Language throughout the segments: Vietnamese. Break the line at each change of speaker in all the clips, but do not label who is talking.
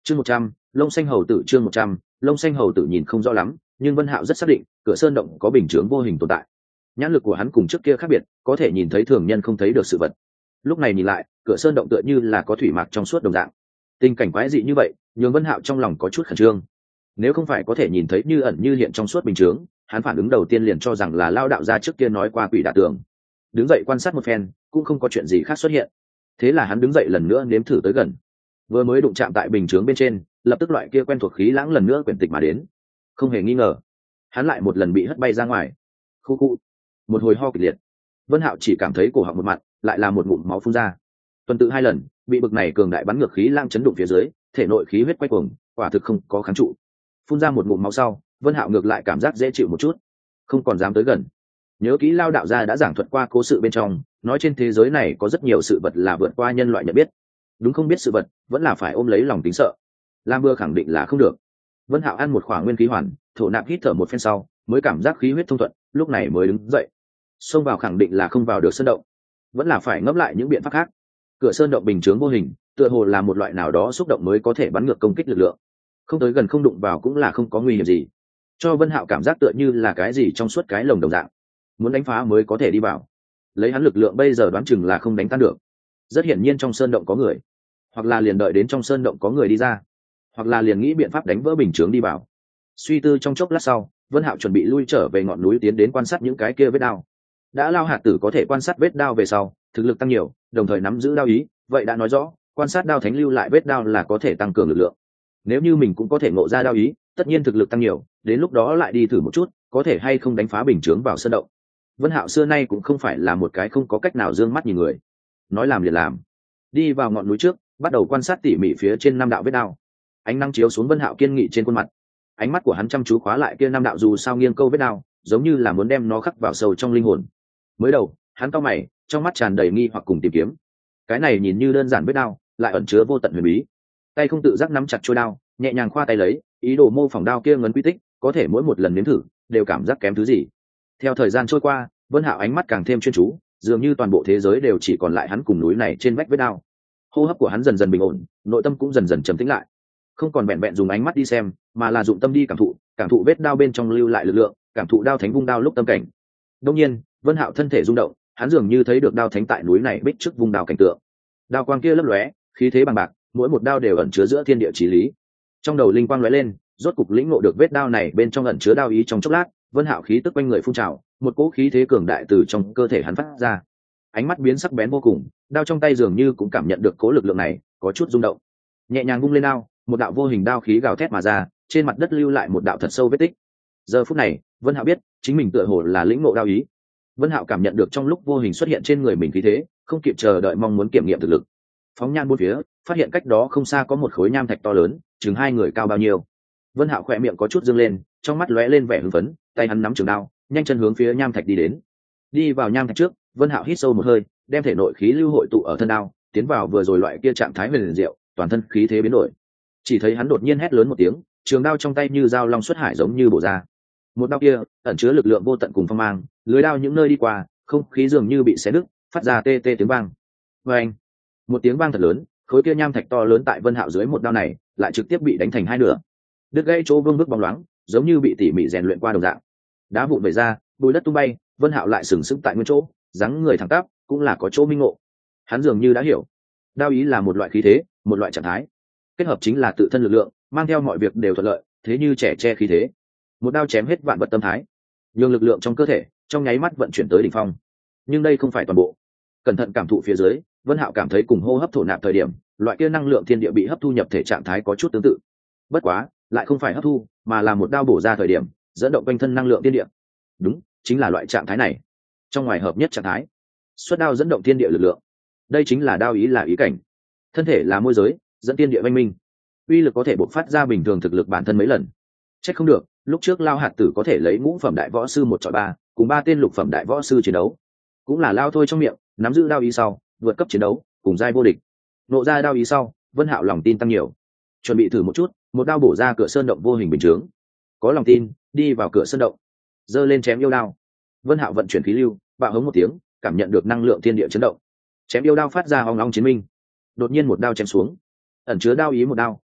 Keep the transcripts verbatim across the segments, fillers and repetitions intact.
chương một trăm lông xanh hầu tử chương một trăm lông xanh hầu tử nhìn không rõ lắm, nhưng Vân Hạo rất xác định cửa sơn động có bình chướng vô hình tồn tại. Nhãn lực của hắn cùng trước kia khác biệt, có thể nhìn thấy thường nhân không thấy được sự vật. Lúc này nhìn lại, cửa sơn động tựa như là có thủy mạc trong suốt đồng dạng. Tình cảnh quái dị như vậy, nhường Vân Hạo trong lòng có chút khẩn trương. Nếu không phải có thể nhìn thấy như ẩn như hiện trong suốt bình chướng, hắn phản ứng đầu tiên liền cho rằng là lao đạo gia trước kia nói qua quỷ đả tường. Đứng dậy quan sát một phen, cũng không có chuyện gì khác xuất hiện. Thế là hắn đứng dậy lần nữa nếm thử tới gần. Vừa mới đụng chạm tại bình chướng bên trên, lập tức loại kia quen thuộc khí lãng lần nữa quyển tịch mà đến. Không hề nghi ngờ, hắn lại một lần bị hất bay ra ngoài. Khu khu, một hồi ho kịch liệt. Vân Hạo chỉ cảm thấy cổ họng một mặt, lại là một ngụm máu phun ra. Tuần tự hai lần, bị bực này cường đại bắn ngược khí lãng chấn đụng phía dưới, thể nội khí huyết quay cuồng, quả thực không có kháng trụ. Phun ra một ngụm máu sau, Vân Hạo ngược lại cảm giác dễ chịu một chút, không còn dám tới gần. Nhớ kỹ lao đạo gia đã giảng thuật qua cố sự bên trong, nói trên thế giới này có rất nhiều sự vật là vượt qua nhân loại nhận biết. Đúng không biết sự vật, vẫn là phải ôm lấy lòng tính sợ. Lam Bưa khẳng định là không được. Vân Hạo ăn một khỏa nguyên khí hoàn, thổ nạp hít thở một phen sau, mới cảm giác khí huyết thông thuận, lúc này mới đứng dậy. Xông vào khẳng định là không vào được sơn động, vẫn là phải ngẫm lại những biện pháp khác. Cửa sơn động bình chướng vô hình, tựa hồ là một loại nào đó xúc động mới có thể bắn ngược công kích lực lượng. Không tới gần không đụng vào cũng là không có nguy hiểm gì. Cho Vân Hạo cảm giác tựa như là cái gì trong suốt cái lồng đồng dạng, muốn đánh phá mới có thể đi vào. Lấy hắn lực lượng bây giờ đoán chừng là không đánh tan được. Rất hiển nhiên trong sơn động có người, hoặc là liền đợi đến trong sơn động có người đi ra, hoặc là liền nghĩ biện pháp đánh vỡ bình chướng đi vào. Suy tư trong chốc lát sau, Vân Hạo chuẩn bị lui trở về ngọn núi tiến đến quan sát những cái kia vết đao. Đã lao hạt tử có thể quan sát vết đao về sau, thực lực tăng nhiều, đồng thời nắm giữ đao ý, vậy đã nói rõ, quan sát đao thánh lưu lại vết đao là có thể tăng cường lực lượng. Nếu như mình cũng có thể ngộ ra đao ý, tất nhiên thực lực tăng nhiều, đến lúc đó lại đi thử một chút, có thể hay không đánh phá bình chướng vào sơn động. Vân Hạo xưa nay cũng không phải là một cái không có cách nào dương mắt nhìn người, nói làm liền làm. Đi vào ngọn núi trước, bắt đầu quan sát tỉ mỉ phía trên năm đạo vết đao. Ánh nắng chiếu xuống Vân Hạo kiên nghị trên khuôn mặt, ánh mắt của hắn chăm chú khóa lại kia năm đạo dù sao nghiêng câu vết đao, giống như là muốn đem nó khắc vào sâu trong linh hồn. Mới đầu, hắn cau mày, trong mắt tràn đầy nghi hoặc cùng tìm kiếm. Cái này nhìn như đơn giản vết đao, lại ẩn chứa vô tận huyền bí. Tay không tự giác nắm chặt chuôi đao, nhẹ nhàng khoa tay lấy, ý đồ mô phỏng đao kia ngấn quy tích, có thể mỗi một lần nếm thử, đều cảm giác kém thứ gì. Theo thời gian trôi qua, Vân Hạo ánh mắt càng thêm chuyên chú, dường như toàn bộ thế giới đều chỉ còn lại hắn cùng núi này trên vách vết đao. Hô hấp của hắn dần dần bình ổn, nội tâm cũng dần dần trầm tĩnh lại. Không còn vẹn vẹn dùng ánh mắt đi xem, mà là dụng tâm đi cảm thụ, cảm thụ vết đao bên trong lưu lại lực lượng, cảm thụ đao thánh vung đao lúc tâm cảnh. Đương nhiên, Vân Hạo thân thể rung động, hắn dường như thấy được đao thánh tại núi này bích trước vung đao cảnh tượng. Đao quang kia lấp lóe, khí thế bằng bạc, mỗi một đao đều ẩn chứa giữa thiên địa chí lý. Trong đầu linh quang lóe lên, rốt cục lĩnh ngộ được vết đao này bên trong ẩn chứa đao ý trong chốc lát, Vân Hạo khí tức quanh người phun trào, một cỗ khí thế cường đại từ trong cơ thể hắn phát ra. Ánh mắt biến sắc bén vô cùng, đao trong tay dường như cũng cảm nhận được cỗ lực lượng này, có chút rung động. Nhẹ nhàng vung lên đao, một đạo vô hình đao khí gào thét mà ra, trên mặt đất lưu lại một đạo thật sâu vết tích. Giờ phút này, Vân Hạo biết, chính mình tựa hồ là lĩnh ngộ đao ý. Vân Hạo cảm nhận được trong lúc vô hình xuất hiện trên người mình khí thế, không kịp chờ đợi mong muốn kiểm nghiệm thực lực. Phóng nhan bốn phía, phát hiện cách đó không xa có một khối nham thạch to lớn, chừng hai người cao bao nhiêu. Vân Hạo khẽ miệng có chút dương lên, trong mắt lóe lên vẻ hưng phấn, tay hắn nắm trường đao, nhanh chân hướng phía nham thạch đi đến. Đi vào nham thạch trước, Vân Hạo hít sâu một hơi, đem thể nội khí lưu hội tụ ở thân đao, tiến vào vừa rồi loại kia trạng thái huyền diệu, toàn thân khí thế biến đổi. Chỉ thấy hắn đột nhiên hét lớn một tiếng, trường đao trong tay như dao long xuất hải giống như bổ ra. Một đao kia ẩn chứa lực lượng vô tận cùng phong mang, lưới đao những nơi đi qua, không khí dường như bị xé nứt, phát ra tê tê tiếng vang. Oeng! Một tiếng vang thật lớn, khối kia nham thạch to lớn tại Vân Hạo dưới một đao này, lại trực tiếp bị đánh thành hai nửa. Đứt gãy chỗ vương vức bóng loáng, giống như bị tỉ mỉ rèn luyện qua đồng dạng. Đá vụn vẩy ra, bùi đất tung bay, Vân Hạo lại sừng sững tại nguyên chỗ, dáng người thẳng tắp, cũng là có chỗ minh ngộ. Hắn dường như đã hiểu, đao ý là một loại khí thế, một loại trạng thái, kết hợp chính là tự thân lực lượng, mang theo mọi việc đều thuận lợi, thế như trẻ che khí thế. Một đao chém hết vạn vật tâm thái, nhường lực lượng trong cơ thể trong nháy mắt vận chuyển tới đỉnh phong. Nhưng đây không phải toàn bộ. Cẩn thận cảm thụ phía dưới, Vân Hạo cảm thấy cùng hô hấp thổ nạp thời điểm, loại kia năng lượng thiên địa bị hấp thu nhập thể trạng thái có chút tương tự. Bất quá, lại không phải hấp thu, mà là một đao bổ ra thời điểm, dẫn động quanh thân năng lượng thiên địa. Đúng, chính là loại trạng thái này. Trong ngoài hợp nhất trạng thái, xuất đao dẫn động thiên địa lực lượng. Đây chính là đao ý là ý cảnh. Thân thể là môi giới, dẫn thiên địa văn minh. Uy lực có thể bộc phát ra bình thường thực lực bản thân mấy lần. Chắc không được, lúc trước Lao Hạt Tử có thể lấy ngũ phẩm đại võ sư một chọi ba, cùng ba tên lục phẩm đại võ sư chiến đấu. Cũng là lao thôi trong miệng, nắm giữ đao ý sau, vượt cấp chiến đấu, cùng giai vô địch. Nộ ra đao ý sau, Vân Hạo lòng tin tăng nhiều. Chuẩn bị thử một chút, một đao bổ ra cửa sơn động vô hình bình chướng. Có lòng tin, đi vào cửa sơn động, giơ lên chém yêu đao. Vân Hạo vận chuyển khí lưu, bạo hống một tiếng, cảm nhận được năng lượng thiên địa chấn động. Chém yêu đao phát ra ong ong chiến minh. Đột nhiên một đao chém xuống, ẩn chứa đao ý một đao,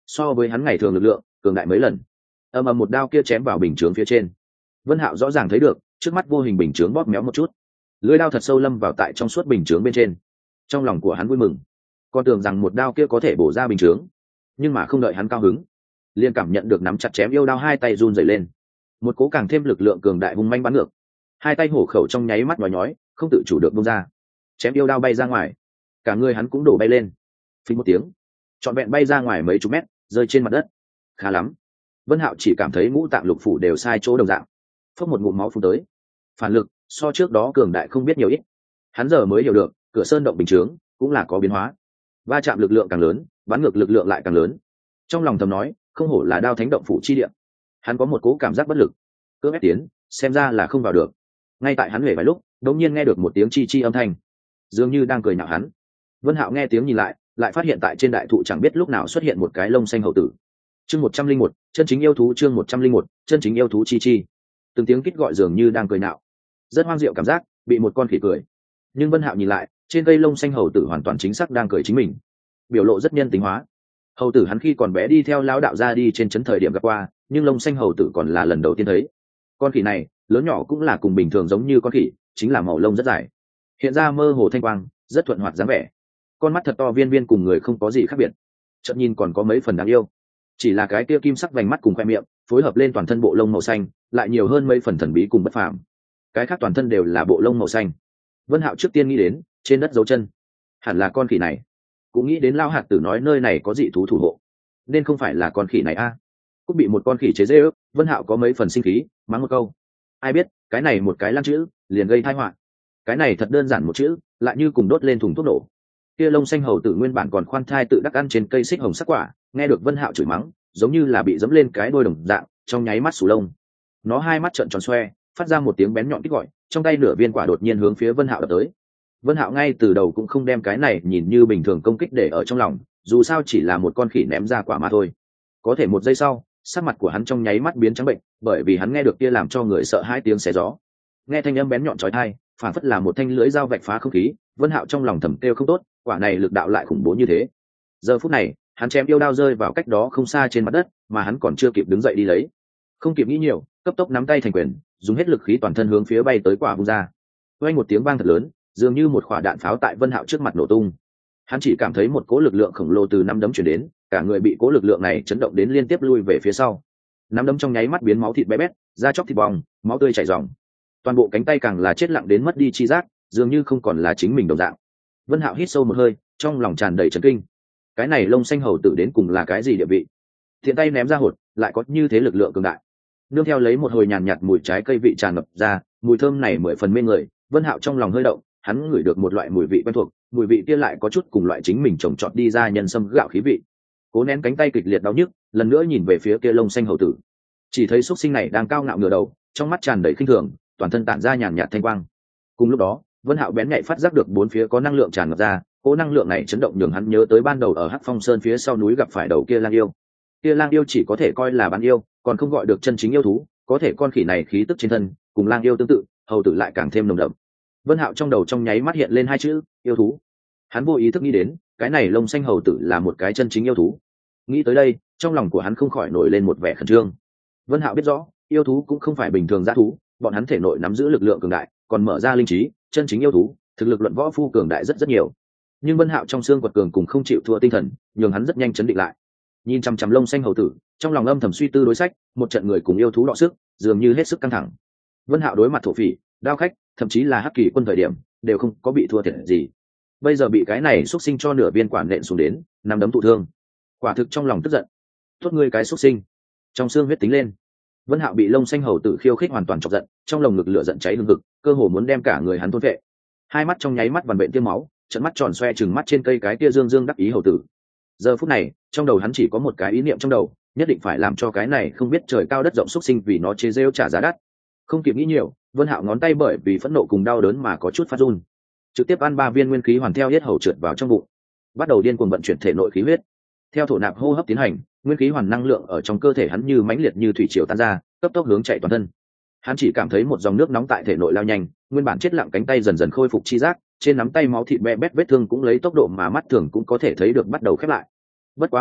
so với hắn ngày thường lực lượng cường đại mấy lần. Ầm ầm một đao kia chém vào bình chướng phía trên. Vân Hạo rõ ràng thấy được trước mắt vô hình bình chướng bóp méo một chút, lưỡi đao thật sâu lâm vào tại trong suốt bình chướng bên trên. Trong lòng của hắn vui mừng, con tưởng rằng một đao kia có thể bổ ra bình chướng, nhưng mà không đợi hắn cao hứng, liền cảm nhận được nắm chặt chém yêu đao hai tay run rẩy lên, một cố càng thêm lực lượng cường đại hung manh bắn ngược, hai tay hổ khẩu trong nháy mắt nhói nhói, không tự chủ được buông ra, chém yêu đao bay ra ngoài, cả người hắn cũng đổ bay lên, phình một tiếng, trọn vẹn bay ra ngoài mấy chục mét, rơi trên mặt đất. Khá lắm. Vân Hạo chỉ cảm thấy ngũ tạng lục phủ đều sai chỗ đồng dạng, phốc một ngụm máu phun tới. Phản lực so trước đó cường đại không biết nhiều ít. Hắn giờ mới hiểu được, cửa sơn động bình chướng cũng là có biến hóa. Va chạm lực lượng càng lớn, bắn ngược lực lượng lại càng lớn. Trong lòng thầm nói, không hổ là đao thánh động phủ chi địa. Hắn có một cố cảm giác bất lực, cưỡng ép tiến, xem ra là không vào được. Ngay tại hắn huệ vài lúc, đột nhiên nghe được một tiếng chi chi âm thanh, dường như đang cười nhạo hắn. Vân Hạo nghe tiếng nhìn lại, lại phát hiện tại trên đại thụ chẳng biết lúc nào xuất hiện một cái lông xanh hầu tử. Chương một trăm linh một, chân chính yêu thú. Chương một trăm linh một, chân chính yêu thú chi chi. Từng tiếng kít gọi dường như đang cười nhạo, rất hoang diệu cảm giác, bị một con khỉ cười. Nhưng Vân Hạo nhìn lại, trên cây lông xanh hầu tử hoàn toàn chính xác đang cười chính mình, biểu lộ rất nhân tính hóa. Hầu tử hắn khi còn bé đi theo lão đạo gia đi trên trấn thời điểm gặp qua, nhưng lông xanh hầu tử còn là lần đầu tiên thấy. Con khỉ này lớn nhỏ cũng là cùng bình thường giống như con khỉ, chính là màu lông rất dài, hiện ra mơ hồ thanh quang, rất thuận hoạt dáng vẻ. Con mắt thật to viên viên cùng người không có gì khác biệt, chợt nhìn còn có mấy phần đáng yêu. Chỉ là cái kia kim sắc vành mắt cùng khoe miệng phối hợp lên toàn thân bộ lông màu xanh, lại nhiều hơn mấy phần thần bí cùng bất phàm. Cái khác toàn thân đều là bộ lông màu xanh. Vân Hạo trước tiên nghĩ đến trên đất dấu chân, hẳn là con khỉ này. Cũng nghĩ đến lao hạt tử nói nơi này có dị thú thủ hộ, nên không phải là con khỉ này a. À. Cũng bị một con khỉ chế giễu, Vân Hạo có mấy phần sinh khí, mắng một câu. Ai biết, cái này một cái lăng chữ, liền gây tai họa. Cái này thật đơn giản một chữ, lại như cùng đốt lên thùng thuốc nổ. Kia lông xanh hầu tử nguyên bản còn khoan thai tự đắc ăn trên cây xích hồng sắc quả, nghe được Vân Hạo chửi mắng, giống như là bị dẫm lên cái đôi đồng dạng, trong nháy mắt sù lông. Nó hai mắt trợn tròn xoe, phát ra một tiếng bén nhọn kích gọi, trong tay nửa viên quả đột nhiên hướng phía Vân Hạo đập tới. Vân Hạo ngay từ đầu cũng không đem cái này nhìn như bình thường công kích để ở trong lòng, dù sao chỉ là một con khỉ ném ra quả mà thôi. Có thể một giây sau, sắc mặt của hắn trong nháy mắt biến trắng bệnh, bởi vì hắn nghe được kia làm cho người sợ hãi tiếng xé gió. Nghe thanh âm bén nhọn chói tai, phản phất là một thanh lưỡi dao vạch phá không khí, Vân Hạo trong lòng thầm kêu không tốt, quả này lực đạo lại khủng bố như thế. Giờ phút này, hắn chém yêu đao rơi vào cách đó không xa trên mặt đất, mà hắn còn chưa kịp đứng dậy đi lấy. Không kịp nghĩ nhiều, cấp tốc nắm tay thành quyền, dùng hết lực khí toàn thân hướng phía bay tới quả vung ra. Vang một tiếng vang thật lớn, dường như một quả đạn pháo tại Vân Hạo trước mặt nổ tung. Hắn chỉ cảm thấy một cỗ lực lượng khổng lồ từ nắm đấm truyền đến, cả người bị cỗ lực lượng này chấn động đến liên tiếp lui về phía sau. Nắm đấm trong nháy mắt biến máu thịt bé bét, da chóc thịt bong, máu tươi chảy ròng. Toàn bộ cánh tay càng là chết lặng đến mất đi chi giác, dường như không còn là chính mình đồng dạng. Vân Hạo hít sâu một hơi, trong lòng tràn đầy chấn kinh. Cái này lông xanh hầu tử đến cùng là cái gì địa vị? Thiện tay ném ra hột, lại có như thế lực lượng cường đại. Nương theo lấy một hồi nhàn nhạt mùi trái cây vị tràn ngập ra, mùi thơm này mười phần mê người. Vân Hạo trong lòng hơi động, hắn ngửi được một loại mùi vị quen thuộc, mùi vị kia lại có chút cùng loại chính mình trồng trọt đi ra nhân sâm gạo khí vị. Cố nén cánh tay kịch liệt đau nhức, lần nữa nhìn về phía kia lông xanh hầu tử, chỉ thấy xuất sinh này đang cao ngạo ngửa đầu, trong mắt tràn đầy khinh thường, toàn thân tản ra nhàn nhạt thanh quang. Cùng lúc đó, Vân Hạo bén nhạy phát giác được bốn phía có năng lượng tràn ngập ra, cỗ năng lượng này chấn động nhường hắn nhớ tới ban đầu ở Hắc Phong Sơn phía sau núi gặp phải đầu kia lang yêu. Kia lang yêu chỉ có thể coi là bán yêu, còn không gọi được chân chính yêu thú, có thể con khỉ này khí tức trên thân cùng lang yêu tương tự, hầu tử lại càng thêm nồng đậm. Vân Hạo trong đầu trong nháy mắt hiện lên hai chữ, yêu thú. Hắn vô ý thức nghĩ đến, cái này lông xanh hầu tử là một cái chân chính yêu thú. Nghĩ tới đây, trong lòng của hắn không khỏi nổi lên một vẻ khẩn trương. Vân Hạo biết rõ, yêu thú cũng không phải bình thường dã thú, bọn hắn thể nội nắm giữ lực lượng cường đại, còn mở ra linh trí, chân chính yêu thú, thực lực luận võ phu cường đại rất rất nhiều. Nhưng Vân Hạo trong xương quật cường cùng không chịu thua tinh thần, nhường hắn rất nhanh chấn định lại. Nhìn chằm chằm lông xanh hầu tử, trong lòng âm thầm suy tư đối sách, một trận người cùng yêu thú đọ sức, dường như hết sức căng thẳng. Vân Hạo đối mặt thổ phỉ, đao khách, thậm chí là hắc kỳ quân thời điểm, đều không có bị thua thiệt gì. Bây giờ bị cái này xuất sinh cho nửa viên quả nện xuống đến, nằm đấm thụ thương. Quả thực trong lòng tức giận. Tốt ngươi cái xuất sinh. Trong xương huyết tính lên. Vân Hạo bị lông xanh hầu tử khiêu khích hoàn toàn chọc giận, trong lồng ngực lửa giận cháy hừng hực, cơ hồ muốn đem cả người hắn thôn vệ. Hai mắt trong nháy mắt vằn vện tiêm máu, trận mắt tròn xoe trừng mắt trên cây cái kia dương dương đắc ý hầu tử. Giờ phút này, trong đầu hắn chỉ có một cái ý niệm trong đầu, nhất định phải làm cho cái này không biết trời cao đất rộng xuất sinh vì nó chế giễu trả giá đắt. Không kịp nghĩ nhiều, Vân Hạo ngón tay bởi vì phẫn nộ cùng đau đớn mà có chút phát run, trực tiếp ăn ba viên nguyên khí hoàn theo yết hầu trượt vào trong bụng, bắt đầu điên cuồng vận chuyển thể nội khí huyết. Theo thổ nạp hô hấp tiến hành, nguyên khí hoàn năng lượng ở trong cơ thể hắn như mãnh liệt như thủy triều tan ra, cấp tốc hướng chạy toàn thân. Hắn chỉ cảm thấy một dòng nước nóng tại thể nội lao nhanh, nguyên bản chết lặng cánh tay dần dần khôi phục chi giác, trên nắm tay máu thịt bẹ bét vết thương cũng lấy tốc độ mà mắt thường cũng có thể thấy được bắt đầu khép lại. Bất quá một lát,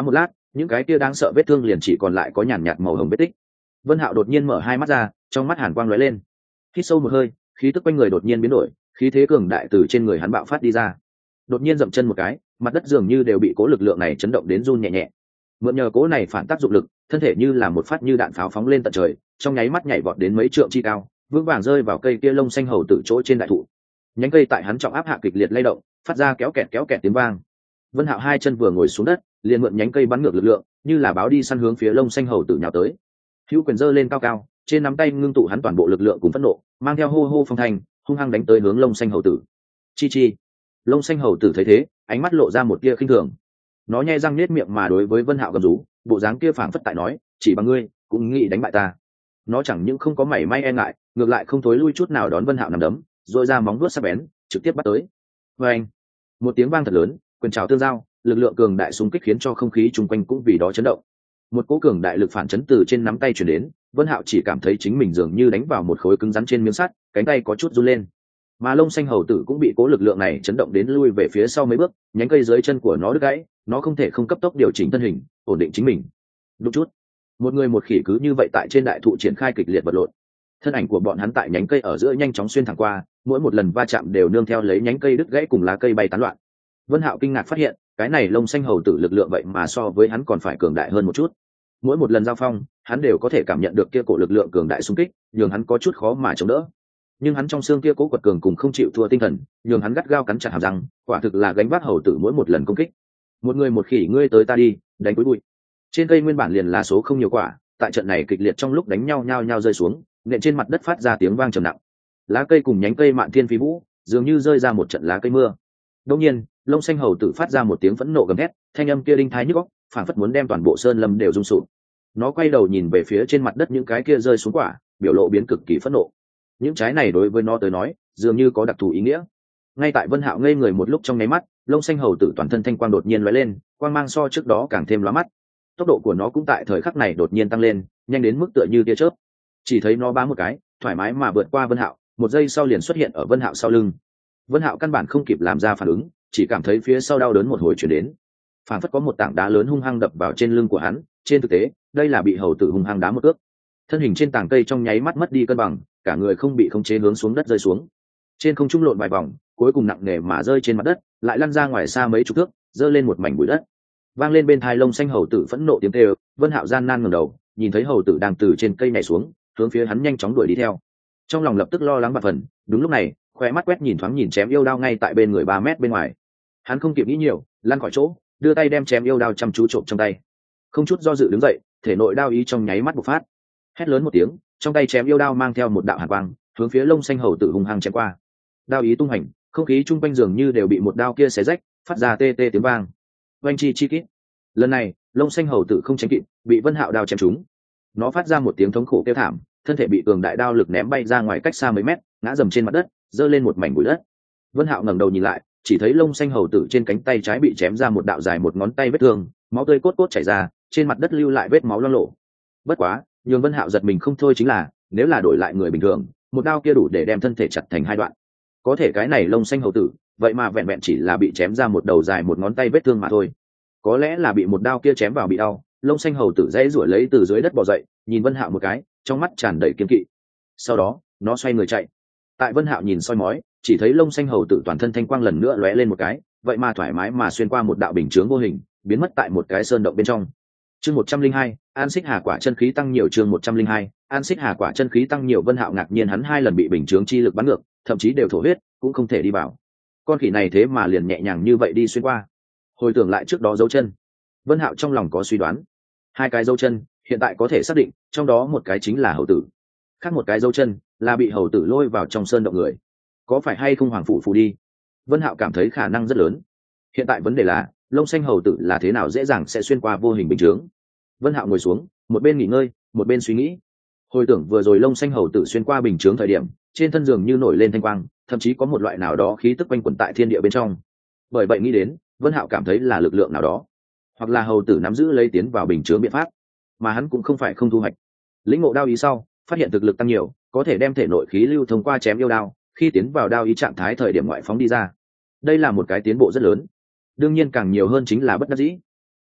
những cái kia đáng sợ vết thương liền chỉ còn lại có nhàn nhạt màu hồng vết tích. Vân Hạo đột nhiên mở hai mắt ra, trong mắt hàn quang lóe lên. Hít sâu một hơi, khí tức quanh người đột nhiên biến đổi, khí thế cường đại từ trên người hắn bạo phát đi ra. Đột nhiên dậm chân một cái, mặt đất dường như đều bị cố lực lượng này chấn động đến run nhẹ nhẹ. Mượn nhờ cố này phản tác dụng lực, thân thể như là một phát như đạn pháo phóng lên tận trời, trong nháy mắt nhảy vọt đến mấy trượng chi cao, vững vàng rơi vào cây kia lông xanh hầu tử chỗ trên đại thụ. Nhánh cây tại hắn trọng áp hạ kịch liệt lay động, phát ra kéo kẹt kéo kẹt tiếng vang. Vân Hạo hai chân vừa ngồi xuống đất, liền mượn nhánh cây bắn ngược lực lượng, như là báo đi săn hướng phía lông xanh hầu tử nhào tới. Hữu quyền giơ lên cao cao, trên nắm tay ngưng tụ hắn toàn bộ lực lượng cùng phẫn nộ, mang theo hô hô phong thành, hung hăng đánh tới hướng lông xanh hầu tử. Chi chi. Lông xanh hầu tử thấy thế, ánh mắt lộ ra một tia khinh thường. Nó nhe răng nết miệng mà đối với Vân Hạo gầm rú, bộ dáng kia phảng phất tại nói, chỉ bằng ngươi cũng nghĩ đánh bại ta. Nó chẳng những không có mảy may e ngại, ngược lại không thối lui chút nào đón Vân Hạo nằm đấm, rồi ra móng vuốt sắc bén, trực tiếp bắt tới. Oeng! Một tiếng vang thật lớn, quyền trảo tương giao, lực lượng cường đại xung kích khiến cho không khí chung quanh cũng vì đó chấn động. Một cỗ cường đại lực phản chấn từ trên nắm tay truyền đến, Vân Hạo chỉ cảm thấy chính mình dường như đánh vào một khối cứng rắn trên miếng sắt, cánh tay có chút run lên. Mà lông xanh hầu tử cũng bị cỗ lực lượng này chấn động đến lui về phía sau mấy bước, nhánh cây dưới chân của nó đứt gãy, nó không thể không cấp tốc điều chỉnh thân hình, ổn định chính mình. Đúng chút, một người một khỉ cứ như vậy tại trên đại thụ triển khai kịch liệt vật lộn. Thân ảnh của bọn hắn tại nhánh cây ở giữa nhanh chóng xuyên thẳng qua, mỗi một lần va chạm đều nương theo lấy nhánh cây đứt gãy cùng lá cây bay tán loạn. Vân Hạo kinh ngạc phát hiện, cái này lông xanh hầu tử lực lượng vậy mà so với hắn còn phải cường đại hơn một chút. Mỗi một lần giao phong, hắn đều có thể cảm nhận được kia cổ lực lượng cường đại xung kích, nhường hắn có chút khó mà chống đỡ. Nhưng hắn trong xương kia cố quật cường cùng không chịu thua tinh thần, nhường hắn gắt gao cắn chặt hàm răng, quả thực là gánh vác hầu tử mỗi một lần công kích. Một người một khỉ ngươi tới ta đi, đánh cuối bụi. Trên cây nguyên bản liền là số không nhiều quả, tại trận này kịch liệt trong lúc đánh nhau nhao nhao rơi xuống, nện trên mặt đất phát ra tiếng vang trầm nặng. Lá cây cùng nhánh cây mạn thiên phi vũ, dường như rơi ra một trận lá cây mưa. Đột nhiên, lông xanh hầu tử phát ra một tiếng phẫn nộ gầm thét, thanh âm kia đinh thái nhức óc, phảng phất muốn đem toàn bộ sơn lâm đều rung sụp. Nó quay đầu nhìn về phía trên mặt đất những cái kia rơi xuống quả, biểu lộ biến cực kỳ phẫn nộ. Những trái này đối với nó tới nói, dường như có đặc thù ý nghĩa. Ngay tại Vân Hạo ngây người một lúc trong nháy mắt, lông xanh hầu tử toàn thân thanh quang đột nhiên lóe lên, quang mang so trước đó càng thêm lóa mắt. Tốc độ của nó cũng tại thời khắc này đột nhiên tăng lên, nhanh đến mức tựa như tia chớp. Chỉ thấy nó bám một cái, thoải mái mà vượt qua Vân Hạo, một giây sau liền xuất hiện ở Vân Hạo sau lưng. Vân Hạo căn bản không kịp làm ra phản ứng, chỉ cảm thấy phía sau đau đớn một hồi truyền đến, phản phất có một tảng đá lớn hung hăng đập vào trên lưng của hắn. Trên thực tế, đây là bị hầu tử hung hăng đá một cước. Thân hình trên tảng cây trong nháy mắt mất đi cân bằng, cả người không bị khống chế hướng xuống đất rơi xuống. Trên không trung lộn vài vòng, cuối cùng nặng nề mà rơi trên mặt đất, lại lăn ra ngoài xa mấy chục thước, rơi lên một mảnh bụi đất. Vang lên bên tai lông xanh hầu tử phẫn nộ tiếng kêu, Vân Hạo gian nan ngẩng đầu, nhìn thấy hầu tử đang từ trên cây nhảy xuống, hướng phía hắn nhanh chóng đuổi đi theo. Trong lòng lập tức lo lắng bạt phần, đúng lúc này, khóe mắt quét nhìn thoáng nhìn chém yêu đao ngay tại bên người ba mét bên ngoài. Hắn không kịp nghĩ nhiều, lăn khỏi chỗ, đưa tay đem chém yêu đao chăm chú trộm trong tay. Không chút do dự đứng dậy, thể nội đao ý trong nháy mắt bộc phát. Hét lớn một tiếng, trong tay chém yêu đao mang theo một đạo hàn quang, hướng phía lông xanh hầu tử hung hăng chém qua. Đao ý tung hành, không khí chung quanh dường như đều bị một đao kia xé rách, phát ra tê tê tiếng vang. Oanh chi chi kít. Lần này, lông xanh hầu tử không tránh kịp, bị Vân Hạo đao chém trúng. Nó phát ra một tiếng thống khổ kêu thảm, thân thể bị cường đại đao lực ném bay ra ngoài cách xa mấy mét, ngã dầm trên mặt đất, rơi lên một mảnh bụi đất. Vân Hạo ngẩng đầu nhìn lại, chỉ thấy lông xanh hầu tử trên cánh tay trái bị chém ra một đạo dài một ngón tay vết thương, máu tươi cốt cốt chảy ra, trên mặt đất lưu lại vết máu loang lổ. Bất quá, nhường Vân Hạo giật mình không thôi chính là, nếu là đổi lại người bình thường, một đao kia đủ để đem thân thể chặt thành hai đoạn. Có thể cái này lông xanh hầu tử, vậy mà vẹn vẹn chỉ là bị chém ra một đầu dài một ngón tay vết thương mà thôi. Có lẽ là bị một đao kia chém vào bị đau, lông xanh hầu tử dãy rủa lấy từ dưới đất bò dậy, nhìn Vân Hạo một cái, trong mắt tràn đầy kiên kỵ. Sau đó, nó xoay người chạy. Tại Vân Hạo nhìn soi mói, chỉ thấy lông xanh hầu tử toàn thân thanh quang lần nữa lóe lên một cái, vậy mà thoải mái mà xuyên qua một đạo bình chướng vô hình, biến mất tại một cái sơn động bên trong. Chương một trăm linh hai, An Xích Hà quả chân khí tăng nhiều. Chương một trăm linh hai, An Xích Hà quả chân khí tăng nhiều. Vân Hạo ngạc nhiên hắn hai lần bị bình chướng chi lực bắn ngược, thậm chí đều thổ huyết, cũng không thể đi vào. Con khỉ này thế mà liền nhẹ nhàng như vậy đi xuyên qua. Hồi tưởng lại trước đó dấu chân, Vân Hạo trong lòng có suy đoán. Hai cái dấu chân, hiện tại có thể xác định, trong đó một cái chính là hầu tử, khác một cái dấu chân là bị hầu tử lôi vào trong sơn động người. Có phải hay không hoàng phủ phù đi? Vân Hạo cảm thấy khả năng rất lớn. Hiện tại vấn đề là, lông xanh hầu tử là thế nào dễ dàng sẽ xuyên qua vô hình bình chướng. Vân Hạo ngồi xuống, một bên nghỉ ngơi, một bên suy nghĩ. Hồi tưởng vừa rồi lông xanh hầu tử xuyên qua bình chướng thời điểm, trên thân giường như nổi lên thanh quang, thậm chí có một loại nào đó khí tức quanh quẩn tại thiên địa bên trong. Bởi vậy nghĩ đến, Vân Hạo cảm thấy là lực lượng nào đó, hoặc là hầu tử nắm giữ lấy tiến vào bình chướng biện pháp, mà hắn cũng không phải không thu hoạch. Lĩnh ngộ đao ý sau, phát hiện thực lực tăng nhiều, có thể đem thể nội khí lưu thông qua chém yêu đao, khi tiến vào đao ý trạng thái thời điểm ngoại phóng đi ra. Đây là một cái tiến bộ rất lớn. Đương nhiên càng nhiều hơn chính là bất đắc dĩ.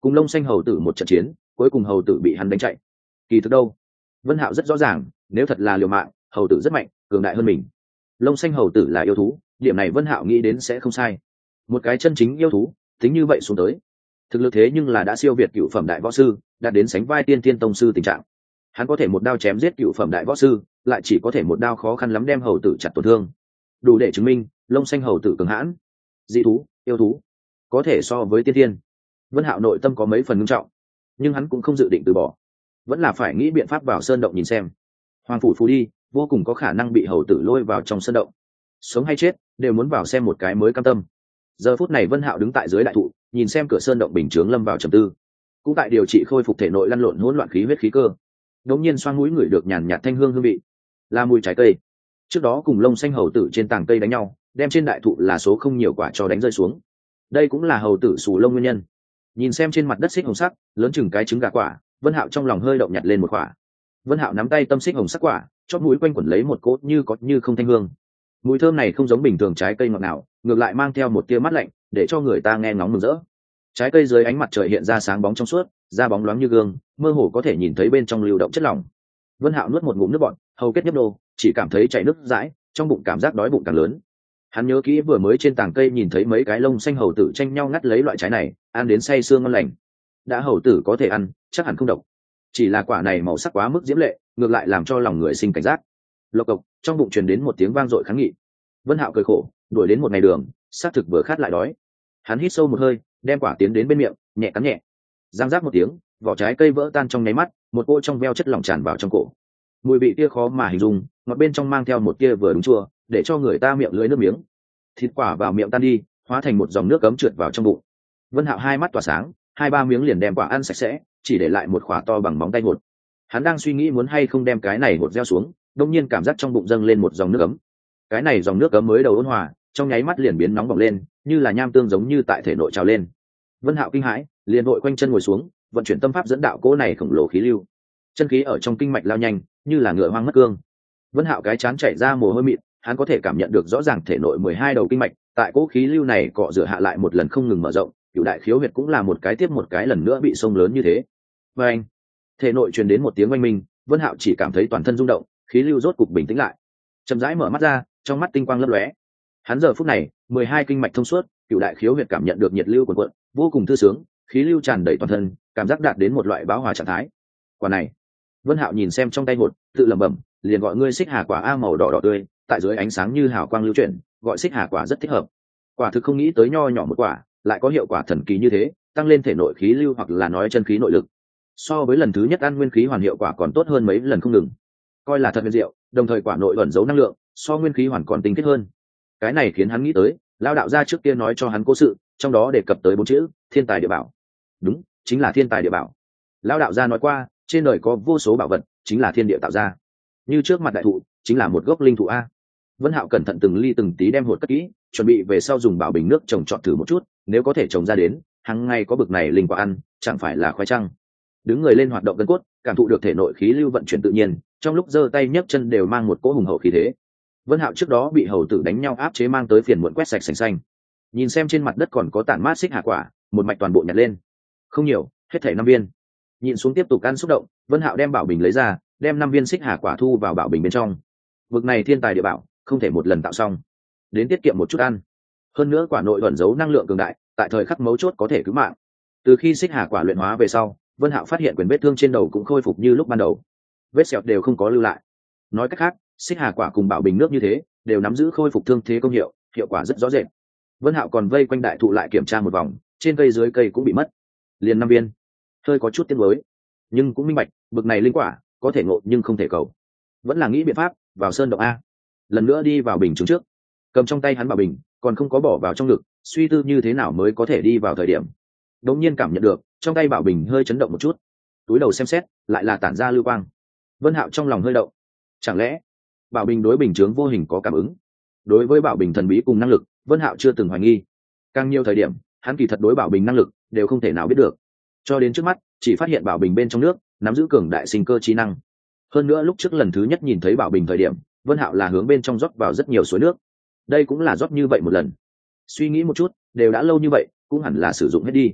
cùng lông xanh hầu tử một trận chiến, cuối cùng hầu tử bị hắn đánh chạy. Kỳ thực đâu, Vân Hạo rất rõ ràng, nếu thật là liều mạng, hầu tử rất mạnh, cường đại hơn mình. Lông xanh hầu tử là yêu thú, điểm này Vân Hạo nghĩ đến sẽ không sai. Một cái chân chính yêu thú, tính như vậy xuống tới, thực lực thế nhưng là đã siêu việt cựu phẩm đại võ sư, đạt đến sánh vai tiên tiên tông sư tình trạng. Hắn có thể một đao chém giết cựu phẩm đại võ sư, lại chỉ có thể một đao khó khăn lắm đem hầu tử chặt tổn thương, đủ để chứng minh lông xanh hầu tử cường hãn. Dị thú, yêu thú, có thể so với tiên tiên. Vân Hạo nội tâm có mấy phần ngưng trọng, nhưng hắn cũng không dự định từ bỏ, vẫn là phải nghĩ biện pháp vào sơn động nhìn xem. Hoàng phủ phù đi, vô cùng có khả năng bị hầu tử lôi vào trong sơn động, sống hay chết đều muốn vào xem một cái mới cam tâm. Giờ phút này Vân Hạo đứng tại dưới đại thụ, nhìn xem cửa sơn động bình chướng lâm vào trầm tư, cũng tại điều trị khôi phục thể nội lăn lộn hỗn loạn khí huyết khí cơ. Đống nhiên xoang mũi ngửi được nhàn nhạt thanh hương hương vị, là mùi trái cây. Trước đó cùng lông xanh hầu tử trên tảng cây đánh nhau, đem trên đại thụ là số không nhiều quả cho đánh rơi xuống. Đây cũng là hầu tử xù lông nguyên nhân. Nhìn xem trên mặt đất xích hồng sắc, lớn chừng cái trứng gà quả, Vân Hạo trong lòng hơi động nhặt lên một quả. Vân Hạo nắm tay tâm xích hồng sắc quả, chót mũi quanh quẩn lấy một cốt như có như không thanh hương. Mùi thơm này không giống bình thường trái cây ngọt nào, ngược lại mang theo một tia mát lạnh, để cho người ta nghe ngóng mừng rỡ. Trái cây dưới ánh mặt trời hiện ra sáng bóng trong suốt, da bóng loáng như gương, mơ hồ có thể nhìn thấy bên trong lưu động chất lỏng. Vân Hạo nuốt một ngụm nước bọt, hầu kết nhấp đô, chỉ cảm thấy chảy nước dãi, trong bụng cảm giác đói bụng càng lớn. Hắn nhớ kỹ vừa mới trên tảng cây nhìn thấy mấy cái lông xanh hầu tử tranh nhau ngắt lấy loại trái này, ăn đến say sương ngon lành. Đã hầu tử có thể ăn, chắc hẳn không độc. Chỉ là quả này màu sắc quá mức diễm lệ, ngược lại làm cho lòng người sinh cảnh giác. Lộc cộc, trong bụng truyền đến một tiếng vang dội kháng nghị. Vân Hạo cười khổ, đuổi đến một ngày đường, xác thực vừa khát lại đói. Hắn hít sâu một hơi, đem quả tiến đến bên miệng, nhẹ cắn nhẹ. Giang giác một tiếng, vỏ trái cây vỡ tan trong nháy mắt, một cô trong veo chất lỏng tràn vào trong cổ. Mùi vị kia khó mà hình dung, ngọt bên trong mang theo một tia vừa đúng chua, để cho người ta miệng lưỡi nước miếng. Thịt quả vào miệng tan đi, hóa thành một dòng nước cấm trượt vào trong bụng. Vân Hạo hai mắt tỏa sáng, hai ba miếng liền đem quả ăn sạch sẽ, chỉ để lại một quả to bằng móng tay hột. Hắn đang suy nghĩ muốn hay không đem cái này hột gieo xuống, đột nhiên cảm giác trong bụng dâng lên một dòng nước ấm. Cái này dòng nước ấm mới đầu ôn hòa, trong nháy mắt liền biến nóng bỏng lên, như là nham tương giống như tại thể nội trào lên. Vân Hạo kinh hãi, liền vội quanh chân ngồi xuống, vận chuyển tâm pháp dẫn đạo cỗ này khổng lồ khí lưu. Chân khí ở trong kinh mạch lao nhanh, như là ngựa hoang mất cương. Vân Hạo cái chán chảy ra mồ hôi mịn, hắn có thể cảm nhận được rõ ràng thể nội mười hai đầu kinh mạch, tại cỗ khí lưu này cọ rửa hạ lại một lần không ngừng mở rộng, cửu đại khiếu huyệt cũng là một cái tiếp một cái lần nữa bị sông lớn như thế. Và anh, thể nội truyền đến một tiếng oanh minh, Vân Hạo chỉ cảm thấy toàn thân rung động, khí lưu rốt cục bình tĩnh lại. Chậm rãi mở mắt ra, trong mắt tinh quang lấp lóe. Hắn giờ phút này, mười hai kinh mạch thông suốt, cửu đại khiếu huyệt cảm nhận được nhiệt lưu cuồn cuộn, vô cùng thư sướng, khí lưu tràn đầy toàn thân, cảm giác đạt đến một loại bão hòa trạng thái. Quả này, Vân Hạo nhìn xem trong tay hột, tự lẩm bẩm, liền gọi ngươi xích hà quả a màu đỏ đỏ tươi, tại dưới ánh sáng như hào quang lưu chuyển, gọi xích hà quả rất thích hợp. Quả thực không nghĩ tới nho nhỏ một quả, lại có hiệu quả thần kỳ như thế, tăng lên thể nội khí lưu hoặc là nói chân khí nội lực. So với lần thứ nhất ăn nguyên khí hoàn hiệu quả còn tốt hơn mấy lần không ngừng. Coi là thật huyền diệu, đồng thời quả nội ẩn giấu năng lượng, so nguyên khí hoàn còn tinh khiết hơn. Cái này khiến hắn nghĩ tới, lão đạo gia trước kia nói cho hắn cố sự, trong đó đề cập tới bốn chữ, thiên tài địa bảo. Đúng, chính là thiên tài địa bảo. Lão đạo gia nói qua, trên đời có vô số bảo vật, chính là thiên địa tạo ra. Như trước mặt đại thụ, chính là một gốc linh thụ a. Vân Hạo cẩn thận từng ly từng tí đem hột cất kỹ, chuẩn bị về sau dùng bảo bình nước trồng trọt thử một chút, nếu có thể trồng ra đến, hàng ngày có bực này linh quả ăn, chẳng phải là khoái trăng. Đứng người lên hoạt động gân cốt, cảm thụ được thể nội khí lưu vận chuyển tự nhiên, trong lúc giơ tay nhấc chân đều mang một cỗ hùng hậu khí thế. Vân Hạo trước đó bị hầu tử đánh nhau áp chế mang tới phiền muộn quét sạch sành xanh. Nhìn xem trên mặt đất còn có tản mát xích hà quả, một mạch toàn bộ nhặt lên. Không nhiều, hết thảy năm viên. Nhìn xuống tiếp tục ăn xúc động, Vân Hạo đem bảo bình lấy ra, đem năm viên xích hà quả thu vào bảo bình bên trong. Vực này thiên tài địa bảo, không thể một lần tạo xong, đến tiết kiệm một chút ăn. Hơn nữa quả nội ẩn giấu năng lượng cường đại, tại thời khắc mấu chốt có thể cứu mạng. Từ khi xích hà quả luyện hóa về sau, Vân Hạo phát hiện quyền vết thương trên đầu cũng khôi phục như lúc ban đầu, vết sẹo đều không có lưu lại. Nói cách khác, xích hà quả cùng bảo bình nước như thế, đều nắm giữ khôi phục thương thế công hiệu, hiệu quả rất rõ rệt. Vân Hạo còn vây quanh đại thụ lại kiểm tra một vòng, trên cây dưới cây cũng bị mất, liền năm viên, hơi có chút tiếc nuối, nhưng cũng minh bạch, bực này linh quả có thể ngộ nhưng không thể cầu, vẫn là nghĩ biện pháp vào sơn động a. Lần nữa đi vào bình chứng trước, cầm trong tay hắn bảo bình, còn không có bỏ vào trong ngực, suy tư như thế nào mới có thể đi vào thời điểm, đột nhiên cảm nhận được trong tay bảo bình hơi chấn động một chút, túi đầu xem xét, lại là tản ra lưu quang. Vân Hạo trong lòng hơi động, chẳng lẽ bảo bình đối bình chướng vô hình có cảm ứng? Đối với bảo bình thần bí cùng năng lực, Vân Hạo chưa từng hoài nghi. Càng nhiều thời điểm, hắn kỳ thật đối bảo bình năng lực đều không thể nào biết được. Cho đến trước mắt, chỉ phát hiện bảo bình bên trong nước nắm giữ cường đại sinh cơ trí năng. Hơn nữa lúc trước lần thứ nhất nhìn thấy bảo bình thời điểm, Vân Hạo là hướng bên trong rót vào rất nhiều suối nước. Đây cũng là rót như vậy một lần. Suy nghĩ một chút, đều đã lâu như vậy, cũng hẳn là sử dụng hết đi.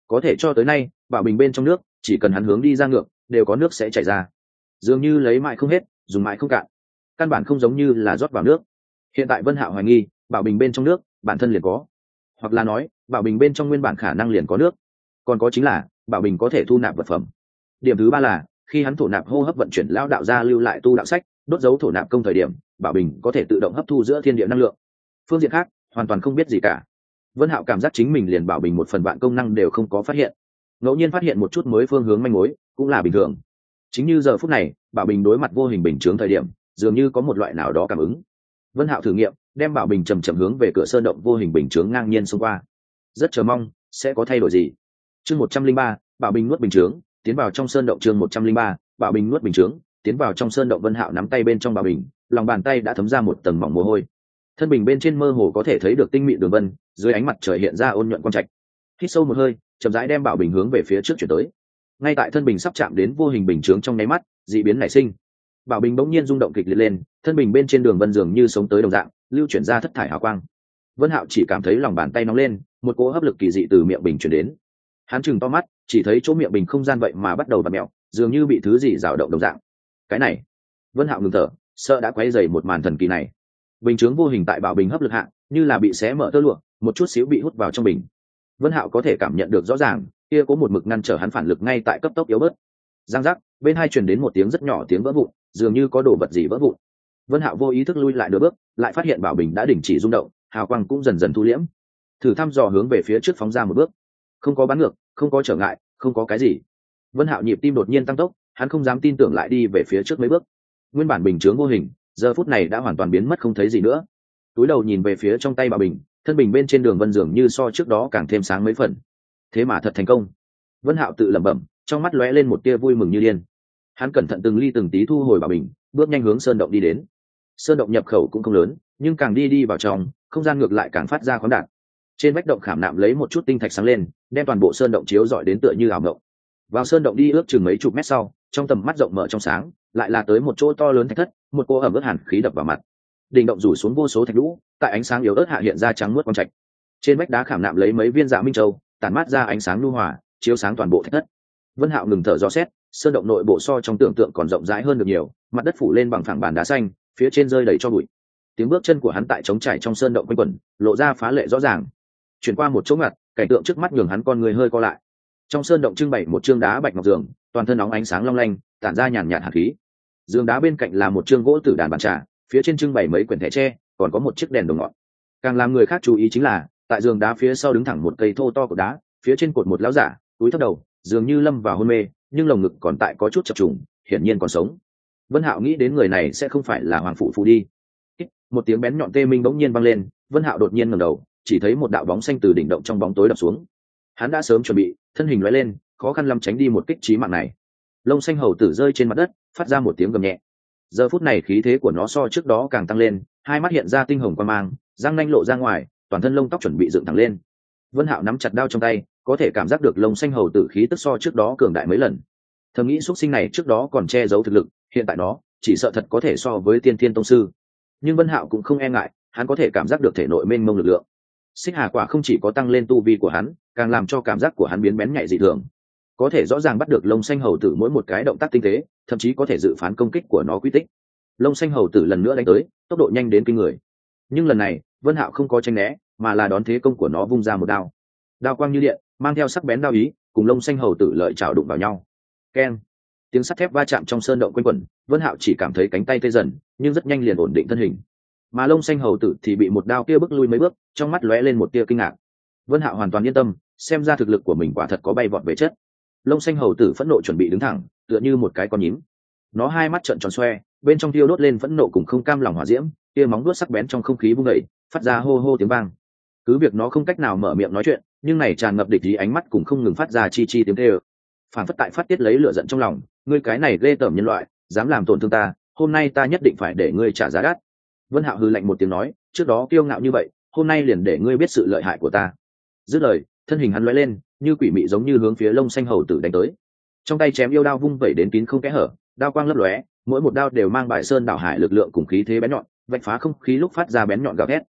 có thể cho tới nay bảo bình bên trong nước chỉ cần hắn hướng đi ra ngược đều có nước sẽ chảy ra, dường như lấy mãi không hết dùng mãi không cạn, căn bản không giống như là rót vào nước. Hiện tại Vân Hạo hoài nghi bảo bình bên trong nước bản thân liền có, hoặc là nói bảo bình bên trong nguyên bản khả năng liền có nước. Còn có chính là bảo bình có thể thu nạp vật phẩm. Điểm thứ ba là khi hắn thổ nạp hô hấp vận chuyển lão đạo gia lưu lại tu đạo sách, đốt dấu thổ nạp công thời điểm, bảo bình có thể tự động hấp thu giữa thiên địa năng lượng. Phương diện khác hoàn toàn không biết gì cả. Vân Hạo cảm giác chính mình liền bảo bình một phần vạn công năng đều không có phát hiện, ngẫu nhiên phát hiện một chút mới phương hướng manh mối cũng là bình thường. Chính như giờ phút này bảo bình đối mặt vô hình bình chướng thời điểm, dường như có một loại nào đó cảm ứng. Vân Hạo thử nghiệm đem bảo bình chầm chậm hướng về cửa sơn động vô hình bình chướng ngang nhiên xông qua, rất chờ mong sẽ có thay đổi gì. Chương một trăm linh ba, bảo bình nuốt bình chướng tiến vào trong sơn động. Chương một trăm linh ba, bảo bình nuốt bình chướng tiến vào trong sơn động. Vân Hạo nắm tay bên trong bảo bình, lòng bàn tay đã thấm ra một tầng mỏng mồ hôi. Thân bình bên trên mơ hồ có thể thấy được tinh mịn đường vân, dưới ánh mặt trời hiện ra ôn nhuận quang trạch. Hít sâu một hơi, chậm rãi đem bảo bình hướng về phía trước chuyển tới. Ngay tại thân bình sắp chạm đến vô hình bình chướng trong nháy mắt, dị biến nảy sinh. Bảo bình bỗng nhiên rung động kịch liệt lên, thân bình bên trên đường vân dường như sống tới đồng dạng, lưu chuyển ra thất thải hào quang. Vân Hạo chỉ cảm thấy lòng bàn tay nóng lên, một cỗ hấp lực kỳ dị từ miệng bình truyền đến. Hắn trừng to mắt, chỉ thấy chỗ miệng bình không gian vậy mà bắt đầu vặn mèo, dường như bị thứ gì dao động đồng dạng. Cái này, Vân Hạo ngừng thở, sợ đã quấy rầy một màn thần kỳ này. Bình chướng vô hình tại bảo bình hấp lực hạ, như là bị xé mở tơ lụa, một chút xíu bị hút vào trong bình. Vân Hạo có thể cảm nhận được rõ ràng, kia có một mực ngăn trở hắn phản lực ngay tại cấp tốc yếu bớt. Giang giác, bên hai truyền đến một tiếng rất nhỏ tiếng vỡ vụn, dường như có đồ vật gì vỡ vụn. Vân Hạo vô ý thức lui lại nửa bước, lại phát hiện bảo bình đã đình chỉ rung động, hào quang cũng dần dần thu liễm. Thử thăm dò hướng về phía trước phóng ra một bước, không có bắn ngược, không có trở ngại, không có cái gì. Vân Hạo nhịp tim đột nhiên tăng tốc, hắn không dám tin tưởng lại đi về phía trước mấy bước. Nguyên bản bình chướng vô hình, giờ phút này đã hoàn toàn biến mất không thấy gì nữa. Túi đầu nhìn về phía trong tay bảo bình, thân bình bên trên đường vân dường như so trước đó càng thêm sáng mấy phần. Thế mà thật thành công. Vân Hạo tự lẩm bẩm, trong mắt lóe lên một tia vui mừng như điên. Hắn cẩn thận từng ly từng tí thu hồi bảo bình, bước nhanh hướng sơn động đi đến. Sơn động nhập khẩu cũng không lớn, nhưng càng đi đi vào trong, không gian ngược lại càng phát ra khoáng đạt. Trên vách động khảm nạm lấy một chút tinh thạch sáng lên, đem toàn bộ sơn động chiếu rọi đến tựa như ảo ngộng. Vào sơn động đi ước chừng mấy chục mét sau, trong tầm mắt rộng mở trong sáng, lại là tới một chỗ to lớn thạch thất, một cô ẩm ướt hàn khí đập vào mặt. Đỉnh động rủ xuống vô số thạch lũ, tại ánh sáng yếu ớt hạ hiện ra trắng muốt quang trạch. Trên vách đá khảm nạm lấy mấy viên dạ minh châu, tản mát ra ánh sáng nhu hòa, chiếu sáng toàn bộ thạch thất. Vân Hạo ngừng thở dò xét, sơn động nội bộ so trong tưởng tượng còn rộng rãi hơn được nhiều, mặt đất phủ lên bằng phẳng bàn đá xanh, phía trên rơi đầy cho bụi. Tiếng bước chân của hắn tại trống trải trong sơn động quanh quẩn, lộ ra phá lệ rõ ràng. Chuyển qua một chỗ ngặt, cảnh tượng trước mắt nhường hắn con người hơi co lại. Trong sơn động trưng bày một trương đá bạch ngọc giường, toàn thân nóng ánh sáng long lanh, tản ra nhàn nhạt hàn khí. Giường đá bên cạnh là một trương gỗ tử đàn bàn trà, phía trên trưng bày mấy quyển thẻ tre, còn có một chiếc đèn đồng ngọn. Càng làm người khác chú ý chính là, tại giường đá phía sau đứng thẳng một cây thô to của đá, phía trên cột một lão giả, túi thấp đầu, dường như lâm vào hôn mê, nhưng lồng ngực còn tại có chút chập trùng, hiển nhiên còn sống. Vân Hạo nghĩ đến người này sẽ không phải là Hoàng phụ phụ đi. Một tiếng bén nhọn tê minh bỗng nhiên vang lên, Vân Hạo đột nhiên ngẩng đầu, chỉ thấy một đạo bóng xanh từ đỉnh động trong bóng tối đập xuống. Hắn đã sớm chuẩn bị, thân hình lóe lên, khó khăn lắm tránh đi một kích chí mạng này. Lông xanh hầu tử rơi trên mặt đất, phát ra một tiếng gầm nhẹ. Giờ phút này khí thế của nó so trước đó càng tăng lên, hai mắt hiện ra tinh hồng quang mang, răng nanh lộ ra ngoài, toàn thân lông tóc chuẩn bị dựng thẳng lên. Vân Hạo nắm chặt đao trong tay, có thể cảm giác được lông xanh hầu tử khí tức so trước đó cường đại mấy lần. Thầm nghĩ xuất sinh này trước đó còn che giấu thực lực, hiện tại nó chỉ sợ thật có thể so với tiên thiên tông sư. Nhưng Vân Hạo cũng không e ngại, hắn có thể cảm giác được thể nội mênh mông lực lượng. Xích Hà quả không chỉ có tăng lên tu vi của hắn, càng làm cho cảm giác của hắn biến bén nhạy dị thường. Có thể rõ ràng bắt được lông xanh hầu tử mỗi một cái động tác tinh tế, thậm chí có thể dự phán công kích của nó quy tích. Lông xanh hầu tử lần nữa đánh tới, tốc độ nhanh đến kinh người. Nhưng lần này, Vân Hạo không có tránh né, mà là đón thế công của nó vung ra một đao. Đao quang như điện, mang theo sắc bén đao ý, cùng lông xanh hầu tử lợi chảo đụng vào nhau. Keng! Tiếng sắt thép va chạm trong sơn động quanh quẩn, Vân Hạo chỉ cảm thấy cánh tay tê dần, nhưng rất nhanh liền ổn định thân hình. Mà lông xanh hầu tử thì bị một đao kia bức lui mấy bước, trong mắt lóe lên một tia kinh ngạc. Vân Hạo hoàn toàn yên tâm, xem ra thực lực của mình quả thật có bay vọt về chất. Lông xanh hầu tử phẫn nộ chuẩn bị đứng thẳng, tựa như một cái con nhím. Nó hai mắt trợn tròn xoe, bên trong tiêu đốt lên phẫn nộ cùng không cam lòng hỏa diễm, tia móng vuốt sắc bén trong không khí vung dậy, phát ra hô hô tiếng vang. Cứ việc nó không cách nào mở miệng nói chuyện, nhưng này tràn ngập địch ý ánh mắt cũng không ngừng phát ra chi chi tiếng kêu. Phản phất tại phát tiết lấy lửa giận trong lòng, ngươi cái này ghê tởm nhân loại, dám làm tổn thương ta, hôm nay ta nhất định phải để ngươi trả giá đắt. Vân Hạo hừ lạnh một tiếng nói, trước đó kiêu ngạo như vậy, hôm nay liền để ngươi biết sự lợi hại của ta. Dứt lời, thân hình hắn lóe lên, như quỷ mị giống như hướng phía lông xanh hầu tử đánh tới. Trong tay chém yêu đao vung vẩy đến kín không kẽ hở, đao quang lấp lóe, mỗi một đao đều mang bài sơn đảo hải lực lượng cùng khí thế bén nhọn, vạch phá không khí lúc phát ra bén nhọn gào thét.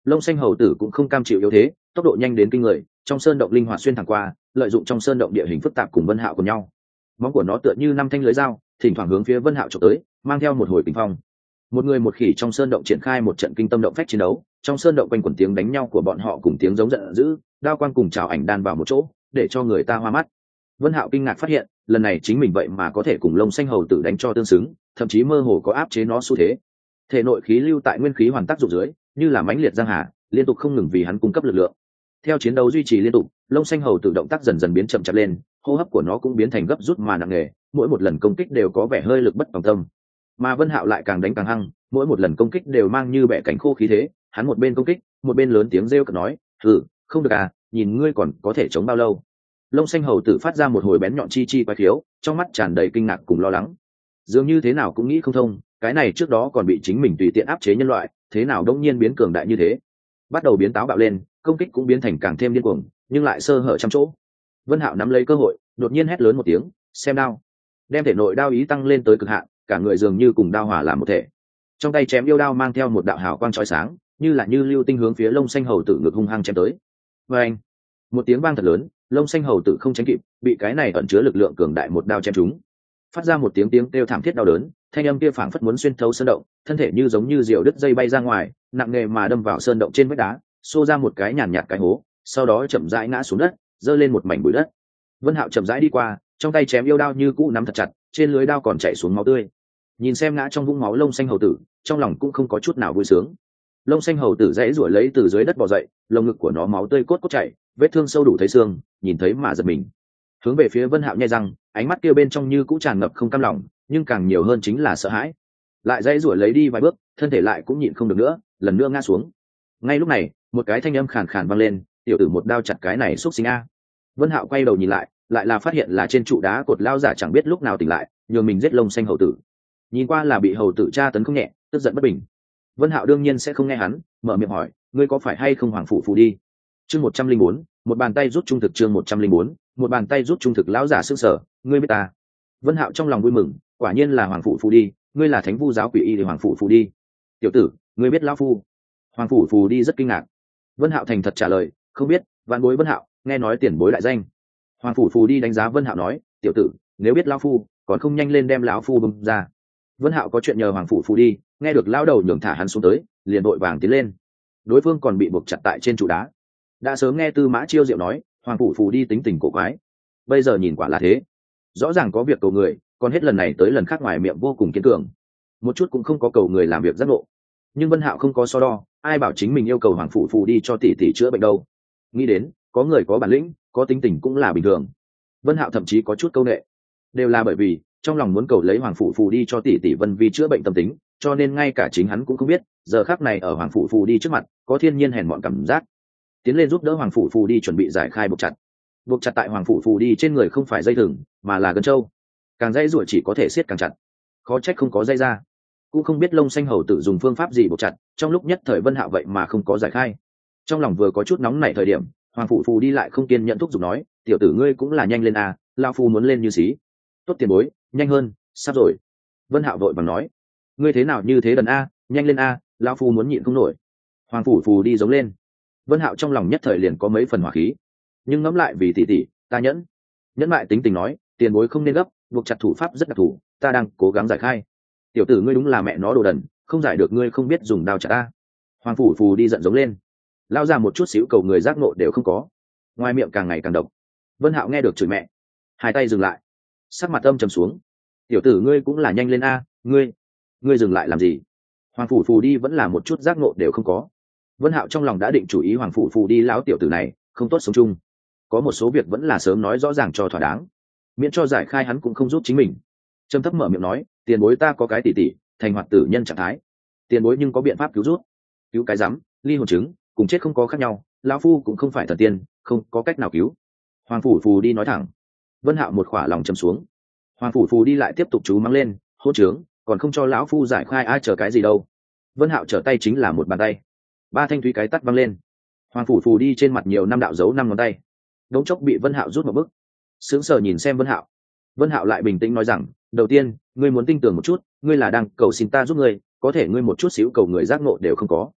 Lông xanh hầu tử cũng không cam chịu yếu thế, tốc độ nhanh đến kinh người, trong sơn động linh hoạt xuyên thẳng qua, lợi dụng trong sơn động địa hình phức tạp cùng Vân Hạo cùng nhau. Móng của nó tựa như năm thanh lưới dao, thỉnh thoảng hướng phía Vân Hạo chụp tới, mang theo một hồi kinh phong. Một người một khỉ trong sơn động triển khai một trận kinh tâm động phách chiến đấu, trong sơn động quanh quẩn tiếng đánh nhau của bọn họ cùng tiếng giống giận dữ, đao quang cùng chảo ảnh đan vào một chỗ, để cho người ta hoa mắt. Vân Hạo kinh ngạc phát hiện, lần này chính mình vậy mà có thể cùng lông xanh hầu tử đánh cho tương xứng, thậm chí mơ hồ có áp chế nó xu thế. Thể nội khí lưu tại nguyên khí hoàn tác dụng dưới, như là mãnh liệt giang hà, liên tục không ngừng vì hắn cung cấp lực lượng. Theo chiến đấu duy trì liên tục, lông xanh hầu tử động tác dần dần biến chậm chạp lên, hô hấp của nó cũng biến thành gấp rút mà nặng nề, mỗi một lần công kích đều có vẻ hơi lực bất tòng tâm. Mà Vân Hạo lại càng đánh càng hăng, mỗi một lần công kích đều mang như bẻ cánh khô khí thế, hắn một bên công kích, một bên lớn tiếng rêu cợt nói, "Ừ, không được à, nhìn ngươi còn có thể chống bao lâu?" Lông xanh hầu tử phát ra một hồi bén nhọn chi chi quái khiếu, trong mắt tràn đầy kinh ngạc cùng lo lắng. Dường như thế nào cũng nghĩ không thông, cái này trước đó còn bị chính mình tùy tiện áp chế nhân loại, thế nào đông nhiên biến cường đại như thế. Bắt đầu biến táo bạo lên, công kích cũng biến thành càng thêm điên cuồng, nhưng lại sơ hở trăm chỗ. Vân Hạo nắm lấy cơ hội, đột nhiên hét lớn một tiếng, "Xem đao!" Đem thể nội đao ý tăng lên tới cực hạn, cả người dường như cùng đao hòa làm một thể. Trong tay chém yêu đao mang theo một đạo hào quang chói sáng, như là như lưu tinh hướng phía lông xanh hầu tử ngực hung hăng chém tới. Và anh, một tiếng vang thật lớn, lông xanh hầu tử không tránh kịp, bị cái này ẩn chứa lực lượng cường đại một đao chém trúng, phát ra một tiếng tiếng kêu thảm thiết đau đớn, thanh âm kia phảng phất muốn xuyên thấu sơn động, thân thể như giống như diều đứt dây bay ra ngoài, nặng nề mà đâm vào sơn động trên vách đá, xô ra một cái nhàn nhạt cái hố, sau đó chậm rãi ngã xuống đất, giơ lên một mảnh bụi đất. Vân Hạo chậm rãi đi qua, trong tay chém yêu đao như cũ nắm thật chặt, trên lưới đao còn chảy xuống máu tươi. Nhìn xem ngã trong vũng máu lông xanh hầu tử, trong lòng cũng không có chút nào vui sướng. Lông xanh hầu tử dãy rủa lấy từ dưới đất bò dậy, lồng ngực của nó máu tươi cốt cốt chảy, vết thương sâu đủ thấy xương, nhìn thấy mà giật mình. Hướng về phía Vân Hạo nhếch răng, ánh mắt kia bên trong như cũ tràn ngập không cam lòng, nhưng càng nhiều hơn chính là sợ hãi. Lại dãy rủa lấy đi vài bước, thân thể lại cũng nhịn không được nữa, lần nữa ngã xuống. Ngay lúc này, một cái thanh âm khàn khàn vang lên, "Tiểu tử một đao chặt cái này xúc sinh a." Vân Hạo quay đầu nhìn lại, lại là phát hiện là trên trụ đá cột lao giả chẳng biết lúc nào tỉnh lại, nhường mình giết lông xanh hầu tử. Nhìn qua là bị hầu tử tra tấn không nhẹ, tức giận bất bình. Vân Hạo đương nhiên sẽ không nghe hắn, mở miệng hỏi, "Ngươi có phải hay không hoàng phủ phù đi?" Chương một trăm linh bốn, một bàn tay rút trung thực chương một trăm linh bốn, một bàn tay rút trung thực lão giả sững sờ, "Ngươi biết ta?" Vân Hạo trong lòng vui mừng, quả nhiên là hoàng phủ phù đi, ngươi là Thánh Vu giáo quỷ y thì hoàng phủ phù đi. "Tiểu tử, ngươi biết lão phu?" Hoàng phủ phù đi rất kinh ngạc. Vân Hạo thành thật trả lời, "Không biết, vạn bối Vân Hạo, nghe nói tiền bối đại danh." Hoàng phủ phù đi đánh giá Vân Hạo nói, "Tiểu tử, nếu biết lão phu, còn không nhanh lên đem lão phu bưng ra." Vân Hạo có chuyện nhờ Hoàng phủ phù đi, nghe được lão đầu nhường thả hắn xuống tới, liền đội vàng tiến lên. Đối phương còn bị buộc chặt tại trên trụ đá. Đã sớm nghe Tư Mã Chiêu Diệu nói, Hoàng phủ phù đi tính tình cổ quái. Bây giờ nhìn quả là thế. Rõ ràng có việc cầu người, còn hết lần này tới lần khác ngoài miệng vô cùng kiên cường. Một chút cũng không có cầu người làm việc giác ngộ. Nhưng Vân Hạo không có so đo, ai bảo chính mình yêu cầu Hoàng phủ phù đi cho tỷ tỷ chữa bệnh đâu. Nghĩ đến, có người có bản lĩnh, có tính tình cũng là bình thường. Vân Hạo thậm chí có chút câu nệ, đều là bởi vì trong lòng muốn cầu lấy Hoàng phủ phù đi cho tỷ tỷ Vân Vi chữa bệnh tâm tính, cho nên ngay cả chính hắn cũng không biết, giờ khắc này ở Hoàng phủ phù đi trước mặt, có thiên nhiên hèn mọn cảm giác. Tiến lên giúp đỡ Hoàng phủ phù đi chuẩn bị giải khai buộc chặt. Buộc chặt tại Hoàng phủ phù đi trên người không phải dây thừng, mà là gân trâu. Càng dây ruột chỉ có thể siết càng chặt. Khó trách không có dây ra. Cũng không biết lông xanh hầu tử dùng phương pháp gì buộc chặt, trong lúc nhất thời Vân Hạo vậy mà không có giải khai. Trong lòng vừa có chút nóng nảy thời điểm, Hoàng phủ phù đi lại không kiên nhẫn thúc giục nói, "Tiểu tử ngươi cũng là nhanh lên à, lão phu muốn lên như xí." "Tốt tiền bối, nhanh hơn, sắp rồi." Vân Hạo vội vàng nói, "Ngươi thế nào như thế đần a, nhanh lên a, lão phu muốn nhịn không nổi." Hoàng phủ phù đi giống lên. Vân Hạo trong lòng nhất thời liền có mấy phần hỏa khí, nhưng ngẫm lại vì tỷ tỷ, ta nhẫn. Nhẫn lại tính tình nói, "Tiền bối không nên gấp, buộc chặt thủ pháp rất đặc thù, ta đang cố gắng giải khai." "Tiểu tử ngươi đúng là mẹ nó đồ đần, không giải được ngươi không biết dùng đao chặt ta." Hoàng phủ phù đi giận giống lên. Lao ra một chút xíu cầu người giác ngộ đều không có, ngoài miệng càng ngày càng độc. Vân Hạo nghe được chửi mẹ, hai tay dừng lại, sắc mặt âm trầm xuống. "Tiểu tử ngươi cũng là nhanh lên a, ngươi ngươi dừng lại làm gì?" Hoàng phủ phù đi vẫn là một chút giác ngộ đều không có. Vân Hạo trong lòng đã định chủ ý Hoàng phủ phù đi lão tiểu tử này không tốt sống chung, có một số việc vẫn là sớm nói rõ ràng cho thỏa đáng, miễn cho giải khai hắn cũng không giúp chính mình. Trầm thấp mở miệng nói, "Tiền bối ta có cái tỷ tỷ thành hoạt tử nhân trạng thái, tiền bối nhưng có biện pháp cứu rút?" "Cứu cái rắm, ly hồn chứng cùng chết không có khác nhau, lão phu cũng không phải thần tiên, không có cách nào cứu." Hoàng phủ phù đi nói thẳng. Vân Hạo một khỏa lòng chầm xuống. Hoàng phủ phù đi lại tiếp tục chú mắng lên, "Hỗn trướng, còn không cho lão phu giải khai, ai chờ cái gì đâu." Vân Hạo trở tay chính là một bàn tay, ba thanh thúy cái tắt văng lên. Hoàng phủ phù đi trên mặt nhiều năm đạo dấu năm ngón tay, đống chốc bị Vân Hạo rút một bước. Sướng sờ nhìn xem Vân Hạo. Vân Hạo lại bình tĩnh nói rằng, "Đầu tiên, ngươi muốn tin tưởng một chút, ngươi là đang cầu xin ta giúp ngươi, có thể ngươi một chút xíu cầu người giác ngộ đều không có.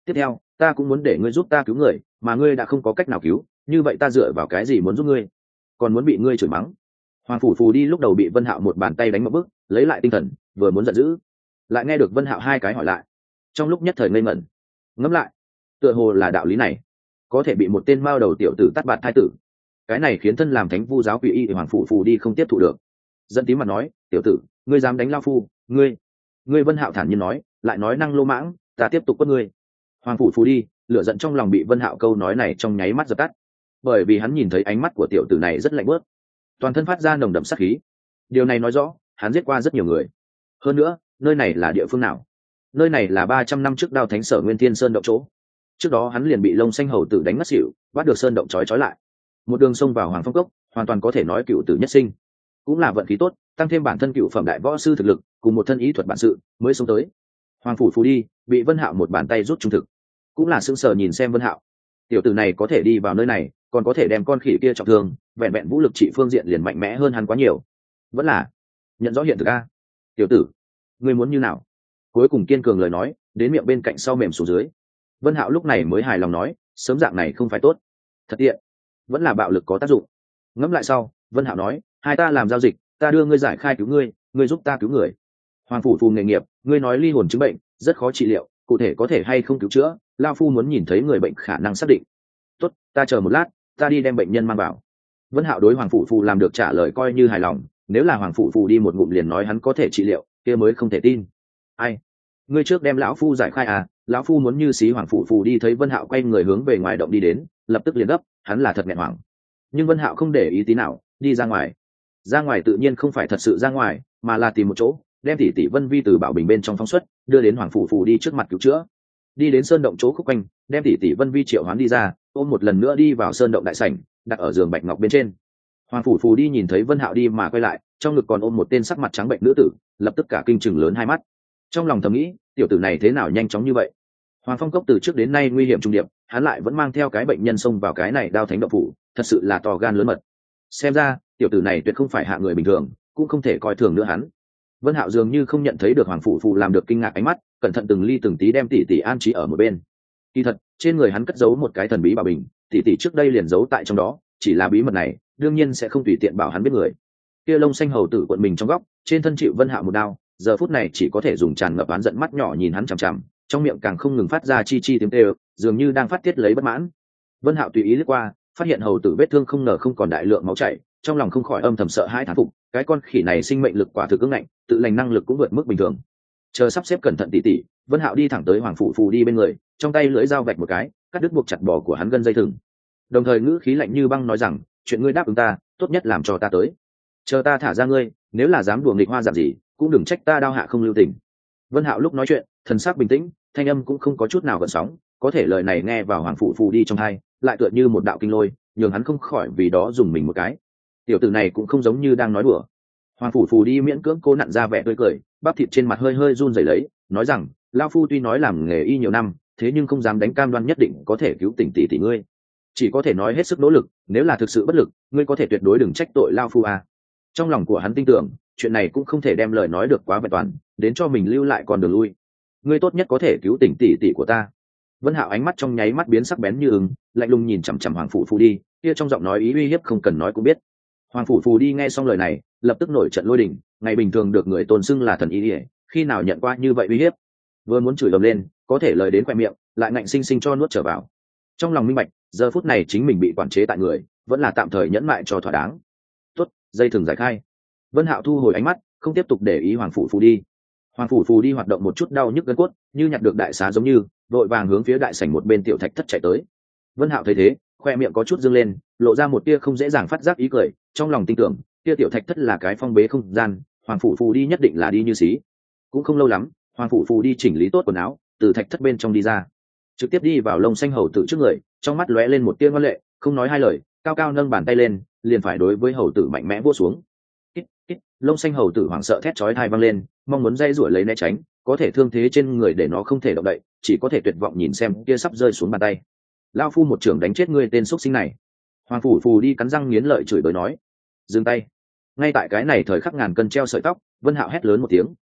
tiếp theo ta cũng muốn để ngươi giúp ta cứu người, mà ngươi đã không có cách nào cứu, như vậy ta dựa vào cái gì muốn giúp ngươi, còn muốn bị ngươi chửi mắng. Hoàng phủ phù đi lúc đầu bị Vân Hạo một bàn tay đánh một bước, lấy lại tinh thần, vừa muốn giận dữ, lại nghe được Vân Hạo hai cái hỏi lại, trong lúc nhất thời ngây ngẩn. Ngẫm lại, tựa hồ là đạo lý này, có thể bị một tên mao đầu tiểu tử tát bạt thai tử, cái này khiến thân làm thánh vu giáo quỷ y Hoàng phủ phù đi không tiếp thụ được, giận tím mặt nói, tiểu tử, ngươi dám đánh lao phu, ngươi ngươi Vân Hạo thản nhiên nói, lại nói năng lô mãng, ta tiếp tục quất ngươi. Hoàng phủ phù đi, lửa giận trong lòng bị Vân Hạo câu nói này trong nháy mắt dập tắt, bởi vì hắn nhìn thấy ánh mắt của tiểu tử này rất lạnh bớt, toàn thân phát ra nồng đậm sát khí. Điều này nói rõ hắn giết qua rất nhiều người. Hơn nữa, nơi này là địa phương nào? Nơi này là ba trăm năm trước Đao Thánh Sở Nguyên Thiên Sơn động chỗ. Trước đó hắn liền bị Lông Xanh hầu tử đánh ngất xỉu, bắt được sơn động trói trói lại. Một đường sông vào Hoàng Phong Cốc, hoàn toàn có thể nói cựu tử nhất sinh. Cũng là vận khí tốt, tăng thêm bản thân cựu phẩm đại võ sư thực lực, cùng một thân ý thuật bản sự, mới sống tới. Hoàng phủ phù đi, bị Vân Hạo một bàn tay rút trung thực. Cũng là sững sờ nhìn xem Vân Hạo. Tiểu tử này có thể đi vào nơi này, còn có thể đem con khỉ kia trọng thương, vẹn vẹn vũ lực trị phương diện liền mạnh mẽ hơn hắn quá nhiều. Vẫn là nhận rõ hiện thực a. Tiểu tử, ngươi muốn như nào? Cuối cùng kiên cường lời nói đến miệng bên cạnh sau mềm xuống dưới. Vân Hạo lúc này mới hài lòng nói, sớm dạng này không phải tốt, thật tiện, vẫn là bạo lực có tác dụng. Ngẫm lại sau, Vân Hạo nói, hai ta làm giao dịch, ta đưa ngươi giải khai cứu ngươi, ngươi giúp ta cứu người. Hoàng phủ phù nghề nghiệp, ngươi nói ly hồn chứng bệnh rất khó trị liệu, cụ thể có thể hay không cứu chữa, lão phu muốn nhìn thấy người bệnh khả năng xác định. Tốt, ta chờ một lát, ta đi đem bệnh nhân mang vào. Vân Hạo đối Hoàng phủ phù làm được trả lời coi như hài lòng, nếu là Hoàng phủ phù đi một ngụm liền nói hắn có thể trị liệu, kia mới không thể tin. Ai? Ngươi trước đem lão phu giải khai à? Lão phu muốn như xí. Hoàng phủ phù đi thấy Vân Hạo quay người hướng về ngoài động đi đến, lập tức liền gấp, hắn là thật nghẹn hoảng. Nhưng Vân Hạo không để ý tí nào, đi ra ngoài. Ra ngoài tự nhiên không phải thật sự ra ngoài, mà là tìm một chỗ, đem tỷ tỷ Vân Vi từ bảo bình bên trong phóng xuất, đưa đến Hoàng phủ phù đi trước mặt cứu chữa. Đi đến sơn động chỗ khúc quanh, đem tỷ tỷ Vân Vi triệu hoán đi ra, ôm một lần nữa đi vào sơn động đại sảnh, đặt ở giường bạch ngọc bên trên. Hoàng phủ phù đi nhìn thấy Vân Hạo đi mà quay lại, trong ngực còn ôm một tên sắc mặt trắng bệnh nữ tử, lập tức cả kinh chừng lớn hai mắt. Trong lòng thầm nghĩ, tiểu tử này thế nào nhanh chóng như vậy? Hoàng Phong Cốc từ trước đến nay nguy hiểm trung điệp, hắn lại vẫn mang theo cái bệnh nhân xông vào cái này Đao Thánh động phủ, thật sự là to gan lớn mật. Xem ra, tiểu tử này tuyệt không phải hạ người bình thường, cũng không thể coi thường nữa hắn. Vân Hạo dường như không nhận thấy được Hoàng phủ phù làm được kinh ngạc ánh mắt, cẩn thận từng ly từng tí đem tỷ tỷ an trí ở một bên. Kỳ thật, trên người hắn cất giấu một cái thần bí bảo bình, tỷ tỷ trước đây liền giấu tại trong đó, chỉ là bí mật này, đương nhiên sẽ không tùy tiện bảo hắn biết người. Kia Lông Xanh hầu tử cuộn mình trong góc, trên thân chịu Vân Hạo một đao, giờ phút này chỉ có thể dùng tràn ngập oán giận mắt nhỏ nhìn hắn chằm chằm, trong miệng càng không ngừng phát ra chi chi tiếng kêu, dường như đang phát tiết lấy bất mãn. Vân Hạo tùy ý lướt qua, phát hiện hầu tử vết thương không ngờ không còn đại lượng máu chảy, trong lòng không khỏi âm thầm sợ hãi thán phục, cái con khỉ này sinh mệnh lực quả thực cứng ngạnh, tự lành năng lực cũng vượt mức bình thường. Chờ sắp xếp cẩn thận tỉ tỉ, Vân Hạo đi thẳng tới Hoàng phủ phù đi bên người, trong tay lưỡi dao vạch một cái, cắt đứt buộc chặt bò của hắn gân dây thừng. Đồng thời ngữ khí lạnh như băng nói rằng, chuyện ngươi đáp ứng ta, tốt nhất làm cho ta tới. Chờ ta thả ra ngươi, nếu là dám đùa nghịch hoa dạng gì, cũng đừng trách ta đao hạ không lưu tình. Vân Hạo lúc nói chuyện, thần sắc bình tĩnh, thanh âm cũng không có chút nào gợn sóng, có thể lời này nghe vào Hoàng phủ phù đi trong tai, lại tựa như một đạo kinh lôi, nhường hắn không khỏi vì đó dùng mình một cái. Tiểu tử này cũng không giống như đang nói đùa. Hoàng phủ phù đi miễn cưỡng cố nặn ra vẻ tươi cười, bắp thịt trên mặt hơi hơi run rẩy lấy, nói rằng, lão phu tuy nói làm nghề y nhiều năm, thế nhưng không dám đánh cam đoan nhất định có thể cứu tỉnh tỷ tỷ ngươi, chỉ có thể nói hết sức nỗ lực, nếu là thực sự bất lực, ngươi có thể tuyệt đối đừng trách tội lão phu à. Trong lòng của hắn tin tưởng, chuyện này cũng không thể đem lời nói được quá vẹn toàn, đến cho mình lưu lại con đường lui. Ngươi tốt nhất có thể cứu tỉnh tỷ tỷ của ta. Vân Hạo ánh mắt trong nháy mắt biến sắc bén như ưng, lạnh lùng nhìn chằm chằm Hoàng phủ phù đi, kia trong giọng nói ý uy hiếp không cần nói cũng biết. Hoàng phủ phù đi nghe xong lời này, lập tức nổi trận lôi đình, ngày bình thường được người tôn xưng là thần y, khi nào nhận qua như vậy uy hiếp. Vừa muốn chửi ầm lên, có thể lời đến quẹt miệng, lại ngạnh sinh sinh cho nuốt trở vào. Trong lòng minh bạch, giờ phút này chính mình bị quản chế tại người, vẫn là tạm thời nhẫn mại cho thỏa đáng. Tốt, dây thừng giải khai. Vân Hạo thu hồi ánh mắt, không tiếp tục để ý Hoàng phủ phù đi. Hoàng phủ phù đi hoạt động một chút đau nhức gân cốt, như nhặt được đại xá giống như, vội vàng hướng phía đại sảnh một bên tiểu thạch thất chạy tới. Vân Hạo thấy thế, khoe miệng có chút dương lên, lộ ra một tia không dễ dàng phát giác ý cười, trong lòng tin tưởng, tia tiểu thạch thất là cái phong bế không gian, Hoàng phủ phù đi nhất định là đi như xí. Cũng không lâu lắm, Hoàng phủ phù đi chỉnh lý tốt quần áo, từ thạch thất bên trong đi ra, trực tiếp đi vào Lông Xanh hầu tử trước người, trong mắt lóe lên một tia ngoan lệ, không nói hai lời, cao cao nâng bàn tay lên, liền phải đối với hầu tử mạnh mẽ vỗ xuống. Kít, kít, Lông Xanh hầu tử hoảng sợ thét chói tai vang lên, mong muốn dây rủi lấy né tránh, có thể thương thế trên người để nó không thể động đậy, chỉ có thể tuyệt vọng nhìn xem kia sắp rơi xuống bàn tay. Lão phu một trưởng đánh chết ngươi tên xúc sinh này. Hoàng phủ phù đi cắn răng nghiến lợi chửi bới nói. Dừng tay. Ngay tại cái này thời khắc ngàn cân treo sợi tóc, Vân Hạo hét lớn một tiếng,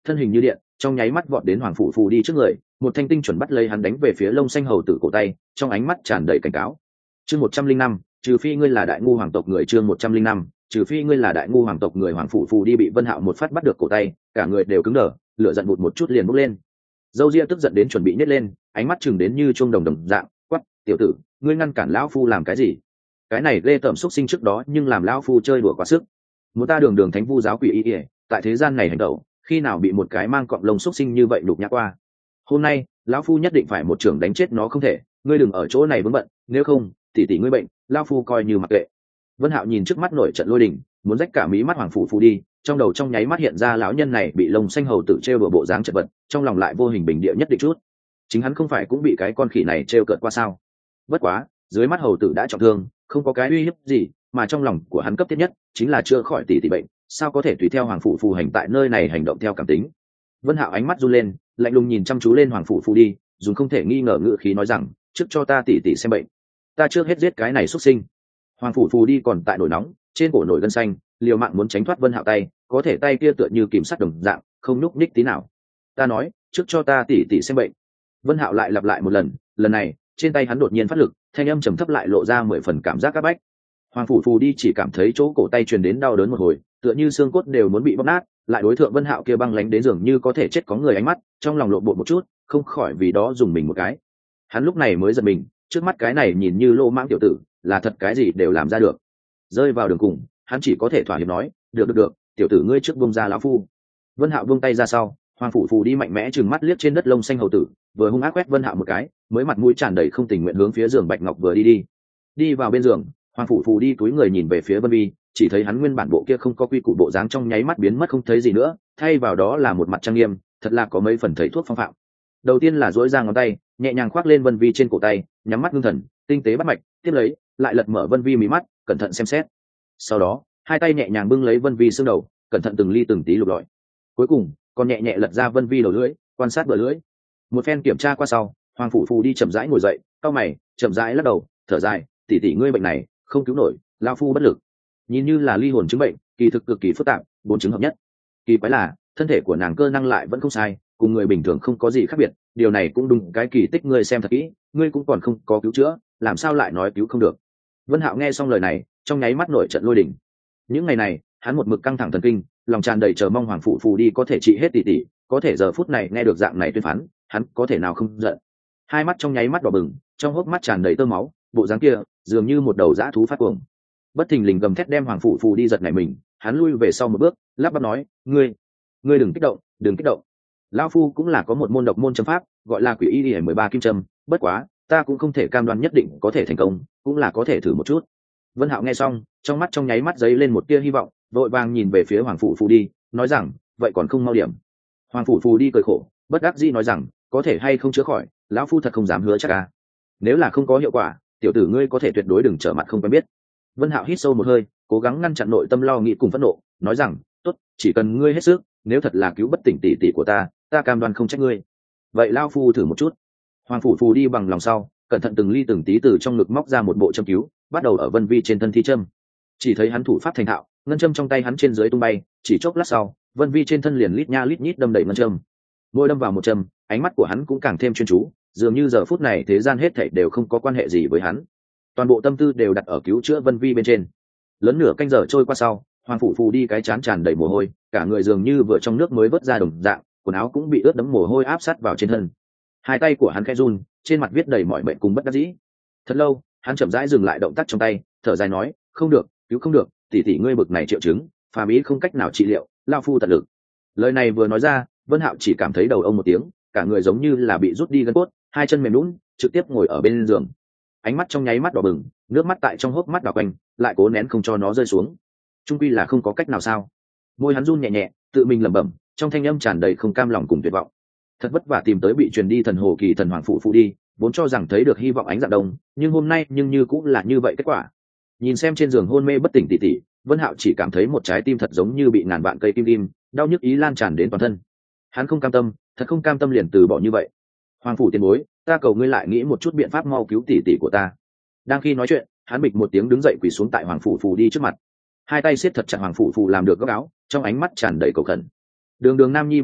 thân hình như điện trong nháy mắt vọt đến hoàng phủ phù đi trước người, một thanh tinh chuẩn bắt lấy hắn đánh về phía lông xanh hầu tử cổ tay, trong ánh mắt tràn đầy cảnh cáo. Chương một trăm linh năm, trừ phi ngươi là đại ngu hoàng tộc người. Chương một trăm linh năm, trừ phi ngươi là đại ngu hoàng tộc người. Hoàng phủ phù đi bị Vân Hạo một phát bắt được cổ tay, cả người đều cứng đờ, lửa giận bụt một chút liền bốc lên. Dâu ria tức giận đến chuẩn bị nhếch lên, ánh mắt chừng đến như chuông đồng đồng dạng, quắc, tiểu tử, ngươi ngăn cản lão phu làm cái gì? Cái này ghê tởm xúc sinh trước đó nhưng làm lão phu chơi đùa quá sức. Muốn ta đường đường thánh vu giáo quỷ y, tại thế gian này hành động, khi nào bị một cái mang cọng lông xúc sinh như vậy đục nhã qua? Hôm nay, lão phu nhất định phải một trưởng đánh chết nó không thể, ngươi đừng ở chỗ này vướng bận, nếu không, tỷ tỷ ngươi bệnh, lão phu coi như mặc kệ. Vân Hạo nhìn trước mắt nổi trận lôi đình, muốn rách cả mí mắt hoàng phủ phù đi, trong đầu trong nháy mắt hiện ra lão nhân này bị lông xanh hầu tử trêu bừa bộ dáng chật vật, trong lòng lại vô hình bình địa nhất định chút. Chính hắn không phải cũng bị cái con khỉ này trêu cợt qua sao? Bất quá, dưới mắt hầu tử đã trọng thương, không có cái uy hiếp gì, mà trong lòng của hắn cấp thiết nhất chính là chữa khỏi tỷ tỷ bệnh, sao có thể tùy theo hoàng phủ phù hành tại nơi này hành động theo cảm tính. Vân Hạo ánh mắt run lên, lạnh lùng nhìn chăm chú lên hoàng phủ phù đi, dùng không thể nghi ngờ ngữ khí nói rằng, trước cho ta tỷ tỷ xem bệnh, ta trước hết giết cái này xuất sinh. Hoàng phủ phù đi còn tại nổi nóng, trên cổ nổi gân xanh, liều mạng muốn tránh thoát Vân Hạo tay, có thể tay kia tựa như kìm sắt đồng dạng, không nhúc nhích tí nào. Ta nói, trước cho ta tỷ tỷ xem bệnh. Vân Hạo lại lặp lại một lần, lần này trên tay hắn đột nhiên phát lực, thanh âm trầm thấp lại lộ ra mười phần cảm giác các bách. Hoàng phủ phù đi chỉ cảm thấy chỗ cổ tay truyền đến đau đớn một hồi, tựa như xương cốt đều muốn bị bóp nát, lại đối thượng Vân Hạo kia băng lãnh đến dường như có thể chết có người ánh mắt, trong lòng lộn bột một chút, không khỏi vì đó dùng mình một cái. Hắn lúc này mới giật mình, trước mắt cái này nhìn như lô mãng tiểu tử, là thật cái gì đều làm ra được. Rơi vào đường cùng, hắn chỉ có thể thỏa hiệp nói, được được được, tiểu tử ngươi trước buông ra lão phu. Vân Hạo buông tay ra sau, Hoàng phủ phù đi mạnh mẽ trừng mắt liếc trên đất lông xanh hầu tử, vừa hung ác quét Vân Hạo một cái, mới mặt mũi tràn đầy không tình nguyện hướng phía giường Bạch Ngọc vừa đi đi. Đi vào bên giường, Hoàng phủ phù đi túi người nhìn về phía Vân Vi, chỉ thấy hắn nguyên bản bộ kia không có quy củ bộ dáng trong nháy mắt biến mất không thấy gì nữa, thay vào đó là một mặt trang nghiêm, thật là có mấy phần thầy thuốc phong phạm. Đầu tiên là duỗi ra ngón tay, nhẹ nhàng khoác lên Vân Vi trên cổ tay, nhắm mắt ngưng thần, tinh tế bắt mạch, tiếp lấy, lại lật mở Vân Vi mí mắt, cẩn thận xem xét. Sau đó, hai tay nhẹ nhàng bưng lấy Vân Vi xương đầu, cẩn thận từng ly từng tí lục lọi. Cuối cùng, còn nhẹ nhẹ lật ra Vân Vi đầu lưỡi, quan sát bờ lưỡi. Một phen kiểm tra qua sau, Hoàng phủ phù đi chậm rãi ngồi dậy, cau mày, chậm rãi lắc đầu, thở dài, tỷ tỷ ngươi bệnh này, không cứu nổi, lão phu bất lực. Nhìn như là ly hồn chứng bệnh, kỳ thực cực kỳ phức tạp, bốn chứng hợp nhất. Kỳ quái là, thân thể của nàng cơ năng lại vẫn không sai, cùng người bình thường không có gì khác biệt, điều này cũng đúng cái kỳ tích ngươi xem thật kỹ, ngươi cũng còn không có cứu chữa, làm sao lại nói cứu không được. Vân Hạo nghe xong lời này, trong nháy mắt nổi trận lôi đình. Những ngày này, hắn một mực căng thẳng thần kinh, lòng tràn đầy chờ mong Hoàng phủ phù đi có thể trị hết tỷ tỷ, có thể giờ phút này nghe được dạng này tuyên phán, hắn có thể nào không giận. Hai mắt trong nháy mắt đỏ bừng, trong hốc mắt tràn đầy tơ máu, bộ dáng kia dường như một đầu dã thú phát cuồng. Bất thình lình gầm thét đem Hoàng phủ phù đi giật nảy mình, hắn lui về sau một bước, lắp bắp nói, ngươi, ngươi đừng kích động, đừng kích động. Lão phu cũng là có một môn độc môn châm pháp, gọi là Quỷ Y Điển mười ba kim châm, bất quá, ta cũng không thể cam đoan nhất định có thể thành công, cũng là có thể thử một chút. Vân Hạo nghe xong, trong mắt trong nháy mắt giấy lên một tia hy vọng, vội vàng nhìn về phía Hoàng phủ phù đi, nói rằng, vậy còn không mau điểm. Hoàng phủ phù đi cười khổ, bất đắc dĩ nói rằng, có thể hay không chữa khỏi, lão phu thật không dám hứa chắc à. Nếu là không có hiệu quả, tiểu tử ngươi có thể tuyệt đối đừng trở mặt không quen biết. Vân Hạo hít sâu một hơi, cố gắng ngăn chặn nội tâm lo nghĩ cùng phẫn nộ, nói rằng, tốt, chỉ cần ngươi hết sức, nếu thật là cứu bất tỉnh tỷ tỷ của ta, ta cam đoan không trách ngươi. Vậy lão phu thử một chút. Hoàng phủ phù đi bằng lòng sau, cẩn thận từng ly từng tí từ trong ngực móc ra một bộ châm cứu, bắt đầu ở Vân Vi trên thân thi châm. Chỉ thấy hắn thủ pháp thành thạo, ngân châm trong tay hắn trên dưới tung bay, chỉ chốc lát sau, Vân Vi trên thân liền lít nha lít nhít đâm đầy ngân châm. Mỗi đâm vào một châm, ánh mắt của hắn cũng càng thêm chuyên chú, dường như giờ phút này thế gian hết thảy đều không có quan hệ gì với hắn. Toàn bộ tâm tư đều đặt ở cứu chữa Vân Vi bên trên. Lớn nửa canh giờ trôi qua sau, Hoàng phủ phù đi cái chán tràn đầy mồ hôi, cả người dường như vừa trong nước mới vớt ra đồng dạng, quần áo cũng bị ướt đẫm mồ hôi áp sát vào trên thân. Hai tay của hắn khẽ run, trên mặt viết đầy mọi mệnh cùng bất đắc dĩ. Thật lâu, hắn chậm rãi dừng lại động tác trong tay, thở dài nói, không được, cứu không được, tỷ tỷ ngươi bực này triệu chứng, phàm ý không cách nào trị liệu, lão phu tận lực. Lời này vừa nói ra, Vân Hạo chỉ cảm thấy đầu ông một tiếng, cả người giống như là bị rút đi gân cốt, hai chân mềm nhũn, trực tiếp ngồi ở bên giường. Ánh mắt trong nháy mắt đỏ bừng, nước mắt tại trong hốc mắt đỏ quanh, lại cố nén không cho nó rơi xuống. Trung quy là không có cách nào sao? Môi hắn run nhẹ nhẹ, tự mình lẩm bẩm, trong thanh âm tràn đầy không cam lòng cùng tuyệt vọng. Thật vất vả tìm tới bị truyền đi thần hồ kỳ thần Hoàng phủ phụ đi, vốn cho rằng thấy được hy vọng ánh dạng đông, nhưng hôm nay nhưng như cũng là như vậy kết quả. Nhìn xem trên giường hôn mê bất tỉnh tỷ tỷ, Vân Hạo chỉ cảm thấy một trái tim thật giống như bị ngàn vạn cây kim kim, đau nhức ý lan tràn đến toàn thân. Hắn không cam tâm, thật không cam tâm liền từ bỏ như vậy. Hoàng phủ tiền bối, ta cầu ngươi lại nghĩ một chút biện pháp mau cứu tỷ tỷ của ta. Đang khi nói chuyện, hắn bịch một tiếng đứng dậy quỳ xuống tại Hoàng phủ phù đi trước mặt, hai tay siết thật chặt Hoàng phủ phù làm được góc áo, trong ánh mắt tràn đầy cầu khẩn. Đường đường nam nhi bảy thượng,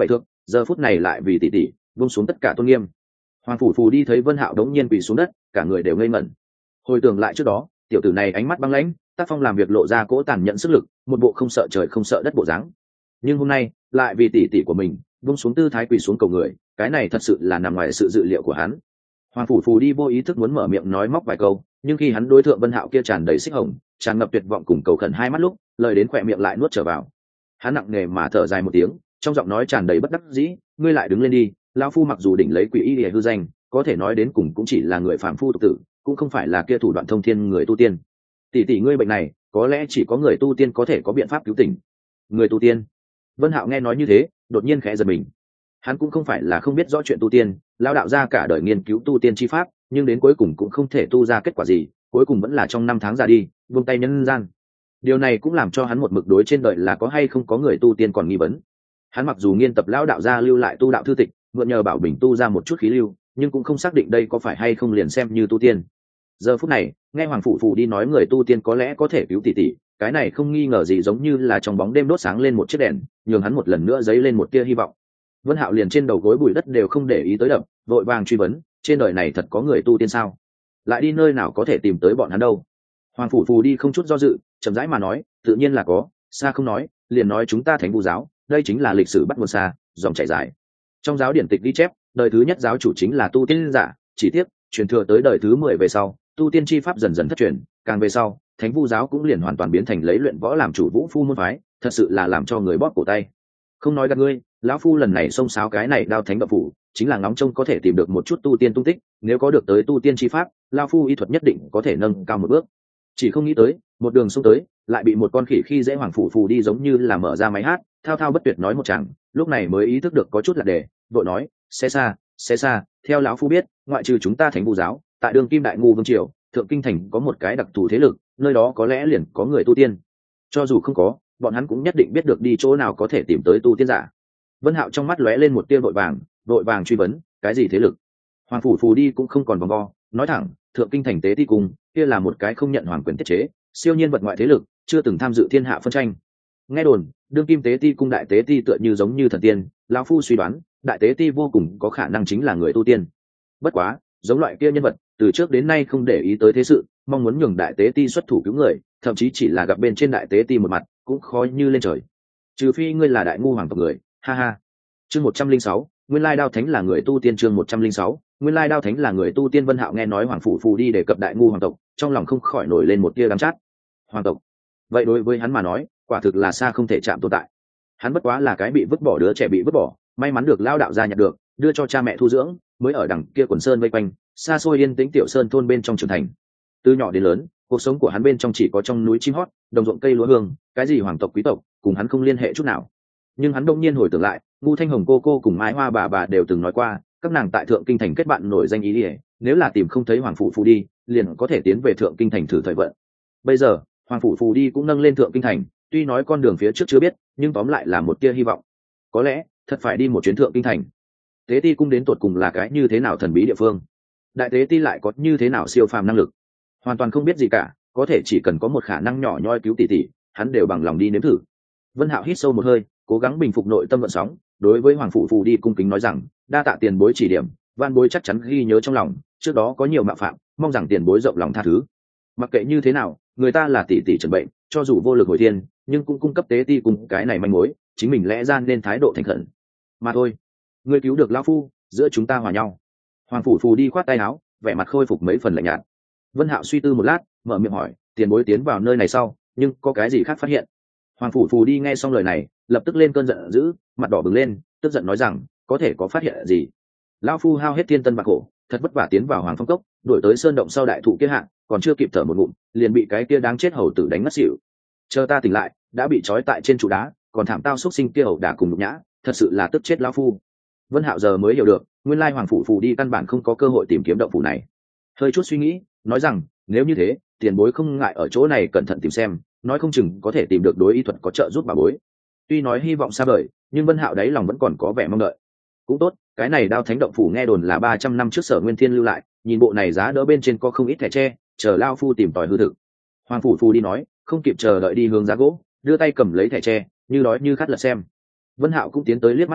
giờ phút này lại vì tỷ tỷ buông xuống tất cả tôn nghiêm. Hoàng phủ phù đi thấy Vân Hạo đống nhiên quỳ xuống đất, cả người đều ngây ngẩn. Hồi tưởng lại trước đó, tiểu tử này ánh mắt băng lãnh, tác phong làm việc lộ ra cỗ tàn nhẫn sức lực, một bộ không sợ trời không sợ đất bộ dáng. Nhưng hôm nay lại vì tỷ tỷ của mình buông xuống tư thái quỳ xuống cầu người, cái này thật sự là nằm ngoài sự dự liệu của hắn. Hoàng phủ phù đi vô ý thức muốn mở miệng nói móc vài câu, nhưng khi hắn đối tượng Vân Hạo kia tràn đầy xích hồng, tràn ngập tuyệt vọng cùng cầu khẩn hai mắt lúc, lời đến khỏe miệng lại nuốt trở vào. Hắn nặng nề mà thở dài một tiếng, trong giọng nói tràn đầy bất đắc dĩ, ngươi lại đứng lên đi, lão phu mặc dù đỉnh lấy quỷ y để hư danh, có thể nói đến cùng cũng chỉ là người phàm phu tục tử, cũng không phải là kia thủ đoạn thông thiên người tu tiên. Tỷ tỷ ngươi bệnh này, có lẽ chỉ có người tu tiên có thể có biện pháp cứu tỉnh. Người tu tiên? Vân Hạo nghe nói như thế, đột nhiên khẽ giật mình. Hắn cũng không phải là không biết rõ chuyện tu tiên, lão đạo gia cả đời nghiên cứu tu tiên chi pháp, nhưng đến cuối cùng cũng không thể tu ra kết quả gì, cuối cùng vẫn là trong năm tháng ra đi, buông tay nhân gian. Điều này cũng làm cho hắn một mực đối trên đời là có hay không có người tu tiên còn nghi vấn. Hắn mặc dù nghiên tập lão đạo gia lưu lại tu đạo thư tịch, mượn nhờ bảo bình tu ra một chút khí lưu, nhưng cũng không xác định đây có phải hay không liền xem như tu tiên. Giờ phút này, nghe Hoàng phủ phủ đi nói người tu tiên có lẽ có thể cứu tỷ tỷ, cái này không nghi ngờ gì giống như là trong bóng đêm đốt sáng lên một chiếc đèn, nhường hắn một lần nữa dấy lên một tia hy vọng. Vân Hạo liền trên đầu gối bụi đất đều không để ý tới đập, vội vàng truy vấn, trên đời này thật có người tu tiên sao? Lại đi nơi nào có thể tìm tới bọn hắn đâu? Hoàng phủ phù đi không chút do dự, chậm rãi mà nói, tự nhiên là có, xa không nói, liền nói chúng ta Thánh Vu giáo, đây chính là lịch sử bắt nguồn xa, dòng chảy dài. Trong giáo điển tịch ghi chép, đời thứ nhất giáo chủ chính là tu tiên giả, chỉ tiếc, truyền thừa tới đời thứ mười về sau, tu tiên chi pháp dần dần thất truyền, càng về sau, Thánh Vu giáo cũng liền hoàn toàn biến thành lấy luyện võ làm chủ vũ phu môn phái, thật sự là làm cho người bóp cổ tay. Không nói gạt ngươi, lão phu lần này xông xáo cái này Đao Thánh Động phủ, chính là ngóng trông có thể tìm được một chút tu tiên tung tích, nếu có được tới tu tiên chi pháp, lão phu y thuật nhất định có thể nâng cao một bước. Chỉ không nghĩ tới, một đường xông tới, lại bị một con khỉ khi dễ Hoàng phủ phù đi giống như là mở ra máy hát, thao thao bất tuyệt nói một chàng, lúc này mới ý thức được có chút là đề, vội nói, "Xe xa, xe xa, theo lão phu biết, ngoại trừ chúng ta Thánh Vu giáo, tại đường Kim Đại Ngu vương triều, thượng kinh thành có một cái đặc thù thế lực, nơi đó có lẽ liền có người tu tiên. Cho dù không có, bọn hắn cũng nhất định biết được đi chỗ nào có thể tìm tới tu tiên giả." Vân Hạo trong mắt lóe lên một tia vội vàng, vội vàng truy vấn, cái gì thế lực? Hoàng phủ phù đi cũng không còn vòng vo, nói thẳng, thượng kinh thành tế ti cung, kia là một cái không nhận hoàng quyền tiết chế, siêu nhiên vật ngoại thế lực, chưa từng tham dự thiên hạ phân tranh. Nghe đồn, đương kim tế ti cung đại tế ti tựa như giống như thần tiên, lão phu suy đoán, đại tế ti vô cùng có khả năng chính là người tu tiên. Bất quá, giống loại kia nhân vật, từ trước đến nay không để ý tới thế sự, mong muốn nhường đại tế ti xuất thủ cứu người, thậm chí chỉ là gặp bên trên đại tế ti một mặt, cũng khó như lên trời. Trừ phi ngươi là đại ngu hoàng tộc người, ha ha. Chương một trăm linh sáu, nguyên lai Đao Thánh là người tu tiên. Chương một trăm linh sáu, nguyên lai Đao Thánh là người tu tiên. Vân Hạo nghe nói Hoàng phủ phù đi đề cập đại ngu hoàng tộc, trong lòng không khỏi nổi lên một tia đắng chát. Hoàng tộc, vậy đối với hắn mà nói, quả thực là xa không thể chạm tồn tại. Hắn bất quá là cái bị vứt bỏ đứa trẻ bị vứt bỏ, may mắn được lao đạo gia nhặt được, đưa cho cha mẹ thu dưỡng, mới ở đằng kia quần sơn vây quanh, xa xôi yên tĩnh tiểu sơn thôn bên trong trưởng thành. Từ nhỏ đến lớn, cuộc sống của hắn bên trong chỉ có trong núi chim hót, đồng ruộng cây lúa hương, cái gì hoàng tộc quý tộc, cùng hắn không liên hệ chút nào. Nhưng hắn đông nhiên hồi tưởng lại, Ngu Thanh Hồng cô cô cùng Mai Hoa bà bà đều từng nói qua, các nàng tại thượng kinh thành kết bạn nổi danh ý ỉa, nếu là tìm không thấy Hoàng phủ phù đi, liền có thể tiến về thượng kinh thành thử thời vận. Bây giờ, Hoàng phủ phù đi cũng nâng lên thượng kinh thành, tuy nói con đường phía trước chưa biết, nhưng tóm lại là một tia hy vọng. Có lẽ thật phải đi một chuyến thượng kinh thành. Tế ti cung đến tột cùng là cái như thế nào thần bí địa phương? Đại tế ti lại có như thế nào siêu phàm năng lực? Hoàn toàn không biết gì cả, có thể chỉ cần có một khả năng nhỏ nhoi cứu tỷ tỷ, hắn đều bằng lòng đi nếm thử. Vân Hạo hít sâu một hơi, cố gắng bình phục nội tâm gợn sóng, đối với Hoàng phủ phù đi cung kính nói rằng, đa tạ tiền bối chỉ điểm, van bối chắc chắn ghi nhớ trong lòng, trước đó có nhiều mạo phạm, mong rằng tiền bối rộng lòng tha thứ. Mặc kệ như thế nào, người ta là tỷ tỷ trần bệnh, cho dù vô lực hồi thiên, nhưng cũng cung cấp tế ti cùng cái này manh mối, chính mình lẽ ra nên thái độ thành khẩn. Mà thôi, ngươi cứu được lão phu, giữa chúng ta hòa nhau. Hoàng phủ phù đi khoát tay áo, vẻ mặt khôi phục mấy phần lạnh nhạt. Vân Hạo suy tư một lát, mở miệng hỏi, tiền bối tiến vào nơi này sau, nhưng có cái gì khác phát hiện? Hoàng phủ phù đi nghe xong lời này, lập tức lên cơn giận dữ, mặt đỏ bừng lên, tức giận nói rằng, có thể có phát hiện gì? Lão phu hao hết thiên tân bạc khổ, thật vất vả tiến vào Hoàng Phong Cốc, đuổi tới sơn động sau đại thụ kia hạng, còn chưa kịp thở một ngụm, liền bị cái kia đáng chết hầu tử đánh ngất xỉu. Chờ ta tỉnh lại, đã bị trói tại trên trụ đá, còn thảm tao xúc sinh kia hầu đả cùng nhục nhã, thật sự là tức chết lão phu. Vân Hạo giờ mới hiểu được, nguyên lai Hoàng phủ phù đi căn bản không có cơ hội tìm kiếm động phủ này. Hơi chút suy nghĩ, nói rằng, nếu như thế, tiền bối không ngại ở chỗ này cẩn thận tìm xem, nói không chừng có thể tìm được đối y thuật có trợ giúp bà bối. Tuy nói hy vọng xa vời, nhưng Vân Hạo đáy lòng vẫn còn có vẻ mong đợi. Cũng tốt, cái này Đao Thánh động phủ nghe đồn là ba trăm năm trước Sở Nguyên Thiên lưu lại, nhìn bộ này giá đỡ bên trên có không ít thẻ tre, chờ lao phu tìm tòi hư thực. Hoàng phủ phù đi nói, không kịp chờ đợi đi hướng giá gỗ, đưa tay cầm lấy thẻ tre, như nói như khát lật xem. Vân Hạo cũng tiến tới liếc mắt nhìn,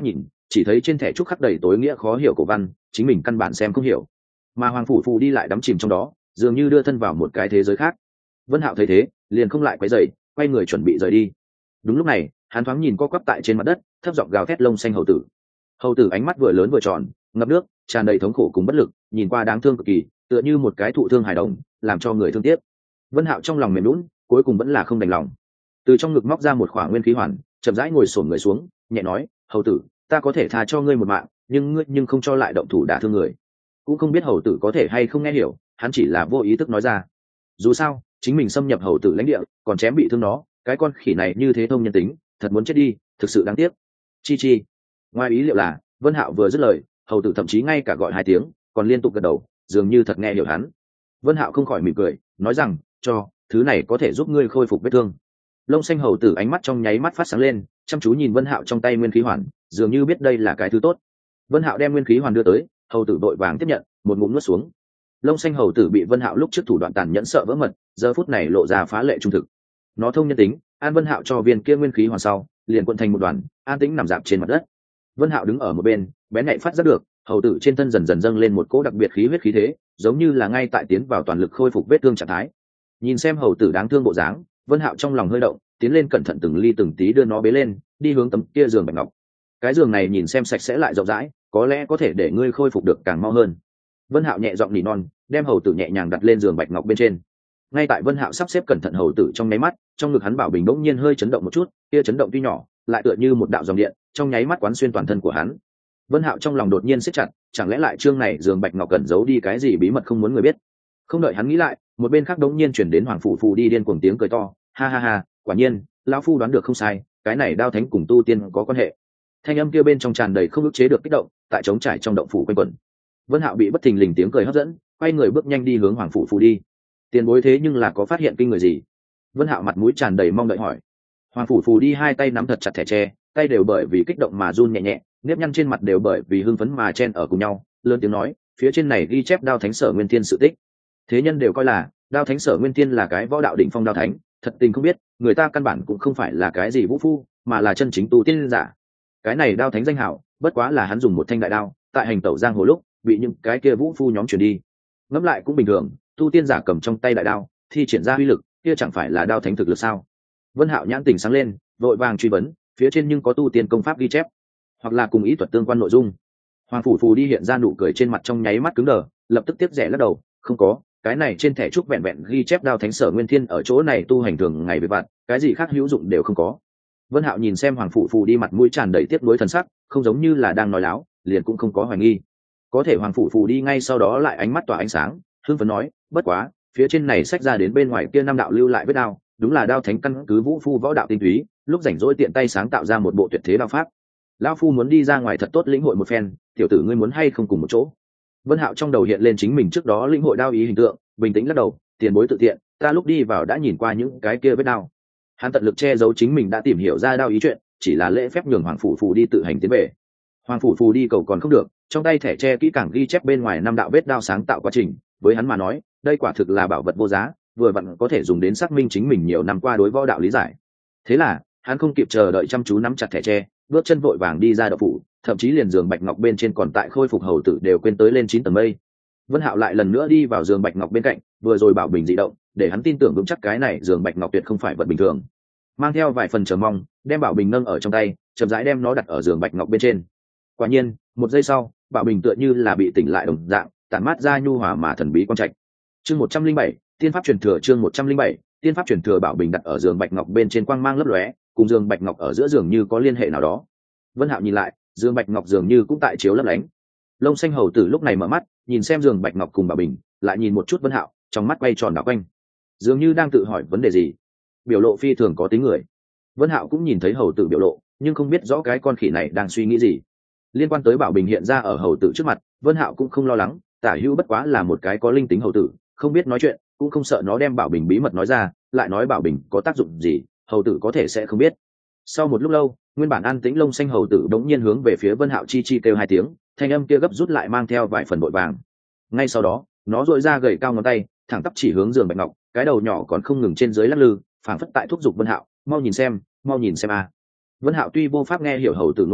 chỉ thấy trên thẻ trúc khắc đầy tối nghĩa khó hiểu cổ văn, chính mình căn bản xem không hiểu, mà hoàng phủ phù đi lại đắm chìm trong đó, dường như đưa thân vào một cái thế giới khác. Vân Hạo thấy thế, liền không lại quấy rầy, quay người chuẩn bị rời đi. Đúng lúc này, hắn thoáng nhìn co quắp tại trên mặt đất, thấp giọng gào thét lông xanh hầu tử. Hầu tử ánh mắt vừa lớn vừa tròn, ngập nước, tràn đầy thống khổ cùng bất lực, nhìn qua đáng thương cực kỳ, tựa như một cái thụ thương hài đồng, làm cho người thương tiếc. Vân Hạo trong lòng mềm nhũn, cuối cùng vẫn là không đành lòng, từ trong ngực móc ra một khỏa nguyên khí hoàn, chậm rãi ngồi xổm người xuống, nhẹ nói: hầu tử, ta có thể tha cho ngươi một mạng, nhưng ngươi nhưng không cho lại động thủ đả thương người. Cũng không biết hầu tử có thể hay không nghe hiểu, hắn chỉ là vô ý thức nói ra. Dù sao chính mình xâm nhập hầu tử lãnh địa, còn chém bị thương nó, cái con khỉ này như thế thông nhân tính, thật muốn chết đi, thực sự đáng tiếc. Chi chi. Ngoài ý liệu là, Vân Hạo vừa dứt lời, hầu tử thậm chí ngay cả gọi hai tiếng, còn liên tục gật đầu, dường như thật nghe hiểu hắn. Vân Hạo không khỏi mỉm cười, nói rằng: cho, thứ này có thể giúp ngươi khôi phục vết thương. Lông xanh hầu tử ánh mắt trong nháy mắt phát sáng lên, chăm chú nhìn Vân Hạo trong tay nguyên khí hoàn, dường như biết đây là cái thứ tốt. Vân Hạo đem nguyên khí hoàn đưa tới, hầu tử vội vàng tiếp nhận, một ngụm nuốt xuống. Lông xanh hầu tử bị Vân Hạo lúc trước thủ đoạn tàn nhẫn sợ vỡ mật, giờ phút này lộ ra phá lệ trung thực. Nó thông nhân tính, an Vân Hạo cho viên kia nguyên khí hoàn sau, liền cuộn thành một đoàn, an tĩnh nằm rạp trên mặt đất. Vân Hạo đứng ở một bên, bén nhạy phát giác được, hầu tử trên thân dần dần dâng lên một cỗ đặc biệt khí huyết khí thế, giống như là ngay tại tiến vào toàn lực khôi phục vết thương trạng thái. Nhìn xem hầu tử đáng thương bộ dáng, Vân Hạo trong lòng hơi động, tiến lên cẩn thận từng ly từng tí đưa nó bế lên, đi hướng tấm kia giường bạch ngọc. Cái giường này nhìn xem sạch sẽ lại rộng rãi, có lẽ có thể để ngươi khôi phục được càng mau hơn. Vân Hạo nhẹ giọng nỉ non, đem hầu tử nhẹ nhàng đặt lên giường bạch ngọc bên trên. Ngay tại Vân Hạo sắp xếp cẩn thận hầu tử trong nháy mắt, trong ngực hắn bảo bình bỗng nhiên hơi chấn động một chút, kia chấn động tuy nhỏ, lại tựa như một đạo dòng điện, trong nháy mắt quán xuyên toàn thân của hắn. Vân Hạo trong lòng đột nhiên siết chặt, chẳng lẽ lại chương này giường bạch ngọc cẩn giấu đi cái gì bí mật không muốn người biết? Không đợi hắn nghĩ lại, một bên khác đống nhiên chuyển đến hoàng phủ phù đi điên cuồng tiếng cười to, ha ha ha, quả nhiên, lão phu đoán được không sai, cái này đao thánh cùng tu tiên có quan hệ. Thanh âm kia bên trong tràn đầy không ức chế được kích động, tại trống trải trong động phủ quanh quẩn. Vân Hạo bị bất thình lình tiếng cười hấp dẫn, quay người bước nhanh đi hướng hoàng phủ phù đi. Tiền bối thế nhưng là có phát hiện kinh người gì? Vân Hạo mặt mũi tràn đầy mong đợi hỏi. Hoàng phủ phù đi hai tay nắm thật chặt thẻ tre, tay đều bởi vì kích động mà run nhẹ nhẹ, nếp nhăn trên mặt đều bởi vì hưng phấn mà chen ở cùng nhau, lớn tiếng nói, phía trên này ghi chép đao thánh Sở Nguyên Thiên sự tích. Thế nhân đều coi là đao thánh Sở Nguyên Thiên là cái võ đạo đỉnh phong đao thánh, thật tình không biết, người ta căn bản cũng không phải là cái gì vũ phu, mà là chân chính tu tiên giả. Cái này đao thánh danh hảo, bất quá là hắn dùng một thanh đại đao, tại hành tẩu giang hồ lúc, bị những cái kia vũ phu nhóm truyền đi. Ngẫm lại cũng bình thường, tu tiên giả cầm trong tay đại đao, thi triển ra uy lực, kia chẳng phải là đao thánh thực lực sao? Vân Hạo nhãn tỉnh sáng lên, vội vàng truy vấn, phía trên nhưng có tu tiên công pháp ghi chép, hoặc là cùng ý thuật tương quan nội dung. Hoàng phủ phù đi hiện ra nụ cười trên mặt trong nháy mắt cứng đờ, lập tức tiếp rẻ lắc đầu, không có, cái này trên thẻ trúc vẹn vẹn ghi chép đao thánh Sở Nguyên Thiên ở chỗ này tu hành thường ngày với bạn, cái gì khác hữu dụng đều không có. Vân Hạo nhìn xem Hoàng phủ phù đi mặt mũi tràn đầy tiếc nuối thần sắc, không giống như là đang nói láo, liền cũng không có hoài nghi. Có thể Hoàng phủ phù đi ngay sau đó lại ánh mắt tỏa ánh sáng, hưng phấn nói, bất quá, phía trên này sách ra đến bên ngoài kia năm đạo lưu lại vết đao, đúng là đao thánh căn cứ vũ phu võ đạo tinh túy, lúc rảnh rỗi tiện tay sáng tạo ra một bộ tuyệt thế đao pháp. Lão phu muốn đi ra ngoài thật tốt lĩnh hội một phen, tiểu tử ngươi muốn hay không cùng một chỗ? Vân Hạo trong đầu hiện lên chính mình trước đó lĩnh hội đao ý hình tượng, bình tĩnh lắc đầu, tiền bối tự tiện, ta lúc đi vào đã nhìn qua những cái kia vết đao. Hắn tận lực che giấu chính mình đã tìm hiểu ra đao ý chuyện, chỉ là lễ phép nhường Hoàng phủ phù đi tự hành tiến về. Hoàng phủ phù đi cầu còn không được, trong tay thẻ tre kỹ càng ghi chép bên ngoài năm đạo vết đao sáng tạo quá trình, với hắn mà nói, đây quả thực là bảo vật vô giá, vừa vặn có thể dùng đến xác minh chính mình nhiều năm qua đối võ đạo lý giải. Thế là, hắn không kịp chờ đợi chăm chú nắm chặt thẻ tre, bước chân vội vàng đi ra động phủ, thậm chí liền giường bạch ngọc bên trên còn tại khôi phục hầu tử đều quên tới lên chín tầng mây. Vân Hạo lại lần nữa đi vào giường bạch ngọc bên cạnh, vừa rồi bảo bình dị động, để hắn tin tưởng vững chắc cái này giường bạch ngọc tuyệt không phải vật bình thường. Mang theo vài phần chờ mong, đem bảo bình nâng ở trong tay, chậm rãi đem nó đặt ở giường bạch ngọc bên trên. Quả nhiên, một giây sau, bảo bình tựa như là bị tỉnh lại đồng dạng, tản mát ra nhu hòa mà thần bí quang trạch. Chương một trăm linh bảy, tiên pháp truyền thừa chương một trăm linh bảy, tiên pháp truyền thừa bảo bình đặt ở giường bạch ngọc bên trên quang mang lấp lóe, cùng giường bạch ngọc ở giữa giường như có liên hệ nào đó. Vân Hạo nhìn lại, giường bạch ngọc dường như cũng tại chiếu lấp lánh. Lông xanh hầu tử lúc này mở mắt, nhìn xem giường bạch ngọc cùng bảo bình, lại nhìn một chút Vân Hạo, trong mắt quay tròn đảo quanh, dường như đang tự hỏi vấn đề gì. Biểu lộ phi thường có tính người. Vân Hạo cũng nhìn thấy hầu tử biểu lộ, nhưng không biết rõ cái con khỉ này đang suy nghĩ gì. Liên quan tới bảo bình hiện ra ở hầu tử trước mặt, Vân Hạo cũng không lo lắng, tả hữu bất quá là một cái có linh tính hầu tử, không biết nói chuyện, cũng không sợ nó đem bảo bình bí mật nói ra, lại nói bảo bình có tác dụng gì, hầu tử có thể sẽ không biết. Sau một lúc lâu, nguyên bản an tĩnh lông xanh hầu tử đống nhiên hướng về phía Vân Hạo chi chi kêu hai tiếng, thanh âm kia gấp rút lại mang theo vài phần vội vàng. Ngay sau đó, nó duỗi ra gầy cao ngón tay, thẳng tắp chỉ hướng giường bạch ngọc, cái đầu nhỏ còn không ngừng trên dưới lắc lư, phảng phất tại thúc giục Vân Hạo, mau nhìn xem, mau nhìn xem a. À. Vân Hạo tuy vô pháp nghe hiểu hầu tử ngôn ngữ,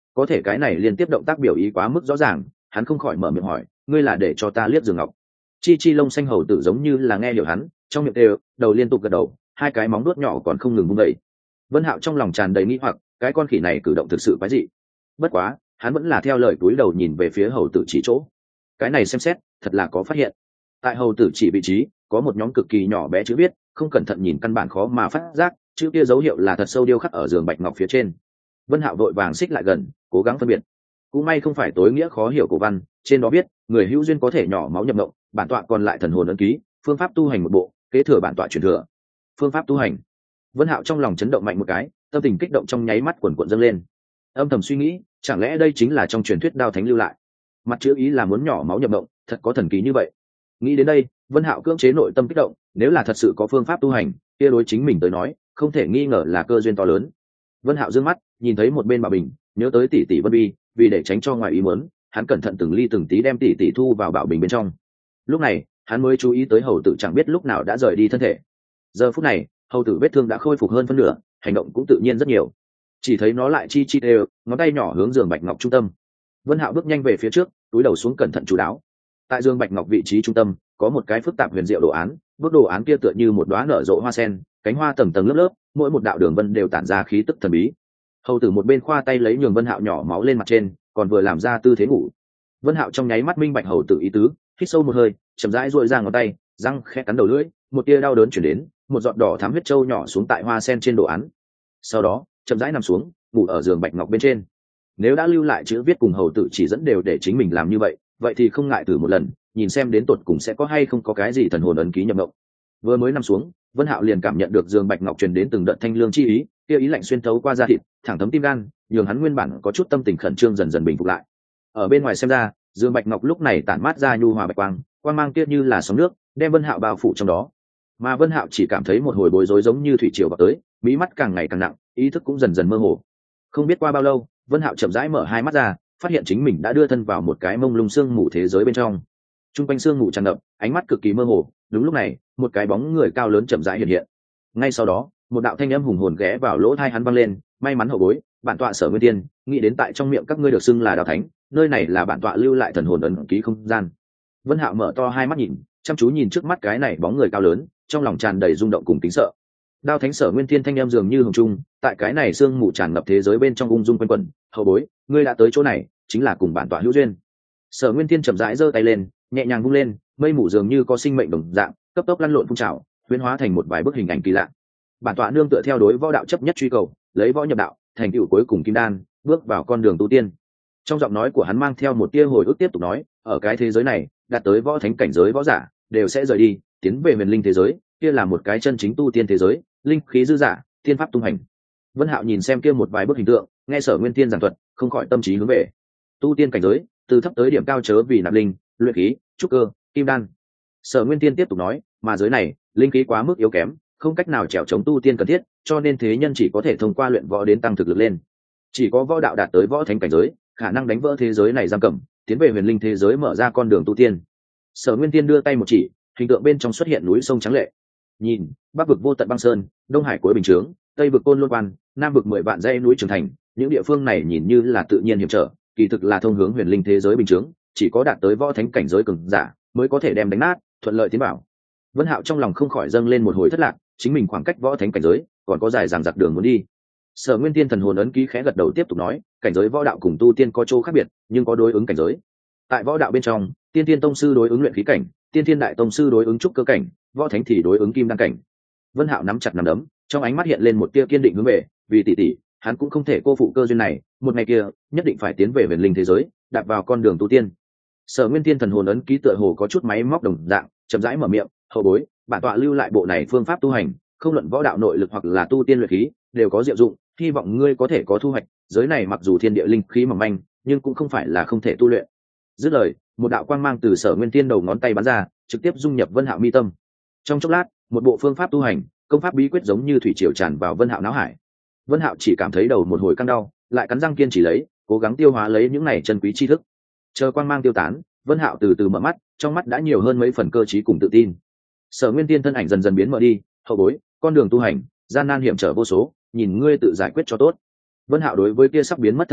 có thể cái này liên tiếp động tác biểu ý quá mức rõ ràng, hắn không khỏi mở miệng hỏi, ngươi là để cho ta liếc giường ngọc? Chi chi lông xanh hầu tử giống như là nghe hiểu hắn, trong miệng đều đầu liên tục gật đầu, hai cái móng đuốt nhỏ còn không ngừng vung đẩy. Vân Hạo trong lòng tràn đầy nghi hoặc, cái con khỉ này cử động thực sự quái dị. Bất quá hắn vẫn là theo lời túi đầu nhìn về phía hầu tử chỉ chỗ. Cái này xem xét thật là có phát hiện, tại hầu tử chỉ vị trí có một nhóm cực kỳ nhỏ bé chữ viết, không cẩn thận nhìn căn bản khó mà phát giác, chữ kia dấu hiệu là thật sâu điêu khắc ở giường bạch ngọc phía trên. Vân Hạo vội vàng xích lại gần, cố gắng phân biệt. Cũng may không phải tối nghĩa khó hiểu cổ văn, trên đó viết người hữu duyên có thể nhỏ máu nhập động, bản tọa còn lại thần hồn ấn ký, phương pháp tu hành một bộ, kế thừa bản tọa truyền thừa. Phương pháp tu hành. Vân Hạo trong lòng chấn động mạnh một cái, tâm tình kích động trong nháy mắt cuồn cuộn dâng lên. Âm thầm suy nghĩ, chẳng lẽ đây chính là trong truyền thuyết đao thánh lưu lại? Mặt chữ ý là muốn nhỏ máu nhập động, thật có thần kỳ như vậy. Nghĩ đến đây, Vân Hạo cưỡng chế nội tâm kích động, nếu là thật sự có phương pháp tu hành, kia đối chính mình tới nói, không thể nghi ngờ là cơ duyên to lớn. Vân Hạo dương mắt, nhìn thấy một bên Bảo Bình, nhớ tới tỷ tỷ Vân Vi, vì để tránh cho ngoài ý muốn, hắn cẩn thận từng ly từng tí đem tỷ tỷ thu vào Bảo Bình bên trong. Lúc này, hắn mới chú ý tới hầu tử chẳng biết lúc nào đã rời đi thân thể. Giờ phút này, hầu tử vết thương đã khôi phục hơn phân nửa, hành động cũng tự nhiên rất nhiều. Chỉ thấy nó lại chi chi đều, ngón tay nhỏ hướng giường bạch ngọc trung tâm. Vân Hạo bước nhanh về phía trước, túi đầu xuống cẩn thận chú đáo. Tại giường bạch ngọc vị trí trung tâm, có một cái phức tạp huyền diệu đồ án, bức đồ án kia tựa như một đóa nở rộ hoa sen, cánh hoa tầng tầng lớp lớp, mỗi một đạo đường vân đều tản ra khí tức thần bí. Hầu tử một bên khoa tay lấy nhường Vân Hạo nhỏ máu lên mặt trên, còn vừa làm ra tư thế ngủ. Vân Hạo trong nháy mắt minh bạch hầu tử ý tứ, hít sâu một hơi, chậm rãi duỗi ra ngón tay, răng khẽ cắn đầu lưỡi, một tia đau đớn truyền đến, một giọt đỏ thắm huyết châu nhỏ xuống tại hoa sen trên đồ án. Sau đó, chậm rãi nằm xuống, ngủ ở giường bạch ngọc bên trên. Nếu đã lưu lại chữ viết cùng hầu tử chỉ dẫn đều để chính mình làm như vậy, vậy thì không ngại thử một lần, nhìn xem đến tột cùng sẽ có hay không có cái gì thần hồn ấn ký nhập động. Vừa mới nằm xuống, Vân Hạo liền cảm nhận được giường bạch ngọc truyền đến từng đợt thanh lương chi ý, kia ý lạnh xuyên thấu qua da thịt, thẳng thấm tim gan, nhường hắn nguyên bản có chút tâm tình khẩn trương dần dần bình phục lại. Ở bên ngoài xem ra, giường bạch ngọc lúc này tản mát ra nhu hòa bạch quang, quang mang kia như là sóng nước, đem Vân Hạo bao phủ trong đó. Mà Vân Hạo chỉ cảm thấy một hồi bối rối giống như thủy triều vào tới, mí mắt càng ngày càng nặng, ý thức cũng dần dần mơ hồ. Không biết qua bao lâu, Vân Hạo chậm rãi mở hai mắt ra, phát hiện chính mình đã đưa thân vào một cái mông lung sương mù thế giới bên trong. Trung quanh sương mù tràn ngập, ánh mắt cực kỳ mơ hồ. Đúng lúc này, một cái bóng người cao lớn chậm rãi hiện hiện. Ngay sau đó, một đạo thanh âm hùng hồn ghé vào lỗ tai hắn vang lên, "May mắn hậu bối, bản tọa Sở Nguyên Tiên, nghĩ đến tại trong miệng các ngươi được xưng là Đạo Thánh, nơi này là bản tọa lưu lại thần hồn ấn ký không gian." Vân Hạo mở to hai mắt nhìn, chăm chú nhìn trước mắt cái này bóng người cao lớn, trong lòng tràn đầy rung động cùng kính sợ. Đao Thánh Sở Nguyên Thiên thanh âm dường như hồng trung, tại cái này sương mù tràn ngập thế giới bên trong ung dung quanh quẩn, "Hậu bối, ngươi đã tới chỗ này, chính là cùng bản tọa hữu duyên." Sở Nguyên Thiên chậm rãi giơ tay lên, nhẹ nhàng vung lên, mây mù dường như có sinh mệnh đồng dạng, cấp tốc lăn lộn phun trào, huyễn hóa thành một vài bức hình ảnh kỳ lạ. Bản tọa nương tựa theo đối võ đạo chấp nhất truy cầu, lấy võ nhập đạo, thành tựu cuối cùng kim đan, bước vào con đường tu tiên. Trong giọng nói của hắn mang theo một tia hồi ức tiếp tục nói, ở cái thế giới này, đạt tới võ thánh cảnh giới võ giả đều sẽ rời đi, tiến về huyền linh thế giới, kia là một cái chân chính tu tiên thế giới, linh khí dư dả, tiên pháp tung hành. Vân Hạo nhìn xem kia một vài bức hình tượng, nghe Sở Nguyên Tiên giảng thuật, không khỏi tâm trí hướng về tu tiên cảnh giới, từ thấp tới điểm cao chớ vì nạp linh, luyện khí, trúc cơ, kim đan. Sở Nguyên Tiên tiếp tục nói, mà giới này, linh khí quá mức yếu kém, không cách nào trèo chống tu tiên cần thiết, cho nên thế nhân chỉ có thể thông qua luyện võ đến tăng thực lực lên. Chỉ có võ đạo đạt tới võ thánh cảnh giới, khả năng đánh vỡ thế giới này giam cầm, tiến về huyền linh thế giới mở ra con đường tu tiên. Sở Nguyên Tiên đưa tay một chỉ, hình tượng bên trong xuất hiện núi sông trắng lệ. Nhìn, bắc vực vô tận băng sơn, đông hải cuối bình chướng, tây vực côn lôn quan, nam vực mười vạn dãy núi trưởng thành, những địa phương này nhìn như là tự nhiên hiểm trở, kỳ thực là thông hướng huyền linh thế giới bình chướng, chỉ có đạt tới võ thánh cảnh giới cường giả mới có thể đem đánh nát, thuận lợi tiến bảo. Vân Hạo trong lòng không khỏi dâng lên một hồi thất lạc, chính mình khoảng cách võ thánh cảnh giới còn có dài dằng dặc đường muốn đi. Sở Nguyên Tiên thần hồn ấn ký khẽ gật đầu tiếp tục nói, cảnh giới võ đạo cùng tu tiên có chỗ khác biệt, nhưng có đối ứng cảnh giới. Tại võ đạo bên trong, Tiên Tiên tông sư đối ứng luyện khí cảnh, Tiên Thiên đại tông sư đối ứng trúc cơ cảnh, võ thánh thì đối ứng kim đan cảnh. Vân Hạo nắm chặt nắm đấm, trong ánh mắt hiện lên một tia kiên định hướng về, vì tỷ tỷ, hắn cũng không thể cô phụ cơ duyên này, một ngày kia, nhất định phải tiến về huyền linh thế giới, đạp vào con đường tu tiên. Sở Nguyên Tiên thần hồn ấn ký tựa hồ có chút máy móc đồng dạng, chậm rãi mở miệng, "Hậu bối, bản tọa lưu lại bộ này phương pháp tu hành, không luận võ đạo nội lực hoặc là tu tiên luyện khí, đều có diệu dụng, hy vọng ngươi có thể có thu hoạch, giới này mặc dù thiên địa linh khí mỏng manh, nhưng cũng không phải là không thể tu luyện." Dứt lời, một đạo quang mang từ Sở Nguyên Tiên đầu ngón tay bắn ra, trực tiếp dung nhập Vân Hạo mi tâm. Trong chốc lát, một bộ phương pháp tu hành, công pháp bí quyết giống như thủy triều tràn vào Vân Hạo não hải. Vân Hạo chỉ cảm thấy đầu một hồi căng đau, lại cắn răng kiên trì lấy, cố gắng tiêu hóa lấy những này chân quý tri thức. Chờ quang mang tiêu tán, Vân Hạo từ từ mở mắt, trong mắt đã nhiều hơn mấy phần cơ trí cùng tự tin. Sở Nguyên Tiên thân ảnh dần dần biến mất đi, "Hậu bối, con đường tu hành, gian nan hiểm trở vô số, nhìn ngươi tự giải quyết cho tốt." Vân Hạo đối với kia sắp biến mất thân ảnh,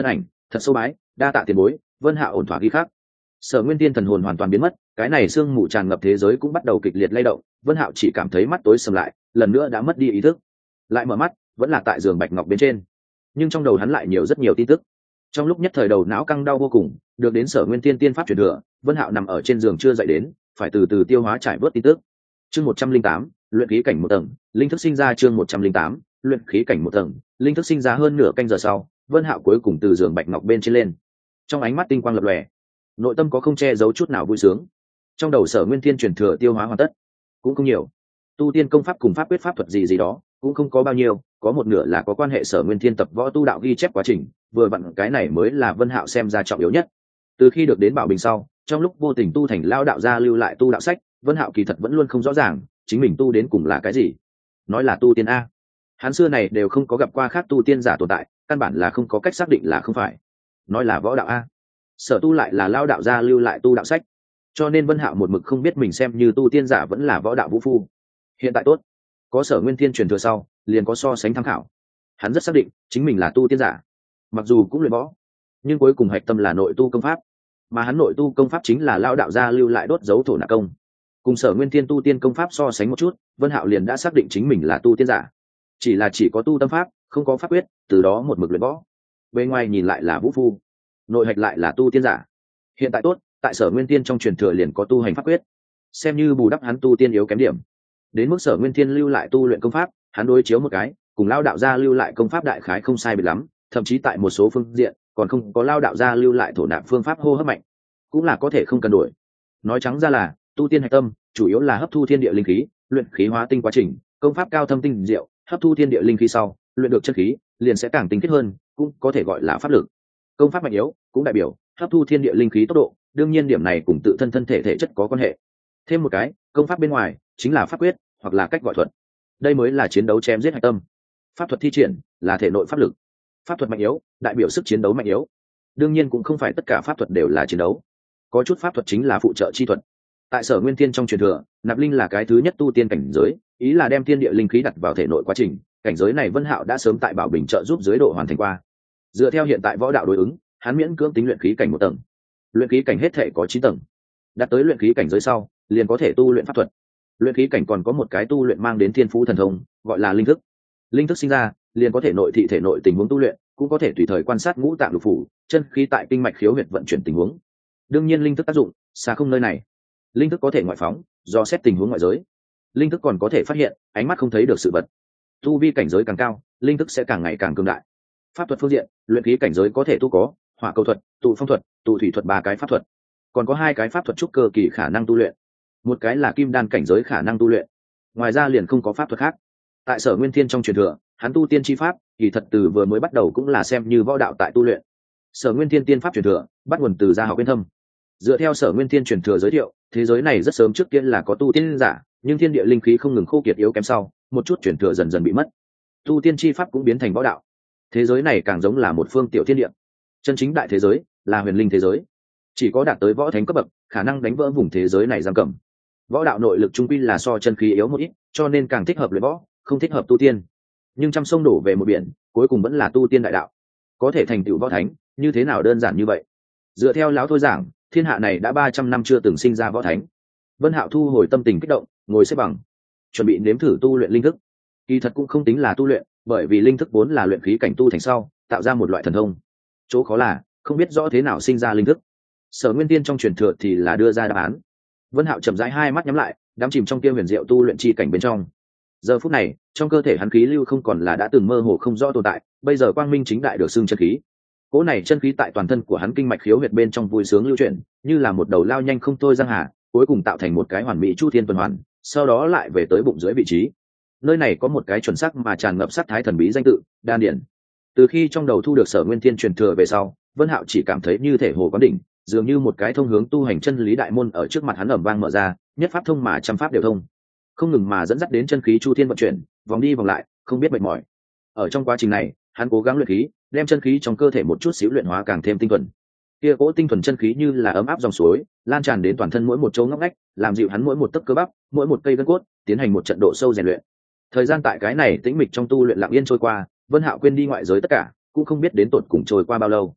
thật sâu bái, đa tạ tiền bối. Vân Hạo ổn thỏa ghi khắc. Sở Nguyên Tiên thần hồn hoàn toàn biến mất, cái này sương mù tràn ngập thế giới cũng bắt đầu kịch liệt lay động. Vân Hạo chỉ cảm thấy mắt tối sầm lại, lần nữa đã mất đi ý thức. Lại mở mắt, vẫn là tại giường bạch ngọc bên trên, nhưng trong đầu hắn lại nhiều rất nhiều tin tức. Trong lúc nhất thời đầu não căng đau vô cùng, được đến Sở Nguyên Tiên tiên pháp truyền thừa, Vân Hạo nằm ở trên giường chưa dậy đến, phải từ từ tiêu hóa trải vớt tin tức. Chương một trăm linh tám, luyện khí cảnh một tầng, linh thức sinh ra. Chương một trăm linh tám, luyện khí cảnh một tầng, linh thức sinh ra. Hơn nửa canh giờ sau, Vân Hạo cuối cùng từ giường bạch ngọc bên trên lên. Trong ánh mắt tinh quang lập lòe, nội tâm có không che giấu chút nào vui sướng. Trong đầu Sở Nguyên Thiên truyền thừa tiêu hóa hoàn tất, cũng không nhiều. Tu tiên công pháp cùng pháp quyết pháp thuật gì gì đó cũng không có bao nhiêu, có một nửa là có quan hệ Sở Nguyên Thiên tập võ tu đạo ghi chép quá trình, vừa vặn cái này mới là Vân Hạo xem ra trọng yếu nhất. Từ khi được đến Bảo Bình sau, trong lúc vô tình tu thành lao đạo gia lưu lại tu đạo sách, Vân Hạo kỳ thật vẫn luôn không rõ ràng chính mình tu đến cùng là cái gì. Nói là tu tiên a, hắn xưa này đều không có gặp qua khác tu tiên giả tồn tại, căn bản là không có cách xác định là không phải. Nói là võ đạo a, sở tu lại là lao đạo gia lưu lại tu đạo sách, cho nên Vân Hạo một mực không biết mình xem như tu tiên giả vẫn là võ đạo vũ phu. Hiện tại tốt, có Sở Nguyên Thiên truyền thừa sau, liền có so sánh tham khảo. Hắn rất xác định chính mình là tu tiên giả, mặc dù cũng luyện võ, nhưng cuối cùng hạch tâm là nội tu công pháp, mà hắn nội tu công pháp chính là lao đạo gia lưu lại đốt dấu thổ nạp công. Cùng Sở Nguyên Thiên tu tiên công pháp so sánh một chút, Vân Hạo liền đã xác định chính mình là tu tiên giả, chỉ là chỉ có tu tâm pháp, không có pháp quyết, từ đó một mực luyện võ. Bên ngoài nhìn lại là vũ phu, nội hạch lại là tu tiên giả. Hiện tại tốt, tại Sở Nguyên Tiên trong truyền thừa liền có tu hành pháp quyết, xem như bù đắp hắn tu tiên yếu kém điểm. Đến mức Sở Nguyên Thiên lưu lại tu luyện công pháp, hắn đối chiếu một cái, cùng lao đạo gia lưu lại công pháp đại khái không sai biệt lắm, thậm chí tại một số phương diện còn không có lao đạo gia lưu lại thổ nạp phương pháp hô hấp mạnh, cũng là có thể không cần đổi. Nói trắng ra là tu tiên hạch tâm chủ yếu là hấp thu thiên địa linh khí, luyện khí hóa tinh quá trình, công pháp cao thâm tinh diệu, hấp thu thiên địa linh khí sau, luyện được chân khí, liền sẽ càng tinh khiết hơn, cũng có thể gọi là pháp lực. Công pháp mạnh yếu cũng đại biểu hấp thu thiên địa linh khí tốc độ, đương nhiên điểm này cùng tự thân thân thể thể chất có quan hệ. Thêm một cái, công pháp bên ngoài chính là pháp quyết hoặc là cách gọi thuật, đây mới là chiến đấu chém giết hạch tâm. Pháp thuật thi triển là thể nội pháp lực. Pháp thuật mạnh yếu đại biểu sức chiến đấu mạnh yếu, đương nhiên cũng không phải tất cả pháp thuật đều là chiến đấu, có chút pháp thuật chính là phụ trợ chi thuật. Tại Sở Nguyên Thiên trong truyền thừa, nạp linh là cái thứ nhất tu tiên cảnh giới, ý là đem thiên địa linh khí đặt vào thể nội quá trình, cảnh giới này Vân Hạo đã sớm tại Bảo Bình trợ giúp dưới độ hoàn thành qua. Dựa theo hiện tại võ đạo đối ứng, hắn miễn cưỡng tính luyện khí cảnh một tầng. Luyện khí cảnh hết thể có chín tầng, đạt tới luyện khí cảnh giới sau, liền có thể tu luyện pháp thuật. Luyện khí cảnh còn có một cái tu luyện mang đến thiên phú thần thông, gọi là linh thức. Linh thức sinh ra, liền có thể nội thị thể nội tình huống tu luyện, cũng có thể tùy thời quan sát ngũ tạng lục phủ, chân khí tại kinh mạch khiếu huyệt vận chuyển tình huống. Đương nhiên linh thức tác dụng xa không nơi này. Linh thức có thể ngoại phóng, do xét tình huống ngoại giới. Linh thức còn có thể phát hiện ánh mắt không thấy được sự vật. Tu vi cảnh giới càng cao, linh thức sẽ càng ngày càng cường đại. Pháp thuật phương diện, luyện khí cảnh giới có thể tu có hỏa cầu thuật, tụ phong thuật, tụ thủy thuật ba cái pháp thuật, còn có hai cái pháp thuật trúc cơ kỳ khả năng tu luyện, một cái là kim đan cảnh giới khả năng tu luyện. Ngoài ra liền không có pháp thuật khác. Tại Sở Nguyên Thiên trong truyền thừa, hắn tu tiên chi pháp kỳ thật từ vừa mới bắt đầu cũng là xem như võ đạo tại tu luyện. Sở Nguyên Thiên tiên pháp truyền thừa bắt nguồn từ gia học bên thâm. Dựa theo Sở Nguyên Thiên truyền thừa giới thiệu, thế giới này rất sớm trước tiên là có tu tiên giả, nhưng thiên địa linh khí không ngừng khô kiệt yếu kém sau, một chút truyền thừa dần dần bị mất, tu tiên chi pháp cũng biến thành võ đạo. Thế giới này càng giống là một phương tiểu thiên địa. Chân chính đại thế giới là huyền linh thế giới, chỉ có đạt tới võ thánh cấp bậc, khả năng đánh vỡ vùng thế giới này giam cầm. Võ đạo nội lực trung quy là so chân khí yếu một ít, cho nên càng thích hợp luyện võ, không thích hợp tu tiên. Nhưng trăm sông đổ về một biển, cuối cùng vẫn là tu tiên đại đạo. Có thể thành tựu võ thánh, như thế nào đơn giản như vậy? Dựa theo lão thôi giảng, thiên hạ này đã ba trăm năm chưa từng sinh ra võ thánh. Vân Hạo thu hồi tâm tình kích động, ngồi xếp bằng, chuẩn bị nếm thử tu luyện linh thức. Kỳ thật cũng không tính là tu luyện, bởi vì linh thức vốn là luyện khí cảnh tu thành sau, tạo ra một loại thần thông. Chỗ khó là không biết rõ thế nào sinh ra linh thức. Sở Nguyên Tiên trong truyền thừa thì là đưa ra đáp án. Vân Hạo chậm rãi hai mắt nhắm lại, đắm chìm trong kia huyền diệu tu luyện chi cảnh bên trong. Giờ phút này, trong cơ thể hắn khí lưu không còn là đã từng mơ hồ không rõ tồn tại, bây giờ quang minh chính đại được xưng chân khí. Cỗ này chân khí tại toàn thân của hắn kinh mạch khiếu huyệt bên trong vui sướng lưu chuyển, như là một đầu lao nhanh không thôi giang hà, cuối cùng tạo thành một cái hoàn mỹ chu thiên tuần hoàn, sau đó lại về tới bụng dưới vị trí. Nơi này có một cái chuẩn xác mà tràn ngập sắc thái thần bí danh tự, đan điển. Từ khi trong đầu thu được Sở Nguyên Thiên truyền thừa về sau, Vân Hạo chỉ cảm thấy như thể hồ quán đỉnh, dường như một cái thông hướng tu hành chân lý đại môn ở trước mặt hắn ầm vang mở ra, nhất pháp thông mà trăm pháp đều thông, không ngừng mà dẫn dắt đến chân khí chu thiên vận chuyển, vòng đi vòng lại, không biết mệt mỏi. Ở trong quá trình này, hắn cố gắng luyện khí, đem chân khí trong cơ thể một chút xíu luyện hóa càng thêm tinh thuần. Kia cỗ tinh thuần chân khí như là ấm áp dòng suối, lan tràn đến toàn thân mỗi một chỗ ngóc ngách, làm dịu hắn mỗi một tấc cơ bắp, mỗi một cây gân cốt, tiến hành một trận độ sâu rèn luyện. Thời gian tại cái này tĩnh mịch trong tu luyện lặng yên trôi qua, Vân Hạo quên đi ngoại giới tất cả, cũng không biết đến tột cùng trôi qua bao lâu.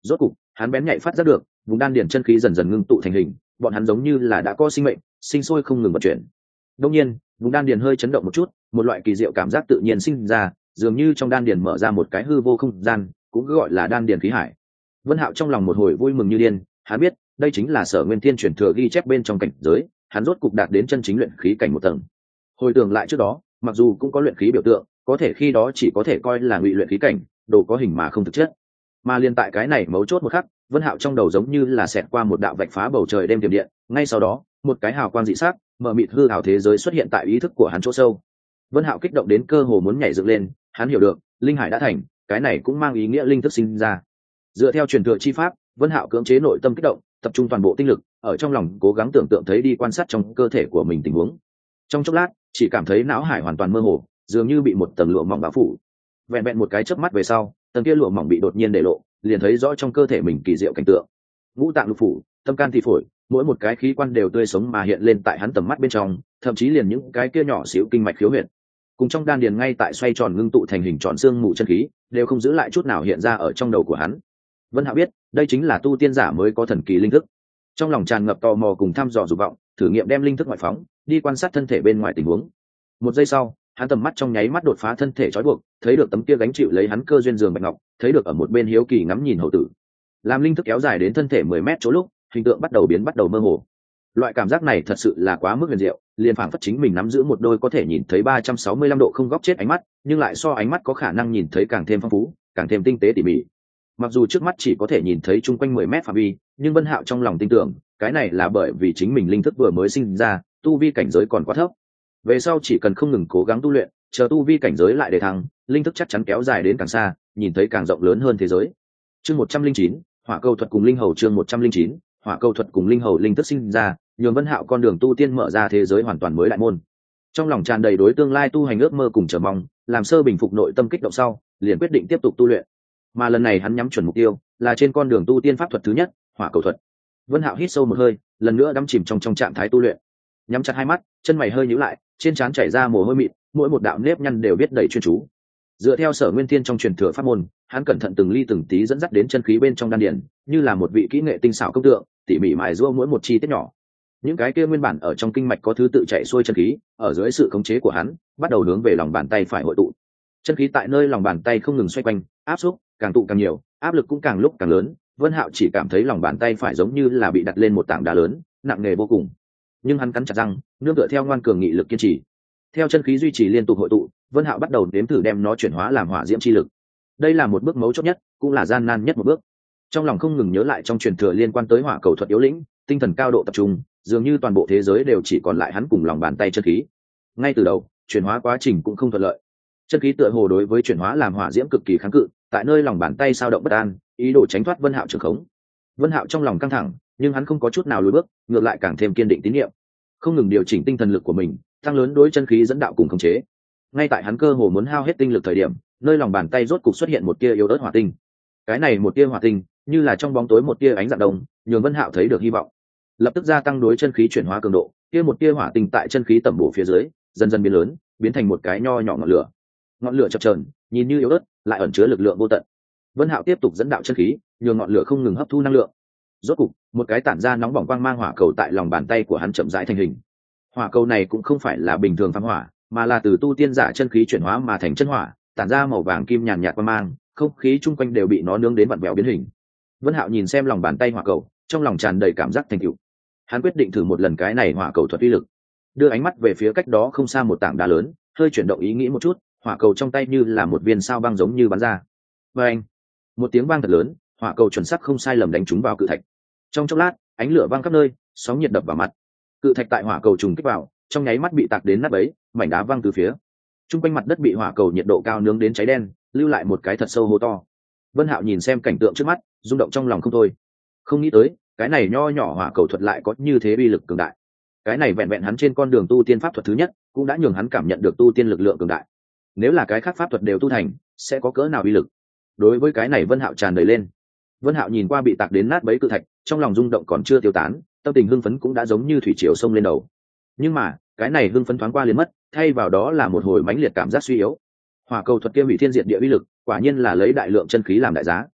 Rốt cục hắn bén nhạy phát giác được vùng đan điền chân khí dần dần ngưng tụ thành hình, bọn hắn giống như là đã có sinh mệnh, sinh sôi không ngừng vận chuyển. Đương nhiên vùng đan điền hơi chấn động một chút, một loại kỳ diệu cảm giác tự nhiên sinh ra, dường như trong đan điền mở ra một cái hư vô không gian, cũng gọi là đan điền khí hải. Vân Hạo trong lòng một hồi vui mừng như điên, hắn biết đây chính là Sở Nguyên Thiên truyền thừa ghi chép bên trong cảnh giới, hắn rốt cục đạt đến chân chính luyện khí cảnh một tầng. Hồi tưởng lại trước đó, mặc dù cũng có luyện khí biểu tượng, có thể khi đó chỉ có thể coi là ngụy luyện khí cảnh, đồ có hình mà không thực chất. Mà liên tại cái này mấu chốt một khắc, Vân Hạo trong đầu giống như là xẹt qua một đạo vạch phá bầu trời đêm tiềm điện, ngay sau đó, một cái hào quang dị sắc, mở mịt hư ảo thế giới xuất hiện tại ý thức của hắn chỗ sâu. Vân Hạo kích động đến cơ hồ muốn nhảy dựng lên, hắn hiểu được, linh hải đã thành, cái này cũng mang ý nghĩa linh thức sinh ra. Dựa theo truyền thừa chi pháp, Vân Hạo cưỡng chế nội tâm kích động, tập trung toàn bộ tinh lực, ở trong lòng cố gắng tưởng tượng thấy đi quan sát trong cơ thể của mình tình huống. Trong chốc lát, chỉ cảm thấy não hải hoàn toàn mơ hồ, dường như bị một tầng lụa mỏng bao phủ. Vẹn vẹn một cái chớp mắt về sau, tầng kia lụa mỏng bị đột nhiên để lộ, liền thấy rõ trong cơ thể mình kỳ diệu cảnh tượng. Ngũ tạng lục phủ, tâm can thị phổi, mỗi một cái khí quan đều tươi sống mà hiện lên tại hắn tầm mắt bên trong, thậm chí liền những cái kia nhỏ xíu kinh mạch khiếu huyệt, cùng trong đan điền ngay tại xoay tròn ngưng tụ thành hình tròn xương mù chân khí, đều không giữ lại chút nào hiện ra ở trong đầu của hắn. Vân Hạo biết, đây chính là tu tiên giả mới có thần kỳ linh thức. Trong lòng tràn ngập tò mò cùng thăm dò dục vọng, thử nghiệm đem linh thức ngoại phóng, đi quan sát thân thể bên ngoài tình huống. Một giây sau, hắn tầm mắt trong nháy mắt đột phá thân thể trói buộc, thấy được tấm kia gánh chịu lấy hắn cơ duyên giường bạch ngọc, thấy được ở một bên hiếu kỳ ngắm nhìn hậu tử. Làm linh thức kéo dài đến thân thể mười mét chỗ lúc, hình tượng bắt đầu biến bắt đầu mơ hồ. Loại cảm giác này thật sự là quá mức huyền diệu, liền phảng phất chính mình nắm giữ một đôi có thể nhìn thấy ba trăm sáu mươi lăm độ không góc chết ánh mắt, nhưng lại so ánh mắt có khả năng nhìn thấy càng thêm phong phú, càng thêm tinh tế tỉ mỉ. Mặc dù trước mắt chỉ có thể nhìn thấy chung quanh mười mét phạm vi, nhưng Vân Hạo trong lòng tin tưởng, cái này là bởi vì chính mình linh thức vừa mới sinh ra, tu vi cảnh giới còn quá thấp. Về sau chỉ cần không ngừng cố gắng tu luyện, chờ tu vi cảnh giới lại để thăng, linh thức chắc chắn kéo dài đến càng xa, nhìn thấy càng rộng lớn hơn thế giới. Chương một trăm linh chín, Hỏa Câu thuật cùng linh hầu chương một trăm linh chín, Hỏa Câu thuật cùng linh hầu linh thức sinh ra, nhường Vân Hạo con đường tu tiên mở ra thế giới hoàn toàn mới đại môn. Trong lòng tràn đầy đối tương lai tu hành ước mơ cùng chờ mong, làm sơ bình phục nội tâm kích động sau, liền quyết định tiếp tục tu luyện. Mà lần này hắn nhắm chuẩn mục tiêu, là trên con đường tu tiên pháp thuật thứ nhất, Hỏa Cầu thuật. Vân Hạo hít sâu một hơi, lần nữa đắm chìm trong trong trạng thái tu luyện. Nhắm chặt hai mắt, chân mày hơi nhíu lại, trên trán chảy ra mồ hôi mịn, mỗi một đạo nếp nhăn đều viết đầy chuyên chú. Dựa theo Sở Nguyên Thiên trong truyền thừa pháp môn, hắn cẩn thận từng ly từng tí dẫn dắt đến chân khí bên trong đan điền, như là một vị kỹ nghệ tinh xảo công tượng, tỉ mỉ mài giũa mỗi một chi tiết nhỏ. Những cái kia nguyên bản ở trong kinh mạch có thứ tự chạy xuôi chân khí, ở dưới sự khống chế của hắn, bắt đầu hướng về lòng bàn tay phải hội tụ. Chân khí tại nơi lòng bàn tay không ngừng xoay quanh, áp xúc, càng tụ càng nhiều, áp lực cũng càng lúc càng lớn. Vân Hạo chỉ cảm thấy lòng bàn tay phải giống như là bị đặt lên một tảng đá lớn, nặng nề vô cùng. Nhưng hắn cắn chặt răng, nương tựa theo ngoan cường nghị lực kiên trì. Theo chân khí duy trì liên tục hội tụ, Vân Hạo bắt đầu nếm thử đem nó chuyển hóa làm hỏa diễm chi lực. Đây là một bước mấu chốt nhất, cũng là gian nan nhất một bước. Trong lòng không ngừng nhớ lại trong truyền thừa liên quan tới hỏa cầu thuật yếu lĩnh, tinh thần cao độ tập trung, dường như toàn bộ thế giới đều chỉ còn lại hắn cùng lòng bàn tay chân khí. Ngay từ đầu, chuyển hóa quá trình cũng không thuận lợi. Chân khí tựa hồ đối với chuyển hóa làm hỏa diễm cực kỳ kháng cự, tại nơi lòng bàn tay sao động bất an, ý đồ tránh thoát Vân Hạo trường khống. Vân Hạo trong lòng căng thẳng, nhưng hắn không có chút nào lùi bước, ngược lại càng thêm kiên định tín niệm, không ngừng điều chỉnh tinh thần lực của mình, tăng lớn đối chân khí dẫn đạo cùng khống chế. Ngay tại hắn cơ hồ muốn hao hết tinh lực thời điểm, nơi lòng bàn tay rốt cục xuất hiện một tia yếu ớt hỏa tinh. Cái này một tia hỏa tinh, như là trong bóng tối một tia ánh dạng đồng, nhường Vân Hạo thấy được hy vọng. Lập tức gia tăng đối chân khí chuyển hóa cường độ, kia một tia hỏa tinh tại chân khí tẩm bổ phía dưới, dần dần biến lớn, biến thành một cái nho nhỏ ngọn lửa. Ngọn lửa chập chờn, nhìn như yếu ớt, lại ẩn chứa lực lượng vô tận. Vân Hạo tiếp tục dẫn đạo chân khí, nhường ngọn lửa không ngừng hấp thu năng lượng. Rốt cục, một cái tản ra nóng bỏng quang mang hỏa cầu tại lòng bàn tay của hắn chậm rãi thành hình. Hỏa cầu này cũng không phải là bình thường phàm hỏa, mà là từ tu tiên giả chân khí chuyển hóa mà thành chân hỏa, tản ra màu vàng kim nhàn nhạt quang mang, không khí chung quanh đều bị nó nướng đến vặn vẹo biến hình. Vân Hạo nhìn xem lòng bàn tay hỏa cầu, trong lòng tràn đầy cảm giác thành tựu. Hắn quyết định thử một lần cái này hỏa cầu thuật uy lực. Đưa ánh mắt về phía cách đó không xa một tảng đá lớn, hơi chuyển động ý nghĩ một chút, hỏa cầu trong tay như là một viên sao băng giống như bắn ra. Oeng! Một tiếng vang thật lớn, hỏa cầu chuẩn xác không sai lầm đánh trúng vào cự thạch. Trong chốc lát, ánh lửa vang khắp nơi, sóng nhiệt đập vào mặt. Cự thạch tại hỏa cầu trùng kích vào, trong nháy mắt bị tạc đến nát bấy, mảnh đá văng từ phía. Trung quanh mặt đất bị hỏa cầu nhiệt độ cao nướng đến cháy đen, lưu lại một cái thật sâu hố to. Vân Hạo nhìn xem cảnh tượng trước mắt, rung động trong lòng không thôi. Không nghĩ tới, cái này nho nhỏ hỏa cầu thuật lại có như thế uy lực cường đại. Cái này vẹn vẹn hắn trên con đường tu tiên pháp thuật thứ nhất, cũng đã nhường hắn cảm nhận được tu tiên lực lượng cường đại. Nếu là cái khác pháp thuật đều tu thành, sẽ có cỡ nào uy lực? Đối với cái này Vân Hạo tràn đầy lên. Vân Hạo nhìn qua bị tạc đến nát bấy cự thạch, trong lòng rung động còn chưa tiêu tán, tâm tình hưng phấn cũng đã giống như thủy triều sông lên đầu. Nhưng mà, cái này hưng phấn thoáng qua liền mất, thay vào đó là một hồi mãnh liệt cảm giác suy yếu. Hỏa cầu thuật kia hủy thiên diệt địa uy lực, quả nhiên là lấy đại lượng chân khí làm đại giá.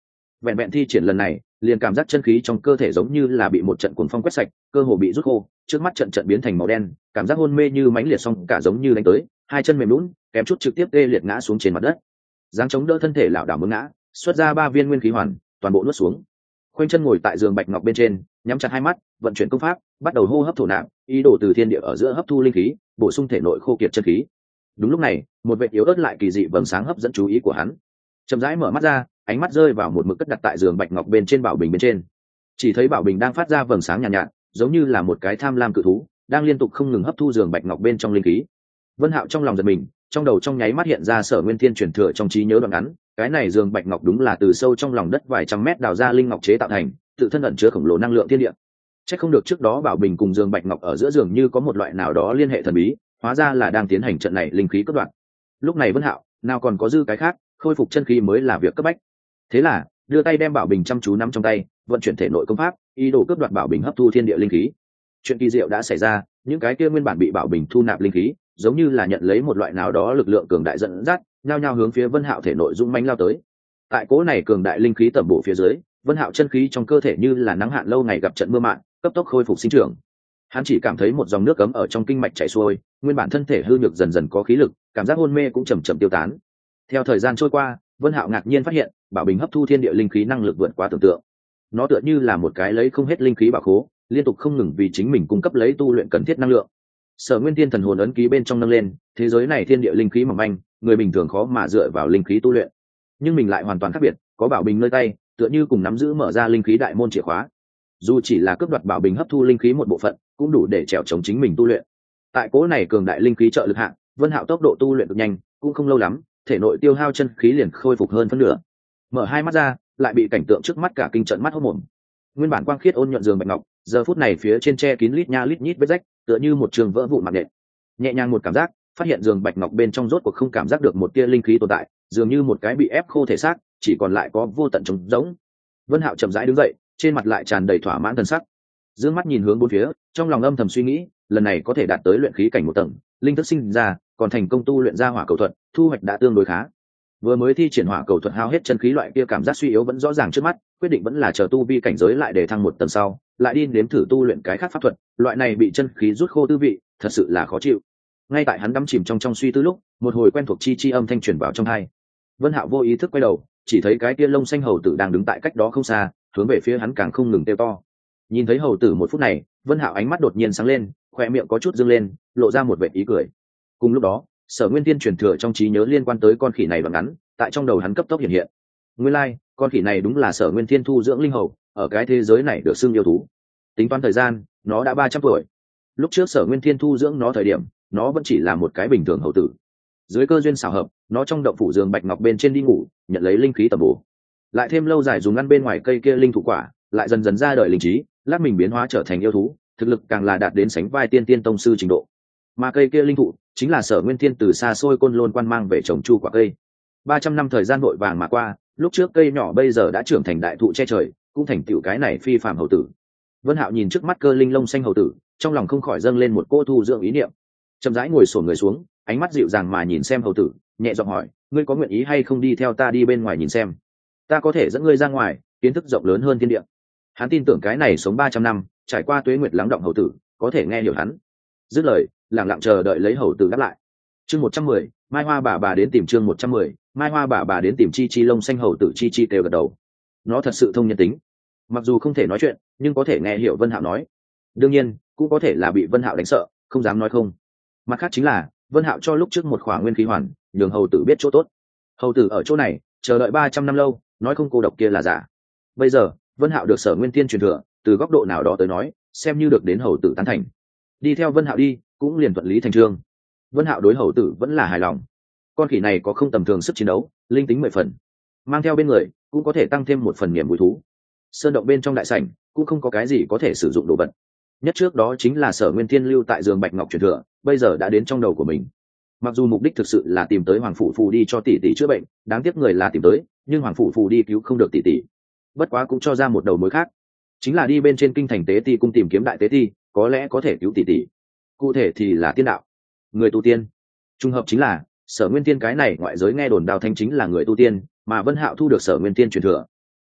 vẹn vẹn thi triển lần này liền cảm giác chân khí trong cơ thể giống như là bị một trận cuồng phong quét sạch, cơ hồ bị rút khô, trước mắt trận trận biến thành màu đen, cảm giác hôn mê như mãnh liệt xong cả giống như đánh tới, hai chân mềm lún kém chút trực tiếp tê liệt ngã xuống trên mặt đất. Giáng chống đỡ thân thể lảo đảo muốn ngã, xuất ra ba viên nguyên khí hoàn, toàn bộ nuốt xuống. Khoanh chân ngồi tại giường bạch ngọc bên trên, nhắm chặt hai mắt, vận chuyển công pháp, bắt đầu hô hấp thổ nạp, ý đồ từ thiên địa ở giữa hấp thu linh khí, bổ sung thể nội khô kiệt chân khí. Đúng lúc này, một vệt yếu ớt lại kỳ dị vầng sáng hấp dẫn chú ý của hắn. Chậm rãi mở mắt ra, ánh mắt rơi vào một mực cất đặt tại giường bạch ngọc bên trên bảo bình bên trên. Chỉ thấy bảo bình đang phát ra vầng sáng nhàn nhạt, nhạt, giống như là một cái tham lam cự thú, đang liên tục không ngừng hấp thu giường bạch ngọc bên trong linh khí. Vân Hạo trong lòng giật mình, trong đầu trong nháy mắt hiện ra Sở Nguyên Thiên truyền thừa trong trí nhớ đoạn ngắn, cái này giường bạch ngọc đúng là từ sâu trong lòng đất vài trăm mét đào ra linh ngọc chế tạo thành, tự thân ẩn chứa khổng lồ năng lượng thiên địa. Chắc không được trước đó bảo bình cùng giường bạch ngọc ở giữa giường như có một loại nào đó liên hệ thần bí, hóa ra là đang tiến hành trận này linh khí cắt đoạn. Lúc này Vân Hạo, nào còn có dư cái khác, khôi phục chân khí mới là việc cấp bách. Thế là, đưa tay đem bảo bình chăm chú nắm trong tay, vận chuyển thể nội công pháp, ý đồ cướp đoạt bảo bình hấp thu thiên địa linh khí. Chuyện kỳ diệu đã xảy ra, những cái kia nguyên bản bị bảo bình thu nạp linh khí, giống như là nhận lấy một loại nào đó lực lượng cường đại dẫn dắt, nhao nhao hướng phía Vân Hạo thể nội dũng mãnh lao tới. Tại cố này cường đại linh khí tẩm bổ phía dưới, Vân Hạo chân khí trong cơ thể như là nắng hạn lâu ngày gặp trận mưa mạn, cấp tốc khôi phục sinh trưởng. Hắn chỉ cảm thấy một dòng nước cấm ở trong kinh mạch chảy xuôi, nguyên bản thân thể hư nhược dần dần có khí lực, cảm giác hôn mê cũng chậm chậm tiêu tán. Theo thời gian trôi qua, Vân Hạo ngạc nhiên phát hiện, bảo bình hấp thu thiên địa linh khí năng lực vượt quá tưởng tượng. Nó tựa như là một cái lấy không hết linh khí bảo khố, liên tục không ngừng vì chính mình cung cấp lấy tu luyện cần thiết năng lượng. Sở Nguyên Thiên thần hồn ấn ký bên trong nâng lên, thế giới này thiên địa linh khí mỏng manh, người bình thường khó mà dựa vào linh khí tu luyện. Nhưng mình lại hoàn toàn khác biệt, có bảo bình nơi tay, tựa như cùng nắm giữ mở ra linh khí đại môn chìa khóa. Dù chỉ là cướp đoạt bảo bình hấp thu linh khí một bộ phận, cũng đủ để trèo chống chính mình tu luyện. Tại cố này cường đại linh khí trợ lực hạng, Vân Hạo tốc độ tu luyện cực nhanh, cũng không lâu lắm, thể nội tiêu hao chân khí liền khôi phục hơn phân nửa. Mở hai mắt ra, lại bị cảnh tượng trước mắt cả kinh trận mắt hốt mồm. Nguyên bản quang khiết ôn nhuận giường bạch ngọc, giờ phút này phía trên che kín lít nha lít nhít vết rách, tựa như một trường vỡ vụn mặt nện. Nhẹ nhàng một cảm giác, phát hiện giường bạch ngọc bên trong rốt cuộc không cảm giác được một tia linh khí tồn tại, dường như một cái bị ép khô thể xác, chỉ còn lại có vô tận trống rỗng. Vân Hạo chậm rãi đứng dậy, trên mặt lại tràn đầy thỏa mãn thần sắc. Dương mắt nhìn hướng bốn phía, trong lòng âm thầm suy nghĩ, lần này có thể đạt tới luyện khí cảnh một tầng, linh thức sinh ra, còn thành công tu luyện ra hỏa cầu thuật, thu hoạch đã tương đối khá. Vừa mới thi triển hỏa cầu thuật hao hết chân khí loại kia cảm giác suy yếu vẫn rõ ràng trước mắt, quyết định vẫn là chờ tu vi cảnh giới lại để thăng một tầng sau, lại đi nếm thử tu luyện cái khác pháp thuật, loại này bị chân khí rút khô tư vị, thật sự là khó chịu. Ngay tại hắn đắm chìm trong trong suy tư lúc, một hồi quen thuộc chi chi âm thanh truyền vào trong tai. Vân Hạo vô ý thức quay đầu, chỉ thấy cái kia lông xanh hầu tử đang đứng tại cách đó không xa, hướng về phía hắn càng không ngừng kêu to. Nhìn thấy hầu tử một phút này, Vân Hạo ánh mắt đột nhiên sáng lên, khóe miệng có chút dương lên, lộ ra một vệt ý cười. Cùng lúc đó, Sở Nguyên Thiên truyền thừa trong trí nhớ liên quan tới con khỉ này đoạn ngắn, tại trong đầu hắn cấp tốc hiện hiện. Nguyên lai, like, con khỉ này đúng là Sở Nguyên Thiên thu dưỡng linh hầu, ở cái thế giới này được xưng yêu thú. Tính toán thời gian, nó đã ba trăm tuổi. Lúc trước Sở Nguyên Thiên thu dưỡng nó thời điểm, nó vẫn chỉ là một cái bình thường hầu tử. Dưới cơ duyên xảo hợp, nó trong động phủ giường bạch ngọc bên trên đi ngủ, nhận lấy linh khí tầm bổ. Lại thêm lâu dài dùng ăn bên ngoài cây kia linh thủ quả, lại dần dần ra đời linh trí, lát mình biến hóa trở thành yêu thú, thực lực càng là đạt đến sánh vai tiên tiên tông sư trình độ. Mà cây kia linh thụ chính là Sở Nguyên Thiên từ xa xôi côn lôn quan mang về trồng chu quả cây. ba trăm năm thời gian vội vàng mà qua, lúc trước cây nhỏ bây giờ đã trưởng thành đại thụ che trời, cũng thành tựu cái này phi phàm hầu tử. Vân Hạo nhìn trước mắt cơ linh lông xanh hầu tử, trong lòng không khỏi dâng lên một cô thu dưỡng ý niệm. Chậm rãi ngồi xổm người xuống, ánh mắt dịu dàng mà nhìn xem hầu tử, nhẹ giọng hỏi, ngươi có nguyện ý hay không đi theo ta đi bên ngoài nhìn xem? Ta có thể dẫn ngươi ra ngoài, kiến thức rộng lớn hơn thiên địa. Hắn tin tưởng cái này sống ba trăm năm, trải qua tuế nguyệt lắng động hầu tử, có thể nghe hiểu hắn. Dứt lời, lặng lặng chờ đợi lấy hầu tử đáp lại. Chương một trăm mười, Mai Hoa bà bà đến tìm chương một trăm mười, Mai Hoa bà bà đến tìm chi chi lông xanh hầu tử chi chi kêu gật đầu. Nó thật sự thông nhân tính. Mặc dù không thể nói chuyện, nhưng có thể nghe hiểu Vân Hạo nói. Đương nhiên, cũng có thể là bị Vân Hạo đánh sợ, không dám nói không. Mặt khác chính là, Vân Hạo cho lúc trước một khỏa nguyên khí hoàn, nhường hầu tử biết chỗ tốt. Hầu tử ở chỗ này, chờ đợi ba trăm năm lâu, nói không cô độc kia là giả. Bây giờ, Vân Hạo được Sở Nguyên Tiên truyền thừa, từ góc độ nào đó tới nói, xem như được đến hầu tử tán thành. Đi theo Vân Hạo đi, cũng liền thuận lý thành chương. Vân Hạo đối hầu tử vẫn là hài lòng. Con khỉ này có không tầm thường sức chiến đấu, linh tính mười phần. Mang theo bên người, cũng có thể tăng thêm một phần niềm vui thú. Sơn động bên trong đại sảnh, cũng không có cái gì có thể sử dụng đồ vật. Nhất trước đó chính là Sở Nguyên Thiên lưu tại giường bạch ngọc truyền thừa, bây giờ đã đến trong đầu của mình. Mặc dù mục đích thực sự là tìm tới Hoàng phủ phù đi cho tỷ tỷ chữa bệnh, đáng tiếc người là tìm tới, nhưng Hoàng phủ phù đi cứu không được tỷ tỷ. Bất quá cũng cho ra một đầu mối khác, chính là đi bên trên kinh thành tế ti cung tìm kiếm đại tế ti, có lẽ có thể cứu tỷ tỷ. Cụ thể thì là tiên đạo, người tu tiên. Trùng hợp chính là Sở Nguyên Tiên cái này ngoại giới nghe đồn Đào Thanh chính là người tu tiên, mà Vân Hạo thu được Sở Nguyên Tiên truyền thừa.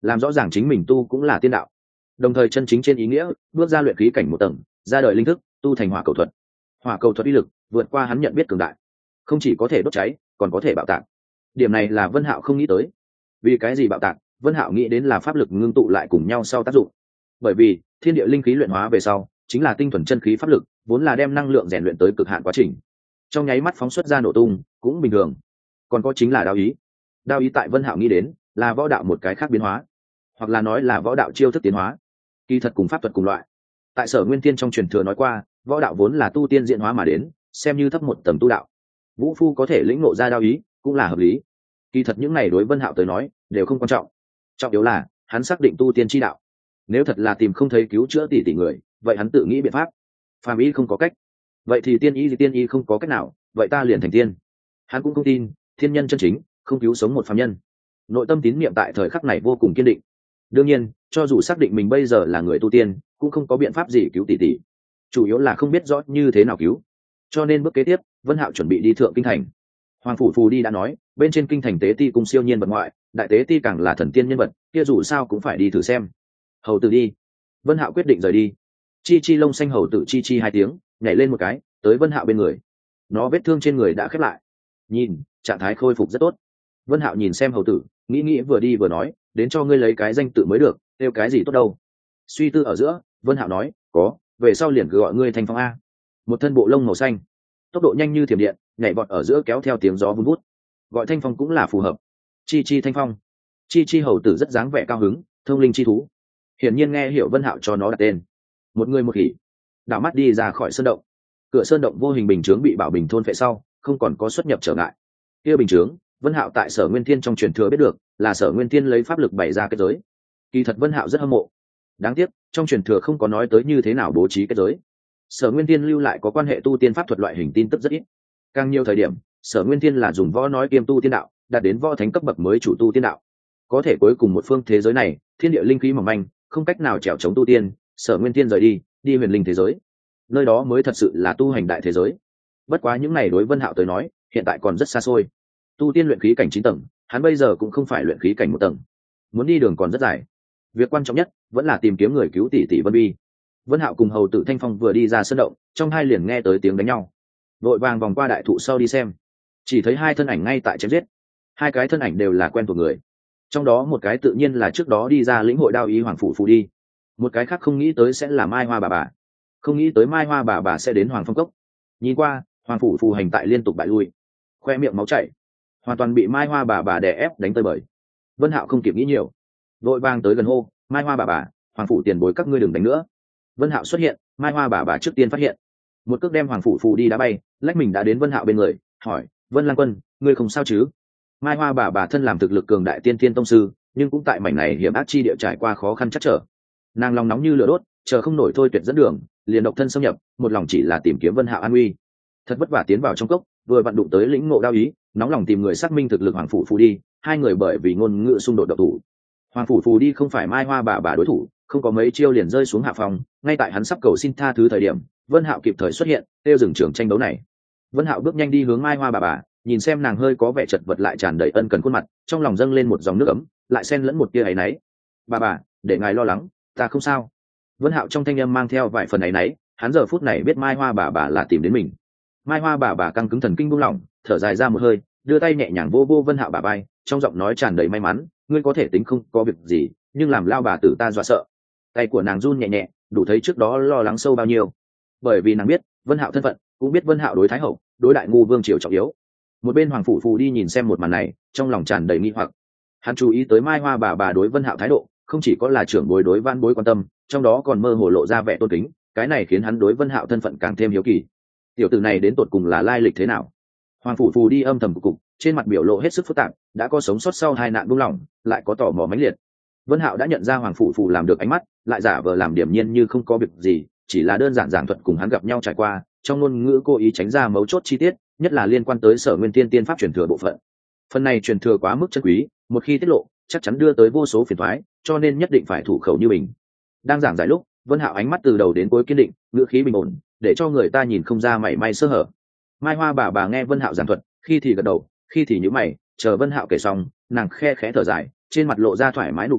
làm rõ ràng chính mình tu cũng là tiên đạo, đồng thời chân chính trên ý nghĩa bước ra luyện khí cảnh một tầng, ra đời linh thức tu thành hỏa cầu thuật. Hỏa cầu thuật uy lực vượt qua hắn nhận biết cường đại, không chỉ có thể đốt cháy còn có thể bạo tạc. Điểm này là Vân Hạo không nghĩ tới. Vì cái gì bạo tạc? Vân Hạo nghĩ đến là pháp lực ngưng tụ lại cùng nhau sau tác dụng. Bởi vì thiên địa linh khí luyện hóa về sau chính là tinh thuần chân khí pháp lực, vốn là đem năng lượng rèn luyện tới cực hạn quá trình, trong nháy mắt phóng xuất ra nổ tung cũng bình thường. Còn có chính là đao ý. Đao ý tại Vân Hạo nghĩ đến là võ đạo một cái khác biến hóa, hoặc là nói là võ đạo chiêu thức tiến hóa, kỳ thật cùng pháp thuật cùng loại. Tại Sở Nguyên Tiên trong truyền thừa nói qua, võ đạo vốn là tu tiên diễn hóa mà đến, xem như thấp một tầng tu đạo. Vũ phu có thể lĩnh ngộ ra đao ý cũng là hợp lý. Kỳ thật những này đối Vân Hạo tới nói đều không quan trọng, trọng yếu là hắn xác định tu tiên chi đạo. Nếu thật là tìm không thấy cứu chữa tỷ tỷ người, vậy hắn tự nghĩ biện pháp. Phàm ý không có cách, vậy thì tiên ý gì tiên ý không có cách nào, vậy ta liền thành tiên. Hắn cũng không tin thiên nhân chân chính không cứu sống một phàm nhân. Nội tâm tín niệm tại thời khắc này vô cùng kiên định. Đương nhiên, cho dù xác định mình bây giờ là người tu tiên, cũng không có biện pháp gì cứu tỷ tỷ. Chủ yếu là không biết rõ như thế nào cứu. Cho nên bước kế tiếp, Vân Hạo chuẩn bị đi thượng kinh thành. Hoàng phủ phù đi đã nói, bên trên kinh thành tế ti cung siêu nhiên vật ngoại, đại tế ti càng là thần tiên nhân vật, kia dù sao cũng phải đi thử xem. Hầu tử đi. Vân Hạo quyết định rời đi. Chi chi lông xanh hầu tử chi chi hai tiếng, nhảy lên một cái, tới Vân Hạo bên người. Nó vết thương trên người đã khép lại. Nhìn, trạng thái khôi phục rất tốt. Vân Hạo nhìn xem hầu tử, nghĩ nghĩ vừa đi vừa nói, đến cho ngươi lấy cái danh tự mới được, kêu cái gì tốt đâu. Suy tư ở giữa, Vân Hạo nói, có, về sau liền cứ gọi ngươi Thanh Phong a. Một thân bộ lông màu xanh, tốc độ nhanh như thiểm điện, nhảy vọt ở giữa kéo theo tiếng gió vun vút, gọi Thanh Phong cũng là phù hợp. Chi chi Thanh Phong. Chi chi hầu tử rất dáng vẻ cao hứng, thông linh chi thú. Hiển nhiên nghe hiểu Vân Hạo cho nó đặt tên. Một người một khỉ, đảo mắt đi ra khỏi sơn động. Cửa sơn động vô hình bình chướng bị Bảo Bình thôn phệ sau, không còn có xuất nhập trở ngại. Kia bình chướng, Vân Hạo tại Sở Nguyên Thiên trong truyền thừa biết được, là Sở Nguyên Thiên lấy pháp lực bày ra kết giới. Kỳ thật Vân Hạo rất hâm mộ. Đáng tiếc, trong truyền thừa không có nói tới như thế nào bố trí kết giới. Sở Nguyên Thiên lưu lại có quan hệ tu tiên pháp thuật loại hình tin tức rất ít. Càng nhiều thời điểm, Sở Nguyên Thiên là dùng võ nói kiêm tu tiên đạo, đạt đến võ thánh cấp bậc mới chủ tu tiên đạo. Có thể cuối cùng một phương thế giới này, thiên địa linh khí mỏng manh, không cách nào trèo chống tu tiên, Sở Nguyên Thiên rời đi, đi huyền linh thế giới. Nơi đó mới thật sự là tu hành đại thế giới. Bất quá những này đối Vân Hạo tới nói, hiện tại còn rất xa xôi. Tu tiên luyện khí cảnh chín tầng, hắn bây giờ cũng không phải luyện khí cảnh một tầng. Muốn đi đường còn rất dài. Việc quan trọng nhất vẫn là tìm kiếm người cứu tỷ tỷ Vân Bi. Vân Hạo cùng hầu tử Thanh Phong vừa đi ra sân động, trong hai liền nghe tới tiếng đánh nhau. Vội vàng vòng qua đại thụ sau đi xem, chỉ thấy hai thân ảnh ngay tại chém giết. Hai cái thân ảnh đều là quen thuộc người, trong đó một cái tự nhiên là trước đó đi ra lĩnh hội đao ý Hoàng phủ phù đi, một cái khác không nghĩ tới sẽ là Mai Hoa bà bà, không nghĩ tới Mai Hoa bà bà sẽ đến Hoàng Phong Cốc. Nhìn qua, Hoàng phủ phù hành tại liên tục bại lui, khoe miệng máu chảy, hoàn toàn bị Mai Hoa bà bà đè ép đánh tới bời. Vân Hạo không kịp nghĩ nhiều, vội vàng tới gần hô, Mai Hoa bà bà, Hoàng phủ tiền bối các ngươi đừng đánh nữa. Vân Hạo xuất hiện, Mai Hoa bà bà trước tiên phát hiện, một cước đem Hoàng phủ phù đi đá bay, lách mình đã đến Vân Hạo bên người, hỏi, Vân Lang Quân, ngươi không sao chứ? Mai Hoa bà bà thân làm thực lực cường đại tiên thiên tông sư, nhưng cũng tại mảnh này hiểm ác chi địa trải qua khó khăn chắc trở. Nàng lòng nóng như lửa đốt, chờ không nổi thôi tuyệt dẫn đường, liền độc thân xâm nhập, một lòng chỉ là tìm kiếm Vân Hạo an nguy. Thật vất vả tiến vào trong cốc, vừa vặn đụng tới lĩnh ngộ đao ý, nóng lòng tìm người xác minh thực lực Hoàng phủ phù đi, hai người bởi vì ngôn ngữ xung đột độc thủ. Hoàng phủ phù đi không phải Mai Hoa bà bà đối thủ, không có mấy chiêu liền rơi xuống hạ phòng, ngay tại hắn sắp cầu xin tha thứ thời điểm, Vân Hạo kịp thời xuất hiện, tiêu dừng trường tranh đấu này. Vân Hạo bước nhanh đi hướng Mai Hoa bà bà, nhìn xem nàng hơi có vẻ chật vật lại tràn đầy ân cần khuôn mặt, trong lòng dâng lên một dòng nước ấm, lại xen lẫn một tia áy náy. "Bà bà, để ngài lo lắng, ta không sao." Vân Hạo trong thanh âm mang theo vài phần áy náy, hắn giờ phút này biết Mai Hoa bà bà là tìm đến mình. Mai Hoa bà bà căng cứng thần kinh buông lỏng, thở dài ra một hơi, đưa tay nhẹ nhàng vô vô Vân Hạo bả vai, trong giọng nói tràn đầy may mắn, "Ngươi có thể tính không có việc gì, nhưng làm lao bà tử ta dọa sợ." Tay của nàng run nhẹ nhẹ, đủ thấy trước đó lo lắng sâu bao nhiêu. Bởi vì nàng biết Vân Hạo thân phận, cũng biết Vân Hạo đối thái hậu, đối đại ngu vương triều trọng yếu. Một bên Hoàng phủ phù đi nhìn xem một màn này, trong lòng tràn đầy nghi hoặc. Hắn chú ý tới Mai Hoa bà bà đối Vân Hạo thái độ, không chỉ có là trưởng bối đối van bối quan tâm, trong đó còn mơ hồ lộ ra vẻ tôn kính, cái này khiến hắn đối Vân Hạo thân phận càng thêm hiếu kỳ. Tiểu tử này đến tột cùng là lai lịch thế nào? Hoàng phủ phù đi âm thầm cục cục, trên mặt biểu lộ hết sức phức tạp, đã có sống sót sau hai nạn buông lỏng, lại có tò mò mãnh liệt. Vân Hạo đã nhận ra Hoàng phủ phù làm được ánh mắt, lại giả vờ làm điềm nhiên như không có việc gì, chỉ là đơn giản giảng thuật cùng hắn gặp nhau trải qua, trong ngôn ngữ cố ý tránh ra mấu chốt chi tiết, nhất là liên quan tới Sở Nguyên Tiên tiên pháp truyền thừa bộ phận. Phần này truyền thừa quá mức chân quý, một khi tiết lộ, chắc chắn đưa tới vô số phiền toái, cho nên nhất định phải thủ khẩu như mình. Đang giảng giải lúc, Vân Hạo ánh mắt từ đầu đến cuối kiên định, ngữ khí bình ổn, để cho người ta nhìn không ra mảy may sơ hở. Mai Hoa bà bà nghe Vân Hạo giảng thuật, khi thì gật đầu, khi thì nhíu mày, chờ Vân Hạo kể xong, nàng khe khẽ thở dài, trên mặt lộ ra thoải mái nụ cười,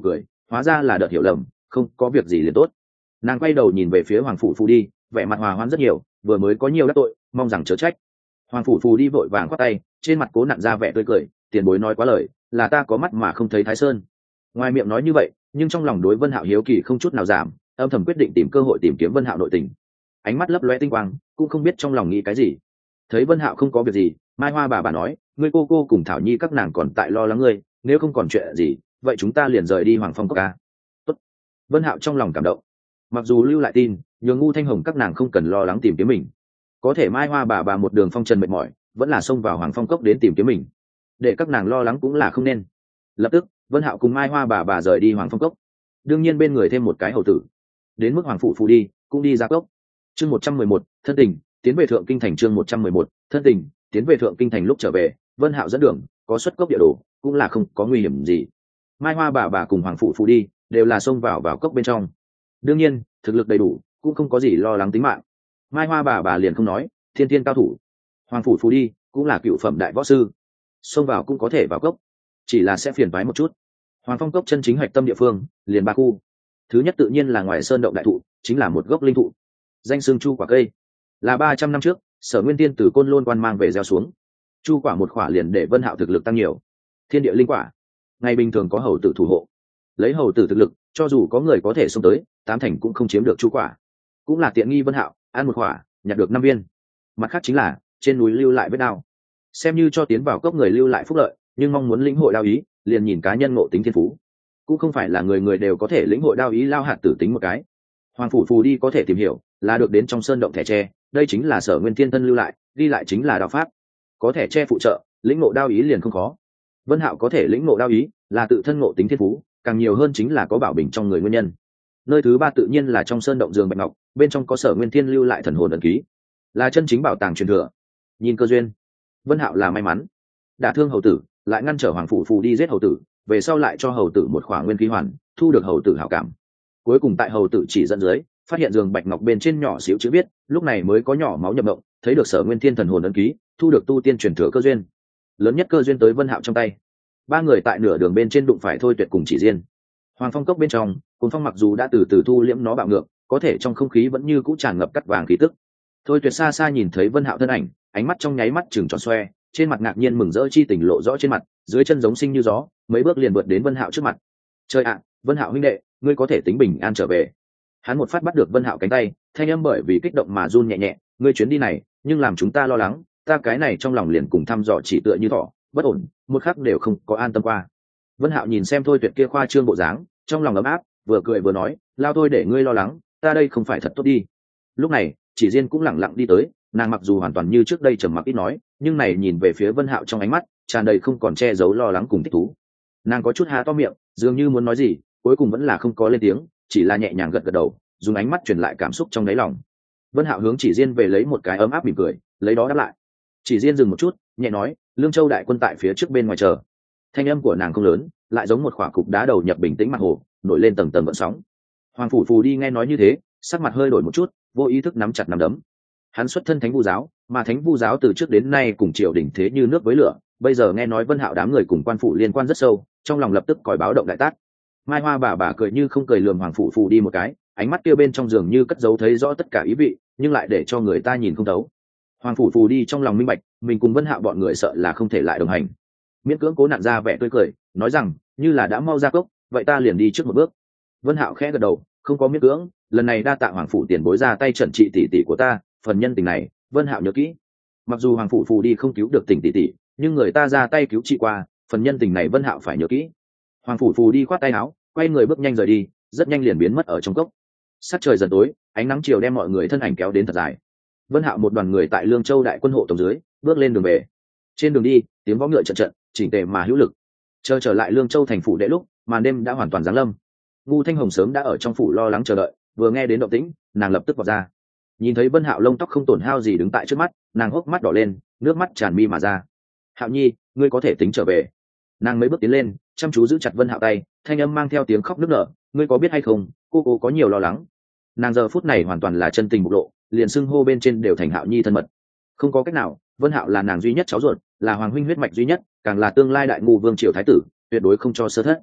hóa ra là đợt hiểu lầm, không có việc gì liền tốt. Nàng quay đầu nhìn về phía hoàng phủ phù đi, vẻ mặt hòa hoãn rất nhiều, vừa mới có nhiều đắc tội, mong rằng chớ trách. Hoàng phủ phù đi vội vàng khoác tay, trên mặt cố nặn ra vẻ tươi cười, tiền bối nói quá lời, là ta có mắt mà không thấy Thái Sơn. Ngoài miệng nói như vậy, nhưng trong lòng đối Vân Hạo hiếu kỳ không chút nào giảm, âm thầm quyết định tìm cơ hội tìm kiếm Vân Hạo nội tình. Ánh mắt lấp lóe tinh quang, cũng không biết trong lòng nghĩ cái gì. Thấy Vân Hạo không có việc gì, Mai Hoa bà bà nói, ngươi cô cô cùng Thảo Nhi các nàng còn tại lo lắng ngươi, nếu không còn chuyện gì, vậy chúng ta liền rời đi Hoàng Phong Cốc ca. Tốt. Vân Hạo trong lòng cảm động. Mặc dù lưu lại tin, nhường Ngu Thanh Hồng các nàng không cần lo lắng tìm kiếm mình, có thể Mai Hoa bà bà một đường phong trần mệt mỏi, vẫn là xông vào Hoàng Phong Cốc đến tìm kiếm mình, để các nàng lo lắng cũng là không nên. Lập tức, Vân Hạo cùng Mai Hoa bà bà rời đi Hoàng Phong Cốc, đương nhiên bên người thêm một cái hầu tử. Đến mức Hoàng phụ phụ đi, cũng đi ra cốc. Chương một trăm mười một, thân tình, tiến về Thượng Kinh thành. Chương một trăm mười một, thân tình, tiến về Thượng Kinh thành. Lúc trở về, Vân Hạo dẫn đường, có xuất cốc địa đồ, cũng là không có nguy hiểm gì. Mai Hoa bà bà cùng Hoàng phụ phụ đi, đều là xông vào vào cốc bên trong. Đương nhiên, thực lực đầy đủ, cũng không có gì lo lắng tính mạng. Mai Hoa bà bà liền không nói, thiên thiên cao thủ. Hoàng phụ phụ đi, cũng là cựu phẩm đại võ sư, xông vào cũng có thể vào cốc, chỉ là sẽ phiền toái một chút. Hoàng Phong Cốc chân chính hạch tâm địa phương, liền ba khu. Thứ nhất tự nhiên là ngoài sơn động đại thụ, chính là một gốc linh thụ, danh xương chu quả cây, là ba trăm năm trước Sở Nguyên Tiên từ Côn Lôn quan mang về gieo xuống. Chu quả một quả liền để Vân Hạo thực lực tăng nhiều. Thiên địa linh quả, ngày bình thường có hầu tử thủ hộ, lấy hầu tử thực lực, cho dù có người có thể xông tới, tám thành cũng không chiếm được chu quả. Cũng là tiện nghi Vân Hạo, ăn một quả, nhặt được năm viên. Mặt khác chính là trên núi lưu lại vết đao, xem như cho tiến vào cốc người lưu lại phúc lợi, nhưng mong muốn lĩnh hội đao ý, liền nhìn cá nhân ngộ tính thiên phú, cũng không phải là người người đều có thể lĩnh hội đao ý lao hạt tử tính một cái. Hoàng phủ phù đi có thể tìm hiểu, là được đến trong sơn động thẻ tre, đây chính là Sở Nguyên Thiên thân lưu lại, đi lại chính là đao pháp, có thẻ tre phụ trợ, lĩnh ngộ đao ý liền không khó. Vân Hạo có thể lĩnh ngộ đao ý, là tự thân ngộ tính thiên phú, càng nhiều hơn chính là có bảo bình trong người nguyên nhân. Nơi thứ ba tự nhiên là trong sơn động giường bạch ngọc, bên trong có Sở Nguyên Thiên lưu lại thần hồn ấn ký, là chân chính bảo tàng truyền thừa. Nhìn cơ duyên, Vân Hạo là may mắn, đả thương hầu tử, lại ngăn trở Hoàng phủ phù đi giết hầu tử, về sau lại cho hầu tử một khỏa nguyên khí hoàn, thu được hầu tử hảo cảm. Cuối cùng tại hầu tử chỉ dẫn dưới, phát hiện giường bạch ngọc bên trên nhỏ xíu chữ viết, lúc này mới có nhỏ máu nhập mộng, thấy được Sở Nguyên Thiên thần hồn ấn ký, thu được tu tiên truyền thừa cơ duyên. Lớn nhất cơ duyên tới Vân Hạo trong tay. Ba người tại nửa đường bên trên đụng phải Thôi Tuyệt cùng Chỉ Diên. Hoàng Phong Cốc bên trong, Cuồng Phong mặc dù đã từ từ thu liễm nó bạo ngược, có thể trong không khí vẫn như cũ tràn ngập cắt vàng khí tức. Thôi Tuyệt xa xa nhìn thấy Vân Hạo thân ảnh, ánh mắt trong nháy mắt trừng tròn xoe, trên mặt ngạc nhiên mừng rỡ chi tình lộ rõ trên mặt, dưới chân giống sinh như gió, mấy bước liền vượt đến Vân Hạo trước mặt. Trời ạ, Vân Hạo huynh đệ, ngươi có thể tính bình an trở về. Hắn một phát bắt được Vân Hạo cánh tay, thanh âm bởi vì kích động mà run nhẹ nhẹ, ngươi chuyến đi này, nhưng làm chúng ta lo lắng, ta cái này trong lòng liền cùng thăm dò chỉ tựa như thỏ, bất ổn, một khắc đều không có an tâm qua. Vân Hạo nhìn xem Thôi Tuyệt kia khoa trương bộ dáng, trong lòng ấm áp, vừa cười vừa nói, lao thôi để ngươi lo lắng, ta đây không phải thật tốt đi. Lúc này, Chỉ Diên cũng lặng lặng đi tới, nàng mặc dù hoàn toàn như trước đây trầm mặc ít nói, nhưng này nhìn về phía Vân Hạo trong ánh mắt tràn đầy không còn che giấu lo lắng cùng thích thú. Nàng có chút há to miệng, dường như muốn nói gì, cuối cùng vẫn là không có lên tiếng, chỉ là nhẹ nhàng gật gật đầu, dùng ánh mắt truyền lại cảm xúc trong đáy lòng. Vân Hạo hướng Chỉ Diên về lấy một cái ấm áp mỉm cười, lấy đó đáp lại. Chỉ Diên dừng một chút, nhẹ nói, Lương Châu đại quân tại phía trước bên ngoài chờ. Thanh âm của nàng không lớn, lại giống một khỏa cục đá đầu nhập bình tĩnh mặt hồ, nổi lên tầng tầng gợn sóng. Hoàng phủ phù đi nghe nói như thế, sắc mặt hơi đổi một chút, vô ý thức nắm chặt nắm đấm. Hắn xuất thân Thánh Vu giáo, mà Thánh Vu giáo từ trước đến nay cùng triều đình thế như nước với lửa, bây giờ nghe nói Vân Hạo đám người cùng quan phủ liên quan rất sâu, trong lòng lập tức còi báo động đại tác. Mai Hoa bà bà cười như không cười lườm Hoàng phủ phù đi một cái, ánh mắt kia bên trong giường như cất giấu thấy rõ tất cả ý vị, nhưng lại để cho người ta nhìn không thấu. Hoàng phủ phù đi trong lòng minh bạch, mình cùng Vân Hạo bọn người sợ là không thể lại đồng hành. Miễn cưỡng cố nặn ra vẻ tươi cười, nói rằng, như là đã mau ra cốc, vậy ta liền đi trước một bước. Vân Hạo khẽ gật đầu, không có miễn cưỡng, lần này đa tạ Hoàng phủ tiền bối ra tay trần trị tỷ tỷ của ta, phần nhân tình này, Vân Hạo nhớ kỹ. Mặc dù Hoàng phủ phù đi không cứu được tỉnh tỷ tỷ, nhưng người ta ra tay cứu trị qua, phần nhân tình này Vân Hạo phải nhớ kỹ. Hoàng phủ phù đi khoát tay áo, quay người bước nhanh rời đi, rất nhanh liền biến mất ở trong cốc. Sắc trời dần tối, ánh nắng chiều đem mọi người thân ảnh kéo đến thật dài. Vân Hạo một đoàn người tại Lương Châu đại quân hộ tổng dưới, bước lên đường về. Trên đường đi, tiếng vó ngựa trận trận, chỉnh tề mà hữu lực. Chờ trở lại Lương Châu thành phủ đệ lúc, màn đêm đã hoàn toàn giáng lâm. Ngu Thanh Hồng sớm đã ở trong phủ lo lắng chờ đợi, vừa nghe đến động tĩnh, nàng lập tức vọt ra. Nhìn thấy Vân Hạo lông tóc không tổn hao gì đứng tại trước mắt, nàng hốc mắt đỏ lên, nước mắt tràn mi mà ra. "Hạo Nhi, ngươi có thể tính trở về." Nàng mấy bước tiến lên, chăm chú giữ chặt Vân Hạo tay, thanh âm mang theo tiếng khóc nức nở, "Ngươi có biết hay không, cô cô có nhiều lo lắng." Nàng giờ phút này hoàn toàn là chân tình bộc lộ, liền xưng hô bên trên đều thành Hạo Nhi thân mật. Không có cách nào, Vân Hạo là nàng duy nhất cháu ruột, là hoàng huynh huyết mạch duy nhất, càng là tương lai đại ngu vương triều thái tử, tuyệt đối không cho sơ thất.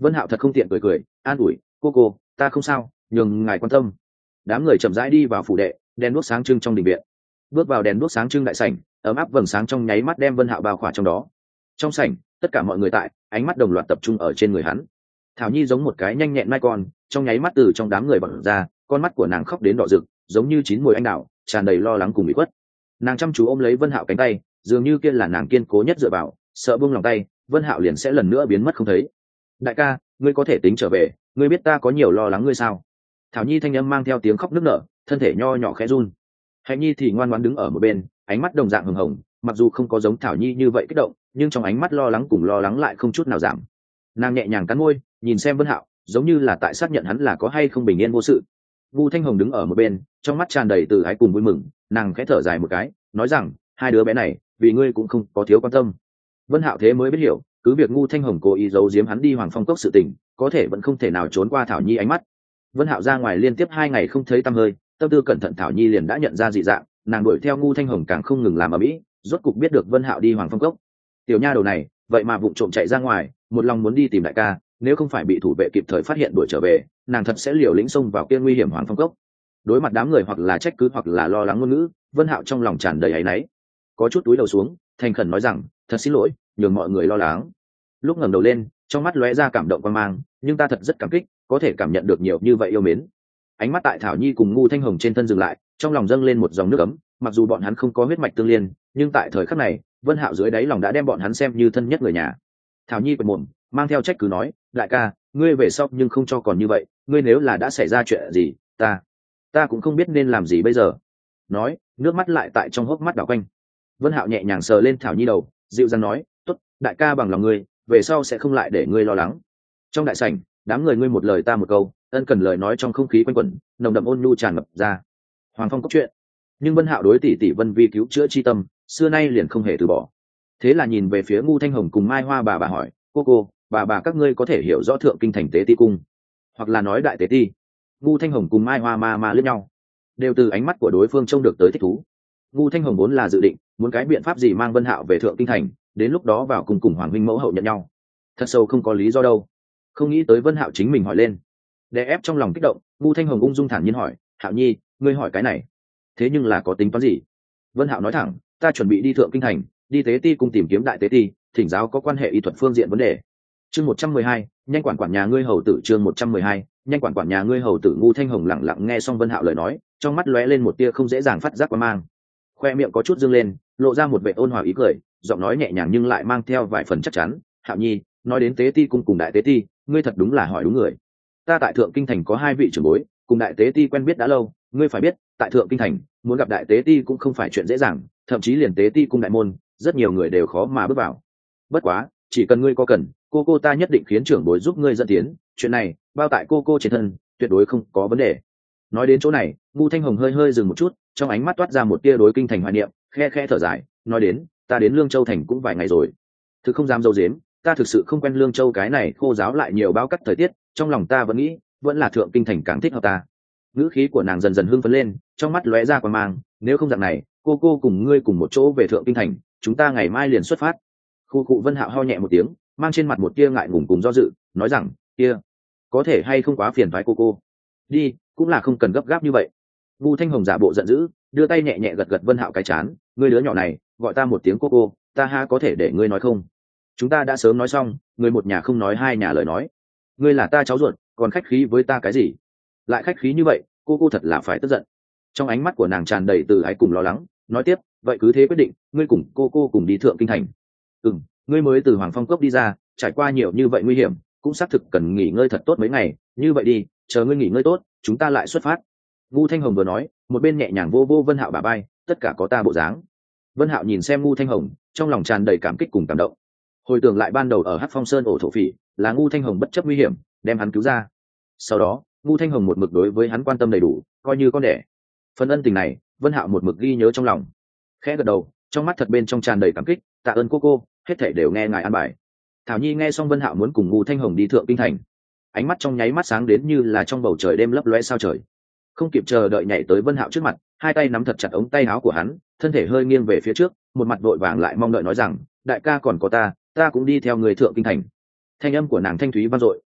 Vân Hạo thật không tiện cười cười an ủi cô cô ta không sao nhường ngài quan tâm. Đám người chậm rãi đi vào phủ đệ, đèn đuốc sáng trưng trong đình viện. Bước vào đèn đuốc sáng trưng đại sảnh, ấm áp vầng sáng trong nháy mắt đem Vân Hạo bao khỏa trong đó. Trong sảnh, tất cả mọi người tại, ánh mắt đồng loạt tập trung ở trên người hắn. Thảo Nhi giống một cái nhanh nhẹn mai con, trong nháy mắt từ trong đám người bật ra, con mắt của nàng khóc đến đỏ rực, giống như chín mùi anh đào, tràn đầy lo lắng cùng bị khuất. Nàng chăm chú ôm lấy Vân Hạo cánh tay, dường như kia là nàng kiên cố nhất dựa vào, sợ buông lòng tay, Vân Hạo liền sẽ lần nữa biến mất không thấy. Đại ca, ngươi có thể tính trở về, ngươi biết ta có nhiều lo lắng ngươi sao? Thảo Nhi thanh âm mang theo tiếng khóc nức nở, thân thể nho nhỏ khẽ run. Hạnh Nhi thì ngoan ngoãn đứng ở một bên, ánh mắt đồng dạng hừng hồng, mặc dù không có giống Thảo Nhi như vậy kích động, nhưng trong ánh mắt lo lắng cùng lo lắng lại không chút nào giảm. Nàng nhẹ nhàng cắn môi, nhìn xem Vân Hạo, giống như là tại xác nhận hắn là có hay không bình yên vô sự. Vu Thanh Hồng đứng ở một bên, trong mắt tràn đầy từ ái cùng vui mừng, nàng khẽ thở dài một cái, nói rằng, hai đứa bé này, vì ngươi cũng không có thiếu quan tâm. Vân Hạo thế mới biết hiểu, cứ việc Ngu Thanh Hồng cố ý giấu giếm hắn đi Hoàng Phong Cốc sự tình, có thể vẫn không thể nào trốn qua Thảo Nhi ánh mắt. Vân Hạo ra ngoài liên tiếp hai ngày không thấy tăm hơi, tâm tư cẩn thận Thảo Nhi liền đã nhận ra dị dạng, nàng đuổi theo Ngu Thanh Hồng càng không ngừng làm ở mỹ, rốt cục biết được Vân Hạo đi Hoàng Phong Cốc. Tiểu nha đầu này, vậy mà vụng trộm chạy ra ngoài, một lòng muốn đi tìm đại ca, nếu không phải bị thủ vệ kịp thời phát hiện đuổi trở về, nàng thật sẽ liều lĩnh xông vào kia nguy hiểm Hoàng Phong Cốc. Đối mặt đám người hoặc là trách cứ hoặc là lo lắng ngôn ngữ, Vân Hạo trong lòng tràn đầy áy náy, có chút túi đầu xuống, thành khẩn nói rằng, thật xin lỗi, nhường mọi người lo lắng. Lúc ngẩng đầu lên, trong mắt lóe ra cảm động quan mang, nhưng ta thật rất cảm kích, có thể cảm nhận được nhiều như vậy yêu mến. Ánh mắt tại Thảo Nhi cùng Ngu Thanh Hồng trên thân dừng lại, trong lòng dâng lên một dòng nước ấm, mặc dù bọn hắn không có huyết mạch tương liên, nhưng tại thời khắc này, Vân Hạo dưới đáy lòng đã đem bọn hắn xem như thân nhất người nhà. Thảo Nhi bật mồm, mang theo trách cứ nói, đại ca, ngươi về sau nhưng không cho còn như vậy, ngươi nếu là đã xảy ra chuyện gì, ta, ta cũng không biết nên làm gì bây giờ. Nói, nước mắt lại tại trong hốc mắt đảo quanh. Vân Hạo nhẹ nhàng sờ lên Thảo Nhi đầu, dịu dàng nói, tốt, đại ca bằng lòng ngươi, về sau sẽ không lại để ngươi lo lắng. Trong đại sảnh, đám người ngươi một lời ta một câu, ân cần lời nói trong không khí quanh quẩn, nồng đậm ôn nhu tràn ngập ra. Hoàng Phong Cốc chuyện, nhưng Vân Hạo đối tỷ tỷ Vân Vi cứu chữa chi tâm, xưa nay liền không hề từ bỏ. Thế là nhìn về phía Ngu Thanh Hồng cùng Mai Hoa bà bà hỏi, cô cô, bà bà các ngươi có thể hiểu rõ thượng kinh thành tế ti cung, hoặc là nói đại tế ti? Ngu Thanh Hồng cùng Mai Hoa ma ma liếc nhau, đều từ ánh mắt của đối phương trông được tới thích thú. Ngu Thanh Hồng vốn là dự định muốn cái biện pháp gì mang Vân Hạo về thượng kinh thành, đến lúc đó vào cùng cùng Hoàng huynh mẫu hậu nhận nhau. Thật sâu không có lý do đâu. Không nghĩ tới Vân Hạo chính mình hỏi lên, đè ép trong lòng kích động, Ngu Thanh Hồng ung dung thản nhiên hỏi, Hạo Nhi, ngươi hỏi cái này, thế nhưng là có tính toán gì? Vân Hạo nói thẳng, ta chuẩn bị đi thượng kinh thành, đi tế ti cung tìm kiếm đại tế ti, thỉnh giáo có quan hệ y thuật phương diện vấn đề. Chương một trăm mười hai, nhanh quản quản nhà ngươi hầu tử. Chương một trăm mười hai, nhanh quản quản nhà ngươi hầu tử. Ngu Thanh Hồng lặng lặng nghe xong Vân Hạo lời nói, trong mắt lóe lên một tia không dễ dàng phát giác qua mang, khoe miệng có chút dương lên, lộ ra một vẻ ôn hòa ý cười, giọng nói nhẹ nhàng nhưng lại mang theo vài phần chắc chắn. Hạo Nhi, nói đến tế ti cung cùng đại tế ti, ngươi thật đúng là hỏi đúng người. Ta tại thượng kinh thành có hai vị trưởng bối, cùng đại tế ti quen biết đã lâu, ngươi phải biết, tại thượng kinh thành muốn gặp đại tế ti cũng không phải chuyện dễ dàng, thậm chí liền tế ti cung đại môn, rất nhiều người đều khó mà bước vào. Bất quá, chỉ cần ngươi có cần, cô cô ta nhất định khiến trưởng bối giúp ngươi dẫn tiến, chuyện này bao tại cô cô trên thân, tuyệt đối không có vấn đề. Nói đến chỗ này, Ngu Thanh Hồng hơi hơi dừng một chút, trong ánh mắt toát ra một tia đối kinh thành hoài niệm, khe khe thở dài, nói đến, ta đến Lương Châu thành cũng vài ngày rồi, thực không dám dâu dếm, ta thực sự không quen Lương Châu cái này khô giáo lại nhiều bao cắt thời tiết, trong lòng ta vẫn nghĩ, vẫn là thượng kinh thành càng thích hợp ta. Ngữ khí của nàng dần dần hưng phấn lên, trong mắt lóe ra quan mang, nếu không dạng này, cô cô cùng ngươi cùng một chỗ về thượng kinh thành, chúng ta ngày mai liền xuất phát. Khu cụ Vân Hạo ho nhẹ một tiếng, mang trên mặt một tia ngại ngùng cùng do dự, nói rằng, kia, có thể hay không quá phiền toái cô cô. Đi, cũng là không cần gấp gáp như vậy. Ngu Thanh Hồng giả bộ giận dữ, đưa tay nhẹ nhẹ gật gật Vân Hạo cái chán, ngươi đứa nhỏ này, gọi ta một tiếng cô cô, ta ha có thể để ngươi nói không? Chúng ta đã sớm nói xong, người một nhà không nói hai nhà lời nói. Ngươi là ta cháu ruột, còn khách khí với ta cái gì? Lại khách khí như vậy, cô cô thật là phải tức giận. Trong ánh mắt của nàng tràn đầy từ ái cùng lo lắng, nói tiếp, vậy cứ thế quyết định, ngươi cùng cô cô cùng đi thượng kinh thành. Ừm, ngươi mới từ Hoàng Phong Cốc đi ra, trải qua nhiều như vậy nguy hiểm, cũng xác thực cần nghỉ ngơi thật tốt mấy ngày, như vậy đi, chờ ngươi nghỉ ngơi tốt, chúng ta lại xuất phát. Ngu Thanh Hồng vừa nói, một bên nhẹ nhàng vô vô Vân Hạo bả vai, tất cả có ta bộ dáng. Vân Hạo nhìn xem Ngu Thanh Hồng, trong lòng tràn đầy cảm kích cùng cảm động. Hồi tưởng lại ban đầu ở Hắc Phong Sơn ổ thổ phỉ, là Ngu Thanh Hồng bất chấp nguy hiểm, đem hắn cứu ra. Sau đó, Ngu Thanh Hồng một mực đối với hắn quan tâm đầy đủ, coi như con đẻ. Phần ân tình này, Vân Hạo một mực ghi nhớ trong lòng. Khẽ gật đầu, trong mắt thật bên trong tràn đầy cảm kích, tạ ơn cô cô, hết thảy đều nghe ngài an bài. Thảo Nhi nghe xong Vân Hạo muốn cùng Ngu Thanh Hồng đi thượng kinh thành, ánh mắt trong nháy mắt sáng đến như là trong bầu trời đêm lấp lóe sao trời, không kịp chờ đợi nhảy tới Vân Hạo trước mặt, hai tay nắm thật chặt ống tay áo của hắn, thân thể hơi nghiêng về phía trước, một mặt vội vàng lại mong đợi nói rằng, đại ca còn có ta, ta cũng đi theo người thượng kinh thành. Thanh âm của nàng thanh thúy vang dội,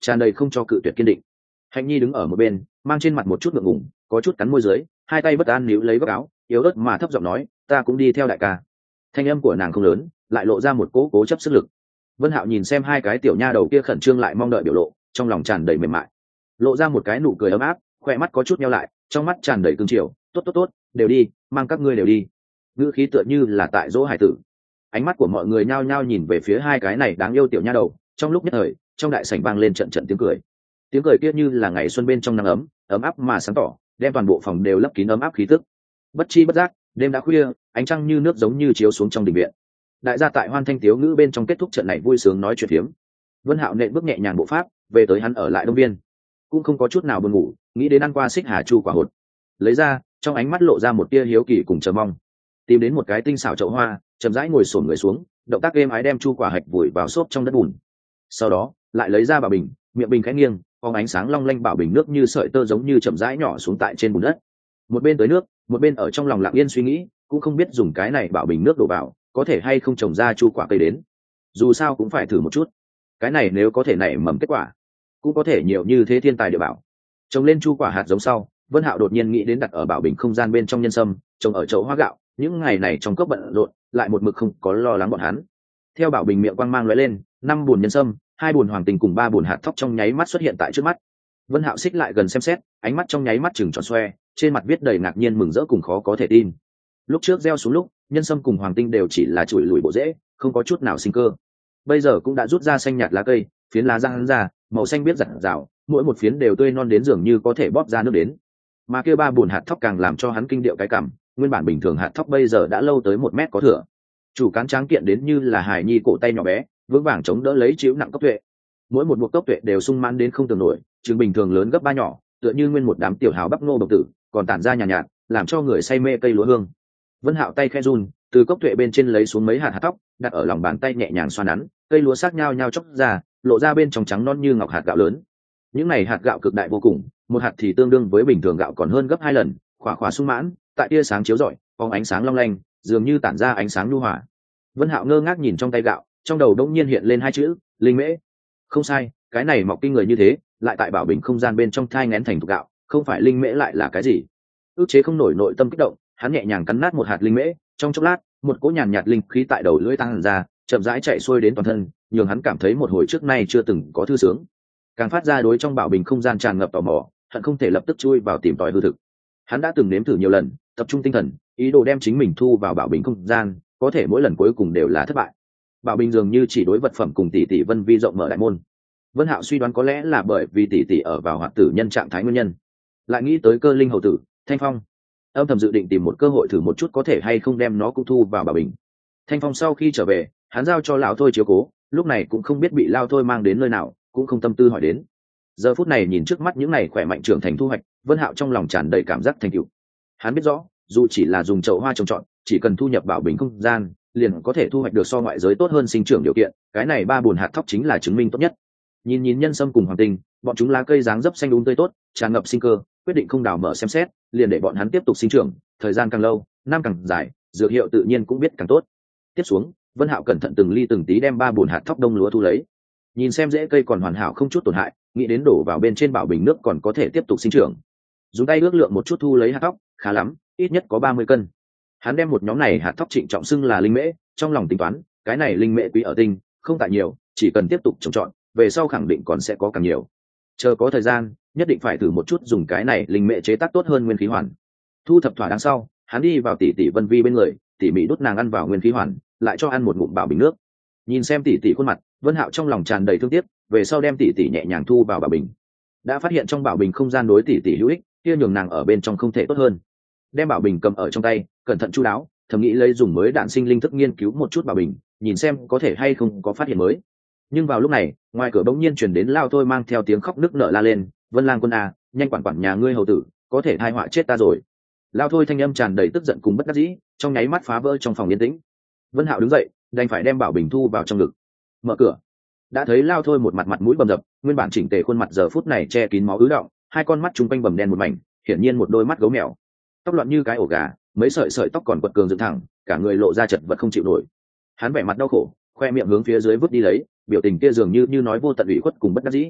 tràn đầy không cho cự tuyệt kiên định. Hạnh Nhi đứng ở một bên, mang trên mặt một chút ngượng ngùng, có chút cắn môi dưới, hai tay bất an níu lấy góc áo, yếu ớt mà thấp giọng nói, ta cũng đi theo đại ca. Thanh âm của nàng không lớn, lại lộ ra một cố cố chấp sức lực. Vân Hạo nhìn xem hai cái tiểu nha đầu kia khẩn trương lại mong đợi biểu lộ, trong lòng tràn đầy mềm mại, lộ ra một cái nụ cười ấm áp, khoe mắt có chút nheo lại, trong mắt tràn đầy cương triều, tốt tốt tốt, đều đi, mang các ngươi đều đi. Ngữ khí tựa như là tại dỗ hải tử. Ánh mắt của mọi người nhao nhao nhìn về phía hai cái này đáng yêu tiểu nha đầu, trong lúc nhất thời, trong đại sảnh vang lên trận trận tiếng cười. Tiếng cười kia như là ngày xuân bên trong nắng ấm, ấm áp mà sáng tỏ, đem toàn bộ phòng đều lấp kín ấm áp khí tức. Bất chi bất giác, đêm đã khuya, ánh trăng như nước giống như chiếu xuống trong đình viện. Đại gia tại hoan thanh tiếu ngữ bên trong kết thúc trận này vui sướng nói chuyện phiếm. Vân Hạo nện bước nhẹ nhàng bộ pháp, về tới hắn ở lại Đông Viên, cũng không có chút nào buồn ngủ, nghĩ đến ăn qua xích hà chu quả hột, lấy ra, trong ánh mắt lộ ra một tia hiếu kỳ cùng chờ mong. Tìm đến một cái tinh xảo chậu hoa, chậm rãi ngồi xổm người xuống, động tác êm ái đem chu quả hạch vùi vào xốp trong đất bùn. Sau đó, lại lấy ra bảo bình, miệng bình khẽ nghiêng, phóng ánh sáng long lanh bảo bình nước như sợi tơ giống như chậm rãi nhỏ xuống tại trên bùn đất. Một bên tới nước, một bên ở trong lòng lặng yên suy nghĩ, cũng không biết dùng cái này bảo bình nước đổ vào, có thể hay không trồng ra chu quả cây đến. Dù sao cũng phải thử một chút. Cái này nếu có thể nảy mầm kết quả, cũng có thể nhiều như thế thiên tài địa bảo. Trồng lên chu quả hạt giống sau, Vân Hạo đột nhiên nghĩ đến đặt ở bảo bình không gian bên trong nhân sâm, trồng ở chậu hoa gạo, những ngày này trong cốc bận rộn, lại một mực không có lo lắng bọn hắn. Theo bảo bình miệng quang mang lóe lên, năm bùn nhân sâm, hai bùn hoàng tình cùng ba bùn hạt thóc trong nháy mắt xuất hiện tại trước mắt. Vân Hạo xích lại gần xem xét, ánh mắt trong nháy mắt chừng tròn xoe, trên mặt viết đầy ngạc nhiên mừng rỡ cùng khó có thể tin. Lúc trước gieo xuống lúc, nhân sâm cùng hoàng tinh đều chỉ là chùi lùi bộ rễ, không có chút nào sinh cơ. Bây giờ cũng đã rút ra xanh nhạt lá cây, phiến lá răng ra, màu xanh biết rạng rào, mỗi một phiến đều tươi non đến dường như có thể bóp ra nước đến. Mà kia ba bùn hạt thóc càng làm cho hắn kinh điệu cái cảm, nguyên bản bình thường hạt thóc bây giờ đã lâu tới một mét có thừa. Chủ cán tráng kiện đến như là hài nhi cổ tay nhỏ bé, vững vàng chống đỡ lấy chịu nặng cốc tuệ. Mỗi một buộc cốc tuệ đều sung mãn đến không tưởng nổi, chừng bình thường lớn gấp ba nhỏ, tựa như nguyên một đám tiểu hào bắp ngô độc tử, còn tản ra nhàn nhạt, nhạt, làm cho người say mê cây lúa hương. Vân Hạo tay khẽ run, từ cốc tuệ bên trên lấy xuống mấy hạt hạt thóc, đặt ở lòng bàn tay nhẹ nhàng xoa nắn, cây lúa sắc nhao nhao chốc ra, lộ ra bên trong trắng non như ngọc hạt gạo lớn. Những này hạt gạo cực đại vô cùng, một hạt thì tương đương với bình thường gạo còn hơn gấp hai lần, khỏa khỏa sung mãn, tại tia sáng chiếu rọi, phóng ánh sáng long lanh, dường như tản ra ánh sáng nhu hòa. Vân Hạo ngơ ngác nhìn trong tay gạo, trong đầu đống nhiên hiện lên hai chữ, linh mễ. Không sai, cái này mọc kinh người như thế, lại tại bảo bình không gian bên trong thai nghén thành thục gạo, không phải linh mễ lại là cái gì? Ước chế không nổi nội tâm kích động, hắn nhẹ nhàng cắn nát một hạt linh mễ, trong chốc lát, một cỗ nhàn nhạt linh khí tại đầu lưỡi tăng ra, chậm rãi chạy xuôi đến toàn thân, nhường hắn cảm thấy một hồi trước nay chưa từng có thư sướng. Càng phát ra đối trong bảo bình không gian tràn ngập tò mò, hận không thể lập tức chui vào tìm tòi hư thực. Hắn đã từng nếm thử nhiều lần, tập trung tinh thần, ý đồ đem chính mình thu vào bảo bình không gian, có thể mỗi lần cuối cùng đều là thất bại. Bảo bình dường như chỉ đối vật phẩm cùng tỷ tỷ Vân Vi rộng mở đại môn. Vân Hạo suy đoán có lẽ là bởi vì tỷ tỷ ở vào hoạt tử nhân trạng thái nguyên nhân, lại nghĩ tới cơ linh hầu tử Thanh Phong, âm thầm dự định tìm một cơ hội thử một chút có thể hay không đem nó cũng thu vào bảo bình. Thanh Phong sau khi trở về, hắn giao cho lão thôi chiếu cố, lúc này cũng không biết bị lao thôi mang đến nơi nào, cũng không tâm tư hỏi đến. Giờ phút này nhìn trước mắt những này khỏe mạnh trưởng thành thu hoạch, Vân Hạo trong lòng tràn đầy cảm giác thành tựu. Hắn biết rõ, dù chỉ là dùng chậu hoa trồng trọt, chỉ cần thu nhập bảo bình không gian, liền có thể thu hoạch được so ngoại giới tốt hơn sinh trưởng điều kiện, cái này ba bùn hạt thóc chính là chứng minh tốt nhất. Nhìn nhìn nhân sâm cùng hoàng tinh, bọn chúng lá cây dáng dấp xanh đúng tươi tốt, tràn ngập sinh cơ, quyết định không đào mở xem xét, liền để bọn hắn tiếp tục sinh trưởng, thời gian càng lâu, năm càng dài, dược hiệu tự nhiên cũng biết càng tốt. Tiếp xuống, Vân Hạo cẩn thận từng ly từng tí đem ba bùn hạt thóc đông lúa thu lấy. Nhìn xem rễ cây còn hoàn hảo không chút tổn hại, nghĩ đến đổ vào bên trên bảo bình nước còn có thể tiếp tục sinh trưởng. Dùng tay ước lượng một chút thu lấy hạt thóc, khá lắm, ít nhất có ba mươi cân. Hắn đem một nhóm này hạt thóc trịnh trọng xưng là linh mễ, trong lòng tính toán, cái này linh mễ quý ở tinh, không tại nhiều, chỉ cần tiếp tục trồng trọt, về sau khẳng định còn sẽ có càng nhiều. Chờ có thời gian, nhất định phải thử một chút dùng cái này linh mễ chế tác tốt hơn nguyên khí hoàn. Thu thập thỏa đáng sau, hắn đi vào tỷ tỷ Vân Vi bên người, tỉ mỉ đút nàng ăn vào nguyên khí hoàn, lại cho ăn một ngụm bảo bình nước. Nhìn xem tỷ tỷ khuôn mặt, Vân Hạo trong lòng tràn đầy thương tiếc, về sau đem tỷ tỷ nhẹ nhàng thu vào bảo bình. Đã phát hiện trong bảo bình không gian đối tỷ tỷ hữu ích, kia nhường nàng ở bên trong không thể tốt hơn. Đem bảo bình cầm ở trong tay, cẩn thận chu đáo, thầm nghĩ lấy dùng mới đạn sinh linh thức nghiên cứu một chút bảo bình, nhìn xem có thể hay không có phát hiện mới. Nhưng vào lúc này, ngoài cửa bỗng nhiên truyền đến lao thôi mang theo tiếng khóc nức nở la lên, Vân Lang quân à, nhanh quản quản nhà ngươi hầu tử, có thể thai họa chết ta rồi. Lao thôi thanh âm tràn đầy tức giận cùng bất đắc dĩ, trong nháy mắt phá vỡ trong phòng yên tĩnh. Vân Hạo đứng dậy, đành phải đem bảo bình thu vào trong ngực. Mở cửa, đã thấy lao thôi một mặt mặt mũi bầm dập, nguyên bản chỉnh tề khuôn mặt giờ phút này che kín máu ứ động, hai con mắt trung quanh bầm đen một mảnh, hiển nhiên một đôi mắt gấu mèo, tóc loạn như cái ổ gà, mấy sợi sợi tóc còn quật cường dựng thẳng, cả người lộ ra chật vật không chịu nổi. Hắn vẻ mặt đau khổ, khoe miệng hướng phía dưới vứt đi lấy, biểu tình kia dường như như nói vô tận ủy khuất cùng bất đắc dĩ.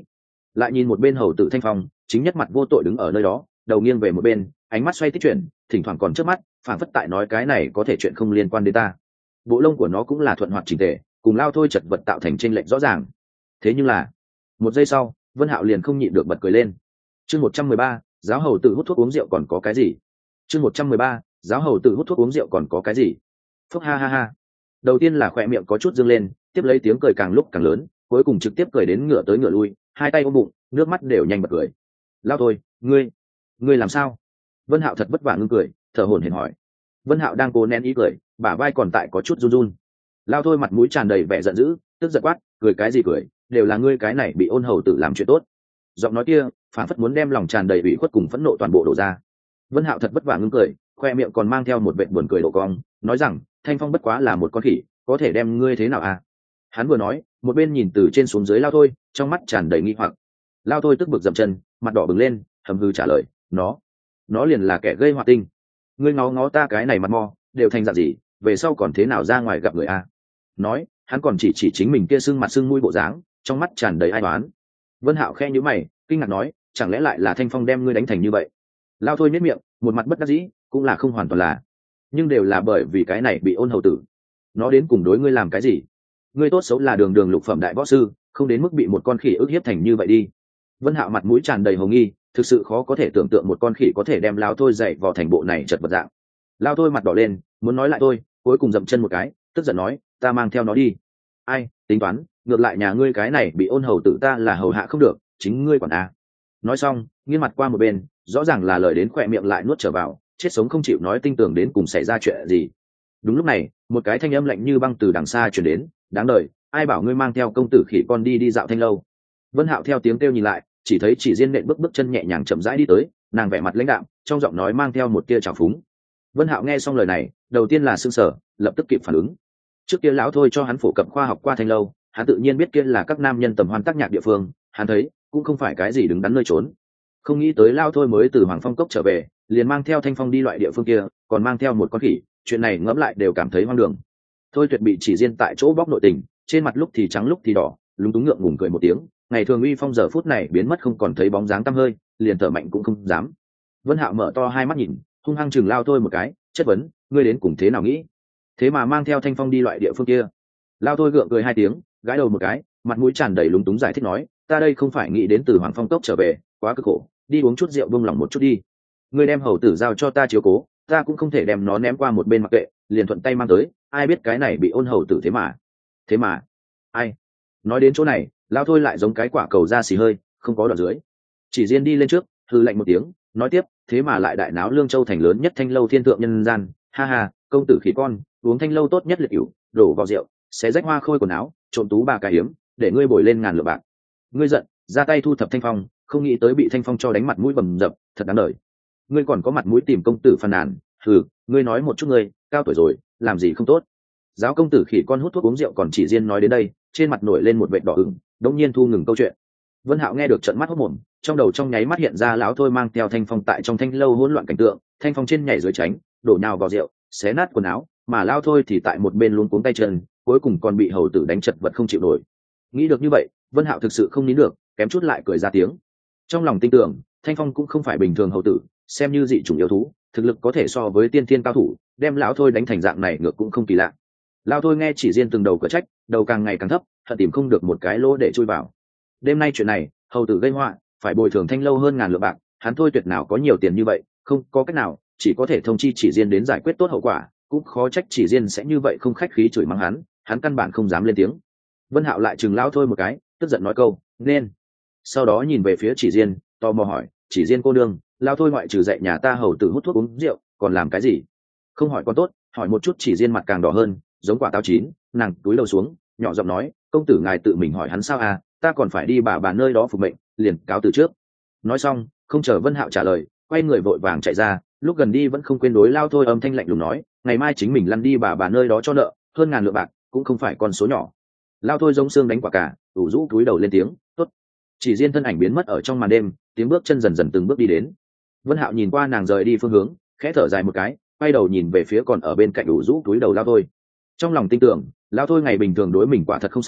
lại nhìn một bên hầu tử Thanh Phong chính nhất mặt vô tội đứng ở nơi đó, đầu nghiêng về một bên, ánh mắt xoay tích chuyển, thỉnh thoảng còn trước mắt phảng phất tại nói cái này có thể chuyện không liên quan đến ta. Bộ lông của nó cũng là thuận hoạt chỉnh tề, cùng Lao Thôi chật vật tạo thành chênh lệch rõ ràng. Thế nhưng là một giây sau, Vân Hạo liền không nhịn được bật cười lên. Chương một trăm mười ba, giáo hầu tử hút thuốc uống rượu còn có cái gì? Chương một trăm mười ba, giáo hầu tử hút thuốc uống rượu còn có cái gì? Phúc ha ha ha. Đầu tiên là khỏe miệng có chút dương lên, tiếp lấy tiếng cười càng lúc càng lớn, cuối cùng trực tiếp cười đến ngửa tới ngửa lui, hai tay ôm bụng, nước mắt đều nhanh bật cười. Lao Thôi, ngươi, ngươi làm sao? Vân Hạo thật vất vả ngưng cười, thở hổn hển hỏi. Vân Hạo đang cố nén ý cười, bả vai còn tại có chút run run. Lao Thôi mặt mũi tràn đầy vẻ giận dữ, tức giận quát, cười cái gì cười, đều là ngươi cái này bị ôn hầu tử làm chuyện tốt. Giọng nói kia phản phất muốn đem lòng tràn đầy ủy khuất cùng phẫn nộ toàn bộ đổ ra. Vân Hạo thật vất vả ngưng cười, khoe miệng còn mang theo một vệt buồn cười độ cong, nói rằng Thanh Phong bất quá là một con khỉ, có thể đem ngươi thế nào à? Hắn vừa nói một bên nhìn từ trên xuống dưới Lao Thôi, trong mắt tràn đầy nghi hoặc. Lao Thôi tức bực dậm chân, mặt đỏ bừng lên, hầm hừ trả lời, nó nó liền là kẻ gây họa tinh. Ngươi ngó ngó ta cái này mặt mo đều thành dạng gì, về sau còn thế nào ra ngoài gặp người a? Nói hắn còn chỉ chỉ chính mình kia sưng mặt sưng mũi bộ dáng, trong mắt tràn đầy ai oán. Vân Hạo khẽ nhíu mày, kinh ngạc nói, chẳng lẽ lại là Thanh Phong đem ngươi đánh thành như vậy? Lao Thôi nhếch miệng, một mặt bất đắc dĩ, cũng là không hoàn toàn là, nhưng đều là bởi vì cái này bị ôn hầu tử. Nó đến cùng đối ngươi làm cái gì? Ngươi tốt xấu là đường đường lục phẩm đại võ sư, không đến mức bị một con khỉ ức hiếp thành như vậy đi. Vân Hạo mặt mũi tràn đầy hồ nghi, thực sự khó có thể tưởng tượng một con khỉ có thể đem Lao Thôi dạy vào thành bộ này chật vật dạng. Lao Thôi mặt đỏ lên, muốn nói lại thôi, cuối cùng dậm chân một cái, tức giận nói, ta mang theo nó đi. Ai, tính toán, ngược lại nhà ngươi cái này bị ôn hầu tử ta là hầu hạ không được, chính ngươi quản a. Nói xong, nghiêng mặt qua một bên, rõ ràng là lời đến khỏe miệng lại nuốt trở vào, chết sống không chịu nói tinh tường đến cùng xảy ra chuyện gì. Đúng lúc này, một cái thanh âm lạnh như băng từ đằng xa truyền đến, đáng đời, ai bảo ngươi mang theo công tử khỉ con đi đi dạo thanh lâu. Vân Hạo theo tiếng kêu nhìn lại, chỉ thấy Chỉ Diên nện bước bước chân nhẹ nhàng chậm rãi đi tới, nàng vẻ mặt lãnh đạm, trong giọng nói mang theo một tia trào phúng. Vân Hạo nghe xong lời này, đầu tiên là sửng sở, lập tức kịp phản ứng. Trước kia lão Thôi cho hắn phổ cập khoa học qua thanh lâu, hắn tự nhiên biết kia là các nam nhân tầm hoan tác nhạc địa phương, hắn thấy cũng không phải cái gì đứng đắn nơi trốn. Không nghĩ tới lão Thôi mới từ Hoàng Phong cốc trở về, liền mang theo Thanh Phong đi loại địa phương kia, còn mang theo một con khỉ, chuyện này ngẫm lại đều cảm thấy hoang đường. Thôi Tuyệt bị Chỉ Diên tại chỗ bóc nội tình, trên mặt lúc thì trắng lúc thì đỏ, lúng túng ngượng ngùng cười một tiếng, ngày thường uy phong giờ phút này biến mất không còn thấy bóng dáng tăm hơi, liền thở mạnh cũng không dám. Vân Hạo mở to hai mắt nhìn, hung hăng chừng Lao Thôi một cái, chất vấn, ngươi đến cùng thế nào nghĩ? Thế mà mang theo Thanh Phong đi loại địa phương kia? Lao Thôi gượng cười hai tiếng, gãi đầu một cái, mặt mũi tràn đầy lúng túng giải thích nói, ta đây không phải nghĩ đến từ Hoàng Phong cốc trở về, quá cực khổ, đi uống chút rượu buông lòng một chút đi. Ngươi đem hầu tử giao cho ta chiếu cố, ta cũng không thể đem nó ném qua một bên mặc kệ, liền thuận tay mang tới, ai biết cái này bị ôn hầu tử thế mà. Thế mà, ai? Nói đến chỗ này, Lao Thôi lại giống cái quả cầu ra xì hơi, không có đoạn dưới. Chỉ Diên đi lên trước, hừ lạnh một tiếng, nói tiếp, thế mà lại đại náo Lương Châu thành lớn nhất thanh lâu thiên thượng nhân gian, ha ha, công tử khỉ con, uống thanh lâu tốt nhất liệt cửu, đổ vào rượu, xé rách hoa khôi quần áo, trộm tú bà cái hiếm, để ngươi bồi lên ngàn lượng bạc. Ngươi giận, ra tay thu thập Thanh Phong, không nghĩ tới bị Thanh Phong cho đánh mặt mũi bầm dập, thật đáng đời. Ngươi còn có mặt mũi tìm công tử phàn nàn, hừ, ngươi nói một chút ngươi, cao tuổi rồi, làm gì không tốt. Giáo công tử khỉ con hút thuốc uống rượu còn Chỉ Diên nói đến đây, trên mặt nổi lên một vệt đỏ ửng, đống nhiên thu ngừng câu chuyện. Vân Hạo nghe được trợn mắt hốt mồm, trong đầu trong nháy mắt hiện ra lão Thôi mang theo Thanh Phong tại trong thanh lâu hỗn loạn cảnh tượng, Thanh Phong trên nhảy dưới tránh, đổ nhào vào rượu, xé nát quần áo, mà lão Thôi thì tại một bên luống cuống tay chân, cuối cùng còn bị hầu tử đánh chật vật không chịu nổi. Nghĩ được như vậy, Vân Hạo thực sự không nín được, kém chút lại cười ra tiếng. Trong lòng tin tưởng, Thanh Phong cũng không phải bình thường hầu tử, xem như dị chủng yêu thú, thực lực có thể so với tiên thiên cao thủ, đem lão Thôi đánh thành dạng này ngược cũng không kỳ lạ. Lão Thôi nghe Chỉ Diên từng đầu cửa trách, đầu càng ngày càng thấp, hận tìm không được một cái lỗ để chui vào. Đêm nay chuyện này, hầu tử gây họa, phải bồi thường thanh lâu hơn ngàn lượng bạc, hắn Thôi Tuyệt nào có nhiều tiền như vậy, không có cách nào, chỉ có thể thông chi Chỉ Diên đến giải quyết tốt hậu quả, cũng khó trách Chỉ Diên sẽ như vậy không khách khí chửi mắng hắn, hắn căn bản không dám lên tiếng. Vân Hạo lại chừng lão Thôi một cái, tức giận nói câu, nên. Sau đó nhìn về phía Chỉ Diên, tò mò hỏi, Chỉ Diên cô nương, lão Thôi ngoại trừ dạy nhà ta hầu tử hút thuốc uống rượu, còn làm cái gì? Không hỏi con tốt, hỏi một chút Chỉ Diên mặt càng đỏ hơn, giống quả táo chín, nàng cúi đầu xuống, nhỏ giọng nói, công tử ngài tự mình hỏi hắn sao à, ta còn phải đi bà bà nơi đó phục mệnh, liền cáo từ trước. Nói xong, không chờ Vân Hạo trả lời, quay người vội vàng chạy ra, lúc gần đi vẫn không quên đối Lao Thôi âm thanh lạnh lùng nói, ngày mai chính mình lăn đi bà bà nơi đó cho nợ, hơn ngàn lượng bạc, cũng không phải con số nhỏ. Lao Thôi giống xương đánh quả cả, ủ rũ cúi đầu lên tiếng, tốt. Chỉ Diên thân ảnh biến mất ở trong màn đêm, tiếng bước chân dần dần từng bước đi đến. Vân Hạo nhìn qua nàng rời đi phương hướng, khẽ thở dài một cái, quay đầu nhìn về phía còn ở bên cạnh ủ rũ cúi đầu Lao Thôi. Trong lòng tin tưởng, Lao Thôi ngày bình thường đối mình quả thật không sai,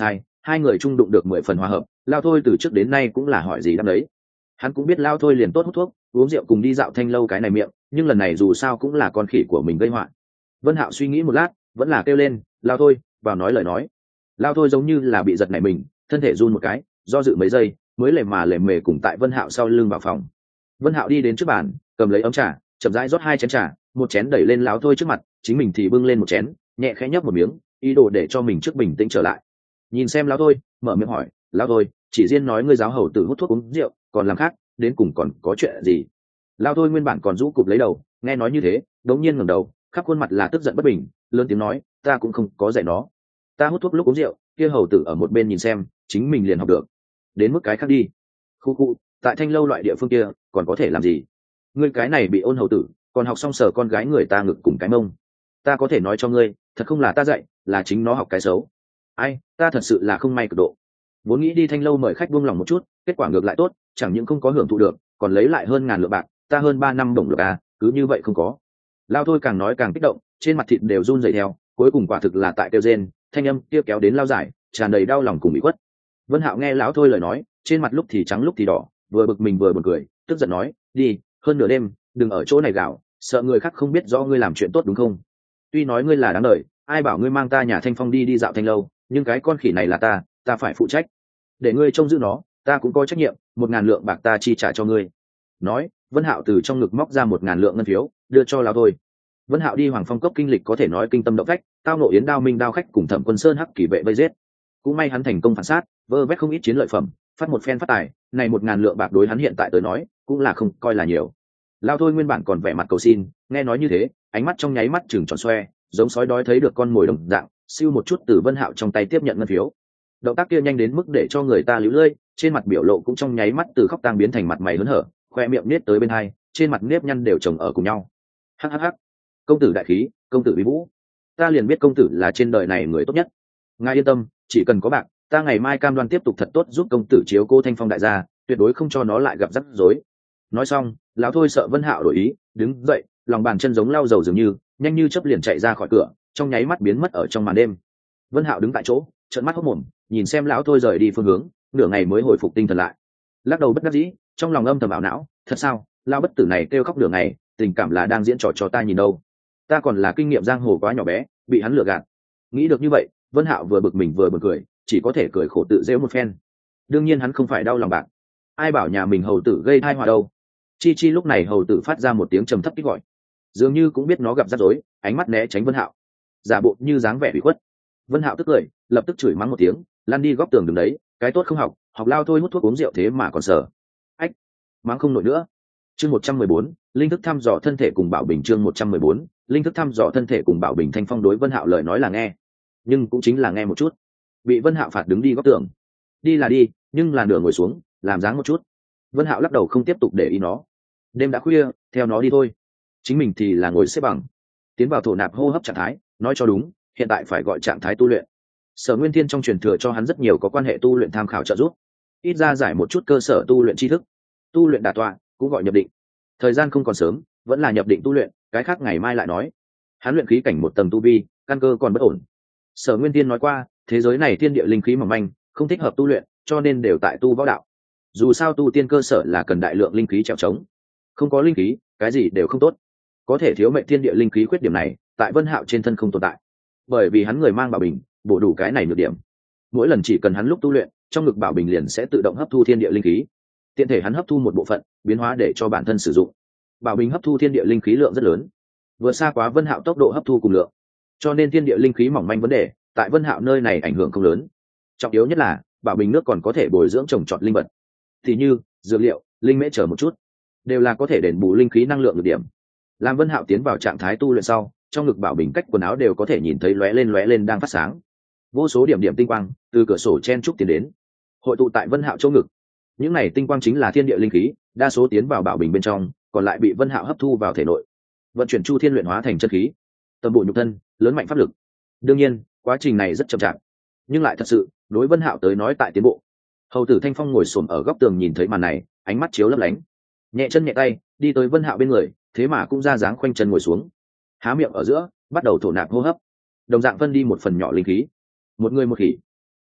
hai người chung đụng được mười phần hòa hợp. Lao Thôi từ trước đến nay cũng là hỏi gì đáp đấy. Hắn cũng biết Lao Thôi liền tốt hút thuốc uống rượu cùng đi dạo thanh lâu cái này miệng, nhưng lần này dù sao cũng là con khỉ của mình gây họa. Vân Hạo suy nghĩ một lát, vẫn là kêu lên Lao Thôi vào nói lời nói. Lao Thôi giống như là bị giật nảy mình, thân thể run một cái, do dự mấy giây mới lề mà lề mề cùng tại Vân Hạo sau lưng vào phòng. Vân Hạo đi đến trước bàn, cầm lấy ấm trà, chậm rãi rót hai chén trà, một chén đẩy lên Lão Thôi trước mặt, chính mình thì bưng lên một chén, nhẹ khẽ nhấp một miếng, ý đồ để cho mình trước bình tĩnh trở lại. Nhìn xem Lão Thôi, mở miệng hỏi, Lão Thôi, chỉ riêng nói ngươi giáo hầu tử hút thuốc uống rượu, còn làm khác, đến cùng còn có chuyện gì? Lão Thôi nguyên bản còn rũ cụp lấy đầu, nghe nói như thế, đống nhiên ngẩng đầu, khắp khuôn mặt là tức giận bất bình, lớn tiếng nói, ta cũng không có dạy nó, ta hút thuốc lúc uống rượu, kia hầu tử ở một bên nhìn xem, chính mình liền học được. Đến mức cái khác đi. Khu khu, tại thanh lâu loại địa phương kia, còn có thể làm gì? Ngươi cái này bị ôn hầu tử, còn học xong sở con gái người ta ngực cùng cái mông. Ta có thể nói cho ngươi, thật không là ta dạy, là chính nó học cái xấu. Ai, ta thật sự là không may cực độ. Vốn nghĩ đi thanh lâu mời khách buông lòng một chút, kết quả ngược lại tốt, chẳng những không có hưởng thụ được, còn lấy lại hơn ngàn lượng bạc, ta hơn ba năm đồng lộc à, cứ như vậy không có. Lao Thôi càng nói càng kích động, trên mặt thịt đều run rẩy theo, cuối cùng quả thực là tại kêu rên, thanh âm kia kéo đến lao giải, tràn đầy đau lòng cùng bị khuất. Vân Hạo nghe lão Thôi lời nói, trên mặt lúc thì trắng lúc thì đỏ, vừa bực mình vừa buồn cười, tức giận nói, đi, hơn nửa đêm, đừng ở chỗ này gào, sợ người khác không biết do ngươi làm chuyện tốt đúng không? Tuy nói ngươi là đáng đời, ai bảo ngươi mang ta nhà Thanh Phong đi đi dạo thanh lâu, nhưng cái con khỉ này là ta, ta phải phụ trách. Để ngươi trông giữ nó, ta cũng có trách nhiệm, một ngàn lượng bạc ta chi trả cho ngươi. Nói, Vân Hạo từ trong ngực móc ra một ngàn lượng ngân phiếu, đưa cho lão Thôi. Vân Hạo đi Hoàng Phong cốc kinh lịch có thể nói kinh tâm động phách, tao nộ Yến Đao Minh đao khách cùng Thẩm Quân Sơn hắc kỳ vệ vây giết. Cũng may hắn thành công phản sát, vơ vét không ít chiến lợi phẩm, phát một phen phát tài, này một ngàn lượng bạc đối hắn hiện tại tới nói, cũng là không coi là nhiều. Lao Thôi nguyên bản còn vẻ mặt cầu xin, nghe nói như thế, ánh mắt trong nháy mắt chừng tròn xoe, giống sói đói thấy được con mồi đồng dạng, siêu một chút từ Vân Hạo trong tay tiếp nhận ngân phiếu. Động tác kia nhanh đến mức để cho người ta líu lưỡi, trên mặt biểu lộ cũng trong nháy mắt từ khóc tang biến thành mặt mày hớn hở, khoe miệng nết tới bên hai, trên mặt nếp nhăn đều chồng ở cùng nhau. Hắc hắc hắc, công tử đại khí, công tử uy vũ, ta liền biết công tử là trên đời này người tốt nhất. Ngài yên tâm, chỉ cần có bạc, ta ngày mai cam đoan tiếp tục thật tốt giúp công tử chiếu cô Thanh Phong đại gia, tuyệt đối không cho nó lại gặp rắc rối. Nói xong, lão Thôi sợ Vân Hạo đổi ý, đứng dậy, lòng bàn chân giống lau dầu dường như, nhanh như chớp liền chạy ra khỏi cửa, trong nháy mắt biến mất ở trong màn đêm. Vân Hạo đứng tại chỗ, trợn mắt hốt mồm, nhìn xem lão Thôi rời đi phương hướng, nửa ngày mới hồi phục tinh thần lại. Lắc đầu bất đắc dĩ, trong lòng âm thầm ảo não, thật sao, lão bất tử này kêu khóc nửa ngày, tình cảm là đang diễn trò cho ta nhìn đâu. Ta còn là kinh nghiệm giang hồ quá nhỏ bé, bị hắn lừa gạt. Nghĩ được như vậy, Vân Hạo vừa bực mình vừa buồn cười, chỉ có thể cười khổ tự giễu một phen. Đương nhiên hắn không phải đau lòng bạc, ai bảo nhà mình hầu tử gây tai họa đâu. Chi Chi lúc này hầu tử phát ra một tiếng trầm thấp kích gọi, dường như cũng biết nó gặp rắc rối, ánh mắt né tránh Vân Hạo, giả bộ như dáng vẻ ủy khuất. Vân Hạo tức cười, lập tức chửi mắng một tiếng, lăn đi góc tường đừng đấy, cái tốt không học, học lao thôi hút thuốc uống rượu thế mà còn sợ. Ách, mắng không nổi nữa. Chương một trăm mười bốn, linh thức thăm dò thân thể cùng Bảo Bình. Chương một trăm mười bốn, linh thức thăm dò thân thể cùng Bảo Bình. Thanh Phong đối Vân Hạo lời nói là nghe, nhưng cũng chính là nghe một chút. Bị Vân Hạo phạt đứng đi góc tường. Đi là đi, nhưng là nửa ngồi xuống, làm dáng một chút. Vân Hạo lắc đầu không tiếp tục để ý nó. Đêm đã khuya, theo nó đi thôi. Chính mình thì là ngồi xếp bằng, tiến vào thổ nạp hô hấp trạng thái, nói cho đúng, hiện tại phải gọi trạng thái tu luyện. Sở Nguyên Thiên trong truyền thừa cho hắn rất nhiều có quan hệ tu luyện tham khảo trợ giúp, ít ra giải một chút cơ sở tu luyện tri thức. Tu luyện đả tọa cũng gọi nhập định. Thời gian không còn sớm, vẫn là nhập định tu luyện, cái khác ngày mai lại nói. Hắn luyện khí cảnh một tầng tu vi, căn cơ còn bất ổn. Sở Nguyên Thiên nói qua, thế giới này thiên địa linh khí mỏng manh, không thích hợp tu luyện, cho nên đều tại tu võ đạo. Dù sao tu tiên cơ sở là cần đại lượng linh khí trèo trống, không có linh khí, cái gì đều không tốt. Có thể thiếu mệnh thiên địa linh khí khuyết điểm này, tại Vân Hạo trên thân không tồn tại, bởi vì hắn người mang Bảo Bình, bổ đủ cái này nhược điểm. Mỗi lần chỉ cần hắn lúc tu luyện, trong ngực Bảo Bình liền sẽ tự động hấp thu thiên địa linh khí, tiện thể hắn hấp thu một bộ phận, biến hóa để cho bản thân sử dụng. Bảo Bình hấp thu thiên địa linh khí lượng rất lớn, vượt xa quá Vân Hạo tốc độ hấp thu cùng lượng, cho nên thiên địa linh khí mỏng manh vấn đề tại Vân Hạo nơi này ảnh hưởng không lớn. Trọng yếu nhất là Bảo Bình nước còn có thể bồi dưỡng trồng trọt linh vật, thì như dược liệu, linh mễ chờ một chút, đều là có thể đền bù linh khí năng lượng nhược điểm. Làm Vân Hạo tiến vào trạng thái tu luyện sau, trong ngực Bảo Bình cách quần áo đều có thể nhìn thấy lóe lên lóe lên đang phát sáng, vô số điểm điểm tinh quang từ cửa sổ chen trúc tiến đến, hội tụ tại Vân Hạo chỗ ngực. Những này tinh quang chính là thiên địa linh khí, đa số tiến vào Bảo Bình bên trong, còn lại bị Vân Hạo hấp thu vào thể nội, vận chuyển chu thiên luyện hóa thành chân khí, tâm bộ nhục thân, lớn mạnh pháp lực. Đương nhiên, quá trình này rất chậm chạp, nhưng lại thật sự đối Vân Hạo tới nói tại tiến bộ. Hầu tử Thanh Phong ngồi xổm ở góc tường nhìn thấy màn này, ánh mắt chiếu lấp lánh, nhẹ chân nhẹ tay đi tới Vân Hạo bên người, thế mà cũng ra dáng khoanh chân ngồi xuống, há miệng ở giữa bắt đầu thổ nạp hô hấp, đồng dạng phân đi một phần nhỏ linh khí. Một người một khỉ,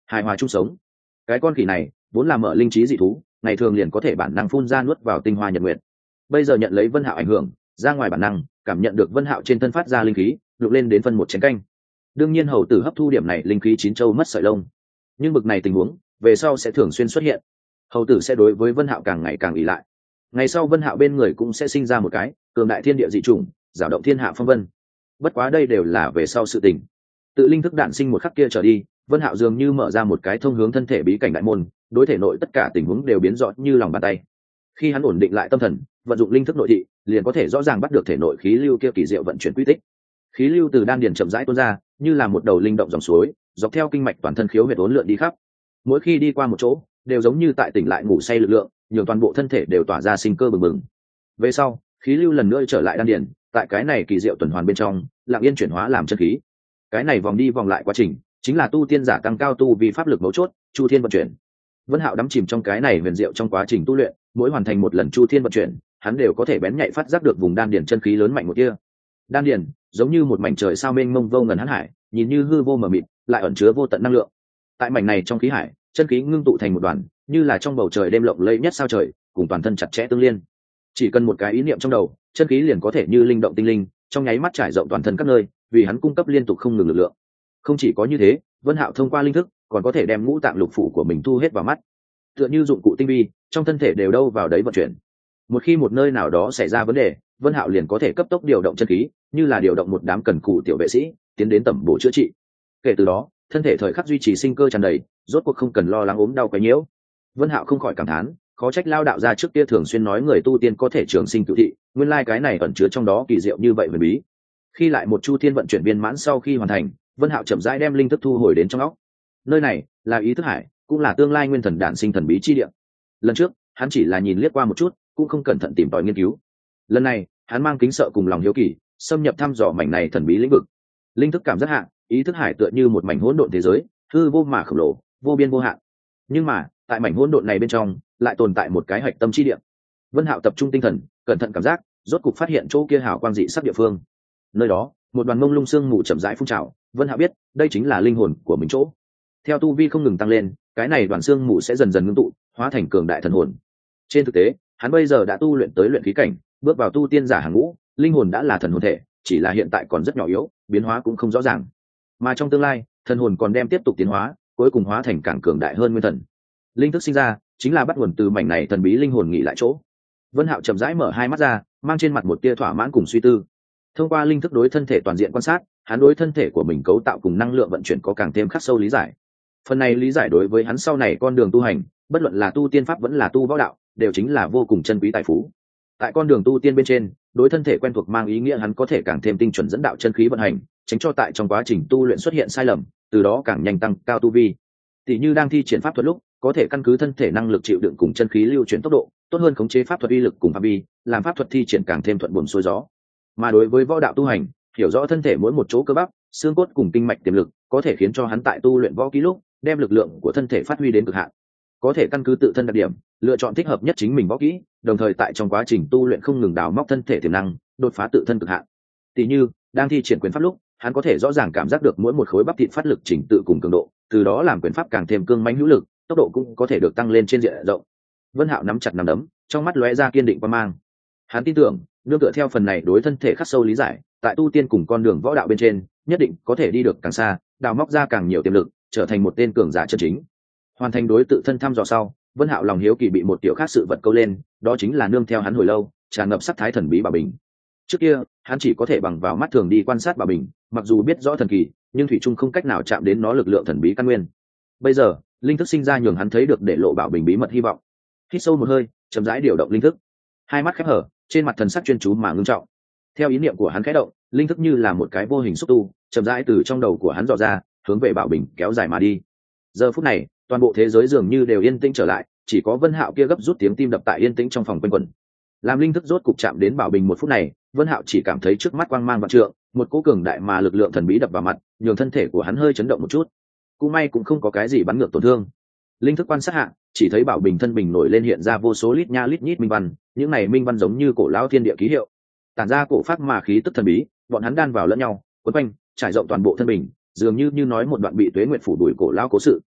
hài hòa chung sống. Cái con khỉ này vốn là mở linh trí dị thú, ngày thường liền có thể bản năng phun ra nuốt vào tinh hoa nhật nguyện, bây giờ nhận lấy Vân Hạo ảnh hưởng, ra ngoài bản năng cảm nhận được Vân Hạo trên thân phát ra linh khí, lục lên đến phân một chén canh. Đương nhiên hầu tử hấp thu điểm này linh khí chín châu mất sợi lông, nhưng bực này tình huống về sau sẽ thường xuyên xuất hiện, hầu tử sẽ đối với Vân Hạo càng ngày càng ỷ lại. Ngày sau Vân Hạo bên người cũng sẽ sinh ra một cái cường đại thiên địa dị chủng, giảo động thiên hạ phong vân. Bất quá đây đều là về sau sự tình. Tự linh thức đạn sinh một khắc kia trở đi, Vân Hạo dường như mở ra một cái thông hướng thân thể bí cảnh đại môn, đối thể nội tất cả tình huống đều biến rõ như lòng bàn tay. Khi hắn ổn định lại tâm thần, vận dụng linh thức nội thị, liền có thể rõ ràng bắt được thể nội khí lưu kia kỳ diệu vận chuyển quy tích. Khí lưu từ đan điền chậm rãi tuôn ra, như là một đầu linh động dòng suối, dọc theo kinh mạch toàn thân khiếu huyệt uốn lượn đi khắp. Mỗi khi đi qua một chỗ, đều giống như tại tỉnh lại ngủ say lực lượng, nhường toàn bộ thân thể đều tỏa ra sinh cơ bừng bừng. Về sau, khí lưu lần nữa trở lại đan điền, tại cái này kỳ diệu tuần hoàn bên trong, lặng yên chuyển hóa làm chân khí. Cái này vòng đi vòng lại quá trình, chính là tu tiên giả tăng cao tu vì pháp lực mấu chốt, chu thiên vận chuyển. Vân Hạo đắm chìm trong cái này huyền diệu trong quá trình tu luyện, mỗi hoàn thành một lần chu thiên vận chuyển, hắn đều có thể bén nhạy phát giác được vùng đan điền chân khí lớn mạnh một kia. Đan điền giống như một mảnh trời sao mênh mông vô ngần hắc hải, nhìn như hư vô mờ mịt, lại ẩn chứa vô tận năng lượng. Tại mảnh này trong khí hải, chân khí ngưng tụ thành một đoàn, như là trong bầu trời đêm lộng lẫy nhất sao trời, cùng toàn thân chặt chẽ tương liên. Chỉ cần một cái ý niệm trong đầu, chân khí liền có thể như linh động tinh linh, trong nháy mắt trải rộng toàn thân các nơi, vì hắn cung cấp liên tục không ngừng lực lượng. Không chỉ có như thế, Vân Hạo thông qua linh thức, còn có thể đem ngũ tạng lục phủ của mình thu hết vào mắt, tựa như dụng cụ tinh vi, trong thân thể đều đâu vào đấy vận chuyển. Một khi một nơi nào đó xảy ra vấn đề, Vân Hạo liền có thể cấp tốc điều động chân khí, như là điều động một đám cần cù tiểu vệ sĩ, tiến đến tẩm bổ chữa trị. Kể từ đó, thân thể thời khắc duy trì sinh cơ tràn đầy, rốt cuộc không cần lo lắng ốm đau quấy nhiễu. Vân Hạo không khỏi cảm thán, khó trách lao đạo gia trước kia thường xuyên nói người tu tiên có thể trường sinh cửu thị, nguyên lai cái này ẩn chứa trong đó kỳ diệu như vậy huyền bí. Khi lại một chu thiên vận chuyển viên mãn sau khi hoàn thành, Vân Hạo chậm rãi đem linh thức thu hồi đến trong óc. Nơi này là ý thức hải, cũng là tương lai nguyên thần đản sinh thần bí chi địa. Lần trước, hắn chỉ là nhìn liếc qua một chút, cũng không cẩn thận tìm tòi nghiên cứu. Lần này, hắn mang kính sợ cùng lòng hiếu kỳ, xâm nhập thăm dò mảnh này thần bí lĩnh vực. Linh thức cảm giác hạ, ý thức hải tựa như một mảnh hỗn độn thế giới, hư vô mà khổng lồ, vô biên vô hạn. Nhưng mà, tại mảnh hỗn độn này bên trong, lại tồn tại một cái hạch tâm chi địa. Vân Hạo tập trung tinh thần, cẩn thận cảm giác, rốt cục phát hiện chỗ kia hào quang dị sắc địa phương. Nơi đó, một đoàn mông lung sương mù chậm rãi phun trào, Vân Hạo biết, đây chính là linh hồn của mình chỗ. Theo tu vi không ngừng tăng lên, cái này đoàn sương mù sẽ dần dần ngưng tụ, hóa thành cường đại thần hồn. Trên thực tế, hắn bây giờ đã tu luyện tới luyện khí cảnh, bước vào tu tiên giả hàng ngũ, linh hồn đã là thần hồn thể, chỉ là hiện tại còn rất nhỏ yếu, biến hóa cũng không rõ ràng. Mà trong tương lai, thần hồn còn đem tiếp tục tiến hóa, cuối cùng hóa thành càng cường đại hơn nguyên thần. Linh thức sinh ra, chính là bắt nguồn từ mảnh này thần bí linh hồn nghỉ lại chỗ. Vân Hạo chậm rãi mở hai mắt ra, mang trên mặt một tia thỏa mãn cùng suy tư. Thông qua linh thức đối thân thể toàn diện quan sát, hắn đối thân thể của mình cấu tạo cùng năng lượng vận chuyển có càng thêm khắc sâu lý giải. Phần này lý giải đối với hắn sau này con đường tu hành, bất luận là tu tiên pháp vẫn là tu võ đạo, đều chính là vô cùng chân quý tài phú. Tại con đường tu tiên bên trên, đối thân thể quen thuộc mang ý nghĩa hắn có thể càng thêm tinh chuẩn dẫn đạo chân khí vận hành, tránh cho tại trong quá trình tu luyện xuất hiện sai lầm, từ đó càng nhanh tăng cao tu vi. Tỷ như đang thi triển pháp thuật lúc, có thể căn cứ thân thể năng lực chịu đựng cùng chân khí lưu chuyển tốc độ, tốt hơn khống chế pháp thuật uy lực cùng phạm vi, làm pháp thuật thi triển càng thêm thuận buồm xuôi gió. Mà đối với võ đạo tu hành, hiểu rõ thân thể mỗi một chỗ cơ bắp, xương cốt cùng kinh mạch tiềm lực, có thể khiến cho hắn tại tu luyện võ kỹ lúc, đem lực lượng của thân thể phát huy đến cực hạn. Có thể căn cứ tự thân đặc điểm, lựa chọn thích hợp nhất chính mình võ kỹ, đồng thời tại trong quá trình tu luyện không ngừng đào móc thân thể tiềm năng, đột phá tự thân cực hạn. Tỷ như, đang thi triển quyền pháp lúc, hắn có thể rõ ràng cảm giác được mỗi một khối bắp thịt phát lực chỉnh tự cùng cường độ, từ đó làm quyền pháp càng thêm cương mãnh hữu lực, tốc độ cũng có thể được tăng lên trên diện rộng. Vân Hạo nắm chặt nắm đấm, trong mắt lóe ra kiên định quan mang. Hắn tin tưởng, nương tựa theo phần này đối thân thể khắc sâu lý giải, tại tu tiên cùng con đường võ đạo bên trên, nhất định có thể đi được càng xa, đào móc ra càng nhiều tiềm lực, trở thành một tên cường giả chân chính. Hoàn thành đối tự thân thăm dò sau, Vân Hạo lòng hiếu kỳ bị một tiểu khác sự vật câu lên, đó chính là nương theo hắn hồi lâu, tràn ngập sắc thái thần bí bảo bình. Trước kia, hắn chỉ có thể bằng vào mắt thường đi quan sát bảo bình, mặc dù biết rõ thần kỳ, nhưng thủy chung không cách nào chạm đến nó lực lượng thần bí căn nguyên. Bây giờ, linh thức sinh ra nhường hắn thấy được để lộ bảo bình bí mật hy vọng. Hít sâu một hơi, chậm rãi điều động linh thức. Hai mắt khép hở, trên mặt thần sắc chuyên chú mà ngưng trọng. Theo ý niệm của hắn khẽ động, linh thức như là một cái vô hình xúc tu, chậm rãi từ trong đầu của hắn dò ra, hướng về bảo bình kéo dài mà đi. Giờ phút này, toàn bộ thế giới dường như đều yên tĩnh trở lại, chỉ có Vân Hạo kia gấp rút tiếng tim đập tại yên tĩnh trong phòng quanh quẩn. Làm linh thức rốt cục chạm đến bảo bình một phút này, Vân Hạo chỉ cảm thấy trước mắt quang mang vạn trượng, một cỗ cường đại mà lực lượng thần bí đập vào mặt, nhường thân thể của hắn hơi chấn động một chút. Cũng may cũng không có cái gì bắn ngược tổn thương. Linh thức quan sát hạ, chỉ thấy bảo bình thân bình nổi lên hiện ra vô số lít nha lít nhít minh văn, những này minh văn giống như cổ lão thiên địa ký hiệu, tản ra cổ pháp mà khí tức thần bí, bọn hắn đan vào lẫn nhau, quấn quanh, trải rộng toàn bộ thân bình, dường như như nói một đoạn bị tuế nguyệt phủ đuổi cổ lão cố sự.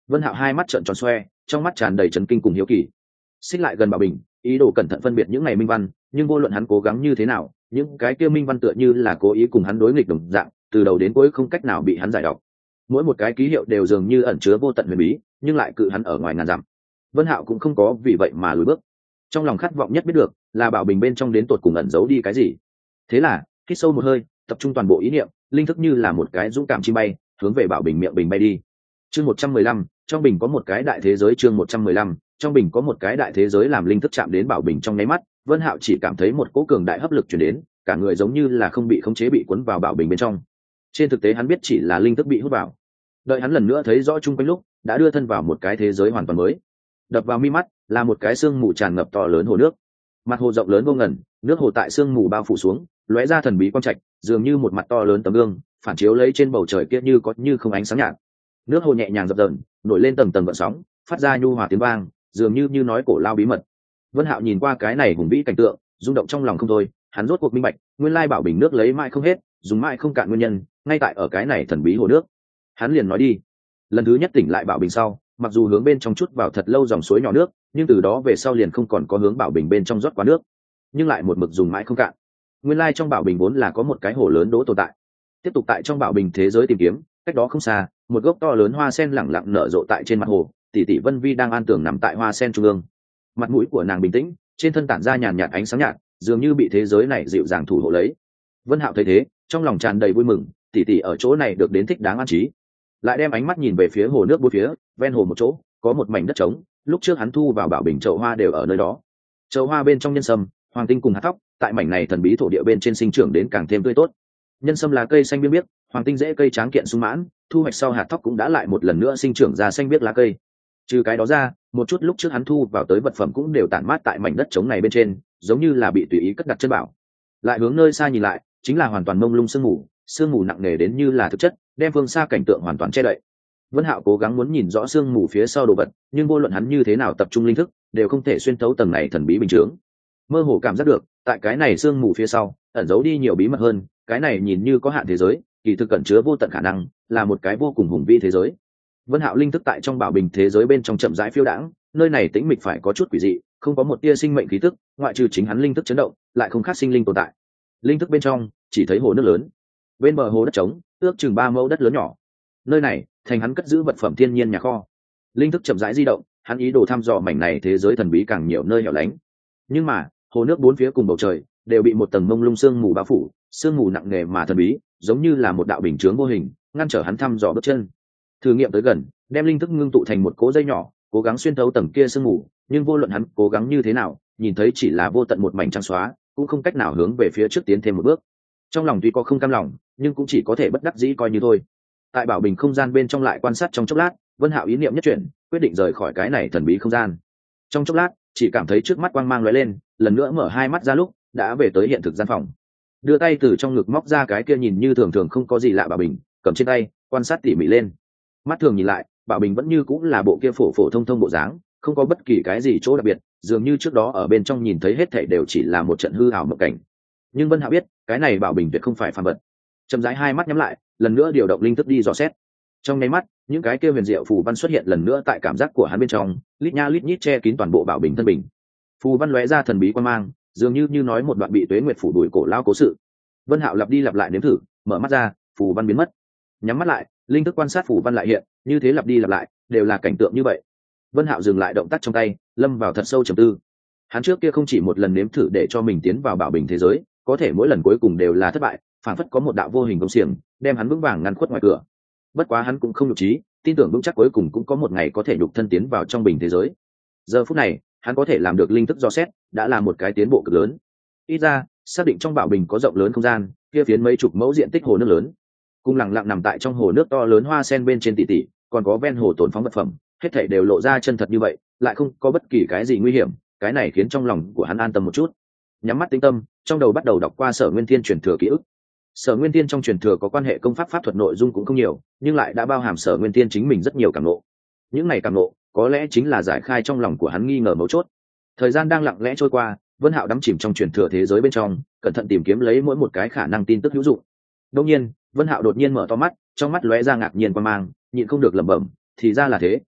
Vân Hạo hai mắt trợn tròn xoe, trong mắt tràn đầy chấn kinh cùng hiếu kỳ. Xích lại gần bảo bình, ý đồ cẩn thận phân biệt những này minh văn, nhưng vô luận hắn cố gắng như thế nào, những cái kia minh văn tựa như là cố ý cùng hắn đối nghịch đồng dạng, từ đầu đến cuối không cách nào bị hắn giải đọc. Mỗi một cái ký hiệu đều dường như ẩn chứa vô tận huyền bí, nhưng lại cự hắn ở ngoài ngàn dặm. Vân Hạo cũng không có vì vậy mà lùi bước. Trong lòng khát vọng nhất biết được là bảo bình bên trong đến tột cùng ẩn giấu đi cái gì. Thế là, hít sâu một hơi, tập trung toàn bộ ý niệm, linh thức như là một cái dũng cảm chim bay, hướng về bảo bình miệng bình bay đi. Chương một trăm mười lăm, trong bình có một cái đại thế giới. Chương một trăm mười lăm, trong bình có một cái đại thế giới. Làm linh thức chạm đến bảo bình trong nháy mắt, Vân Hạo chỉ cảm thấy một cỗ cường đại hấp lực truyền đến, cả người giống như là không bị khống chế bị cuốn vào bảo bình bên trong. Trên thực tế hắn biết chỉ là linh thức bị hút vào. Đợi hắn lần nữa thấy rõ chung quanh lúc, đã đưa thân vào một cái thế giới hoàn toàn mới. Đập vào mi mắt là một cái sương mù tràn ngập to lớn hồ nước. Mặt hồ rộng lớn vô ngần, nước hồ tại sương mù bao phủ xuống, lóe ra thần bí quang trạch, dường như một mặt to lớn tấm gương, phản chiếu lấy trên bầu trời kia như có như không ánh sáng nhạt. Nước hồ nhẹ nhàng dập dờn, nổi lên tầng tầng gợn sóng, phát ra nhu hòa tiếng vang, dường như như nói cổ lao bí mật. Vân Hạo nhìn qua cái này hùng vĩ cảnh tượng, rung động trong lòng không thôi, hắn rốt cuộc minh bạch, nguyên lai bảo bình nước lấy mãi không hết, dùng mãi không cạn nguyên nhân, ngay tại ở cái này thần bí hồ nước. Hắn liền nói đi. Lần thứ nhất tỉnh lại bảo bình sau, mặc dù hướng bên trong chút vào thật lâu dòng suối nhỏ nước, nhưng từ đó về sau liền không còn có hướng bảo bình bên trong rót quá nước, nhưng lại một mực dùng mãi không cạn. Nguyên lai trong bảo bình vốn là có một cái hồ lớn đỗ tồn tại. Tiếp tục tại trong bảo bình thế giới tìm kiếm, cách đó không xa, một gốc to lớn hoa sen lẳng lặng nở rộ tại trên mặt hồ, tỷ tỷ Vân Vi đang an tường nằm tại hoa sen trung ương. Mặt mũi của nàng bình tĩnh, trên thân tản ra nhàn nhạt ánh sáng nhạt, dường như bị thế giới này dịu dàng thủ hộ lấy. Vân Hạo thấy thế, trong lòng tràn đầy vui mừng, tỷ tỷ ở chỗ này được đến thích đáng an trí. Lại đem ánh mắt nhìn về phía hồ nước bốn phía, ven hồ một chỗ có một mảnh đất trống, lúc trước hắn thu vào bảo bình chậu hoa đều ở nơi đó. Chậu hoa bên trong nhân sâm, hoàng tinh cùng hạt thóc, tại mảnh này thần bí thổ địa bên trên sinh trưởng đến càng thêm tươi tốt. Nhân sâm là cây xanh biếc biếc, hoàng tinh dễ cây tráng kiện sung mãn, thu hoạch sau hạt thóc cũng đã lại một lần nữa sinh trưởng ra xanh biếc lá cây. Trừ cái đó ra, một chút lúc trước hắn thu vào tới vật phẩm cũng đều tản mát tại mảnh đất trống này bên trên, giống như là bị tùy ý cất đặt chân bảo. Lại hướng nơi xa nhìn lại, chính là hoàn toàn mông lung sương mù, sương mù nặng nề đến như là thực chất, đem phương xa cảnh tượng hoàn toàn che đậy. Vân Hạo cố gắng muốn nhìn rõ sương mù phía sau đồ vật, nhưng vô luận hắn như thế nào tập trung linh thức, đều không thể xuyên thấu tầng này thần bí bình chướng. Mơ hồ cảm giác được, tại cái này sương mù phía sau, ẩn giấu đi nhiều bí mật hơn, cái này nhìn như có hạn thế giới, kỳ thực cẩn chứa vô tận khả năng, là một cái vô cùng hùng vĩ thế giới. Vân Hạo linh thức tại trong bảo bình thế giới bên trong chậm rãi phiêu đãng, nơi này tĩnh mịch phải có chút quỷ dị, không có một tia sinh mệnh khí tức, ngoại trừ chính hắn linh thức chấn động, lại không khác sinh linh tồn tại. Linh thức bên trong chỉ thấy hồ nước lớn, bên bờ hồ đất trống, ước chừng ba mẫu đất lớn nhỏ. Nơi này thành hắn cất giữ vật phẩm thiên nhiên nhà kho. Linh thức chậm rãi di động, hắn ý đồ thăm dò mảnh này thế giới thần bí càng nhiều nơi hẻo lánh. Nhưng mà hồ nước bốn phía cùng bầu trời đều bị một tầng mông lung sương mù bao phủ, sương mù nặng nề mà thần bí, giống như là một đạo bình chướng vô hình, ngăn trở hắn thăm dò bước chân. Thử nghiệm tới gần, đem linh thức ngưng tụ thành một cỗ dây nhỏ, cố gắng xuyên thấu tầng kia sương mù, nhưng vô luận hắn cố gắng như thế nào, nhìn thấy chỉ là vô tận một mảnh trắng xóa, cũng không cách nào hướng về phía trước tiến thêm một bước. Trong lòng tuy có không cam lòng, nhưng cũng chỉ có thể bất đắc dĩ coi như thôi. Tại bảo bình không gian bên trong lại quan sát trong chốc lát, Vân Hạo ý niệm nhất chuyển, quyết định rời khỏi cái này thần bí không gian. Trong chốc lát, chỉ cảm thấy trước mắt quang mang lóe lên, lần nữa mở hai mắt ra lúc, đã về tới hiện thực gian phòng. Đưa tay từ trong ngực móc ra cái kia nhìn như thường thường không có gì lạ bảo bình, cầm trên tay, quan sát tỉ mỉ lên. Mắt thường nhìn lại, bảo bình vẫn như cũng là bộ kia phổ phổ thông thông bộ dáng, không có bất kỳ cái gì chỗ đặc biệt, dường như trước đó ở bên trong nhìn thấy hết thảy đều chỉ là một trận hư ảo mộng cảnh. Nhưng Vân Hạo biết, cái này bảo bình tuyệt không phải phàm vật. Chậm rãi hai mắt nhắm lại, lần nữa điều động linh thức đi dò xét. Trong nháy mắt, những cái kia huyền diệu phù văn xuất hiện lần nữa tại cảm giác của hắn bên trong, lít nha lít nhít che kín toàn bộ bảo bình thân bình. Phù văn lóe ra thần bí quan mang, dường như như nói một đoạn bị tuế nguyệt phủ đuổi cổ lao cố sự. Vân Hạo lặp đi lặp lại nếm thử, mở mắt ra, phù văn biến mất. Nhắm mắt lại, linh thức quan sát phù văn lại hiện, như thế lặp đi lặp lại, đều là cảnh tượng như vậy. Vân Hạo dừng lại động tác trong tay, lâm vào thật sâu trầm tư. Hắn trước kia không chỉ một lần nếm thử để cho mình tiến vào bảo bình thế giới, có thể mỗi lần cuối cùng đều là thất bại, phản phất có một đạo vô hình công xiềng đem hắn vững vàng ngăn khuất ngoài cửa. Bất quá hắn cũng không nhục trí, tin tưởng vững chắc cuối cùng cũng có một ngày có thể nhục thân tiến vào trong bình thế giới. Giờ phút này, hắn có thể làm được linh thức dò xét, đã là một cái tiến bộ cực lớn. Ít ra, xác định trong bảo bình có rộng lớn không gian, kia phiến mấy chục mẫu diện tích hồ nước lớn, cùng lặng lặng nằm tại trong hồ nước to lớn hoa sen bên trên tỷ tỷ, còn có ven hồ tồn phóng vật phẩm, hết thảy đều lộ ra chân thật như vậy, lại không có bất kỳ cái gì nguy hiểm, cái này khiến trong lòng của hắn an tâm một chút. Nhắm mắt tĩnh tâm, trong đầu bắt đầu đọc qua Sở Nguyên Thiên truyền thừa ký ức. Sở Nguyên Thiên trong truyền thừa có quan hệ công pháp pháp thuật nội dung cũng không nhiều, nhưng lại đã bao hàm Sở Nguyên Thiên chính mình rất nhiều cảm ngộ. Những này cảm ngộ, có lẽ chính là giải khai trong lòng của hắn nghi ngờ mấu chốt. Thời gian đang lặng lẽ trôi qua, Vân Hạo đắm chìm trong truyền thừa thế giới bên trong, cẩn thận tìm kiếm lấy mỗi một cái khả năng tin tức hữu dụng. Đột nhiên, Vân Hạo đột nhiên mở to mắt, trong mắt lóe ra ngạc nhiên quan mang, nhịn không được lẩm bẩm, thì ra là thế,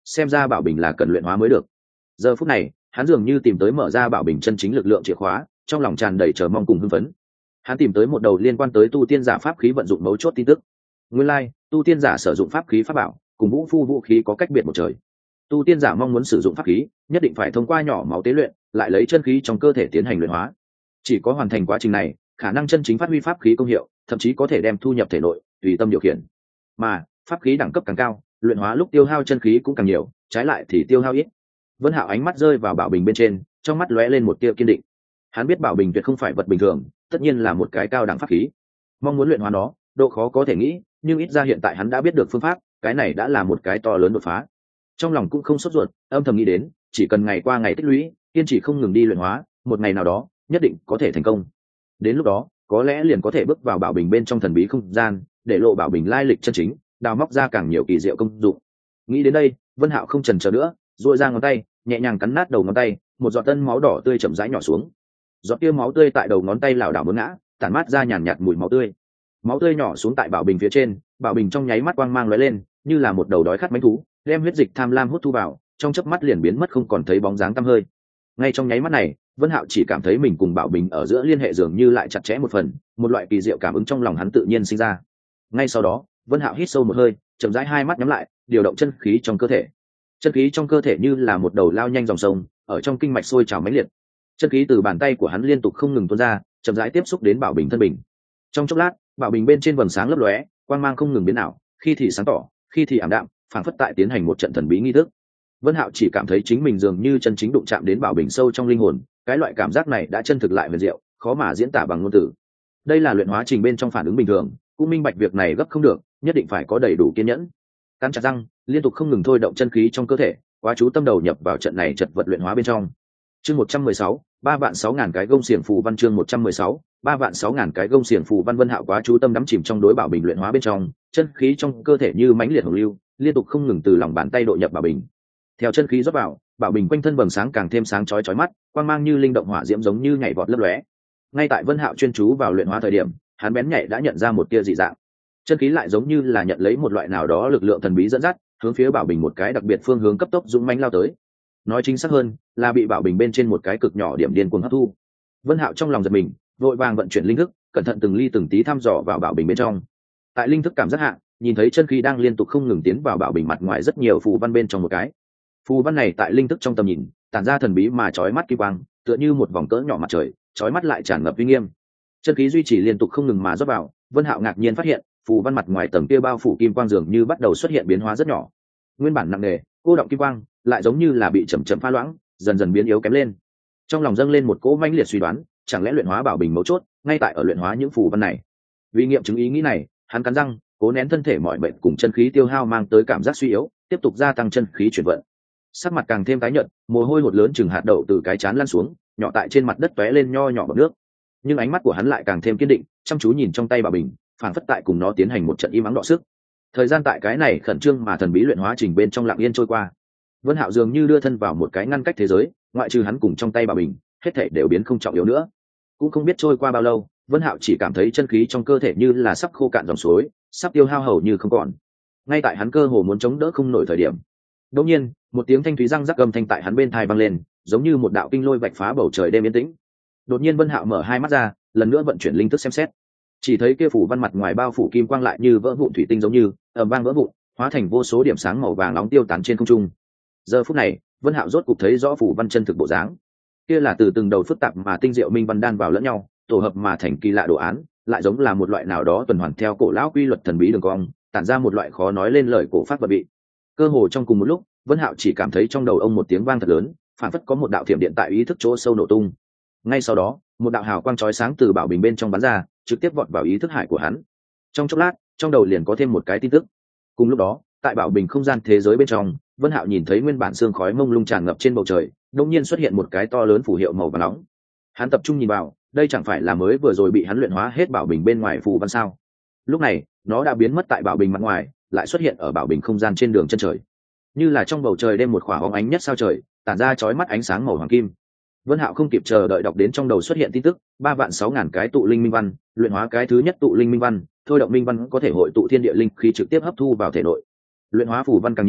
xem ra bảo bình là cần luyện hóa mới được. Giờ phút này hắn dường như tìm tới mở ra bảo bình chân chính lực lượng chìa khóa, trong lòng tràn đầy chờ mong cùng hưng phấn. Hắn tìm tới một đầu liên quan tới tu tiên giả pháp khí vận dụng mấu chốt tin tức. Nguyên lai, like, tu tiên giả sử dụng pháp khí pháp bảo cùng vũ phu vũ khí có cách biệt một trời. Tu tiên giả mong muốn sử dụng pháp khí, nhất định phải thông qua nhỏ máu tế luyện, lại lấy chân khí trong cơ thể tiến hành luyện hóa. Chỉ có hoàn thành quá trình này, khả năng chân chính phát huy pháp khí công hiệu, thậm chí có thể đem thu nhập thể nội, tùy tâm điều khiển. Mà pháp khí đẳng cấp càng cao, luyện hóa lúc tiêu hao chân khí cũng càng nhiều, trái lại thì tiêu hao ít. Vân Hạo ánh mắt rơi vào bảo bình bên trên, trong mắt lóe lên một tia kiên định. Hắn biết bảo bình tuyệt không phải vật bình thường, tất nhiên là một cái cao đẳng pháp khí. Mong muốn luyện hóa nó, độ khó có thể nghĩ, nhưng ít ra hiện tại hắn đã biết được phương pháp, cái này đã là một cái to lớn đột phá. Trong lòng cũng không sốt ruột, âm thầm nghĩ đến, chỉ cần ngày qua ngày tích lũy, kiên trì không ngừng đi luyện hóa, một ngày nào đó, nhất định có thể thành công. Đến lúc đó, có lẽ liền có thể bước vào bảo bình bên trong thần bí không gian, để lộ bảo bình lai lịch chân chính, đào móc ra càng nhiều kỳ diệu công dụng. Nghĩ đến đây, Vân Hạo không chần chờ nữa, duỗi ra ngón tay, nhẹ nhàng cắn nát đầu ngón tay, một giọt tân máu đỏ tươi chậm rãi nhỏ xuống. Giọt kia máu tươi tại đầu ngón tay lảo đảo muốn ngã, tản mát ra nhàn nhạt mùi máu tươi. Máu tươi nhỏ xuống tại bảo bình phía trên, bảo bình trong nháy mắt quang mang lóe lên, như là một đầu đói khát mãnh thú, đem huyết dịch tham lam hút thu vào, trong chớp mắt liền biến mất không còn thấy bóng dáng tăm hơi. Ngay trong nháy mắt này, Vân Hạo chỉ cảm thấy mình cùng bảo bình ở giữa liên hệ dường như lại chặt chẽ một phần, một loại kỳ diệu cảm ứng trong lòng hắn tự nhiên sinh ra. Ngay sau đó, Vân Hạo hít sâu một hơi, chậm rãi hai mắt nhắm lại, điều động chân khí trong cơ thể. Chân khí trong cơ thể như là một đầu lao nhanh dòng sông, ở trong kinh mạch sôi trào mãnh liệt. Chân khí từ bàn tay của hắn liên tục không ngừng tuôn ra, chậm rãi tiếp xúc đến bảo bình thân bình. Trong chốc lát, bảo bình bên trên vầng sáng lấp lóe, quang mang không ngừng biến ảo, khi thì sáng tỏ, khi thì ảm đạm, phảng phất tại tiến hành một trận thần bí nghi thức. Vân Hạo chỉ cảm thấy chính mình dường như chân chính đụng chạm đến bảo bình sâu trong linh hồn, cái loại cảm giác này đã chân thực lại huyền diệu, khó mà diễn tả bằng ngôn từ. Đây là luyện hóa trình bên trong phản ứng bình thường, cũng minh bạch việc này gấp không được, nhất định phải có đầy đủ kiên nhẫn. Cắn chặt răng, liên tục không ngừng thôi động chân khí trong cơ thể, quá chú tâm đầu nhập vào trận này chật vật luyện hóa bên trong. Chương một trăm mười sáu, ba vạn sáu ngàn cái gông xiềng phù văn chương một trăm mười sáu, ba vạn sáu ngàn cái gông xiềng phù văn. Vân Hạo quá chú tâm đắm chìm trong đối bảo bình luyện hóa bên trong, chân khí trong cơ thể như mãnh liệt hồng lưu, liên tục không ngừng từ lòng bàn tay độ nhập bảo bình. Theo chân khí rót vào, bảo bình quanh thân vầng sáng càng thêm sáng chói chói mắt, quang mang như linh động hỏa diễm giống như nhảy vọt lấp lóe. Ngay tại Vân Hạo chuyên chú vào luyện hóa thời điểm, hắn bén nhạy đã nhận ra một tia dị dạng. Chân khí lại giống như là nhận lấy một loại nào đó lực lượng thần bí dẫn dắt, hướng phía bảo bình một cái đặc biệt phương hướng cấp tốc dũng mãnh lao tới. Nói chính xác hơn, là bị bảo bình bên trên một cái cực nhỏ điểm điên cuồng hấp thu. Vân Hạo trong lòng giật mình, vội vàng vận chuyển linh thức, cẩn thận từng ly từng tí thăm dò vào bảo bình bên trong. Tại linh thức cảm giác hạ, nhìn thấy chân khí đang liên tục không ngừng tiến vào bảo bình mặt ngoài rất nhiều phù văn bên trong một cái. Phù văn này tại linh thức trong tầm nhìn, tản ra thần bí mà chói mắt kim quang, tựa như một vòng cỡ nhỏ mặt trời, chói mắt lại tràn ngập uy nghiêm. Chân khí duy trì liên tục không ngừng mà rót vào, Vân Hạo ngạc nhiên phát hiện, phù văn mặt ngoài tầng kia bao phủ kim quang dường như bắt đầu xuất hiện biến hóa rất nhỏ. Nguyên bản nặng nề, cô động kim quang, lại giống như là bị chậm chậm pha loãng, dần dần biến yếu kém lên. Trong lòng dâng lên một cỗ mãnh liệt suy đoán, chẳng lẽ luyện hóa bảo bình mấu chốt ngay tại ở luyện hóa những phù văn này. Vì nghiệm chứng ý nghĩ này, hắn cắn răng, cố nén thân thể mọi bệnh cùng chân khí tiêu hao mang tới cảm giác suy yếu, tiếp tục gia tăng chân khí chuyển vận. Sắc mặt càng thêm tái nhợt, mồ hôi hột lớn chừng hạt đậu từ cái trán lăn xuống, nhỏ tại trên mặt đất tóe lên nho nhỏ bọt nước. Nhưng ánh mắt của hắn lại càng thêm kiên định, chăm chú nhìn trong tay bảo bình, phản phất tại cùng nó tiến hành một trận im ắng đọ sức. Thời gian tại cái này khẩn trương mà thần bí luyện hóa trình bên trong lặng yên trôi qua. Vân Hạo dường như đưa thân vào một cái ngăn cách thế giới, ngoại trừ hắn cùng trong tay bảo bình, hết thảy đều biến không trọng yếu nữa. Cũng không biết trôi qua bao lâu, Vân Hạo chỉ cảm thấy chân khí trong cơ thể như là sắp khô cạn dòng suối, sắp tiêu hao hầu như không còn. Ngay tại hắn cơ hồ muốn chống đỡ không nổi thời điểm, đột nhiên, một tiếng thanh thúy răng rắc âm thanh tại hắn bên tai vang lên, giống như một đạo kinh lôi vạch phá bầu trời đêm yên tĩnh. Đột nhiên Vân Hạo mở hai mắt ra, lần nữa vận chuyển linh thức xem xét. Chỉ thấy kia phủ văn mặt ngoài bao phủ kim quang lại như vỡ vụn thủy tinh giống như, ầm vang vỡ vụn, hóa thành vô số điểm sáng màu vàng nóng tiêu tán trên không trung. Giờ phút này, Vân Hạo rốt cục thấy rõ phủ văn chân thực bộ dáng. Kia là từ từng đầu phức tạp mà tinh diệu minh văn đan vào lẫn nhau, tổ hợp mà thành kỳ lạ đồ án, lại giống là một loại nào đó tuần hoàn theo cổ lão quy luật thần bí đường cong, tản ra một loại khó nói lên lời cổ pháp vật vị. Cơ hồ trong cùng một lúc, Vân Hạo chỉ cảm thấy trong đầu ông một tiếng vang thật lớn, phản phất có một đạo thiểm điện tại ý thức chỗ sâu nổ tung. Ngay sau đó, một đạo hào quang chói sáng từ bảo bình bên trong bắn ra, trực tiếp vọt vào ý thức hải của hắn. Trong chốc lát, trong đầu liền có thêm một cái tin tức. Cùng lúc đó, tại bảo bình không gian thế giới bên trong, Vân Hạo nhìn thấy nguyên bản sương khói mông lung tràn ngập trên bầu trời, đột nhiên xuất hiện một cái to lớn phù hiệu màu vàng nóng. Hắn tập trung nhìn vào, đây chẳng phải là mới vừa rồi bị hắn luyện hóa hết bảo bình bên ngoài phù văn sao? Lúc này, nó đã biến mất tại bảo bình mặt ngoài, lại xuất hiện ở bảo bình không gian trên đường chân trời. Như là trong bầu trời đêm một khỏa óng ánh nhất sao trời, tản ra chói mắt ánh sáng màu hoàng kim. Vân Hạo không kịp chờ đợi đọc đến trong đầu xuất hiện tin tức, ba vạn sáu ngàn cái tụ linh minh văn, luyện hóa cái thứ nhất tụ linh minh văn, thôi động minh văn có thể hội tụ thiên địa linh khí trực tiếp hấp thu vào thể nội. Luyện hóa phù văn càng nhiều,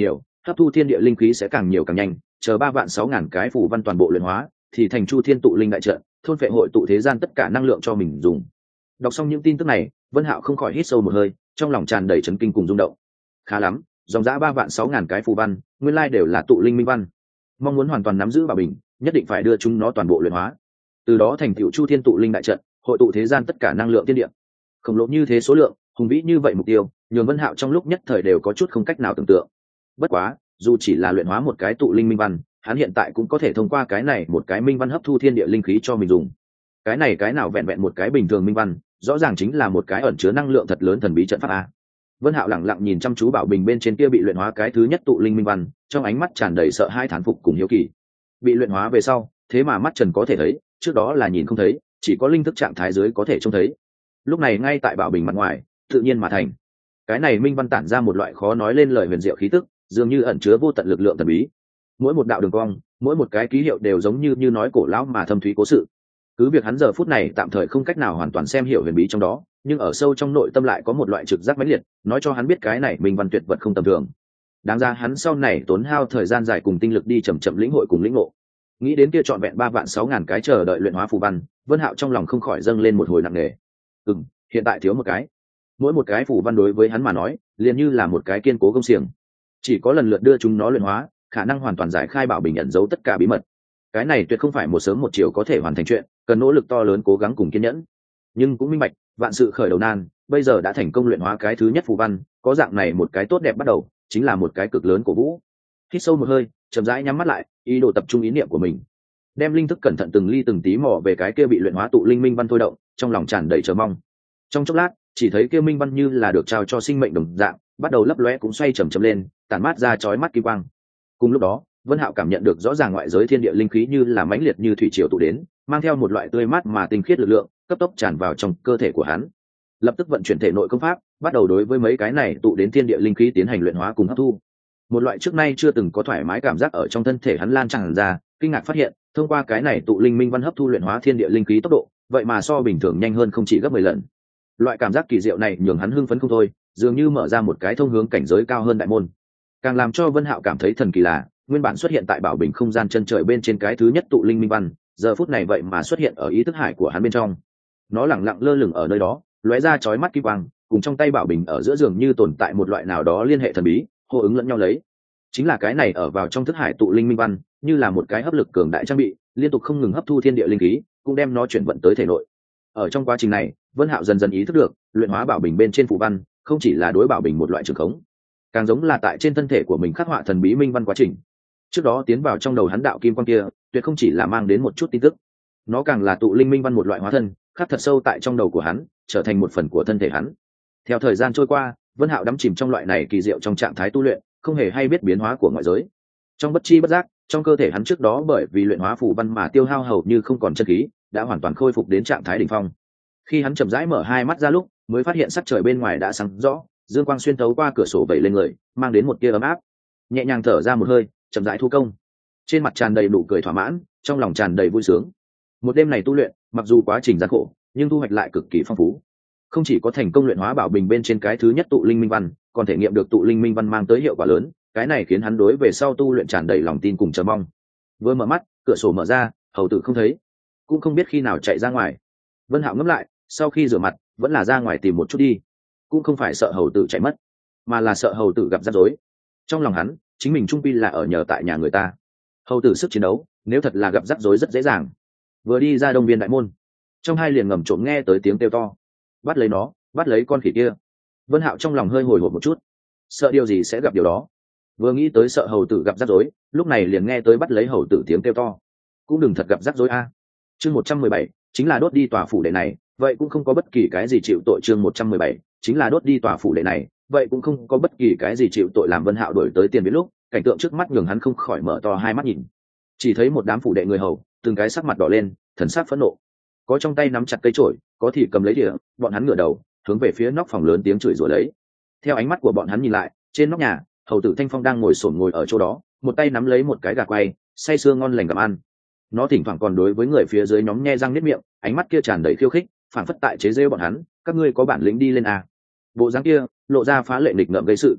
hấp thu thiên địa linh khí sẽ càng nhiều càng nhanh, chờ ba vạn sáu ngàn cái phù văn toàn bộ luyện hóa thì thành chu thiên tụ linh đại trận, thôn phệ hội tụ thế gian tất cả năng lượng cho mình dùng. Đọc xong những tin tức này, Vân Hạo không khỏi hít sâu một hơi, trong lòng tràn đầy chấn kinh cùng rung động. Khá lắm, dòng dã ba vạn sáu ngàn cái phù văn, nguyên lai đều là tụ linh minh văn. Mong muốn hoàn toàn nắm giữ bảo bình, nhất định phải đưa chúng nó toàn bộ luyện hóa, từ đó thành tựu chu thiên tụ linh đại trận, hội tụ thế gian tất cả năng lượng thiên địa. Khổng lồ như thế số lượng, hùng vĩ như vậy mục tiêu, nhường Vân Hạo trong lúc nhất thời đều có chút không cách nào tưởng tượng. Bất quá, dù chỉ là luyện hóa một cái tụ linh minh văn, hắn hiện tại cũng có thể thông qua cái này một cái minh văn hấp thu thiên địa linh khí cho mình dùng. Cái này cái nào vẹn vẹn một cái bình thường minh văn, rõ ràng chính là một cái ẩn chứa năng lượng thật lớn thần bí trận pháp a. Vân Hạo lặng lặng nhìn chăm chú bảo bình bên trên kia bị luyện hóa cái thứ nhất tụ linh minh văn, trong ánh mắt tràn đầy sợ hãi thán phục cùng hiếu kỳ. Bị luyện hóa về sau, thế mà mắt trần có thể thấy, trước đó là nhìn không thấy, chỉ có linh thức trạng thái dưới có thể trông thấy. Lúc này ngay tại bảo bình mặt ngoài, tự nhiên mà thành. Cái này minh văn tản ra một loại khó nói lên lời huyền diệu khí tức, dường như ẩn chứa vô tận lực lượng thần bí. Mỗi một đạo đường cong, mỗi một cái ký hiệu đều giống như như nói cổ lão mà thâm thúy cố sự. Cứ việc hắn giờ phút này tạm thời không cách nào hoàn toàn xem hiểu huyền bí trong đó, nhưng ở sâu trong nội tâm lại có một loại trực giác mãnh liệt, nói cho hắn biết cái này minh văn tuyệt vật không tầm thường. Đáng ra hắn sau này tốn hao thời gian dài cùng tinh lực đi chậm chậm lĩnh hội cùng lĩnh ngộ. Nghĩ đến kia trọn vẹn ba vạn sáu ngàn cái chờ đợi luyện hóa phù văn, Vân Hạo trong lòng không khỏi dâng lên một hồi nặng nề. Ừm, hiện tại thiếu một cái. Mỗi một cái phù văn đối với hắn mà nói, liền như là một cái kiên cố công xiềng. Chỉ có lần lượt đưa chúng nó luyện hóa, khả năng hoàn toàn giải khai bảo bình ẩn giấu tất cả bí mật. Cái này tuyệt không phải một sớm một chiều có thể hoàn thành chuyện, cần nỗ lực to lớn cố gắng cùng kiên nhẫn. Nhưng cũng minh bạch, vạn sự khởi đầu nan, bây giờ đã thành công luyện hóa cái thứ nhất phù văn, có dạng này một cái tốt đẹp bắt đầu, chính là một cái cực lớn của vũ. Hít sâu một hơi, chậm rãi nhắm mắt lại, ý đồ tập trung ý niệm của mình, đem linh thức cẩn thận từng ly từng tí mò về cái kia bị luyện hóa tụ linh minh văn thôi động, trong lòng tràn đầy chờ mong. Trong chốc lát, chỉ thấy kia minh văn như là được trao cho sinh mệnh đồng dạng, bắt đầu lấp lóe cũng xoay chậm chậm lên, tản mát ra chói mắt kim quang. Cùng lúc đó, Vân Hạo cảm nhận được rõ ràng ngoại giới thiên địa linh khí như là mãnh liệt như thủy triều tụ đến, mang theo một loại tươi mát mà tinh khiết lực lượng, cấp tốc tràn vào trong cơ thể của hắn. Lập tức vận chuyển thể nội công pháp, bắt đầu đối với mấy cái này tụ đến thiên địa linh khí tiến hành luyện hóa cùng hấp thu. Một loại trước nay chưa từng có thoải mái cảm giác ở trong thân thể hắn lan tràn ra, kinh ngạc phát hiện, thông qua cái này tụ linh minh văn hấp thu luyện hóa thiên địa linh khí tốc độ, vậy mà so bình thường nhanh hơn không chỉ gấp mười lần. Loại cảm giác kỳ diệu này nhường hắn hưng phấn không thôi, dường như mở ra một cái thông hướng cảnh giới cao hơn đại môn. Càng làm cho Vân Hạo cảm thấy thần kỳ là, nguyên bản xuất hiện tại bảo bình không gian chân trời bên trên cái thứ nhất tụ linh minh văn, giờ phút này vậy mà xuất hiện ở ý thức hải của hắn bên trong. Nó lẳng lặng lơ lửng ở nơi đó, lóe ra chói mắt kim quang, cùng trong tay bảo bình ở giữa giường như tồn tại một loại nào đó liên hệ thần bí, hô ứng lẫn nhau lấy. Chính là cái này ở vào trong thức hải tụ linh minh văn, như là một cái hấp lực cường đại trang bị, liên tục không ngừng hấp thu thiên địa linh khí, cũng đem nó chuyển vận tới thể nội. Ở trong quá trình này, Vân Hạo dần dần ý thức được, luyện hóa bảo bình bên trên phù văn, không chỉ là đối bảo bình một loại trường khống, càng giống là tại trên thân thể của mình khắc họa thần bí minh văn quá trình. Trước đó tiến vào trong đầu hắn đạo kim quang kia, tuyệt không chỉ là mang đến một chút tin tức, nó càng là tụ linh minh văn một loại hóa thân, khắc thật sâu tại trong đầu của hắn, trở thành một phần của thân thể hắn. Theo thời gian trôi qua, Vân Hạo đắm chìm trong loại này kỳ diệu trong trạng thái tu luyện, không hề hay biết biến hóa của ngoại giới. Trong bất chi bất giác, trong cơ thể hắn trước đó bởi vì luyện hóa phù văn mà tiêu hao hầu như không còn chân khí, đã hoàn toàn khôi phục đến trạng thái đỉnh phong. Khi hắn chậm rãi mở hai mắt ra lúc, mới phát hiện sắc trời bên ngoài đã sáng rõ, dương quang xuyên thấu qua cửa sổ vẩy lên người, mang đến một tia ấm áp. Nhẹ nhàng thở ra một hơi, chậm rãi thu công, trên mặt tràn đầy nụ cười thỏa mãn, trong lòng tràn đầy vui sướng. Một đêm này tu luyện, mặc dù quá trình gian khổ, nhưng thu hoạch lại cực kỳ phong phú. Không chỉ có thành công luyện hóa bảo bình bên trên cái thứ nhất tụ linh minh văn, còn thể nghiệm được tụ linh minh văn mang tới hiệu quả lớn, cái này khiến hắn đối về sau tu luyện tràn đầy lòng tin cùng chờ mong. Vừa mở mắt, cửa sổ mở ra, hầu tử không thấy, cũng không biết khi nào chạy ra ngoài. Vân Hạo ngẫm lại, sau khi rửa mặt, vẫn là ra ngoài tìm một chút đi, cũng không phải sợ hầu tử chạy mất, mà là sợ hầu tử gặp rắc rối. Trong lòng hắn, chính mình trung quy là ở nhờ tại nhà người ta, hầu tử sức chiến đấu, nếu thật là gặp rắc rối rất dễ dàng. Vừa đi ra đông viên đại môn, trong hai liền ngầm trộm nghe tới tiếng kêu to, bắt lấy nó, bắt lấy con khỉ kia. Vân Hạo trong lòng hơi hồi hộp một chút, sợ điều gì sẽ gặp điều đó. Vừa nghĩ tới sợ hầu tử gặp rắc rối, lúc này liền nghe tới bắt lấy hầu tử tiếng kêu to, cũng đừng thật gặp rắc rối a. Chương một trăm mười bảy chính là đốt đi tòa phủ đệ này, vậy cũng không có bất kỳ cái gì chịu tội. Chương một trăm mười bảy chính là đốt đi tòa phủ đệ này, vậy cũng không có bất kỳ cái gì chịu tội. Làm Vân Hạo đổi tới tiền viết lúc, cảnh tượng trước mắt nhường hắn không khỏi mở to hai mắt nhìn. Chỉ thấy một đám phủ đệ người hầu, từng cái sắc mặt đỏ lên, thần sắc phẫn nộ, có trong tay nắm chặt cây chổi, có thì cầm lấy đĩa, bọn hắn ngửa đầu hướng về phía nóc phòng lớn tiếng chửi rủa lấy. Theo ánh mắt của bọn hắn nhìn lại, trên nóc nhà, hầu tử Thanh Phong đang ngồi xổm ngồi ở chỗ đó, một tay nắm lấy một cái gà quay, say sưa ngon lành gặm ăn. Nó thỉnh thoảng còn đối với người phía dưới nhóm nhe răng niết miệng, ánh mắt kia tràn đầy khiêu khích, phảng phất tại chế giễu bọn hắn, các ngươi có bản lĩnh đi lên à. Bộ dáng kia lộ ra phá lệ nghịch ngợm gây sự.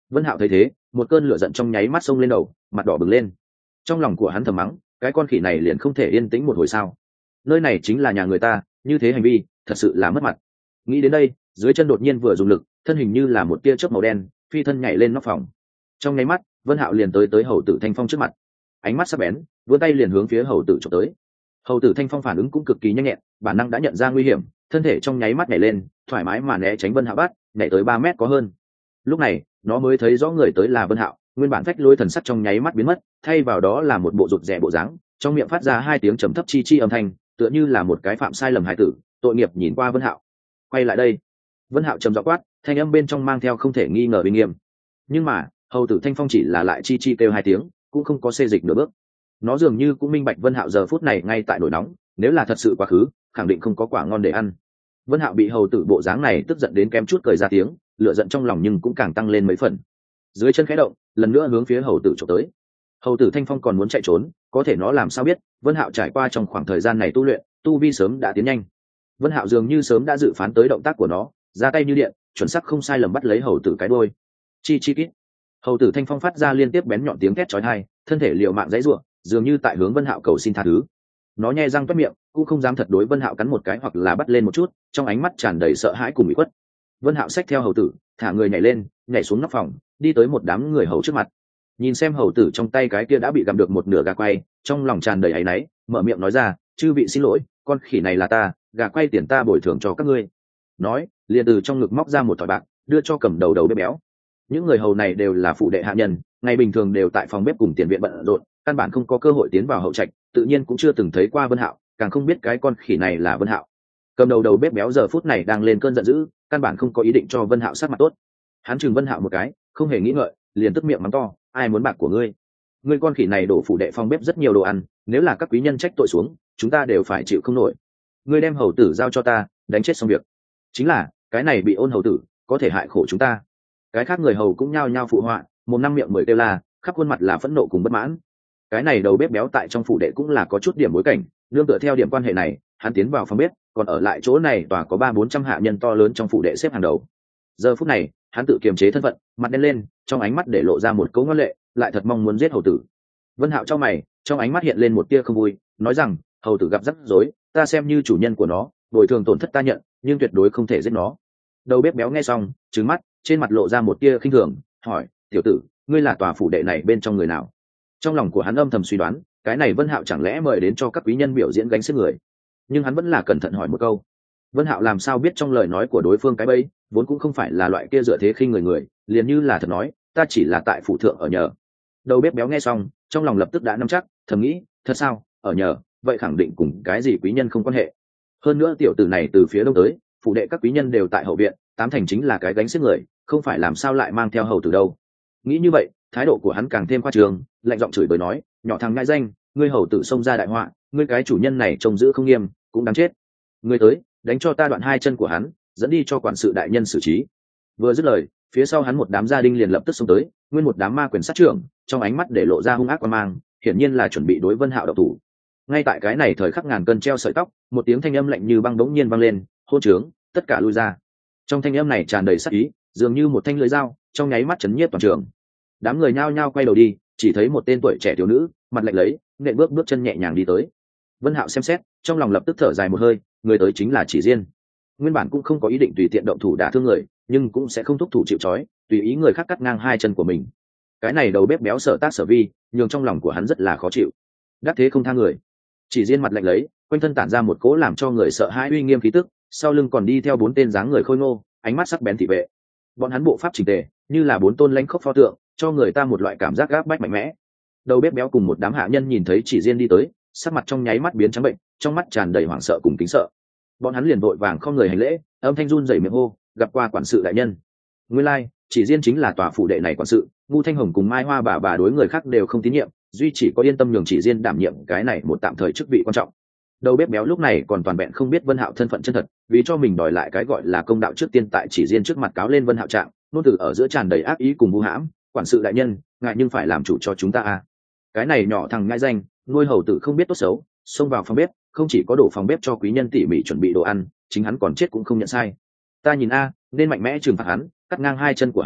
Vân Hạo thấy thế, một cơn lửa giận trong nháy mắt xông lên đầu, mặt đỏ bừng lên. Trong lòng của hắn thầm mắng, cái con khỉ này liền không thể yên tĩnh một hồi sao? Nơi này chính là nhà người ta, như thế hành vi, thật sự là mất mặt. Nghĩ đến đây, dưới chân đột nhiên vừa dùng lực, thân hình như là một tia chớp màu đen, phi thân nhảy lên nóc phòng. Trong nháy mắt, Vân Hạo liền tới tới Hầu Tử Thanh Phong trước mặt, ánh mắt sắc bén, vươn tay liền hướng phía Hầu Tử chụp tới. Hầu Tử Thanh Phong phản ứng cũng cực kỳ nhanh nhẹn, bản năng đã nhận ra nguy hiểm, thân thể trong nháy mắt nhảy lên, thoải mái mà né tránh Vân Hạo bắt, nhảy tới ba mét có hơn. Lúc này, nó mới thấy rõ người tới là Vân Hạo, nguyên bản phách lối thần sắc trong nháy mắt biến mất, thay vào đó là một bộ rụt rè bộ dáng, trong miệng phát ra hai tiếng trầm thấp chi chi âm thanh, tựa như là một cái phạm sai lầm hài tử, tội nghiệp nhìn qua Vân Hạo. Quay lại đây. Vân Hạo trầm giọng quát, thanh âm bên trong mang theo không thể nghi ngờ uy nghiêm. Nhưng mà, Hầu Tử Thanh Phong chỉ là lại chi chi kêu hai tiếng, cũng không có xê dịch nửa bước. Nó dường như cũng minh bạch Vân Hạo giờ phút này ngay tại nổi nóng, nếu là thật sự quá khứ, khẳng định không có quả ngon để ăn. Vân Hạo bị Hầu Tử bộ dáng này tức giận đến kém chút cười ra tiếng, lửa giận trong lòng nhưng cũng càng tăng lên mấy phần. Dưới chân khẽ động, lần nữa hướng phía Hầu Tử chụp tới. Hầu Tử Thanh Phong còn muốn chạy trốn, có thể nó làm sao biết, Vân Hạo trải qua trong khoảng thời gian này tu luyện, tu vi sớm đã tiến nhanh. Vân Hạo dường như sớm đã dự phán tới động tác của nó, ra tay như điện, chuẩn xác không sai lầm bắt lấy Hầu Tử cái đuôi. Chi chi kít. Hầu Tử Thanh Phong phát ra liên tiếp bén nhọn tiếng thét chói tai, thân thể liều mạng giãy giụa, dường như tại hướng Vân Hạo cầu xin tha thứ. Nó nhe răng toét miệng, cũng không dám thật đối Vân Hạo cắn một cái hoặc là bắt lên một chút, trong ánh mắt tràn đầy sợ hãi cùng ủy khuất. Vân Hạo xách theo Hầu Tử, thả người nhảy lên, nhảy xuống nóc phòng, đi tới một đám người hầu trước mặt. Nhìn xem Hầu Tử trong tay cái kia đã bị gặm được một nửa gà quay, trong lòng tràn đầy áy náy, mở miệng nói ra, chư vị xin lỗi, con khỉ này là ta, gà quay tiền ta bồi thường cho các ngươi. Nói, liền từ trong ngực móc ra một thỏi bạc, đưa cho cầm đầu đầu bếp béo. Những người hầu này đều là phụ đệ hạ nhân, ngày bình thường đều tại phòng bếp cùng tiền viện bận rộn, căn bản không có cơ hội tiến vào hậu trạch, tự nhiên cũng chưa từng thấy qua Vân Hạo, càng không biết cái con khỉ này là Vân Hạo. Cầm đầu đầu bếp béo giờ phút này đang lên cơn giận dữ, căn bản không có ý định cho Vân Hạo sát mặt tốt. Hắn chừng Vân Hạo một cái, không hề nghĩ ngợi, liền tức miệng mắng to, ai muốn bạc của ngươi? Ngươi con khỉ này đổ phủ đệ phòng bếp rất nhiều đồ ăn, nếu là các quý nhân trách tội xuống, chúng ta đều phải chịu không nổi. Ngươi đem Hầu Tử giao cho ta, đánh chết xong việc. Chính là, cái này bị ôn Hầu Tử, có thể hại khổ chúng ta. Cái khác người hầu cũng nhao nhao phụ họa, một năm miệng mười kêu la, khắp khuôn mặt là phẫn nộ cùng bất mãn. Cái này đầu bếp béo tại trong phủ đệ cũng là có chút điểm bối cảnh, nương tựa theo điểm quan hệ này, hắn tiến vào phòng bếp, còn ở lại chỗ này tòa có ba bốn trăm hạ nhân to lớn trong phủ đệ xếp hàng đầu. Giờ phút này, hắn tự kiềm chế thân phận, mặt đen lên, trong ánh mắt để lộ ra một cấu ngoan lệ, lại thật mong muốn giết Hầu Tử. Vân Hạo trong mày, trong ánh mắt hiện lên một tia không vui, nói rằng, Hầu Tử gặp rắc rối, ta xem như chủ nhân của nó, bồi thường tổn thất ta nhận, nhưng tuyệt đối không thể giết nó. Đầu bếp béo nghe xong, trừng mắt, trên mặt lộ ra một tia khinh thường, hỏi, tiểu tử, ngươi là tòa phủ đệ này bên trong người nào? Trong lòng của hắn âm thầm suy đoán, cái này Vân Hạo chẳng lẽ mời đến cho các quý nhân biểu diễn gánh xiếc người? Nhưng hắn vẫn là cẩn thận hỏi một câu. Vân Hạo làm sao biết trong lời nói của đối phương cái bẫy, vốn cũng không phải là loại kia dựa thế khinh người người, liền như là thật nói, ta chỉ là tại phủ thượng ở nhờ. Đầu bếp béo nghe xong, trong lòng lập tức đã nắm chắc, thầm nghĩ, thật sao, ở nhờ, vậy khẳng định cùng cái gì quý nhân không quan hệ. Hơn nữa tiểu tử này từ phía đông tới, phủ đệ các quý nhân đều tại hậu viện, tám thành chính là cái gánh xiếc người, không phải làm sao lại mang theo Hầu Tử đâu. Nghĩ như vậy, thái độ của hắn càng thêm khoa trương, lạnh giọng chửi bới nói, nhỏ thằng ngại danh, ngươi Hầu Tử xông ra đại họa, ngươi cái chủ nhân này trông giữ không nghiêm, cũng đáng chết. Ngươi tới, đánh cho ta đoạn hai chân của hắn, dẫn đi cho quản sự đại nhân xử trí. Vừa dứt lời, phía sau hắn một đám gia đình liền lập tức xông tới, nguyên một đám ma quyền sát trưởng, trong ánh mắt để lộ ra hung ác quan mang, hiển nhiên là chuẩn bị đối Vân Hạo động thủ. Ngay tại cái này thời khắc ngàn cân treo sợi tóc, một tiếng thanh âm lạnh như băng đống nhiên vang lên, hô trướng, tất cả lui ra. Trong thanh âm này tràn đầy sát ý, dường như một thanh lưỡi dao, trong nháy mắt chấn nhiếp toàn trường. Đám người nhao nhao quay đầu đi, chỉ thấy một tên tuổi trẻ thiếu nữ, mặt lạnh lấy, nện bước bước chân nhẹ nhàng đi tới. Vân Hạo xem xét, trong lòng lập tức thở dài một hơi, người tới chính là Chỉ Diên. Nguyên bản cũng không có ý định tùy tiện động thủ đả thương người, nhưng cũng sẽ không thúc thủ chịu trói, tùy ý người khác cắt ngang hai chân của mình. Cái này đầu bếp béo sở tác sở vi, nhường trong lòng của hắn rất là khó chịu. Đắc thế không tha người. Chỉ Diên mặt lạnh lấy, quanh thân tản ra một cỗ làm cho người sợ hãi uy nghiêm khí tức, sau lưng còn đi theo bốn tên dáng người khôi ngô, ánh mắt sắc bén thị vệ. Bọn hắn bộ pháp chỉnh tề, như là bốn tôn lãnh khốc pho tượng, cho người ta một loại cảm giác gáp bách mạnh mẽ. Đầu bếp béo cùng một đám hạ nhân nhìn thấy Chỉ Diên đi tới, sắc mặt trong nháy mắt biến trắng bệnh, trong mắt tràn đầy hoảng sợ cùng kính sợ. Bọn hắn liền vội vàng không người hành lễ, âm thanh run rẩy miệng hô, gặp qua quản sự đại nhân. Nguyên lai, like, Chỉ Diên chính là tòa phủ đệ này quản sự, Ngu Thanh Hồng cùng Mai Hoa bà bà đối người khác đều không tín nhiệm, duy chỉ có yên tâm nhường Chỉ Diên đảm nhiệm cái này một tạm thời chức vị quan trọng. Đầu bếp béo lúc này còn toàn vẹn không biết Vân Hạo thân phận chân thật, vì cho mình đòi lại cái gọi là công đạo trước tiên tại Chỉ Diên trước mặt cáo lên Vân Hạo trạng, nôn từ ở giữa tràn đầy ác ý cùng vu hãm, quản sự đại nhân, ngại nhưng phải làm chủ cho chúng ta à? Cái này nhỏ thằng ngại danh, nuôi hầu tử không biết tốt xấu, xông vào phòng bếp, không chỉ có đổ phòng bếp cho quý nhân tỉ mỉ chuẩn bị đồ ăn, chính hắn còn chết cũng không nhận sai. Ta nhìn a, nên mạnh mẽ trừng phạt hắn, cắt ngang hai chân của hắn,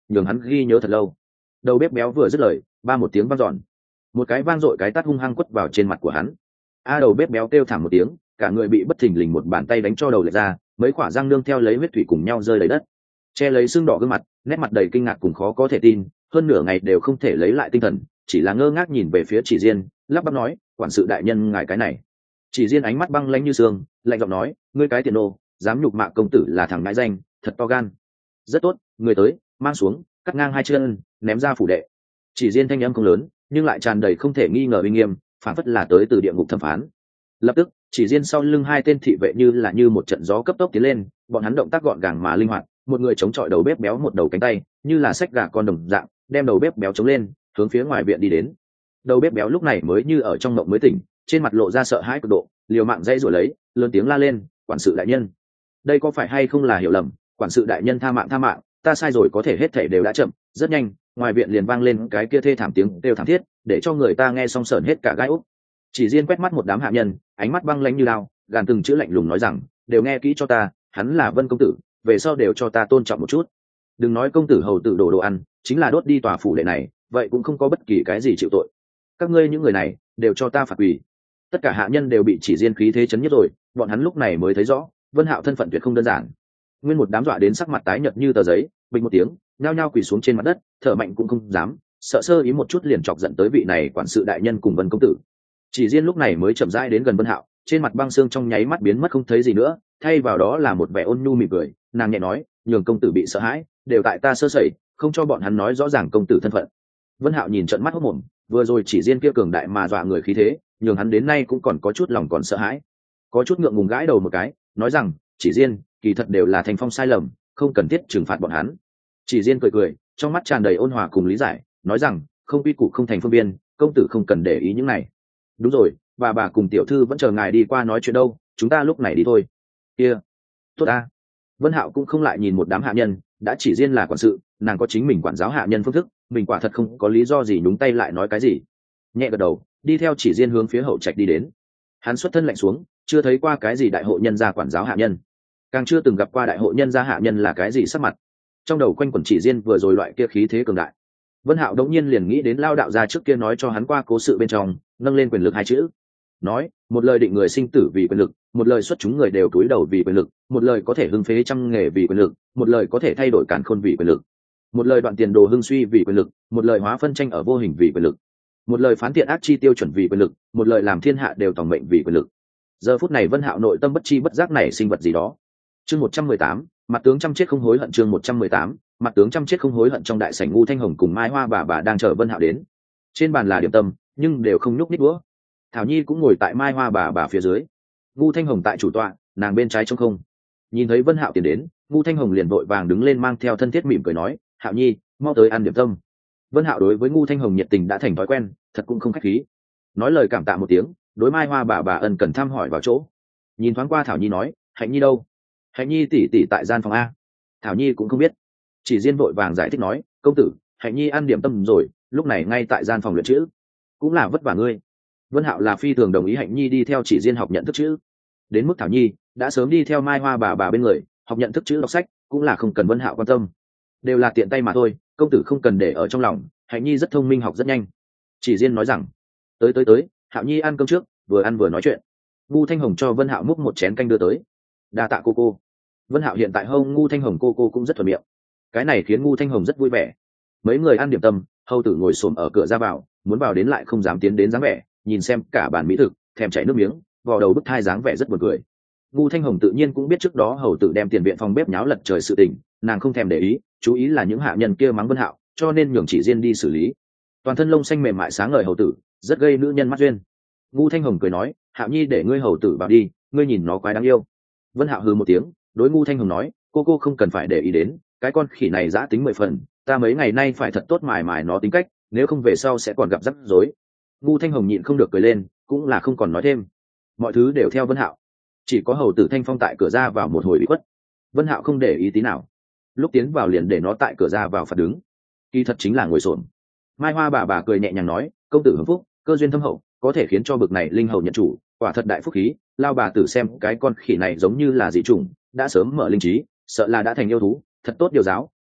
nhường hắn ghi nhớ thật lâu. Đầu bếp béo vừa dứt lời, ba một tiếng vang dọn, một cái vang dội cái tát hung hăng quất vào trên mặt của hắn. A đầu bếp béo kêu thảm một tiếng, cả người bị bất thình lình một bàn tay đánh cho đầu lệch ra, mấy quả răng nương theo lấy huyết thủy cùng nhau rơi đầy đất, che lấy xương đỏ gương mặt, nét mặt đầy kinh ngạc cùng khó có thể tin, hơn nửa ngày đều không thể lấy lại tinh thần, chỉ là ngơ ngác nhìn về phía Chỉ Diên, lắp bắp nói, quản sự đại nhân ngài cái này. Chỉ Diên ánh mắt băng lãnh như xương, lạnh giọng nói, ngươi cái tiền nô, dám nhục mạ công tử là thằng ngãi danh, thật to gan. Rất tốt, người tới, mang xuống, cắt ngang hai chân, ném ra phủ đệ. Chỉ Diên thanh âm không lớn, nhưng lại tràn đầy không thể nghi ngờ uy nghiêm, phản phất là tới từ địa ngục thẩm phán. Lập tức, Chỉ Diên sau lưng hai tên thị vệ như là như một trận gió cấp tốc tiến lên, bọn hắn động tác gọn gàng mà linh hoạt, một người chống chọi đầu bếp béo một đầu cánh tay, như là xách gà con đồng dạng, đem đầu bếp béo chống lên, hướng phía ngoài viện đi đến. Đầu bếp béo lúc này mới như ở trong mộng mới tỉnh, trên mặt lộ ra sợ hãi cực độ, liều mạng dây rồi lấy, lớn tiếng la lên, quản sự đại nhân, đây có phải hay không là hiểu lầm, quản sự đại nhân tha mạng tha mạng, ta sai rồi, có thể hết thảy đều đã chậm. Rất nhanh, ngoài viện liền vang lên cái kia thê thảm tiếng kêu thảm thiết, để cho người ta nghe xong sởn hết cả gai ốc. Chỉ Diên quét mắt một đám hạ nhân, ánh mắt băng lãnh như lao, gàn từng chữ lạnh lùng nói rằng, đều nghe kỹ cho ta, hắn là Vân công tử, về sau đều cho ta tôn trọng một chút. Đừng nói công tử hầu tử đổ đồ ăn, chính là đốt đi tòa phủ đệ này, vậy cũng không có bất kỳ cái gì chịu tội. Các ngươi những người này đều cho ta phạt quỳ. Tất cả hạ nhân đều bị Chỉ Diên khí thế chấn nhất rồi, bọn hắn lúc này mới thấy rõ Vân Hạo thân phận tuyệt không đơn giản. Nguyên một đám dọa đến sắc mặt tái nhợt như tờ giấy, bình một tiếng, nhao nhao quỳ xuống trên mặt đất, thở mạnh cũng không dám, sợ sơ ý một chút liền chọc giận tới vị này quản sự đại nhân cùng Vân công tử. Chỉ Diên lúc này mới chậm rãi đến gần Vân Hạo, trên mặt băng xương trong nháy mắt biến mất không thấy gì nữa, thay vào đó là một vẻ ôn nhu mỉm cười, nàng nhẹ nói, nhường công tử bị sợ hãi, đều tại ta sơ sẩy, không cho bọn hắn nói rõ ràng công tử thân phận. Vân Hạo nhìn trợn mắt hốt mồm, vừa rồi Chỉ Diên kia cường đại mà dọa người khí thế, nhường hắn đến nay cũng còn có chút lòng còn sợ hãi, có chút ngượng ngùng gãi đầu một cái, nói rằng, Chỉ Diên, kỳ thật đều là Thành Phong sai lầm, không cần thiết trừng phạt bọn hắn. Chỉ Diên cười cười, trong mắt tràn đầy ôn hòa cùng lý giải, nói rằng, không quy củ không thành phương biên, công tử không cần để ý những này. Đúng rồi, bà bà cùng tiểu thư vẫn chờ ngài đi qua nói chuyện đâu, chúng ta lúc này đi thôi. Kia, tốt ta. Vân Hạo cũng không lại nhìn một đám hạ nhân, đã Chỉ Diên là quản sự, nàng có chính mình quản giáo hạ nhân phương thức, mình quả thật không có lý do gì nhúng tay lại nói cái gì. Nhẹ gật đầu, đi theo Chỉ Diên hướng phía hậu trạch đi đến. Hắn xuất thân lạnh xuống, chưa thấy qua cái gì đại hộ nhân gia quản giáo hạ nhân, càng chưa từng gặp qua đại hộ nhân gia hạ nhân là cái gì sắc mặt. Trong đầu quanh quẩn Chỉ Diên vừa rồi loại kia khí thế cường đại, Vân Hạo đống nhiên liền nghĩ đến Lao đạo gia trước kia nói cho hắn qua cố sự bên trong, nâng lên quyền lực hai chữ. Nói, một lời định người sinh tử vì quyền lực, một lời xuất chúng người đều cúi đầu vì quyền lực, một lời có thể hưng phế trăm nghề vì quyền lực, một lời có thể thay đổi càn khôn vì quyền lực, một lời đoạn tiền đồ hưng suy vì quyền lực, một lời hóa phân tranh ở vô hình vì quyền lực, một lời phán thiện ác chi tiêu chuẩn vì quyền lực, một lời làm thiên hạ đều tòng mệnh vì quyền lực. Giờ phút này Vân Hạo nội tâm bất chi bất giác này sinh vật gì đó. Chương một trăm mười tám, mặt tướng trăm chết không hối hận. Chương một trăm mười tám, mặt tướng trăm chết không hối hận. Trong đại sảnh, Ngu Thanh Hồng cùng Mai Hoa bà bà đang chờ Vân Hạo đến. Trên bàn là điểm tâm, nhưng đều không nhúc nhích đũa. Thảo Nhi cũng ngồi tại Mai Hoa bà bà phía dưới. Ngu Thanh Hồng tại chủ tọa, nàng bên trái trống không. Nhìn thấy Vân Hạo tiến đến, Ngu Thanh Hồng liền vội vàng đứng lên mang theo thân thiết mỉm cười nói, "Hạo Nhi, mau tới ăn điểm tâm." Vân Hạo đối với Ngu Thanh Hồng nhiệt tình đã thành thói quen, thật cũng không khách khí. Nói lời cảm tạ một tiếng, đối Mai Hoa bà bà ân cần thăm hỏi vào chỗ. Nhìn thoáng qua Thảo Nhi nói, "Hạnh Nhi đâu?" "Hạnh Nhi tỷ tỷ tại gian phòng a." Thảo Nhi cũng không biết. Chỉ Diên vội vàng giải thích nói, "Công tử, Hạnh Nhi ăn điểm tâm rồi, lúc này ngay tại gian phòng luyện chữ." "Cũng là vất vả ngươi." Vân Hạo là phi thường đồng ý Hạnh Nhi đi theo Chỉ Diên học nhận thức chữ. Đến mức Thảo Nhi đã sớm đi theo Mai Hoa bà bà bên người, học nhận thức chữ đọc sách, cũng là không cần Vân Hạo quan tâm. Đều là tiện tay mà thôi, công tử không cần để ở trong lòng, Hạnh Nhi rất thông minh, học rất nhanh. Chỉ Diên nói rằng, tới tới tới, Hạo Nhi ăn cơm trước, vừa ăn vừa nói chuyện. Ngu Thanh Hồng cho Vân Hạo múc một chén canh đưa tới. Đa tạ cô cô. Vân Hạo hiện tại hông Ngu Thanh Hồng cô cô cũng rất thuận miệng, cái này khiến Ngu Thanh Hồng rất vui vẻ. Mấy người ăn điểm tâm, hầu tử ngồi xổm ở cửa ra vào, muốn vào đến lại không dám tiến đến dáng vẻ, nhìn xem cả bàn mỹ thực, thèm chảy nước miếng, vò đầu bức thai dáng vẻ rất buồn cười. Ngu Thanh Hồng tự nhiên cũng biết trước đó hầu tử đem tiền viện phòng bếp nháo lật trời sự tình, nàng không thèm để ý, chú ý là những hạ nhân kia mắng Vân Hạo, cho nên nhường Chỉ Diên đi xử lý. Toàn thân lông xanh mềm mại sáng ngời hầu tử, rất gây nữ nhân mắt duyên. Ngu Thanh Hồng cười nói, Hạo Nhi để ngươi hầu tử vào đi, ngươi nhìn nó quái đáng yêu. Vân Hạo hừ một tiếng, đối Ngu Thanh Hồng nói, cô cô không cần phải để ý đến, cái con khỉ này dã tính mười phần, ta mấy ngày nay phải thật tốt mài mài nó tính cách, nếu không về sau sẽ còn gặp rắc rối. Ngu Thanh Hồng nhịn không được cười lên, cũng là không còn nói thêm. Mọi thứ đều theo Vân Hạo, chỉ có hầu tử Thanh Phong tại cửa ra vào một hồi bị quất. Vân Hạo không để ý tí nào, lúc tiến vào liền để nó tại cửa ra vào phạt đứng, kỳ thật chính là ngồi xổm. Mai Hoa bà bà cười nhẹ nhàng nói, công tử hưởng phúc, cơ duyên thâm hậu, có thể khiến cho bực này linh hầu nhận chủ, quả thật đại phúc khí. Lao bà tử xem cái con khỉ này giống như là dị chủng, đã sớm mở linh trí, sợ là đã thành yêu thú, thật tốt điều giáo,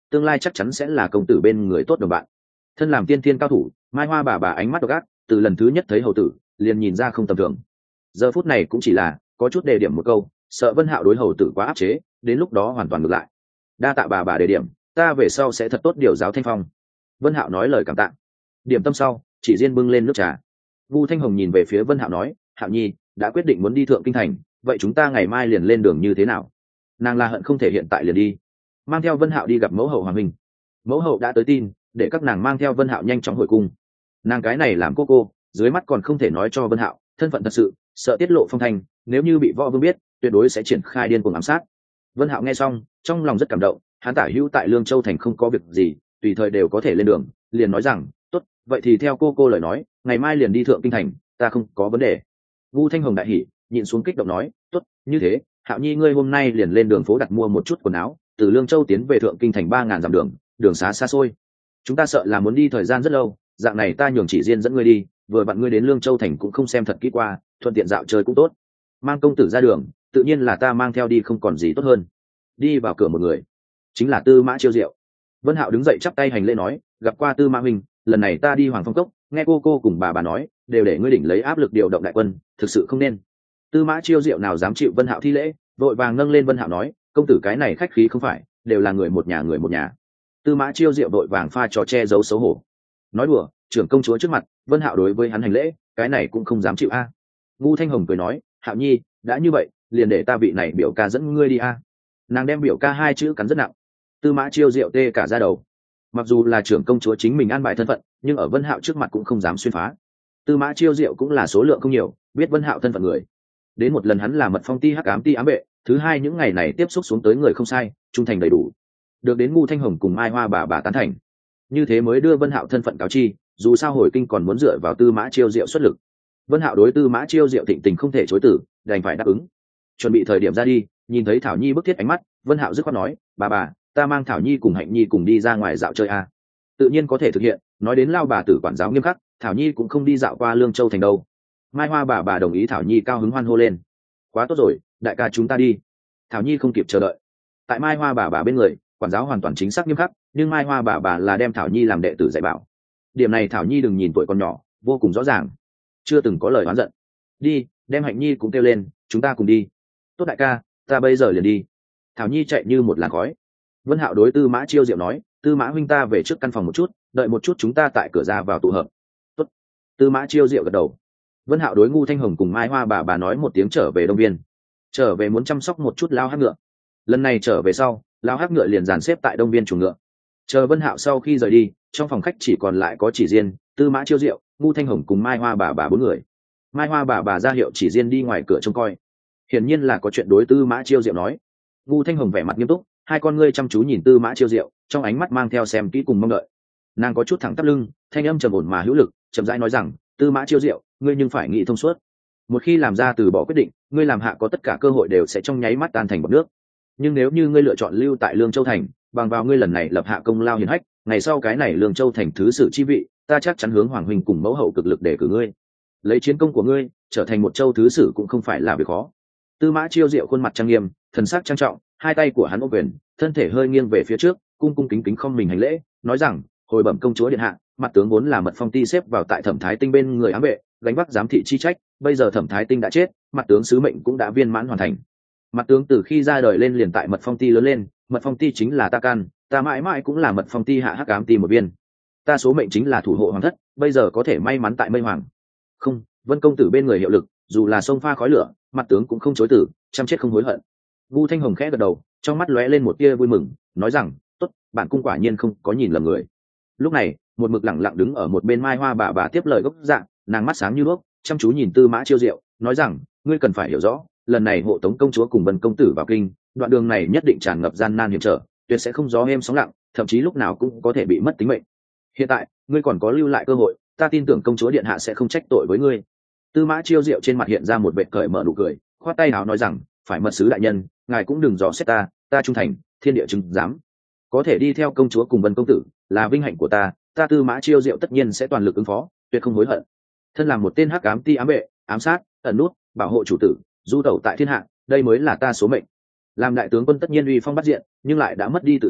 tương lai chắc chắn sẽ là công tử bên người tốt đồng bạn. Thân làm tiên thiên cao thủ, mai hoa bà bà ánh mắt độc ác, từ lần thứ nhất thấy hầu tử liền nhìn ra không tầm thường. Giờ phút này cũng chỉ là có chút đề điểm một câu, sợ Vân Hạo đối hầu tử quá áp chế, đến lúc đó hoàn toàn ngược lại. Đa tạ bà bà đề điểm, ta về sau sẽ thật tốt điều giáo Thanh Phong. Vân Hạo nói lời cảm tạ. Điểm tâm sau, chỉ riêng bưng lên nước trà. Vu Thanh Hồng nhìn về phía Vân Hạo nói, Hạo nhi đã quyết định muốn đi thượng kinh thành, vậy chúng ta ngày mai liền lên đường như thế nào? Nàng là hận không thể hiện tại liền đi, mang theo Vân Hạo đi gặp mẫu hậu Hoàng Minh. Mẫu hậu đã tới tin, để các nàng mang theo Vân Hạo nhanh chóng hồi cung. Nàng cái này làm cô cô, dưới mắt còn không thể nói cho Vân Hạo thân phận thật sự, sợ tiết lộ phong thanh, nếu như bị võ vương biết, tuyệt đối sẽ triển khai điên cuồng ám sát. Vân Hạo nghe xong, trong lòng rất cảm động, hắn tả hữu tại Lương Châu thành không có việc gì, tùy thời đều có thể lên đường, liền nói rằng, tốt, vậy thì theo cô cô lời nói, ngày mai liền đi thượng kinh thành, ta không có vấn đề. Vu Thanh Hồng đại hỉ, nhịn xuống kích động nói, tốt, như thế, Hạo nhi ngươi hôm nay liền lên đường phố đặt mua một chút quần áo, từ Lương Châu tiến về thượng kinh thành ba ngàn dặm đường, đường xá xa xôi, chúng ta sợ là muốn đi thời gian rất lâu, dạng này ta nhường chỉ riêng dẫn ngươi đi, vừa bạn ngươi đến Lương Châu thành cũng không xem thật kỹ qua, thuận tiện dạo chơi cũng tốt. Mang công tử ra đường, tự nhiên là ta mang theo đi không còn gì tốt hơn. Đi vào cửa một người, chính là Tư Mã Chiêu Diệu. Vân Hạo đứng dậy chắp tay hành lễ nói, gặp qua Tư Mã huynh, lần này ta đi Hoàng Phong Cốc, nghe cô cô cùng bà bà nói, đều để ngươi đỉnh lấy áp lực điều động đại quân, thực sự không nên. Tư Mã Chiêu Diệu nào dám chịu Vân Hạo thi lễ, vội vàng nâng lên Vân Hạo nói, công tử cái này khách khí không phải, đều là người một nhà người một nhà. Tư Mã Chiêu Diệu vội vàng pha trò che giấu xấu hổ, nói đùa, trưởng công chúa trước mặt, Vân Hạo đối với hắn hành lễ, cái này cũng không dám chịu a. Vu Thanh Hồng cười nói, Hạo nhi, đã như vậy, liền để ta vị này biểu ca dẫn ngươi đi a. Nàng đem biểu ca hai chữ cắn rất nặng. Tư Mã Chiêu Diệu tê cả da đầu. Mặc dù là trưởng công chúa chính mình an bài thân phận, nhưng ở Vân Hạo trước mặt cũng không dám xuyên phá. Tư Mã Chiêu Diệu cũng là số lượng không nhiều, biết Vân Hạo thân phận người. Đến một lần hắn là mật phong ti hắc ám ti ám vệ, thứ hai những ngày này tiếp xúc xuống tới người không sai, trung thành đầy đủ. Được đến Vu Thanh Hồng cùng Mai Hoa bà bà tán thành, như thế mới đưa Vân Hạo thân phận cáo chi, dù sao hồi kinh còn muốn dựa vào Tư Mã Chiêu Diệu xuất lực. Vân Hạo đối Tư Mã Chiêu Diệu thịnh tình không thể chối từ, đành phải đáp ứng. Chuẩn bị thời điểm ra đi, nhìn thấy Thảo Nhi bức thiết ánh mắt, Vân Hạo dứt khoát nói, bà bà, ta mang Thảo Nhi cùng Hạnh Nhi cùng đi ra ngoài dạo chơi a. Tự nhiên có thể thực hiện, nói đến lao bà tử quản giáo nghiêm khắc, Thảo Nhi cũng không đi dạo qua Lương Châu thành đâu. Mai Hoa bà bà đồng ý, Thảo Nhi cao hứng hoan hô lên, quá tốt rồi, đại ca chúng ta đi. Thảo Nhi không kịp chờ đợi, tại Mai Hoa bà bà bên người, quản giáo hoàn toàn chính xác nghiêm khắc, nhưng Mai Hoa bà bà là đem Thảo Nhi làm đệ tử dạy bảo. Điểm này Thảo Nhi đừng nhìn tuổi còn nhỏ, vô cùng rõ ràng, chưa từng có lời oán giận. Đi, đem Hạnh Nhi cũng kêu lên, chúng ta cùng đi. Tốt đại ca, ta bây giờ liền đi. Thảo Nhi chạy như một làn khói. Vân Hạo đối Tư Mã Chiêu Diệu nói, Tư Mã huynh ta về trước căn phòng một chút, đợi một chút chúng ta tại cửa ra vào tụ hợp. Tốt. Tư Mã Chiêu Diệu gật đầu. Vân Hạo đối Ngu Thanh Hồng cùng Mai Hoa bà bà nói một tiếng trở về Đông Viên, trở về muốn chăm sóc một chút lao hắc ngựa. Lần này trở về sau, lao hắc ngựa liền dàn xếp tại Đông Viên chuồng ngựa. Chờ Vân Hạo sau khi rời đi, trong phòng khách chỉ còn lại có chỉ riêng Tư Mã Chiêu Diệu, Ngu Thanh Hồng cùng Mai Hoa bà bà bốn người. Mai Hoa bà bà ra hiệu chỉ riêng đi ngoài cửa trông coi, hiển nhiên là có chuyện đối Tư Mã Chiêu Diệu nói. Ngu Thanh Hồng vẻ mặt nghiêm túc, hai con ngươi chăm chú nhìn Tư Mã Chiêu Diệu, trong ánh mắt mang theo xem kỹ cùng mong đợi. Nàng có chút thẳng tắp lưng, thanh âm trầm ổn mà hữu lực, chậm rãi nói rằng, Tư Mã Chiêu Diệu, ngươi nhưng phải nghĩ thông suốt. Một khi làm ra từ bỏ quyết định, ngươi làm hạ có tất cả cơ hội đều sẽ trong nháy mắt tan thành bọt nước. Nhưng nếu như ngươi lựa chọn lưu tại Lương Châu thành, bằng vào ngươi lần này lập hạ công lao hiển hách, ngày sau cái này Lương Châu thành thứ sử chi vị, ta chắc chắn hướng Hoàng huynh cùng mẫu hậu cực lực để cử ngươi. Lấy chiến công của ngươi, trở thành một châu thứ sử cũng không phải là việc khó. Tư Mã Chiêu Diệu khuôn mặt trang nghiêm, thần sắc trang trọng, hai tay của hắn ôm quyền, thân thể hơi nghiêng về phía trước, cung cung kính kính không mình hành lễ, nói rằng, hồi bẩm công chúa điện hạ, mặt tướng vốn là mật phong ti xếp vào tại Thẩm Thái Tinh bên người ám vệ, gánh vác giám thị chi trách, bây giờ Thẩm Thái Tinh đã chết, mặt tướng sứ mệnh cũng đã viên mãn hoàn thành. Mặt tướng từ khi ra đời lên liền tại mật phong ti lớn lên, mật phong ti chính là ta can, ta mãi mãi cũng là mật phong ti hạ hắc ám ti một viên. Ta số mệnh chính là thủ hộ hoàng thất, bây giờ có thể may mắn tại Mây Hoàng. Không, Vân công tử bên người hiệu lực, dù là sông pha khói lửa, mặt tướng cũng không chối từ, chăm chết không hối hận. Vu Thanh Hồng khẽ gật đầu, trong mắt lóe lên một tia vui mừng, nói rằng, tốt, bản cung quả nhiên không có nhìn lầm người. Lúc này, một mực lặng lặng đứng ở một bên Mai Hoa bà bà tiếp lời gốc dạng, nàng mắt sáng như đuốc, chăm chú nhìn Tư Mã Chiêu Diệu, nói rằng, ngươi cần phải hiểu rõ, lần này hộ tống công chúa cùng Vân công tử vào kinh, đoạn đường này nhất định tràn ngập gian nan hiểm trở, tuyệt sẽ không gió êm sóng lặng, thậm chí lúc nào cũng có thể bị mất tính mệnh. Hiện tại, ngươi còn có lưu lại cơ hội, ta tin tưởng công chúa điện hạ sẽ không trách tội với ngươi. Tư Mã Chiêu Diệu trên mặt hiện ra một vẻ cởi mở nụ cười, khoát tay áo nói rằng, phải mật sứ đại nhân, ngài cũng đừng dò xét ta, ta trung thành, thiên địa chứng giám. Có thể đi theo công chúa cùng Vân công tử, là vinh hạnh của ta, ta Tư Mã Chiêu Diệu tất nhiên sẽ toàn lực ứng phó, tuyệt không hối hận. Thân làm một tên hắc ám ti ám vệ, ám sát, ẩn nút, bảo hộ chủ tử, du tẩu tại thiên hạ, đây mới là ta số mệnh. Làm đại tướng quân tất nhiên uy phong bắt diện, nhưng lại đã mất đi tự do,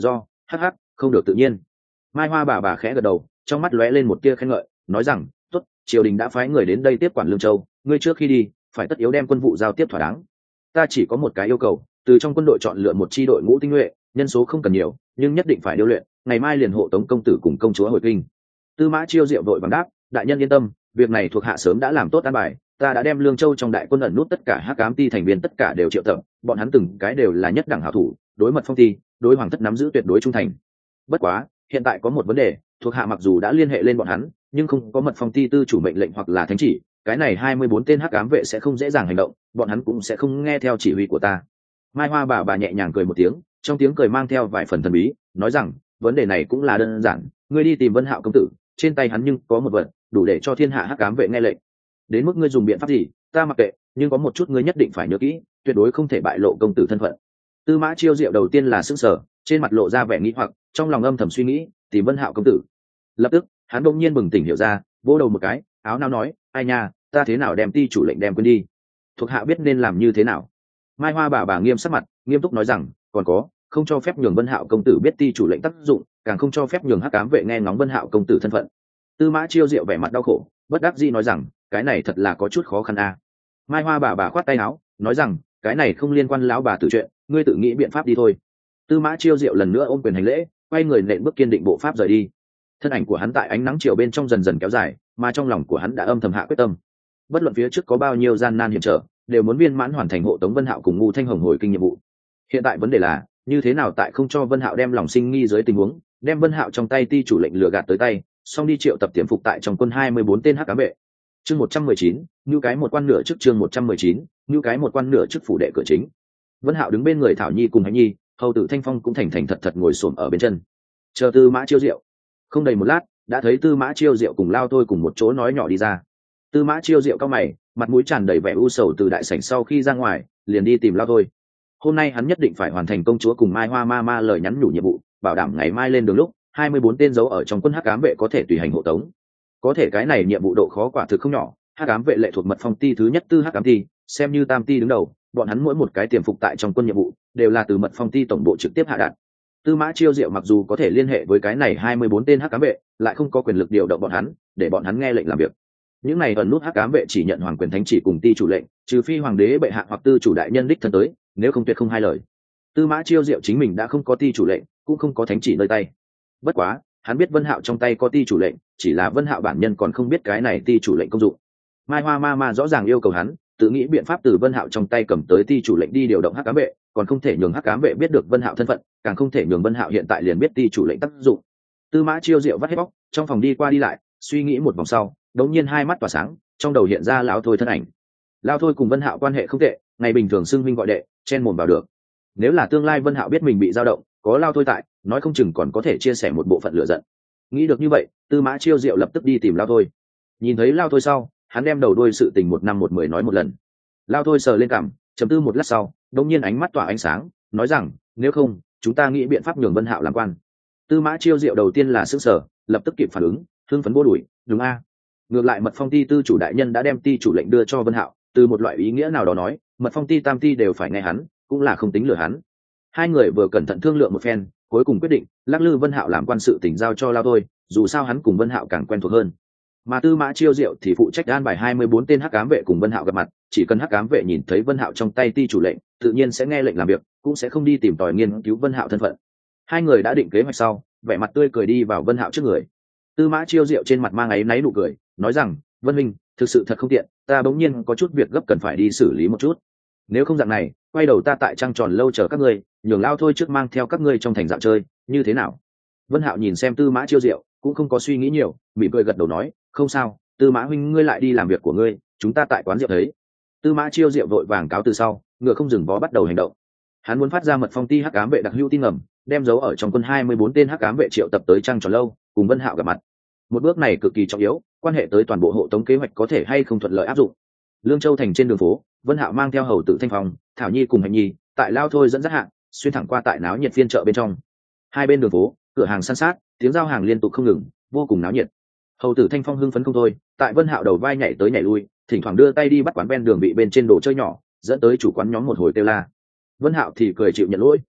hắc hắc, không được tự nhiên. Mai Hoa bà bà khẽ gật đầu, trong mắt lóe lên một tia khen ngợi, nói rằng tốt, triều đình đã phái người đến đây tiếp quản Lương Châu, ngươi trước khi đi phải tất yếu đem quân vụ giao tiếp thỏa đáng. Ta chỉ có một cái yêu cầu, từ trong quân đội chọn lựa một chi đội ngũ tinh nhuệ, nhân số không cần nhiều, nhưng nhất định phải điêu luyện, ngày mai liền hộ tống công tử cùng công chúa hồi kinh. Tư Mã Chiêu Diệu đội bằng đáp, đại nhân yên tâm, việc này thuộc hạ sớm đã làm tốt an bài, ta đã đem Lương Châu trong đại quân ẩn nút tất cả hắc ám ti thành viên tất cả đều triệu tập, bọn hắn từng cái đều là nhất đẳng hảo thủ, đối Mật Phong ti, đối hoàng thất nắm giữ tuyệt đối trung thành. Bất quá, hiện tại có một vấn đề, thuộc hạ mặc dù đã liên hệ lên bọn hắn, nhưng không có Mật Phong ti tư chủ mệnh lệnh hoặc là thánh chỉ, cái này hai mươi bốn tên hắc ám vệ sẽ không dễ dàng hành động, bọn hắn cũng sẽ không nghe theo chỉ huy của ta. Mai Hoa bà bà nhẹ nhàng cười một tiếng, trong tiếng cười mang theo vài phần thần bí, nói rằng vấn đề này cũng là đơn giản, ngươi đi tìm Vân Hạo công tử, trên tay hắn nhưng có một vật đủ để cho thiên hạ hắc ám vệ nghe lệnh. Đến mức ngươi dùng biện pháp gì ta mặc kệ, nhưng có một chút ngươi nhất định phải nhớ kỹ, tuyệt đối không thể bại lộ công tử thân phận. Tư Mã Chiêu Diệu đầu tiên là sững sờ, trên mặt lộ ra vẻ nghi hoặc, trong lòng âm thầm suy nghĩ tìm Vân Hạo công tử. Lập tức hắn bỗng nhiên bừng tỉnh hiểu ra, vỗ đầu một cái, áo nao nói, ai nha, ta thế nào đem ti chủ lệnh đem quên đi, thuộc hạ biết nên làm như thế nào. Mai Hoa bà bà nghiêm sắc mặt, nghiêm túc nói rằng còn có, không cho phép nhường Vân Hạo công tử biết ti chủ lệnh tác dụng, càng không cho phép nhường hắc ám vệ nghe ngóng Vân Hạo công tử thân phận. Tư Mã Chiêu Diệu vẻ mặt đau khổ, bất đắc dĩ nói rằng cái này thật là có chút khó khăn a. Mai Hoa bà bà khoát tay áo, nói rằng cái này không liên quan lão bà tử chuyện, ngươi tự nghĩ biện pháp đi thôi. Tư Mã Chiêu Diệu lần nữa ôm quyền hành lễ, quay người nện bước kiên định bộ pháp rời đi. Thân ảnh của hắn tại ánh nắng chiều bên trong dần dần kéo dài, mà trong lòng của hắn đã âm thầm hạ quyết tâm, bất luận phía trước có bao nhiêu gian nan hiểm trở, đều muốn viên mãn hoàn thành hộ tống Vân Hạo cùng Ngưu Thanh Hồng hồi kinh nhiệm vụ. Hiện tại vấn đề là như thế nào tại không cho Vân Hạo đem lòng sinh nghi dưới tình huống, đem Vân Hạo trong tay ti chủ lệnh lừa gạt tới tay, xong đi triệu tập tiềm phục tại trong quân hai mươi bốn tên hắc ám vệ. Chương một trăm mười chín, như cái một quan nửa chức chương một trăm mười chín, như cái một quan nửa chức phủ đệ cửa chính. Vân Hạo đứng bên người Thảo Nhi cùng Hạnh Nhi, hầu tử Thanh Phong cũng thành thành thật thật ngồi xổm ở bên chân. Chờ Tư Mã Chiêu Diệu. Không đầy một lát, đã thấy Tư Mã Chiêu Diệu cùng Lao Thôi cùng một chỗ nói nhỏ đi ra. Tư Mã Chiêu Diệu cao mày, mặt mũi tràn đầy vẻ u sầu từ đại sảnh sau khi ra ngoài, liền đi tìm Lao Thôi. Hôm nay hắn nhất định phải hoàn thành công chúa cùng Mai Hoa ma ma lời nhắn nhủ nhiệm vụ, bảo đảm ngày mai lên đường lúc hai mươi bốn tên dấu ở trong quân hắc ám vệ có thể tùy hành hộ tống. Có thể cái này nhiệm vụ độ khó quả thực không nhỏ, hắc ám vệ lệ thuộc Mật Phong ti thứ nhất tư hắc ám ti, xem như tam ti đứng đầu, bọn hắn mỗi một cái tiềm phục tại trong quân nhiệm vụ đều là từ Mật Phong ti tổng bộ trực tiếp hạ đạt. Tư Mã Chiêu Diệu mặc dù có thể liên hệ với cái này hai mươi bốn tên hắc ám vệ, lại không có quyền lực điều động bọn hắn, để bọn hắn nghe lệnh làm việc. Những này ẩn nút hắc ám vệ chỉ nhận hoàng quyền thánh chỉ cùng ti chủ lệnh, trừ phi hoàng đế bệ hạ hoặc tư chủ đại nhân đích thân tới, nếu không tuyệt không hai lời. Tư Mã Chiêu Diệu chính mình đã không có ti chủ lệnh, cũng không có thánh chỉ nơi tay. Bất quá, hắn biết Vân Hạo trong tay có ti chủ lệnh, chỉ là Vân Hạo bản nhân còn không biết cái này ti chủ lệnh công dụng. Mai Hoa ma ma rõ ràng yêu cầu hắn tự nghĩ biện pháp từ Vân Hạo trong tay cầm tới ti chủ lệnh đi điều động hắc ám vệ, còn không thể nhường hắc ám vệ biết được Vân Hạo thân phận, càng không thể nhường Vân Hạo hiện tại liền biết ti chủ lệnh tác dụng. Tư Mã Chiêu Diệu vắt hết bóc, trong phòng đi qua đi lại, suy nghĩ một vòng sau, đột nhiên hai mắt tỏa sáng, trong đầu hiện ra lão Thôi thân ảnh. Lão Thôi cùng Vân Hạo quan hệ không tệ, ngày bình thường xưng huynh gọi đệ, chen mồm vào được. Nếu là tương lai Vân Hạo biết mình bị dao động, có Lão Thôi tại, nói không chừng còn có thể chia sẻ một bộ phận lửa giận. Nghĩ được như vậy, Tư Mã Chiêu Diệu lập tức đi tìm Lão Thôi. Nhìn thấy Lão Thôi sau, hắn đem đầu đuôi sự tình một năm một mười nói một lần. Lão Thôi sờ lên cằm, trầm tư một lát sau, đột nhiên ánh mắt tỏa ánh sáng, nói rằng nếu không chúng ta nghĩ biện pháp nhường Vân Hạo làm quan. Tư Mã Chiêu Diệu đầu tiên là sững sờ, lập tức kịp phản ứng, hưng phấn bố đuổi, đúng a. Ngược lại Mật Phong ti tư chủ đại nhân đã đem ti chủ lệnh đưa cho Vân Hạo, từ một loại ý nghĩa nào đó nói, Mật Phong ti tam ti đều phải nghe hắn, cũng là không tính lừa hắn. Hai người vừa cẩn thận thương lượng một phen, cuối cùng quyết định lắc lư Vân Hạo làm quan sự tình giao cho Lao Thôi, dù sao hắn cùng Vân Hạo càng quen thuộc hơn. Mà Tư Mã Chiêu Diệu thì phụ trách an bài hai mươi bốn tên hắc ám vệ cùng Vân Hạo gặp mặt, chỉ cần hắc ám vệ nhìn thấy Vân Hạo trong tay ti chủ lệnh, tự nhiên sẽ nghe lệnh làm việc, cũng sẽ không đi tìm tòi nghiên cứu Vân Hạo thân phận. Hai người đã định kế hoạch sau, vẻ mặt tươi cười đi vào Vân Hạo trước người. Tư Mã Chiêu Diệu trên mặt mang áy náy nụ cười, nói rằng Vân Minh, thực sự thật không tiện, ta bỗng nhiên có chút việc gấp cần phải đi xử lý một chút. Nếu không dạng này, quay đầu ta tại Trăng Tròn lâu chờ các ngươi, nhường Lao Thôi trước mang theo các ngươi trong thành dạo chơi, như thế nào? Vân Hạo nhìn xem Tư Mã Chiêu Diệu, cũng không có suy nghĩ nhiều, mỉm cười gật đầu nói, không sao, Tư Mã huynh ngươi lại đi làm việc của ngươi, chúng ta tại quán rượu thấy. Tư Mã Chiêu Diệu vội vàng cáo từ sau, ngựa không dừng vó bắt đầu hành động. Hắn muốn phát ra Mật Phong ti hắc ám vệ đặc hữu tin ngầm, đem dấu ở trong quân hai mươi bốn tên hắc ám vệ triệu tập tới Trăng Tròn lâu, cùng Vân Hạo gặp mặt. Một bước này cực kỳ trọng yếu, quan hệ tới toàn bộ hộ tống kế hoạch có thể hay không thuận lợi áp dụng. Lương Châu thành trên đường phố, Vân Hạo mang theo hầu tử Thanh Phong, Thảo Nhi cùng Hạnh Nhi, tại Lao Thôi dẫn dắt hạng, xuyên thẳng qua tại náo nhiệt phiên chợ bên trong. Hai bên đường phố, cửa hàng san sát, tiếng giao hàng liên tục không ngừng, vô cùng náo nhiệt. Hầu tử Thanh Phong hưng phấn không thôi, tại Vân Hạo đầu vai nhảy tới nhảy lui, thỉnh thoảng đưa tay đi bắt quán ven đường bị bên trên đồ chơi nhỏ, dẫn tới chủ quán nhóm một hồi kêu la. Vân Hạo thì cười chịu nhận lỗi,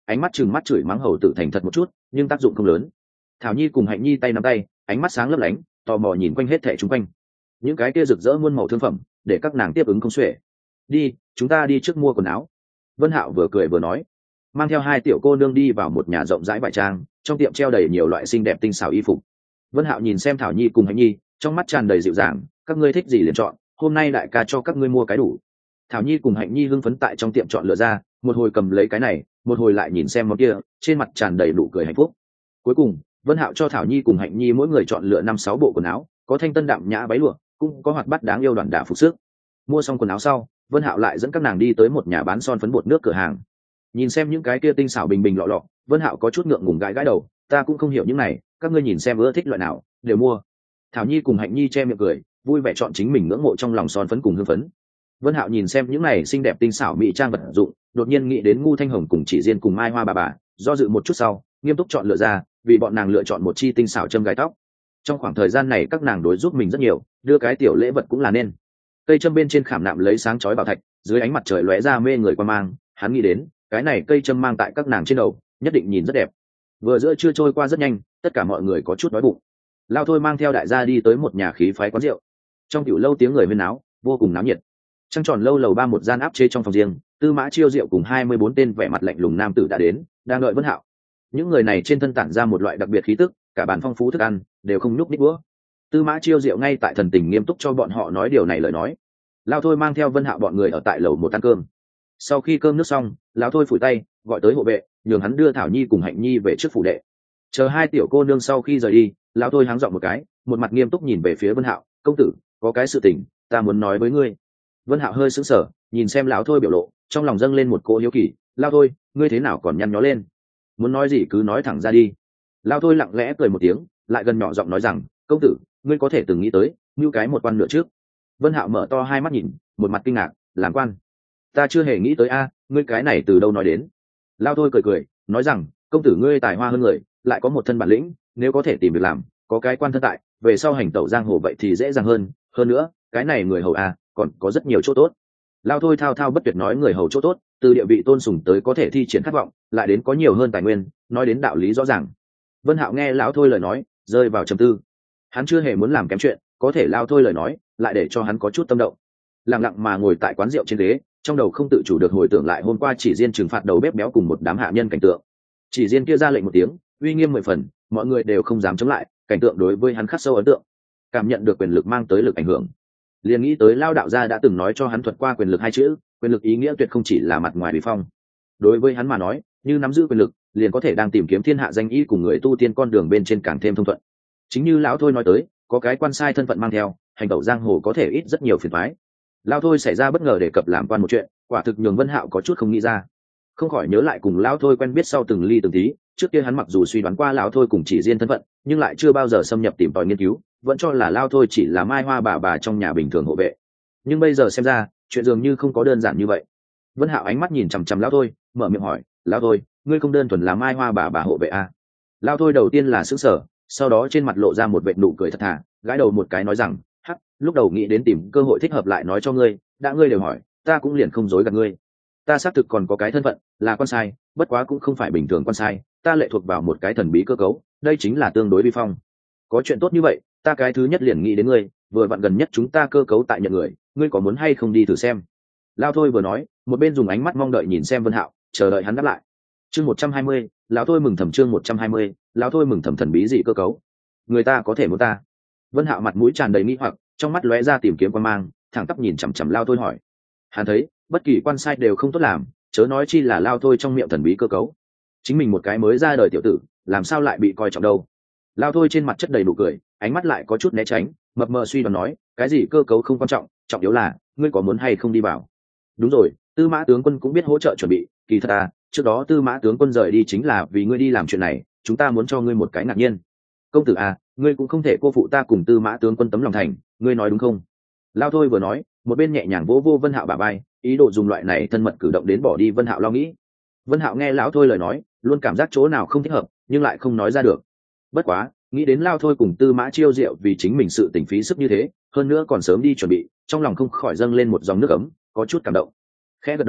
ánh mắt chừng mắt chửi mắng hầu tử thành thật một chút nhưng tác dụng không lớn. Thảo Nhi cùng Hạnh Nhi tay nắm tay, ánh mắt sáng lấp lánh, tò mò nhìn quanh hết thảy chung quanh. Những cái kia rực rỡ muôn màu thương phẩm để các nàng tiếp ứng không xuể. Đi, chúng ta đi trước mua quần áo. Vân Hạo vừa cười vừa nói, mang theo hai tiểu cô nương đi vào một nhà rộng rãi vải trang, trong tiệm treo đầy nhiều loại xinh đẹp tinh xảo y phục. Vân Hạo nhìn xem Thảo Nhi cùng Hạnh Nhi, trong mắt tràn đầy dịu dàng, các ngươi thích gì liền chọn, hôm nay đại ca cho các ngươi mua cái đủ. Thảo Nhi cùng Hạnh Nhi hưng phấn tại trong tiệm chọn lựa ra, một hồi cầm lấy cái này, một hồi lại nhìn xem món kia, trên mặt tràn đầy nụ cười hạnh phúc. Cuối cùng, Vân Hạo cho Thảo Nhi cùng Hạnh Nhi mỗi người chọn lựa năm sáu bộ quần áo, có thanh tân đạm nhã váy lụa, cũng có hoạt bát đáng yêu đoàn đả phục sức. Mua xong quần áo sau, Vân Hạo lại dẫn các nàng đi tới một nhà bán son phấn bột nước cửa hàng. Nhìn xem những cái kia tinh xảo bình bình lọ lọ, Vân Hạo có chút ngượng ngùng gãi gãi đầu, ta cũng không hiểu những này, các ngươi nhìn xem ưa thích loại nào, đều mua. Thảo Nhi cùng Hạnh Nhi che miệng cười, vui vẻ chọn chính mình ngưỡng mộ trong lòng son phấn cùng hương phấn. Vân Hạo nhìn xem những này xinh đẹp tinh xảo mỹ trang vật dụng, đột nhiên nghĩ đến Ngu Thanh Hồng cùng Chỉ Diên cùng Mai Hoa bà bà, do dự một chút sau, nghiêm túc chọn lựa ra, vì bọn nàng lựa chọn một chi tinh xảo châm gai tóc. Trong khoảng thời gian này các nàng đối giúp mình rất nhiều, đưa cái tiểu lễ vật cũng là nên. Cây châm bên trên khảm nạm lấy sáng chói bảo thạch, dưới ánh mặt trời lóe ra mê người quan mang, hắn nghĩ đến, cái này cây châm mang tại các nàng trên đầu, nhất định nhìn rất đẹp. Vừa giữa trưa trôi qua rất nhanh, tất cả mọi người có chút đói bụng. Lao Thôi mang theo đại gia đi tới một nhà khí phái quán rượu. Trong tiểu lâu tiếng người huyên náo, vô cùng náo nhiệt. Trăng tròn lâu lầu ba một gian áp chế trong phòng riêng, Tư Mã Chiêu Diệu cùng hai mươi bốn tên vẻ mặt lạnh lùng nam tử đã đến, đang đợi Vân Hạo. Những người này trên thân tản ra một loại đặc biệt khí tức, cả bàn phong phú thức ăn đều không nhúc nhích bữa. Tư Mã Chiêu Diệu ngay tại thần tình nghiêm túc cho bọn họ nói điều này lời nói. Lao Thôi mang theo Vân Hạo bọn người ở tại lầu một ăn cơm. Sau khi cơm nước xong, Lão Thôi phủi tay, gọi tới hộ vệ, nhường hắn đưa Thảo Nhi cùng Hạnh Nhi về trước phủ đệ. Chờ hai tiểu cô nương sau khi rời đi, Lão Thôi háng giọng một cái, một mặt nghiêm túc nhìn về phía Vân Hạo, công tử, có cái sự tình ta muốn nói với ngươi. Vân Hạo hơi sững sờ, nhìn xem Lão Thôi biểu lộ, trong lòng dâng lên một cỗ hiếu kỳ. Lão Thôi, ngươi thế nào còn nhăn nhó lên? Muốn nói gì cứ nói thẳng ra đi. Lão Thôi lặng lẽ cười một tiếng, lại gần nhỏ giọng nói rằng, công tử, ngươi có thể từng nghĩ tới như cái một quan nửa trước. Vân Hạo mở to hai mắt nhìn, một mặt kinh ngạc, làm quan? Ta chưa hề nghĩ tới a, ngươi cái này từ đâu nói đến? Lão Thôi cười cười, nói rằng, công tử ngươi tài hoa hơn người, lại có một thân bản lĩnh, nếu có thể tìm việc làm, có cái quan thân tại, về sau hành tẩu giang hồ vậy thì dễ dàng hơn. Hơn nữa, cái này người hầu a, còn có rất nhiều chỗ tốt. Lão Thôi thao thao bất tuyệt nói người hầu chỗ tốt, từ địa vị tôn sùng tới có thể thi triển khát vọng, lại đến có nhiều hơn tài nguyên, nói đến đạo lý rõ ràng. Vân Hạo nghe Lão Thôi lời nói, rơi vào trầm tư. Hắn chưa hề muốn làm kém chuyện, có thể Lão Thôi lời nói, lại để cho hắn có chút tâm động. Lặng lặng mà ngồi tại quán rượu trên ghế, trong đầu không tự chủ được hồi tưởng lại hôm qua Chỉ Diên trừng phạt đầu bếp béo cùng một đám hạ nhân cảnh tượng. Chỉ Diên kia ra lệnh một tiếng, uy nghiêm mười phần, mọi người đều không dám chống lại, cảnh tượng đối với hắn khắc sâu ấn tượng. Cảm nhận được quyền lực mang tới lực ảnh hưởng, liền nghĩ tới Lao đạo gia đã từng nói cho hắn thuật qua quyền lực hai chữ, quyền lực ý nghĩa tuyệt không chỉ là mặt ngoài uy phong. Đối với hắn mà nói, như nắm giữ quyền lực, liền có thể đang tìm kiếm thiên hạ danh ý cùng người tu tiên con đường bên trên càng thêm thông thuận. Chính như Lão Thôi nói tới, có cái quan sai thân phận mang theo, hành tẩu giang hồ có thể ít rất nhiều phiền toái. Lão Thôi xảy ra bất ngờ đề cập làm quan một chuyện, quả thực nhường Vân Hạo có chút không nghĩ ra. Không khỏi nhớ lại cùng Lão Thôi quen biết sau từng ly từng tí, trước kia hắn mặc dù suy đoán qua Lão Thôi cùng Chỉ Diên thân phận, nhưng lại chưa bao giờ xâm nhập tìm tòi nghiên cứu, vẫn cho là Lão Thôi chỉ là Mai Hoa bà bà trong nhà bình thường hộ vệ. Nhưng bây giờ xem ra, chuyện dường như không có đơn giản như vậy. Vân Hạo ánh mắt nhìn chằm chằm Lão Thôi, mở miệng hỏi, Lão Thôi, ngươi không đơn thuần là Mai Hoa bà bà hộ vệ à? Lão Thôi đầu tiên là sững sờ, sau đó trên mặt lộ ra một vệt nụ cười thật thà, gãi đầu một cái nói rằng, hắc, lúc đầu nghĩ đến tìm cơ hội thích hợp lại nói cho ngươi, đã ngươi đều hỏi, ta cũng liền không dối gạt ngươi. Ta xác thực còn có cái thân phận, là quan sai, bất quá cũng không phải bình thường quan sai, ta lệ thuộc vào một cái thần bí cơ cấu, đây chính là tương đối vi phong. Có chuyện tốt như vậy, ta cái thứ nhất liền nghĩ đến ngươi, vừa vặn gần nhất chúng ta cơ cấu tại nhận người, ngươi có muốn hay không đi thử xem? Lão Thôi vừa nói, một bên dùng ánh mắt mong đợi nhìn xem Vân Hạo, chờ đợi hắn đáp lại. Chương một trăm hai mươi, Lão Thôi mừng thầm chương một trăm hai mươi, Lão Thôi mừng thầm thần bí gì cơ cấu? Người ta có thể muốn ta? Vân Hạo mặt mũi tràn đầy nghi hoặc, trong mắt lóe ra tìm kiếm quan mang, thẳng tắp nhìn chằm chằm Lão Thôi hỏi. Hắn thấy, bất kỳ quan sai đều không tốt làm, chớ nói chi là Lão Thôi trong miệng thần bí cơ cấu. Chính mình một cái mới ra đời tiểu tử, làm sao lại bị coi trọng đâu? Lão Thôi trên mặt chất đầy nụ cười, ánh mắt lại có chút né tránh, mập mờ suy đoán nói, cái gì cơ cấu không quan trọng, trọng yếu là ngươi có muốn hay không đi vào. Đúng rồi, Tư Mã tướng quân cũng biết hỗ trợ chuẩn bị, kỳ thật à, trước đó Tư Mã tướng quân rời đi chính là vì ngươi đi làm chuyện này, chúng ta muốn cho ngươi một cái ngạc nhiên. Công tử à, ngươi cũng không thể cô phụ ta cùng Tư Mã tướng quân tấm lòng thành, ngươi nói đúng không? Lão Thôi vừa nói, một bên nhẹ nhàng vỗ vô Vân Hạo bả vai, ý đồ dùng loại này thân mật cử động đến bỏ đi Vân Hạo lo nghĩ. Vân Hạo nghe Lão Thôi lời nói, luôn cảm giác chỗ nào không thích hợp, nhưng lại không nói ra được. Bất quá, nghĩ đến Lão Thôi cùng Tư Mã Chiêu Diệu vì chính mình sự tình phí sức như thế, hơn nữa còn sớm đi chuẩn bị, trong lòng không khỏi dâng lên một dòng nước ấm, có chút cảm động. Khẽ gật đầu,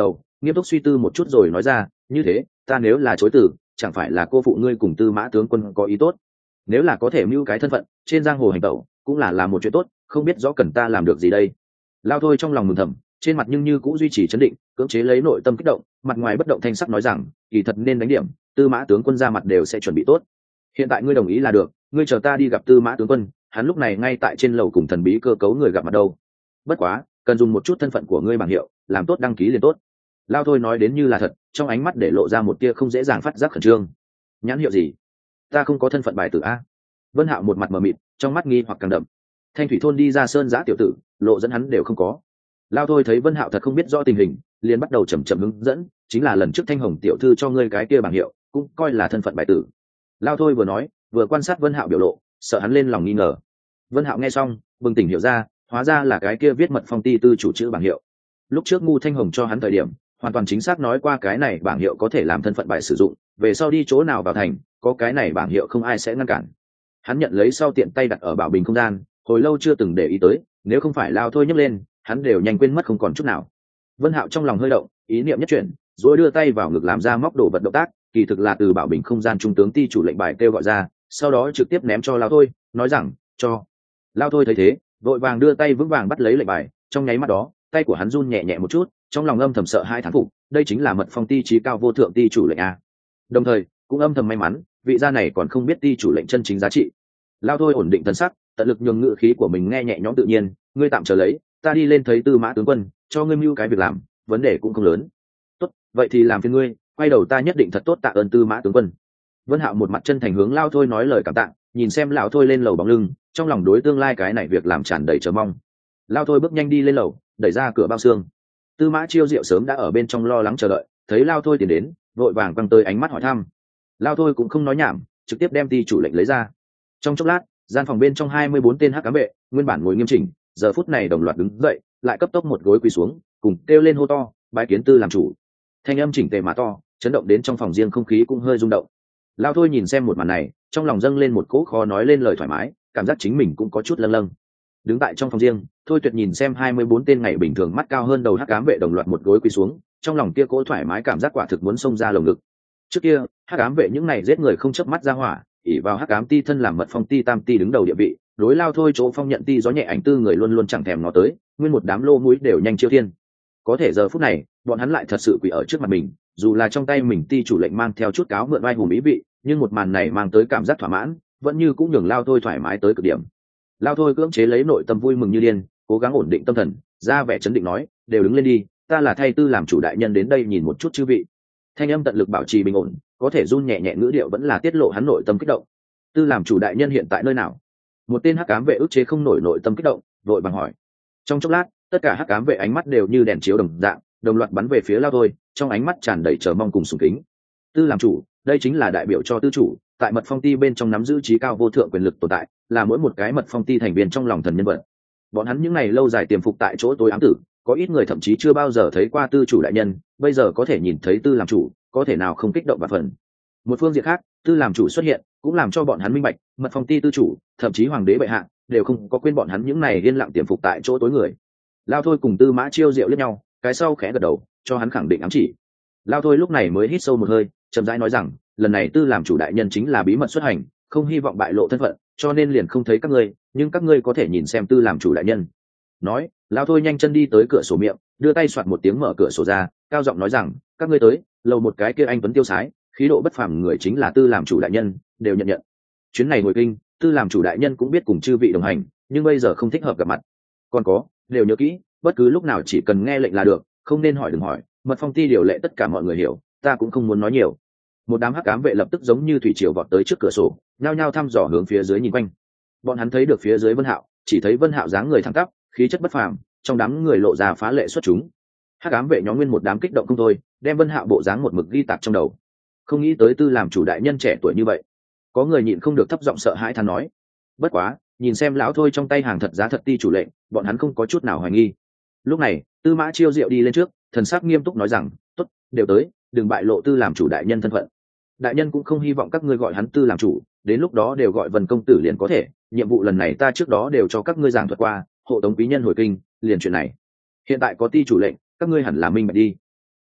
nghiêm túc suy tư một chút rồi nói ra, như thế ta nếu là chối từ chẳng phải là cô phụ ngươi cùng Tư Mã tướng quân có ý tốt. Nếu là có thể mưu cái thân phận trên giang hồ hành tẩu cũng là làm một chuyện tốt, không biết rõ cần ta làm được gì đây. Lao Thôi trong lòng mừng thầm, trên mặt nhưng như cũng duy trì chấn định, cưỡng chế lấy nội tâm kích động, mặt ngoài bất động thanh sắc nói rằng, kỳ thật nên đánh điểm, Tư Mã tướng quân ra mặt đều sẽ chuẩn bị tốt. Hiện tại ngươi đồng ý là được, ngươi chờ ta đi gặp Tư Mã tướng quân, hắn lúc này ngay tại trên lầu cùng thần bí cơ cấu người gặp mặt đâu. Bất quá cần dùng một chút thân phận của ngươi bảng hiệu, làm tốt đăng ký liền tốt. Lao Thôi nói đến như là thật, trong ánh mắt để lộ ra một tia không dễ dàng phát giác khẩn trương. Nhãn hiệu gì? Ta không có thân phận bài tử a. Vân Hạo một mặt mờ mịt, trong mắt nghi hoặc càng đậm. Thanh thủy thôn đi ra sơn giã tiểu tử, lộ dẫn hắn đều không có. Lao Thôi thấy Vân Hạo thật không biết rõ tình hình, liền bắt đầu chậm chậm hướng dẫn, chính là lần trước Thanh Hồng tiểu thư cho ngươi cái kia bảng hiệu, cũng coi là thân phận bài tử. Lao Thôi vừa nói, vừa quan sát Vân Hạo biểu lộ, sợ hắn lên lòng nghi ngờ. Vân Hạo nghe xong, bừng tỉnh hiểu ra, hóa ra là cái kia viết mật phong ti tư chủ chữ bảng hiệu. Lúc trước Ngu Thanh Hồng cho hắn thời điểm, hoàn toàn chính xác nói qua cái này bảng hiệu có thể làm thân phận bài sử dụng, về sau đi chỗ nào vào thành, có cái này bảng hiệu không ai sẽ ngăn cản. Hắn nhận lấy sau tiện tay đặt ở bảo bình không gian, hồi lâu chưa từng để ý tới, nếu không phải Lao Thôi nhấc lên, hắn đều nhanh quên mất không còn chút nào. Vân Hạo trong lòng hơi động, ý niệm nhất chuyển, rồi đưa tay vào ngực làm ra móc đồ vật động tác, kỳ thực là từ bảo bình không gian trung tướng ti chủ lệnh bài kêu gọi ra, sau đó trực tiếp ném cho Lao Thôi, nói rằng, cho. Lao Thôi thấy thế, vội vàng đưa tay vững vàng bắt lấy lệnh bài, trong nháy mắt đó, tay của hắn run nhẹ nhẹ một chút, trong lòng âm thầm sợ hai thán phục, đây chính là mật phong ti trí cao vô thượng ti chủ lệnh a. Đồng thời, cũng âm thầm may mắn, vị gia này còn không biết ti chủ lệnh chân chính giá trị. Lao Thôi ổn định thần sắc, tận lực nhường ngữ khí của mình nghe nhẹ nhõm tự nhiên, ngươi tạm chờ lấy, ta đi lên thấy Tư Mã tướng quân, cho ngươi mưu cái việc làm, vấn đề cũng không lớn. Tốt, vậy thì làm phiền ngươi, quay đầu ta nhất định thật tốt tạ ơn Tư Mã tướng quân. Vân Hạo một mặt chân thành hướng Lao Thôi nói lời cảm tạ, nhìn xem lão Thôi lên lầu bóng lưng, trong lòng đối tương lai cái này việc làm tràn đầy chờ mong. Lao Thôi bước nhanh đi lên lầu, đẩy ra cửa bao xương. Tư Mã Chiêu Diệu sớm đã ở bên trong lo lắng chờ đợi, thấy Lao Thôi tiến đến, vội vàng quăng tới ánh mắt hỏi thăm. Lao Thôi cũng không nói nhảm, trực tiếp đem ti chủ lệnh lấy ra. Trong chốc lát, gian phòng bên trong hai mươi bốn tên hắc ám vệ, nguyên bản ngồi nghiêm chỉnh, giờ phút này đồng loạt đứng dậy, lại cấp tốc một gối quỳ xuống, cùng kêu lên hô to, bái kiến Tư làm chủ. Thanh âm chỉnh tề mà to, chấn động đến trong phòng riêng không khí cũng hơi rung động. Lao Thôi nhìn xem một màn này, trong lòng dâng lên một cỗ khó nói lên lời thoải mái, cảm giác chính mình cũng có chút lâng lâng. Đứng tại trong phòng riêng, Thôi Tuyệt nhìn xem hai mươi bốn tên ngày bình thường mắt cao hơn đầu hắc ám vệ đồng loạt một gối quỳ xuống, trong lòng kia cỗ thoải mái cảm giác quả thực muốn xông ra lồng ngực. Trước kia, hắc ám vệ những này giết người không chớp mắt ra hỏa, ỷ vào hắc ám ti thân làm mật phong ti tam ti đứng đầu địa vị, đối Lao Thôi chỗ phong nhận ti gió nhẹ ảnh tư người luôn luôn chẳng thèm ngó tới, nguyên một đám lô mũi đều nhanh chiêu thiên. Có thể giờ phút này, bọn hắn lại thật sự quỳ ở trước mặt mình, dù là trong tay mình ti chủ lệnh mang theo chút cáo mượn vai hùng ý vị, nhưng một màn này mang tới cảm giác thỏa mãn, vẫn như cũng nhường Lao Thôi thoải mái tới cực điểm. Lao Thôi cưỡng chế lấy nội tâm vui mừng như điên, cố gắng ổn định tâm thần, ra vẻ chấn định nói, đều đứng lên đi, ta là thay Tư làm chủ đại nhân đến đây nhìn một chút chư vị. Thanh âm tận lực bảo trì bình ổn, có thể run nhẹ nhẹ ngữ điệu vẫn là tiết lộ hắn nội tâm kích động. Tư làm chủ đại nhân hiện tại nơi nào? Một tên hắc ám vệ ức chế không nổi nội tâm kích động, vội vàng hỏi. Trong chốc lát, tất cả hắc ám vệ ánh mắt đều như đèn chiếu đồng dạng, đồng loạt bắn về phía Lao Thôi, trong ánh mắt tràn đầy chờ mong cùng sùng kính. Tư làm chủ, đây chính là đại biểu cho tư chủ, tại mật phong ti bên trong nắm giữ trí cao vô thượng quyền lực tồn tại, là mỗi một cái mật phong ti thành viên trong lòng thần nhân vật. Bọn hắn những ngày lâu dài tiềm phục tại chỗ tối ám tử, có ít người thậm chí chưa bao giờ thấy qua tư chủ đại nhân, bây giờ có thể nhìn thấy Tư làm chủ, có thể nào không kích động và phần. Một phương diện khác, Tư làm chủ xuất hiện, cũng làm cho bọn hắn minh bạch, mật phong ti tư chủ, thậm chí hoàng đế bệ hạ, đều không có quên bọn hắn những này yên lặng tiềm phục tại chỗ tối người. Lao Thôi cùng Tư Mã Chiêu Diệu liếc nhau, cái sau khẽ gật đầu, cho hắn khẳng định ám chỉ. Lao Thôi lúc này mới hít sâu một hơi, chậm rãi nói rằng, lần này Tư làm chủ đại nhân chính là bí mật xuất hành, không hy vọng bại lộ thân phận, cho nên liền không thấy các ngươi, nhưng các ngươi có thể nhìn xem Tư làm chủ đại nhân. Nói, Lao Thôi nhanh chân đi tới cửa sổ miệng, đưa tay soạt một tiếng mở cửa sổ ra, cao giọng nói rằng, các ngươi tới, lầu một cái kia anh tuấn tiêu sái, khí độ bất phàm người chính là Tư làm chủ đại nhân, đều nhận nhận. Chuyến này hồi kinh, Tư làm chủ đại nhân cũng biết cùng chư vị đồng hành, nhưng bây giờ không thích hợp gặp mặt. Còn có, đều nhớ kỹ, bất cứ lúc nào chỉ cần nghe lệnh là được, không nên hỏi đừng hỏi, mật phong ti điều lệ tất cả mọi người hiểu, ta cũng không muốn nói nhiều. Một đám hắc ám vệ lập tức giống như thủy triều vọt tới trước cửa sổ, nhao nhao thăm dò hướng phía dưới nhìn quanh. Bọn hắn thấy được phía dưới Vân Hạo, chỉ thấy Vân Hạo dáng người thẳng tắp, khí chất bất phàm, trong đám người lộ ra phá lệ xuất chúng. Hắc ám vệ nhóm nguyên một đám kích động không thôi, đem Vân Hạo bộ dáng một mực ghi tạc trong đầu. Không nghĩ tới Tư làm chủ đại nhân trẻ tuổi như vậy. Có người nhịn không được thấp giọng sợ hãi than nói. Bất quá, nhìn xem lão Thôi trong tay hàng thật giá thật ti chủ lệnh, bọn hắn không có chút nào hoài nghi. Lúc này, Tư Mã Chiêu Diệu đi lên trước, thần sắc nghiêm túc nói rằng, "Tốt, đều tới, đừng bại lộ Tư làm chủ đại nhân thân phận. Đại nhân cũng không hy vọng các ngươi gọi hắn Tư làm chủ, đến lúc đó đều gọi Vân công tử liền có thể, nhiệm vụ lần này ta trước đó đều cho các ngươi giảng thuật qua, hộ tống quý nhân hồi kinh, liền chuyện này. Hiện tại có ti chủ lệnh, các ngươi hẳn là minh bạch đi."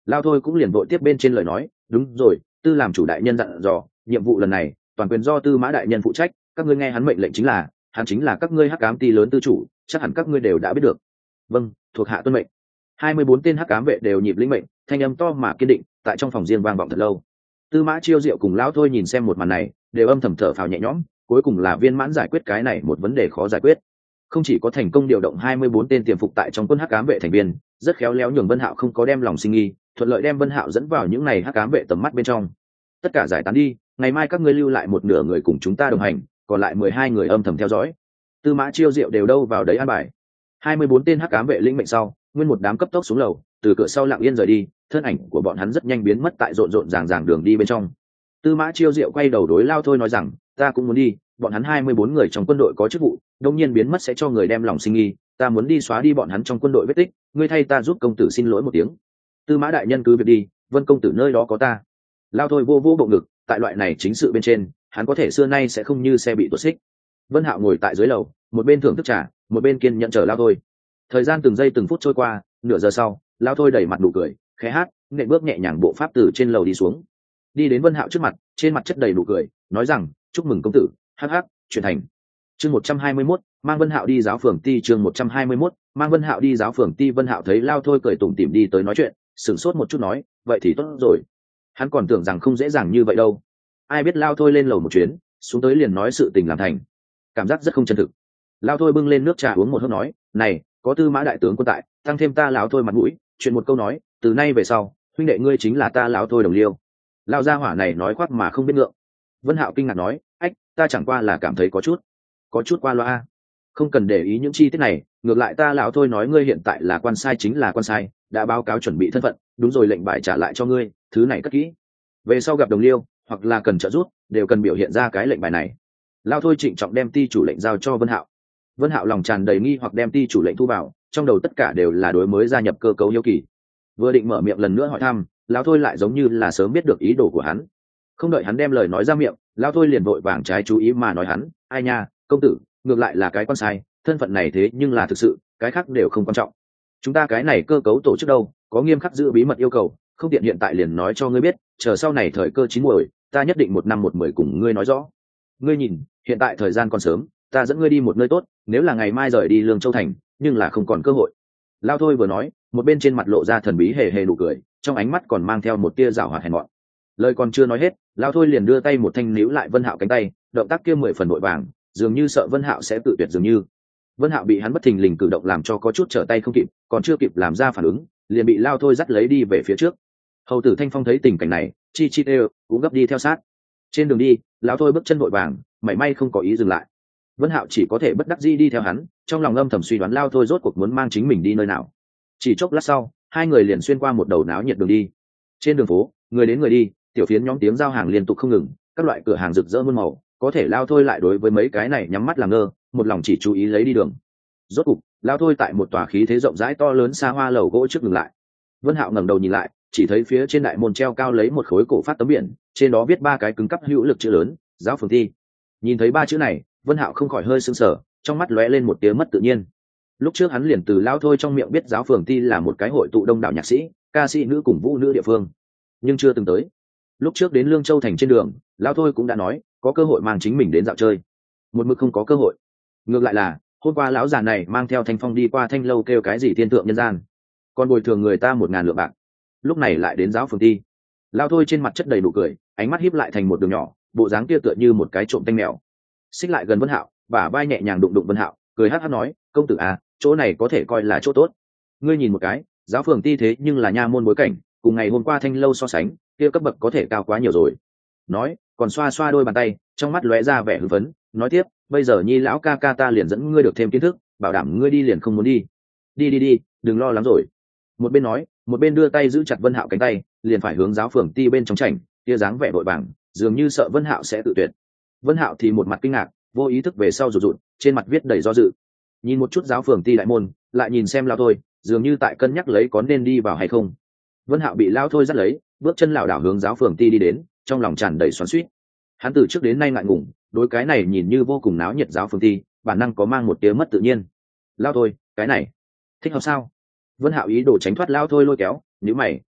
Lao thôi cũng liền vội tiếp bên trên lời nói, đúng rồi, tư làm chủ đại nhân dặn dò, nhiệm vụ lần này toàn quyền do tư mã đại nhân phụ trách, các ngươi nghe hắn mệnh lệnh chính là, hắn chính là các ngươi hắc ám ty lớn tư chủ, chắc hẳn các ngươi đều đã biết được. Vâng, thuộc hạ tuân mệnh. Hai mươi bốn tên hắc ám vệ đều nhịp lĩnh mệnh, thanh âm to mà kiên định, tại trong phòng riêng vang vọng thật lâu. Tư mã chiêu diệu cùng lão thôi nhìn xem một màn này, đều âm thầm thở phào nhẹ nhõm, cuối cùng là viên mãn giải quyết cái này một vấn đề khó giải quyết. Không chỉ có thành công điều động hai mươi bốn tên tiềm phục tại trong quân hắc ám vệ thành viên, rất khéo léo nhường Vân Hạo không có đem lòng sinh nghi, thuận lợi đem Vân Hạo dẫn vào những này hắc ám vệ tầm mắt bên trong. Tất cả giải tán đi, ngày mai các ngươi lưu lại một nửa người cùng chúng ta đồng hành, còn lại mười hai người âm thầm theo dõi. Tư mã chiêu diệu đều đâu vào đấy an bài. hai mươi bốn tên hắc ám vệ lĩnh mệnh sau, nguyên một đám cấp tốc xuống lầu, từ cửa sau lặng yên rời đi, thân ảnh của bọn hắn rất nhanh biến mất tại rộn rộn ràng ràng đường đi bên trong. Tư mã chiêu diệu quay đầu đối Lao thôi nói rằng, ta cũng muốn đi, bọn hắn hai mươi bốn người trong quân đội có chức vụ, đương nhiên biến mất sẽ cho người đem lòng sinh nghi, ta muốn đi xóa đi bọn hắn trong quân đội vết tích, ngươi thay ta giúp công tử xin lỗi một tiếng. Tư mã đại nhân cứ việc đi, Vân công tử nơi đó có ta. Lao thôi vô vô bộ ngực, tại loại này chính sự bên trên, hắn có thể xưa nay sẽ không như xe bị tuột xích. Vân Hạo ngồi tại dưới lầu, một bên thưởng thức trà, một bên kiên nhẫn chờ Lao thôi. Thời gian từng giây từng phút trôi qua, nửa giờ sau, Lao thôi đẩy mặt nụ cười, khẽ hát, nện bước nhẹ nhàng bộ pháp từ trên lầu đi xuống, đi đến Vân Hạo trước mặt, trên mặt chất đầy nụ cười, nói rằng, chúc mừng công tử, hắc hắc, chuyển thành. Chương một trăm hai mươi mốt, mang Vân Hạo đi giáo phường ti. Chương một trăm hai mươi mốt, mang Vân Hạo đi giáo phường ti. Vân Hạo thấy Lao thôi cười tủm tỉm đi tới nói chuyện, sửng sốt một chút nói, vậy thì tốt rồi. Hắn còn tưởng rằng không dễ dàng như vậy đâu. Ai biết Lao thôi lên lầu một chuyến, xuống tới liền nói sự tình làm thành, cảm giác rất không chân thực. Lao thôi bưng lên nước trà uống một hớp nói, này, có Tư mã đại tướng quân tại, tăng thêm ta lão thôi mặt mũi, chuyện một câu nói, từ nay về sau, huynh đệ ngươi chính là ta lão thôi đồng liêu. Lao gia hỏa này nói khoác mà không biết ngượng. Vân Hạo kinh ngạc nói, ách, ta chẳng qua là cảm thấy có chút có chút qua loa, không cần để ý những chi tiết này, ngược lại ta lão thôi nói ngươi hiện tại là quan sai chính là quan sai, đã báo cáo chuẩn bị thân phận, đúng rồi, lệnh bài trả lại cho ngươi, thứ này cất kỹ, về sau gặp đồng liêu hoặc là cần trợ giúp đều cần biểu hiện ra cái lệnh bài này. Lao thôi trịnh trọng đem ti chủ lệnh giao cho Vân Hạo. Vân Hạo lòng tràn đầy nghi hoặc đem ti chủ lệnh thu vào, trong đầu tất cả đều là đối mới gia nhập cơ cấu hiếu kỳ. Vừa định mở miệng lần nữa hỏi thăm, Lão thôi lại giống như là sớm biết được ý đồ của hắn, không đợi hắn đem lời nói ra miệng, Lão thôi liền vội vàng trái chú ý mà nói hắn, ai nha, công tử, ngược lại là cái quan sai, thân phận này thế nhưng là thực sự, cái khác đều không quan trọng. Chúng ta cái này cơ cấu tổ chức đâu, có nghiêm khắc giữ bí mật yêu cầu, không tiện hiện tại liền nói cho ngươi biết, chờ sau này thời cơ chín muồi, ta nhất định một năm một mười cùng ngươi nói rõ. Ngươi nhìn, hiện tại thời gian còn sớm, ta dẫn ngươi đi một nơi tốt, nếu là ngày mai rời đi Lương Châu thành, nhưng là không còn cơ hội. Lão thôi vừa nói, một bên trên mặt lộ ra thần bí hề hề nụ cười, trong ánh mắt còn mang theo một tia giảo hoạt hèn mọn. Lời còn chưa nói hết, Lão thôi liền đưa tay một thanh níu lại Vân Hạo cánh tay, động tác kia mười phần vội vàng, dường như sợ Vân Hạo sẽ tự tuyệt dường như. Vân Hạo bị hắn bất thình lình cử động làm cho có chút trở tay không kịp, còn chưa kịp làm ra phản ứng, liền bị Lão thôi dắt lấy đi về phía trước. Hầu tử Thanh Phong thấy tình cảnh này, chi chi đều cũng gấp đi theo sát. Trên đường đi, Lão thôi bước chân vội vàng, mảy may không có ý dừng lại. Vân Hạo chỉ có thể bất đắc dĩ đi theo hắn, trong lòng âm thầm suy đoán Lão thôi rốt cuộc muốn mang chính mình đi nơi nào. Chỉ chốc lát sau, hai người liền xuyên qua một đầu náo nhiệt đường đi. Trên đường phố, người đến người đi, tiểu phiến nhóm tiếng giao hàng liên tục không ngừng, các loại cửa hàng rực rỡ muôn màu, có thể Lao thôi lại đối với mấy cái này nhắm mắt làm ngơ, một lòng chỉ chú ý lấy đi đường. Rốt cục, Lao thôi tại một tòa khí thế rộng rãi to lớn xa hoa lầu gỗ trước ngừng lại. Vân Hạo ngẩng đầu nhìn lại, chỉ thấy phía trên đại môn treo cao lấy một khối cổ phát tấm biển, trên đó viết ba cái cứng cắp hữu lực chữ lớn, giáo phường thi. Nhìn thấy ba chữ này, Vân Hạo không khỏi hơi sững sờ, trong mắt lóe lên một tia mất tự nhiên. Lúc trước hắn liền từ Lao thôi trong miệng biết giáo phường ti là một cái hội tụ đông đảo nhạc sĩ, ca sĩ nữ cùng vũ nữ địa phương, nhưng chưa từng tới. Lúc trước đến Lương Châu thành trên đường, Lao thôi cũng đã nói có cơ hội mang chính mình đến dạo chơi, một mực không có cơ hội. Ngược lại là hôm qua lão già này mang theo Thanh Phong đi qua Thanh lâu kêu cái gì thiên thượng nhân gian, còn bồi thường người ta một ngàn lượng bạc, lúc này lại đến giáo phường ti. Lao thôi trên mặt chất đầy nụ cười, ánh mắt híp lại thành một đường nhỏ, bộ dáng kia tựa như một cái trộm tanh mèo. Xích lại gần Vân Hạo, bả vai nhẹ nhàng đụng đụng Vân Hạo, cười hắt hắt nói, công tử à, chỗ này có thể coi là chỗ tốt. Ngươi nhìn một cái, giáo phường ti thế nhưng là nha môn bối cảnh, cùng ngày hôm qua Thanh lâu so sánh, kia cấp bậc có thể cao quá nhiều rồi. Nói, còn xoa xoa đôi bàn tay, trong mắt lóe ra vẻ hưng phấn, nói tiếp, bây giờ Nhi lão ca ca ta liền dẫn ngươi được thêm kiến thức, bảo đảm ngươi đi liền không muốn đi. Đi đi đi, đừng lo lắng rồi. Một bên nói, một bên đưa tay giữ chặt Vân Hạo cánh tay, liền phải hướng giáo phường ti bên trong chảnh, kia dáng vẻ vội vàng, dường như sợ Vân Hạo sẽ tự tuyệt. Vân Hạo thì một mặt kinh ngạc, vô ý thức về sau rụt rụt, trên mặt viết đầy do dự. Nhìn một chút giáo phường ti đại môn, lại nhìn xem Lao thôi, dường như tại cân nhắc lấy có nên đi vào hay không. Vân Hạo bị Lao thôi dắt lấy, bước chân lảo đảo hướng giáo phường ti đi đến, trong lòng tràn đầy xoắn xuýt. Hắn từ trước đến nay ngại ngùng, đối cái này nhìn như vô cùng náo nhiệt giáo phường ti, bản năng có mang một tia mất tự nhiên. Lao thôi, cái này thích hợp sao? Vân Hạo ý đồ tránh thoát Lao thôi lôi kéo, nhíu mày,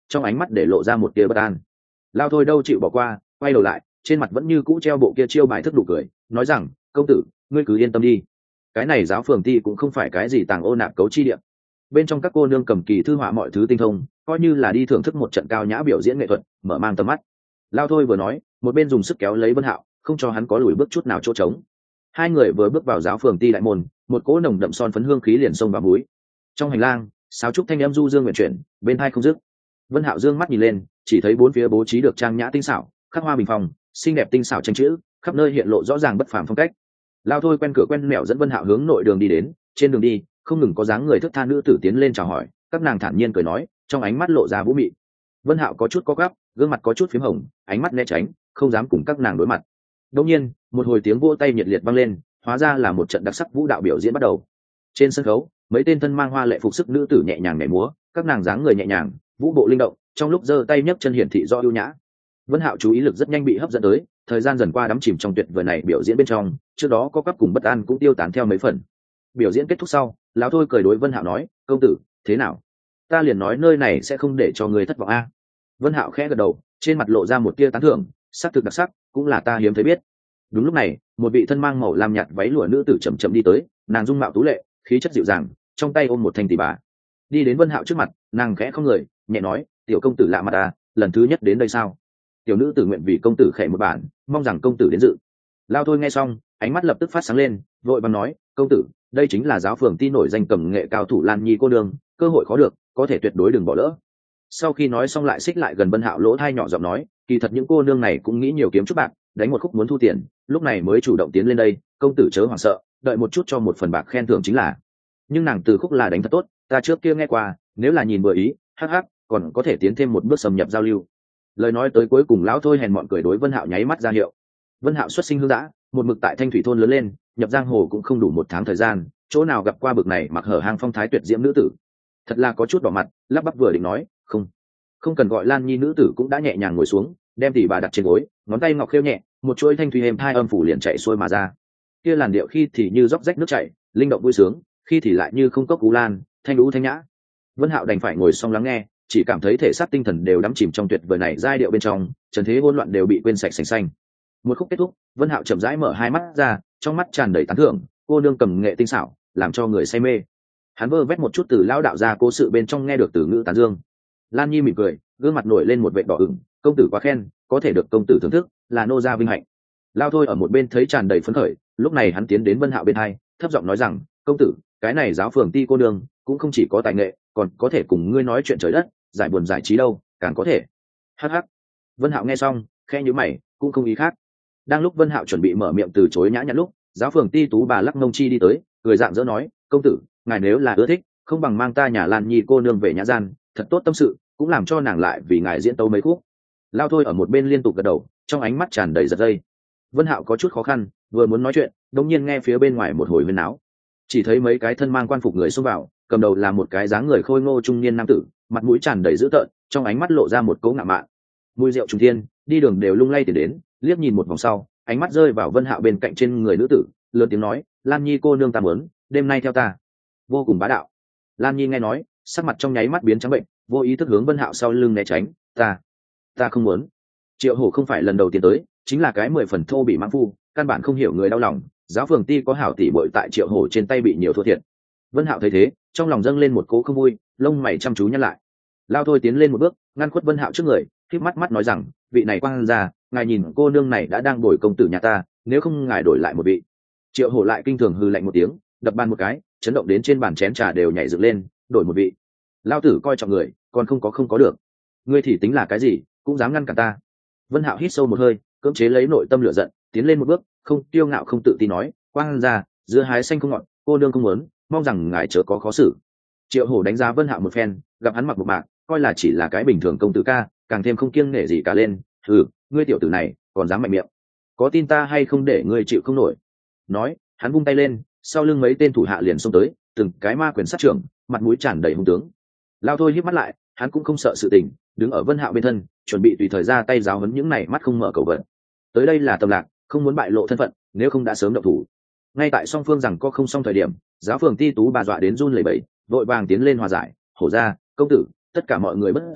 trong ánh mắt để lộ ra một tia bất an. Lao thôi đâu chịu bỏ qua, quay đầu lại, trên mặt vẫn như cũ treo bộ kia chiêu bài thức đủ cười, nói rằng công tử ngươi cứ yên tâm đi, cái này giáo phường ti cũng không phải cái gì tàng ô nạp cấu chi địa, bên trong các cô nương cầm kỳ thư họa mọi thứ tinh thông, coi như là đi thưởng thức một trận cao nhã biểu diễn nghệ thuật, mở mang tầm mắt. Lao thôi vừa nói, một bên dùng sức kéo lấy Vân Hạo, không cho hắn có lùi bước chút nào chỗ trống. Hai người vừa bước vào giáo phường ti đại môn, một cỗ nồng đậm son phấn hương khí liền xông vào mũi. Trong hành lang, sáo trúc thanh âm du dương nguyện chuyển, bên hai không dứt. Vân Hạo dương mắt nhìn lên, chỉ thấy bốn phía bố trí được trang nhã tinh xảo, khắc hoa bình phong, xinh đẹp tinh xảo tranh chữ, khắp nơi hiện lộ rõ ràng bất phàm phong cách. Lao thôi quen cửa quen mẹo dẫn Vân Hạo hướng nội đường đi đến, trên đường đi, không ngừng có dáng người thức tha nữ tử tiến lên chào hỏi, các nàng thản nhiên cười nói, trong ánh mắt lộ ra vũ mị. Vân Hạo có chút co quắp, gương mặt có chút phím hồng, ánh mắt né tránh, không dám cùng các nàng đối mặt. Đột nhiên, một hồi tiếng vỗ tay nhiệt liệt vang lên, hóa ra là một trận đặc sắc vũ đạo biểu diễn bắt đầu. Trên sân khấu, mấy tên thân mang hoa lệ phục sức nữ tử nhẹ nhàng nhảy múa, các nàng dáng người nhẹ nhàng, vũ bộ linh động, trong lúc giơ tay nhấc chân hiển thị do ưu nhã. Vân Hạo chú ý lực rất nhanh bị hấp dẫn tới, thời gian dần qua đắm chìm trong tuyệt vời này biểu diễn bên trong, trước đó có cấp cùng bất an cũng tiêu tán theo mấy phần. Biểu diễn kết thúc sau, lão thôi cười đối Vân Hạo nói, công tử thế nào? Ta liền nói nơi này sẽ không để cho người thất vọng a. Vân Hạo khẽ gật đầu, trên mặt lộ ra một tia tán thưởng, sắc thực đặc sắc, cũng là ta hiếm thấy biết. Đúng lúc này, một vị thân mang màu lam nhạt váy lụa nữ tử chậm chậm đi tới, nàng dung mạo tú lệ, khí chất dịu dàng, trong tay ôm một thanh tỷ bà. Đi đến Vân Hạo trước mặt, nàng khẽ không người, nhẹ nói, tiểu công tử lạ mặt à, lần thứ nhất đến đây sao? Tiểu nữ tử nguyện vì công tử khẽ một bản, mong rằng công tử đến dự. Lao thôi nghe xong, ánh mắt lập tức phát sáng lên, vội vàng nói, công tử, đây chính là giáo phường ti nổi danh cầm nghệ cao thủ Lan Nhi cô nương, cơ hội khó được, có thể tuyệt đối đừng bỏ lỡ. Sau khi nói xong lại xích lại gần Vân Hạo lỗ thai nhỏ giọng nói, kỳ thật những cô nương này cũng nghĩ nhiều kiếm chút bạc, đánh một khúc muốn thu tiền, lúc này mới chủ động tiến lên đây, công tử chớ hoảng sợ, đợi một chút cho một phần bạc khen thưởng chính là. Nhưng nàng từ khúc là đánh thật tốt, ta trước kia nghe qua, nếu là nhìn vừa ý, hắc hắc, còn có thể tiến thêm một bước xâm nhập giao lưu. Lời nói tới cuối cùng lão thôi hèn mọn cười đối Vân Hạo nháy mắt ra hiệu. Vân Hạo xuất sinh hương dã, một mực tại Thanh Thủy thôn lớn lên, nhập giang hồ cũng không đủ một tháng thời gian, chỗ nào gặp qua bực này mặc hở hang phong thái tuyệt diễm nữ tử, thật là có chút đỏ mặt, lắp bắp vừa định nói, không, không cần gọi Lan Nhi, nữ tử cũng đã nhẹ nhàng ngồi xuống, đem tỷ bà đặt trên gối, ngón tay ngọc khêu nhẹ, một chuỗi thanh thủy êm hai âm phủ liền chạy xuôi mà ra. Kia làn điệu khi thì như róc rách nước chảy, linh động vui sướng, khi thì lại như không cốc cú lan, thanh lũ thanh nhã. Vân Hạo đành phải ngồi xong lắng nghe, chỉ cảm thấy thể xác tinh thần đều đắm chìm trong tuyệt vời này giai điệu bên trong, trần thế hỗn loạn đều bị quên sạch sành xanh. Một khúc kết thúc, Vân Hạo chậm rãi mở hai mắt ra, trong mắt tràn đầy tán thưởng, cô nương cầm nghệ tinh xảo, làm cho người say mê. Hắn vơ vét một chút từ lão đạo gia cố sự bên trong nghe được từ ngữ tán dương. Lan Nhi mỉm cười, gương mặt nổi lên một vệt đỏ ửng, công tử quá khen, có thể được công tử thưởng thức, là nô gia vinh hạnh. Lao thôi ở một bên thấy tràn đầy phấn khởi, lúc này hắn tiến đến Vân Hạo bên hai, thấp giọng nói rằng, công tử, cái này giáo phường ti cô nương cũng không chỉ có tài nghệ, còn có thể cùng ngươi nói chuyện trời đất, giải buồn giải trí đâu, càng có thể. Hắc hắc. Vân Hạo nghe xong, khẽ nhíu mày, cũng không ý khác. Đang lúc Vân Hạo chuẩn bị mở miệng từ chối nhã nhặn lúc, giáo phường ti tú bà Lắc Mông Chi đi tới, cười dạng dỡ nói, công tử, ngài nếu là ưa thích, không bằng mang ta nhà Lan Nhi cô nương về nhã gian, thật tốt tâm sự, cũng làm cho nàng lại vì ngài diễn tấu mấy khúc. Lao thôi ở một bên liên tục gật đầu, trong ánh mắt tràn đầy giật dây. Vân Hạo có chút khó khăn, vừa muốn nói chuyện, đột nhiên nghe phía bên ngoài một hồi huyên náo. Chỉ thấy mấy cái thân mang quan phục người xông vào, cầm đầu là một cái dáng người khôi ngô trung niên nam tử, mặt mũi tràn đầy dữ tợn, trong ánh mắt lộ ra một cỗ ngạo mạn. Mùi rượu trùng thiên, đi đường đều lung lay tiền đến, liếc nhìn một vòng sau, ánh mắt rơi vào Vân Hạo bên cạnh trên người nữ tử, lớn tiếng nói, Lan Nhi cô nương ta muốn, đêm nay theo ta. Vô cùng bá đạo. Lan Nhi nghe nói, sắc mặt trong nháy mắt biến trắng bệnh, vô ý thức hướng Vân Hạo sau lưng né tránh, ta, ta không muốn. Triệu Hổ không phải lần đầu tiên tới, chính là cái mười phần thô bị mãng phu, căn bản không hiểu người đau lòng, giáo phường ti có hảo tỷ bội tại Triệu Hổ trên tay bị nhiều thua thiệt. Vân Hạo thấy thế, trong lòng dâng lên một cỗ không vui, lông mày chăm chú nhăn lại. Lao thôi tiến lên một bước, ngăn khuất Vân Hạo trước người, khép mắt mắt nói rằng, vị này quang gia, ngài nhìn cô nương này đã đang đổi công tử nhà ta, nếu không ngài đổi lại một vị. Triệu Hổ lại kinh thường hừ lạnh một tiếng, đập bàn một cái, chấn động đến trên bàn chén trà đều nhảy dựng lên, đổi một vị. Lao tử coi trọng người, còn không có không có được. Ngươi thì tính là cái gì, cũng dám ngăn cản ta. Vân Hạo hít sâu một hơi, cưỡng chế lấy nội tâm lửa giận, tiến lên một bước, không tiêu ngạo không tự tin nói, quang gia, dưa hái xanh không ngọt, cô nương không muốn, mong rằng ngài chớ có khó xử. Triệu Hổ đánh giá Vân Hạo một phen, gặp hắn mặc một mạc, coi là chỉ là cái bình thường công tử ca, càng thêm không kiêng nể gì cả lên, ừ, ngươi tiểu tử này còn dám mạnh miệng, có tin ta hay không để ngươi chịu không nổi. Nói, hắn vung tay lên, sau lưng mấy tên thủ hạ liền xông tới, từng cái ma quyền sát trưởng, mặt mũi tràn đầy hung tướng. Lao thôi híp mắt lại, hắn cũng không sợ sự tình, đứng ở Vân Hạo bên thân, chuẩn bị tùy thời ra tay giáo huấn những này mắt không mở cầu vận. Tới đây là Tâm Lạc, không muốn bại lộ thân phận, nếu không đã sớm động thủ. Ngay tại song phương rằng có không xong thời điểm, giáo phường ti tú bà dọa đến run lẩy bẩy, vội vàng tiến lên hòa giải, hổ ra, công tử, tất cả mọi người bất giận,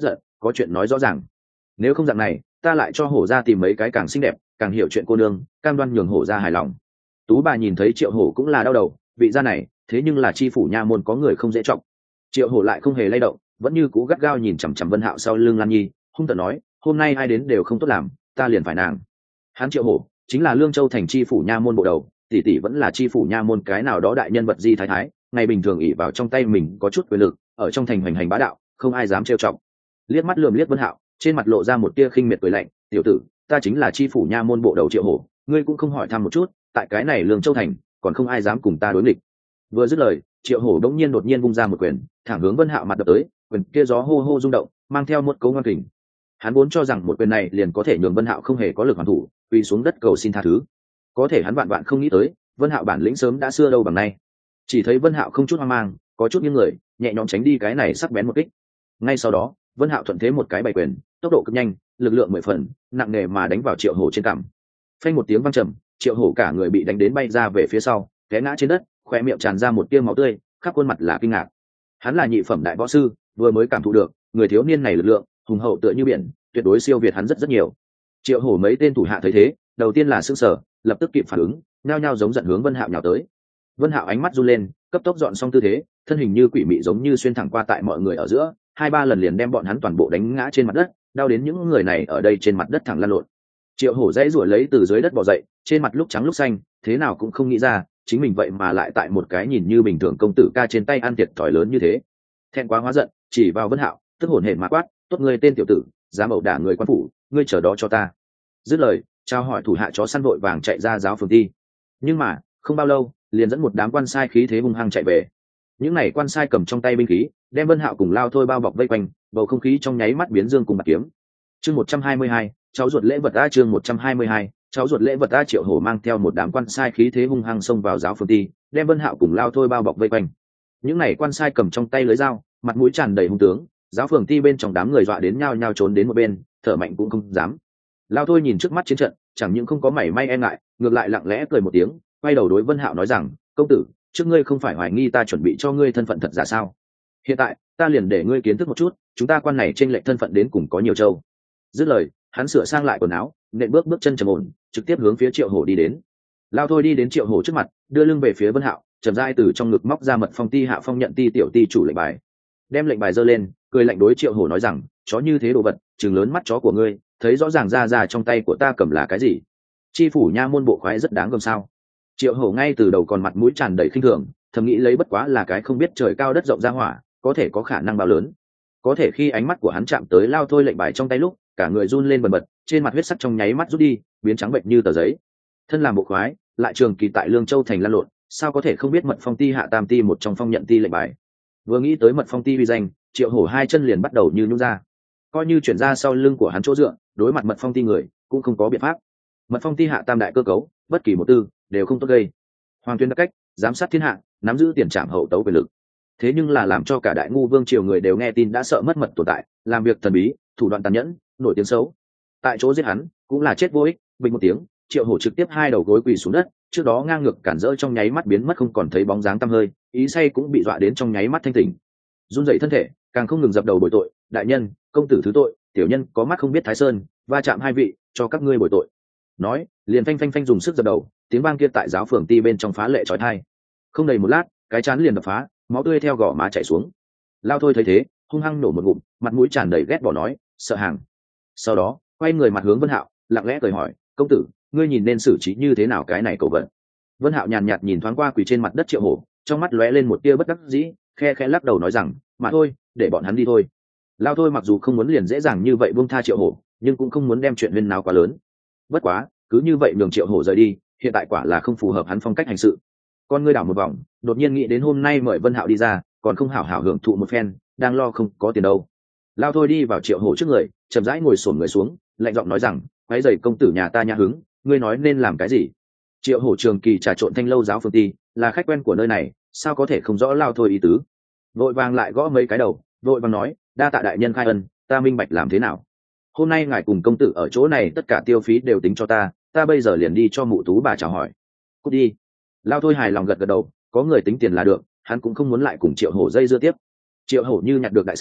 có chuyện nói rõ ràng. Nếu không dạng này ta lại cho hổ ra tìm mấy cái càng xinh đẹp càng hiểu chuyện cô nương, cam đoan nhường hổ ra hài lòng. Tú bà nhìn thấy Triệu Hổ cũng là đau đầu, vị gia này thế nhưng là chi phủ nha môn có người không dễ trọng. Triệu Hổ lại không hề lay động, vẫn như cú gắt gao nhìn chằm chằm Vân Hạo sau lưng Lan Nhi, hung tợn nói, hôm nay ai đến đều không tốt làm, ta liền phải nàng. Hắn Triệu Hổ chính là Lương Châu thành chi phủ nha môn bộ đầu, tỷ tỷ vẫn là chi phủ nha môn cái nào đó đại nhân vật di thái thái, ngày bình thường ỷ vào trong tay mình có chút quyền lực, ở trong thành hoành hành bá đạo, không ai dám trêu chọc. Liếc mắt lườm liếc Vân Hạo, trên mặt lộ ra một tia khinh miệt cười lạnh, tiểu tử, ta chính là chi phủ nha môn bộ đầu Triệu Hổ, ngươi cũng không hỏi thăm một chút, tại cái này Lương Châu thành còn không ai dám cùng ta đối nghịch. Vừa dứt lời, Triệu Hổ đống nhiên đột nhiên vung ra một quyền, thẳng hướng Vân Hạo mặt đập tới, quyền kia gió hô hô rung động, mang theo một cấu ngoan kình. Hắn vốn cho rằng một quyền này liền có thể nhường Vân Hạo không hề có lực hoàn thủ, quỳ xuống đất cầu xin tha thứ. Có thể hắn vạn vạn không nghĩ tới, Vân Hạo bản lĩnh sớm đã xưa đâu bằng nay. Chỉ thấy Vân Hạo không chút hoang mang, có chút nghiêng người, nhẹ nhõm tránh đi cái này sắc bén một kích. Ngay sau đó, Vân Hạo thuận thế một cái bảy quyền, tốc độ cực nhanh, lực lượng mười phần, nặng nề mà đánh vào Triệu Hổ trên cằm. Phanh một tiếng vang trầm, Triệu Hổ cả người bị đánh đến bay ra về phía sau, té ngã trên đất, khóe miệng tràn ra một tia máu tươi, khắp khuôn mặt là kinh ngạc. Hắn là nhị phẩm đại võ sư, vừa mới cảm thụ được, người thiếu niên này lực lượng hùng hậu tựa như biển, tuyệt đối siêu việt hắn rất rất nhiều. Triệu Hổ mấy tên thủ hạ thấy thế, đầu tiên là sửng sở, lập tức kịp phản ứng, nhao nhao giống giận hướng Vân Hạo nhào tới. Vân Hạo ánh mắt run lên, cấp tốc dọn xong tư thế, thân hình như quỷ mị giống như xuyên thẳng qua tại mọi người ở giữa, hai ba lần liền đem bọn hắn toàn bộ đánh ngã trên mặt đất, đau đến những người này ở đây trên mặt đất thẳng lăn lộn. Triệu Hổ dãy rủa lấy từ dưới đất bò dậy, trên mặt lúc trắng lúc xanh, thế nào cũng không nghĩ ra, chính mình vậy mà lại tại một cái nhìn như bình thường công tử ca trên tay ăn thiệt thòi lớn như thế. Thẹn quá hóa giận, chỉ vào Vân Hạo, tức hổn hển mà quát, tốt ngươi tên tiểu tử, dám ẩu đả người quan phủ, ngươi chờ đó cho ta. Dứt lời, trao hỏi thủ hạ chó săn vội vàng chạy ra giáo phường ti. Nhưng mà không bao lâu, liền dẫn một đám quan sai khí thế hung hăng chạy về. Những này quan sai cầm trong tay binh khí, đem Vân Hạo cùng Lao Thôi bao bọc vây quanh, bầu không khí trong nháy mắt biến dương cùng bạc kiếm. Chương một trăm hai mươi hai, cháu ruột lễ vật a chương một trăm hai mươi hai, cháu ruột lễ vật a Triệu Hổ mang theo một đám quan sai khí thế hung hăng xông vào giáo phường ti, đem Vân Hạo cùng Lao Thôi bao bọc vây quanh. Những này quan sai cầm trong tay lưới dao, mặt mũi tràn đầy hung tướng, giáo phường ti bên trong đám người dọa đến nhao nhao trốn đến một bên, thở mạnh cũng không dám. Lao Thôi nhìn trước mắt chiến trận, chẳng những không có mảy may e ngại, ngược lại lặng lẽ cười một tiếng, quay đầu đối Vân Hạo nói rằng, công tử, trước ngươi không phải hoài nghi ta chuẩn bị cho ngươi thân phận thật giả sao? Hiện tại ta liền để ngươi kiến thức một chút, chúng ta quan này trên lệch thân phận đến cùng có nhiều châu. Dứt lời, hắn sửa sang lại quần áo, nện bước bước chân trầm ổn, trực tiếp hướng phía Triệu Hổ đi đến. Lao Thôi đi đến Triệu Hổ trước mặt, đưa lưng về phía Vân Hạo, chậm rãi từ trong ngực móc ra mật phong ti hạ phong nhận ti tiểu ti chủ lệnh bài, đem lệnh bài giơ lên, cười lạnh đối Triệu Hổ nói rằng, chó như thế đồ vật, trừng lớn mắt chó của ngươi, thấy rõ ràng ra ra trong tay của ta cầm là cái gì? Chi phủ nha môn bộ khoái rất đáng gờm sao? Triệu Hổ ngay từ đầu còn mặt mũi tràn đầy khinh thường, thầm nghĩ lấy bất quá là cái không biết trời cao đất rộng ra hỏa, có thể có khả năng bao lớn. Có thể khi ánh mắt của hắn chạm tới Lao Thôi lệnh bài trong tay lúc, cả người run lên bần bật, trên mặt huyết sắc trong nháy mắt rút đi, biến trắng bệnh như tờ giấy. Thân làm bộ khoái, lại trường kỳ tại Lương Châu thành lăn lộn, sao có thể không biết mật phong ti hạ tam ti một trong phong nhận ti lệnh bài? Vừa nghĩ tới mật phong ti uy danh, Triệu Hổ hai chân liền bắt đầu như nhũn ra. Coi như chuyển ra sau lưng của hắn chỗ dựa, đối mặt mật phong ti người, cũng không có biện pháp. Mật phong ti hạ tam đại cơ cấu, bất kỳ một tư đều không tốt gây. Hoàng tuyên đặc cách, giám sát thiên hạ, nắm giữ tiền trảm hậu tấu quyền lực. Thế nhưng là làm cho cả đại ngu vương triều người đều nghe tin đã sợ mất mật tồn tại, làm việc thần bí, thủ đoạn tàn nhẫn, nổi tiếng xấu. Tại chỗ giết hắn, cũng là chết vô ích. Bình một tiếng, Triệu Hổ trực tiếp hai đầu gối quỳ xuống đất, trước đó ngang ngược cản rỡ trong nháy mắt biến mất không còn thấy bóng dáng tăm hơi, ý say cũng bị dọa đến trong nháy mắt thanh tỉnh. Run dậy thân thể, càng không ngừng dập đầu bồi tội, đại nhân, công tử thứ tội, tiểu nhân có mắt không biết Thái Sơn, va chạm hai vị, cho các ngươi bồi tội. Nói, liền phanh phanh phanh dùng sức dập đầu, tiếng vang kia tại giáo phường ti bên trong phá lệ chói tai. Không đầy một lát, cái chán liền đập phá, máu tươi theo gò má chảy xuống. Lao Thôi thấy thế, hung hăng nổ một ngụm, mặt mũi tràn đầy ghét bỏ nói, sợ hàng. Sau đó, quay người mặt hướng Vân Hạo, lặng lẽ cười hỏi, công tử, ngươi nhìn nên xử trí như thế nào cái này cậu vận? Vân Hạo nhàn nhạt nhìn thoáng qua quỳ trên mặt đất Triệu Hổ, trong mắt lóe lên một tia bất đắc dĩ, khe khẽ lắc đầu nói rằng, mà thôi, để bọn hắn đi thôi. Lao Thôi mặc dù không muốn liền dễ dàng như vậy buông tha Triệu Hổ, nhưng cũng không muốn đem chuyện huyên náo quá lớn. Bất quá, cứ như vậy nhường Triệu Hổ rời đi, hiện tại quả là không phù hợp hắn phong cách hành sự. Con ngươi đảo một vòng, đột nhiên nghĩ đến hôm nay mời Vân Hạo đi ra, còn không hảo hảo hưởng thụ một phen, đang lo không có tiền đâu. Lao Thôi đi vào Triệu Hổ trước người, chậm rãi ngồi xổm người xuống, lạnh giọng nói rằng, quấy rầy công tử nhà ta nhã hứng, ngươi nói nên làm cái gì? Triệu Hổ trường kỳ trà trộn thanh lâu giáo phường ti, là khách quen của nơi này, sao có thể không rõ Lao Thôi ý tứ? Vội vàng lại gõ mấy cái đầu, vội vàng nói, đa tạ đại nhân khai ân, ta minh bạch làm thế nào? Hôm nay ngài cùng công tử ở chỗ này tất cả tiêu phí đều tính cho ta, ta bây giờ liền đi cho mụ tú bà chào hỏi. Cút đi. Lao Thôi hài lòng gật gật đầu, có người tính tiền là được, hắn cũng không muốn lại cùng Triệu Hổ dây dưa tiếp. Triệu Hổ như nhặt được đại xá,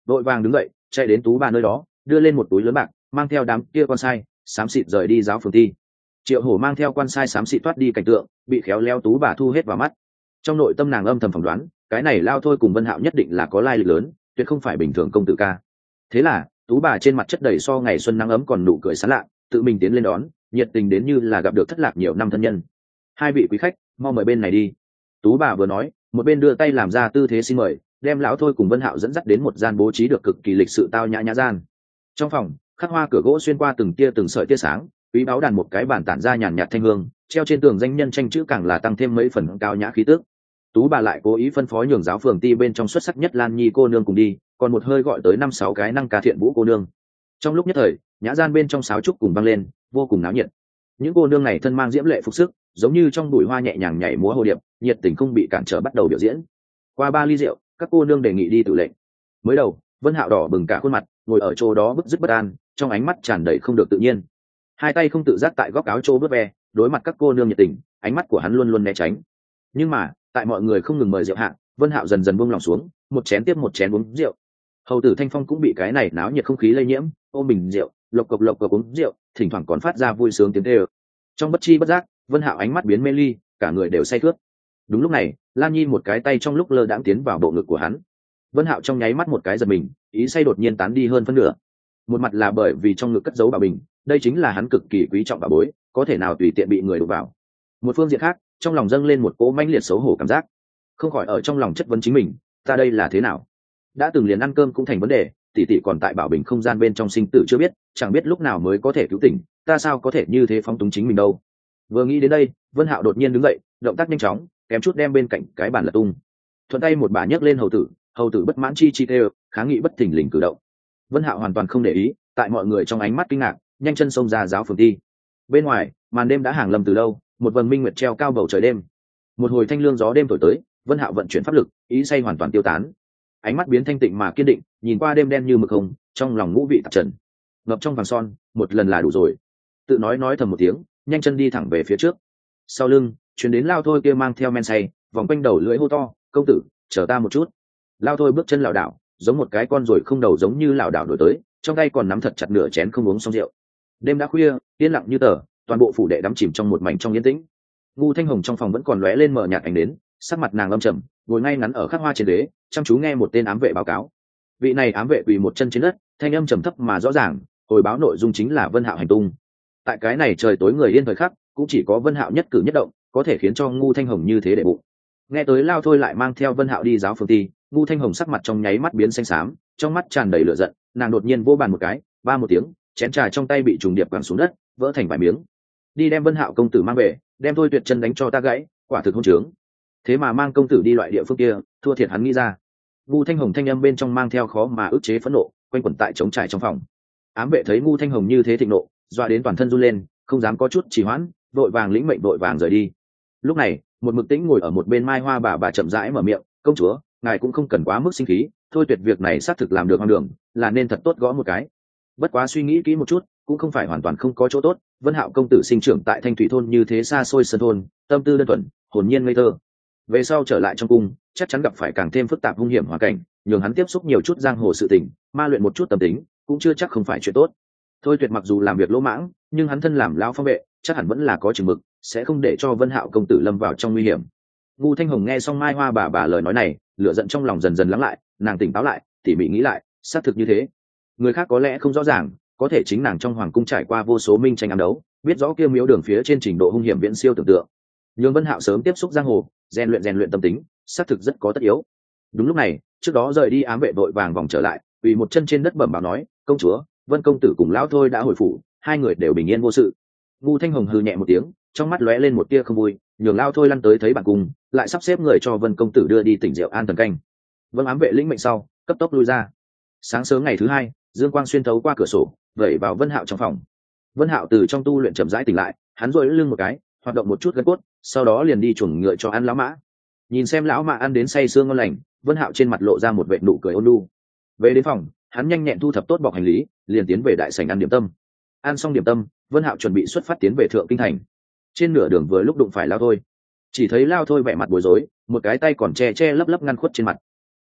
vội vàng đứng dậy chạy đến tú bà nơi đó đưa lên một túi lớn bạc, mang theo đám kia con sai xám xịt rời đi giáo phường ti. Triệu Hổ mang theo quan sai xám xịt thoát đi cảnh tượng, bị khéo léo tú bà thu hết vào mắt. Trong nội tâm nàng âm thầm phỏng đoán, cái này Lao Thôi cùng Vân Hạo nhất định là có lai lịch lớn, tuyệt không phải bình thường công tử ca. Thế là tú bà trên mặt chất đầy so ngày xuân nắng ấm còn nụ cười sán lạ, tự mình tiến lên đón, nhiệt tình đến như là gặp được thất lạc nhiều năm thân nhân. Hai vị quý khách, mau mời bên này đi. Tú bà vừa nói, một bên đưa tay làm ra tư thế xin mời, đem lão Thôi cùng Vân Hạo dẫn dắt đến một gian bố trí được cực kỳ lịch sự tao nhã nhã gian. Trong phòng, khắc hoa cửa gỗ xuyên qua từng tia từng sợi tia sáng, quý báo đàn một cái bàn tản ra nhàn nhạt thanh hương, treo trên tường danh nhân tranh chữ càng là tăng thêm mấy phần cao nhã khí tước. Tú bà lại cố ý phân phó nhường giáo phường ti bên trong xuất sắc nhất Lan Nhi cô nương cùng đi, còn một hơi gọi tới năm sáu cái năng ca thiện vũ cô nương. Trong lúc nhất thời, nhã gian bên trong sáo trúc cùng vang lên, vô cùng náo nhiệt. Những cô nương này thân mang diễm lệ phục sức, giống như trong bụi hoa nhẹ nhàng nhảy múa hồ điệp, nhiệt tình không bị cản trở bắt đầu biểu diễn. Qua ba ly rượu, các cô nương đề nghị đi tự lệnh. Mới đầu, Vân Hạo đỏ bừng cả khuôn mặt, ngồi ở chỗ đó bứt rứt bất an, trong ánh mắt tràn đầy không được tự nhiên. Hai tay không tự giác tại góc áo chỗ bước ve, đối mặt các cô nương nhiệt tình, ánh mắt của hắn luôn luôn né tránh. Nhưng mà, tại mọi người không ngừng mời rượu hạ, Vân Hạo dần dần buông lòng xuống, một chén tiếp một chén uống rượu. Hầu tử Thanh Phong cũng bị cái này náo nhiệt không khí lây nhiễm, ôm bình rượu, lộc cộc lộc cộc uống rượu, thỉnh thoảng còn phát ra vui sướng tiếng kêu. Trong bất chi bất giác, Vân Hạo ánh mắt biến mê ly, cả người đều say khướt. Đúng lúc này, Lan Nhi một cái tay trong lúc lơ đãng tiến vào bộ ngực của hắn. Vân Hạo trong nháy mắt một cái giật mình, ý say đột nhiên tán đi hơn phân nửa. Một mặt là bởi vì trong ngực cất giấu bảo bình, đây chính là hắn cực kỳ quý trọng bảo bối, có thể nào tùy tiện bị người đụng vào. Một phương diện khác, trong lòng dâng lên một cỗ mãnh liệt xấu hổ cảm giác, không khỏi ở trong lòng chất vấn chính mình, ta đây là thế nào? Đã từng liền ăn cơm cũng thành vấn đề, tỷ tỷ còn tại bảo bình không gian bên trong sinh tử chưa biết, chẳng biết lúc nào mới có thể cứu tỉnh, ta sao có thể như thế phóng túng chính mình đâu? Vừa nghĩ đến đây, Vân Hạo đột nhiên đứng dậy, động tác nhanh chóng, kém chút đem bên cạnh cái bàn lật tung. Thuận tay một bà nhấc lên hầu tử, hầu tử bất mãn chi chi kêu, kháng nghị bất thình lình cử động. Vân Hạo hoàn toàn không để ý, tại mọi người trong ánh mắt kinh ngạc, nhanh chân xông ra giáo phường ti. Bên ngoài, màn đêm đã hàng lâm từ lâu, một vầng minh nguyệt treo cao bầu trời đêm. Một hồi thanh lương gió đêm thổi tới, Vân Hạo vận chuyển pháp lực, ý say hoàn toàn tiêu tán. Ánh mắt biến thanh tịnh mà kiên định, nhìn qua đêm đen như mực hồng, trong lòng ngũ vị tạp trần. Ngập trong vàng son, một lần là đủ rồi. Tự nói nói thầm một tiếng, nhanh chân đi thẳng về phía trước. Sau lưng, truyền đến Lao Thôi kia mang theo men say, vòng quanh đầu lưỡi hô to, "Công tử, chờ ta một chút." Lao Thôi bước chân lảo đảo, giống một cái con ruồi không đầu giống như lảo đảo đuổi tới, trong tay còn nắm thật chặt nửa chén không uống xong rượu. Đêm đã khuya, yên lặng như tờ, toàn bộ phủ đệ đắm chìm trong một mảnh trong yên tĩnh. Ngu Thanh Hồng trong phòng vẫn còn lóe lên mờ nhạt ánh đến, sắc mặt nàng âm trầm, ngồi ngay ngắn ở khắc hoa trên ghế, chăm chú nghe một tên ám vệ báo cáo. Vị này ám vệ quỳ một chân trên đất, thanh âm trầm thấp mà rõ ràng, hồi báo nội dung chính là Vân Hạo hành tung. Tại cái này trời tối người yên thời khắc, cũng chỉ có Vân Hạo nhất cử nhất động có thể khiến cho Ngu Thanh Hồng như thế để bụng. Nghe tới Lao Thôi lại mang theo Vân Hạo đi giáo phường ti, Ngu Thanh Hồng sắc mặt trong nháy mắt biến xanh xám, trong mắt tràn đầy lửa giận, nàng đột nhiên vỗ bàn một cái, ba một tiếng, chén trà trong tay bị trùng điệp quẳng xuống đất, vỡ thành vài miếng. Đi đem Vân Hạo công tử mang về, đem Thôi Tuyệt chân đánh cho ta gãy, quả thực hỗn trướng. Thế mà mang công tử đi loại địa phương kia, thua thiệt hắn nghĩ ra. Ngu Thanh Hồng thanh âm bên trong mang theo khó mà ức chế phẫn nộ, quanh quẩn tại trống trải trong phòng. Ám vệ thấy Ngu Thanh Hồng như thế thịnh nộ, dọa đến toàn thân run lên, không dám có chút trì hoãn, vội vàng lĩnh mệnh vội vàng rời đi. Lúc này, một mực tĩnh ngồi ở một bên Mai Hoa bà bà chậm rãi mở miệng, "Công chúa, ngài cũng không cần quá mức sinh khí, Thôi Tuyệt việc này xác thực làm được hoang đường, là nên thật tốt gõ một cái. Bất quá suy nghĩ kỹ một chút, cũng không phải hoàn toàn không có chỗ tốt. Vân Hạo công tử sinh trưởng tại Thanh Thủy thôn như thế xa xôi sơn thôn, tâm tư đơn thuần, hồn nhiên ngây thơ. Về sau trở lại trong cung, chắc chắn gặp phải càng thêm phức tạp hung hiểm hoàn cảnh, nhường hắn tiếp xúc nhiều chút giang hồ sự tình, ma luyện một chút tâm tính, cũng chưa chắc không phải chuyện tốt. Thôi Tuyệt mặc dù làm việc lỗ mãng, nhưng hắn thân làm lão phong vệ, chắc hẳn vẫn là có chừng mực, sẽ không để cho Vân Hạo công tử lâm vào trong nguy hiểm." Ngu Thanh Hồng nghe xong Mai Hoa bà bà lời nói này, lửa giận trong lòng dần dần lắng lại, nàng tỉnh táo lại, tỉ mỉ nghĩ lại, xác thực như thế. Người khác có lẽ không rõ ràng, có thể chính nàng trong hoàng cung trải qua vô số minh tranh ám đấu, biết rõ kia miếu đường phía trên trình độ hung hiểm viễn siêu tưởng tượng. Nhường Vân Hạo sớm tiếp xúc giang hồ, rèn luyện rèn luyện tâm tính, xác thực rất có tất yếu. Đúng lúc này, trước đó rời đi ám vệ vội vàng vòng trở lại, ủy một chân trên đất bẩm báo nói, "Công chúa, Vân công tử cùng lão Thôi đã hồi phủ, hai người đều bình yên vô sự." Ngu Thanh Hồng hừ nhẹ một tiếng, trong mắt lóe lên một tia không vui, nhường lao Thôi lăn tới thấy bản cung, lại sắp xếp người cho Vân công tử đưa đi tỉnh rượu an thần canh. Vâng, ám vệ lĩnh mệnh sau, cấp tốc lui ra. Sáng sớm ngày thứ hai, dương quang xuyên thấu qua cửa sổ, vẩy vào Vân Hạo trong phòng. Vân Hạo từ trong tu luyện chậm rãi tỉnh lại, hắn duỗi lưng một cái, hoạt động một chút gân cốt, sau đó liền đi chuồng ngựa cho ăn lão mã. Nhìn xem lão mã ăn đến say sương ngon lành, Vân Hạo trên mặt lộ ra một vệt nụ cười ôn nhu. Về đến phòng, hắn nhanh nhẹn thu thập tốt bọc hành lý, liền tiến về đại sảnh ăn điểm tâm. Ăn xong điểm tâm, Vân Hạo chuẩn bị xuất phát tiến về thượng kinh thành. Trên nửa đường vừa lúc đụng phải lao Thôi, chỉ thấy lao Thôi vẻ mặt bối rối, một cái tay còn che che lấp lấp ngăn khuất trên mặt.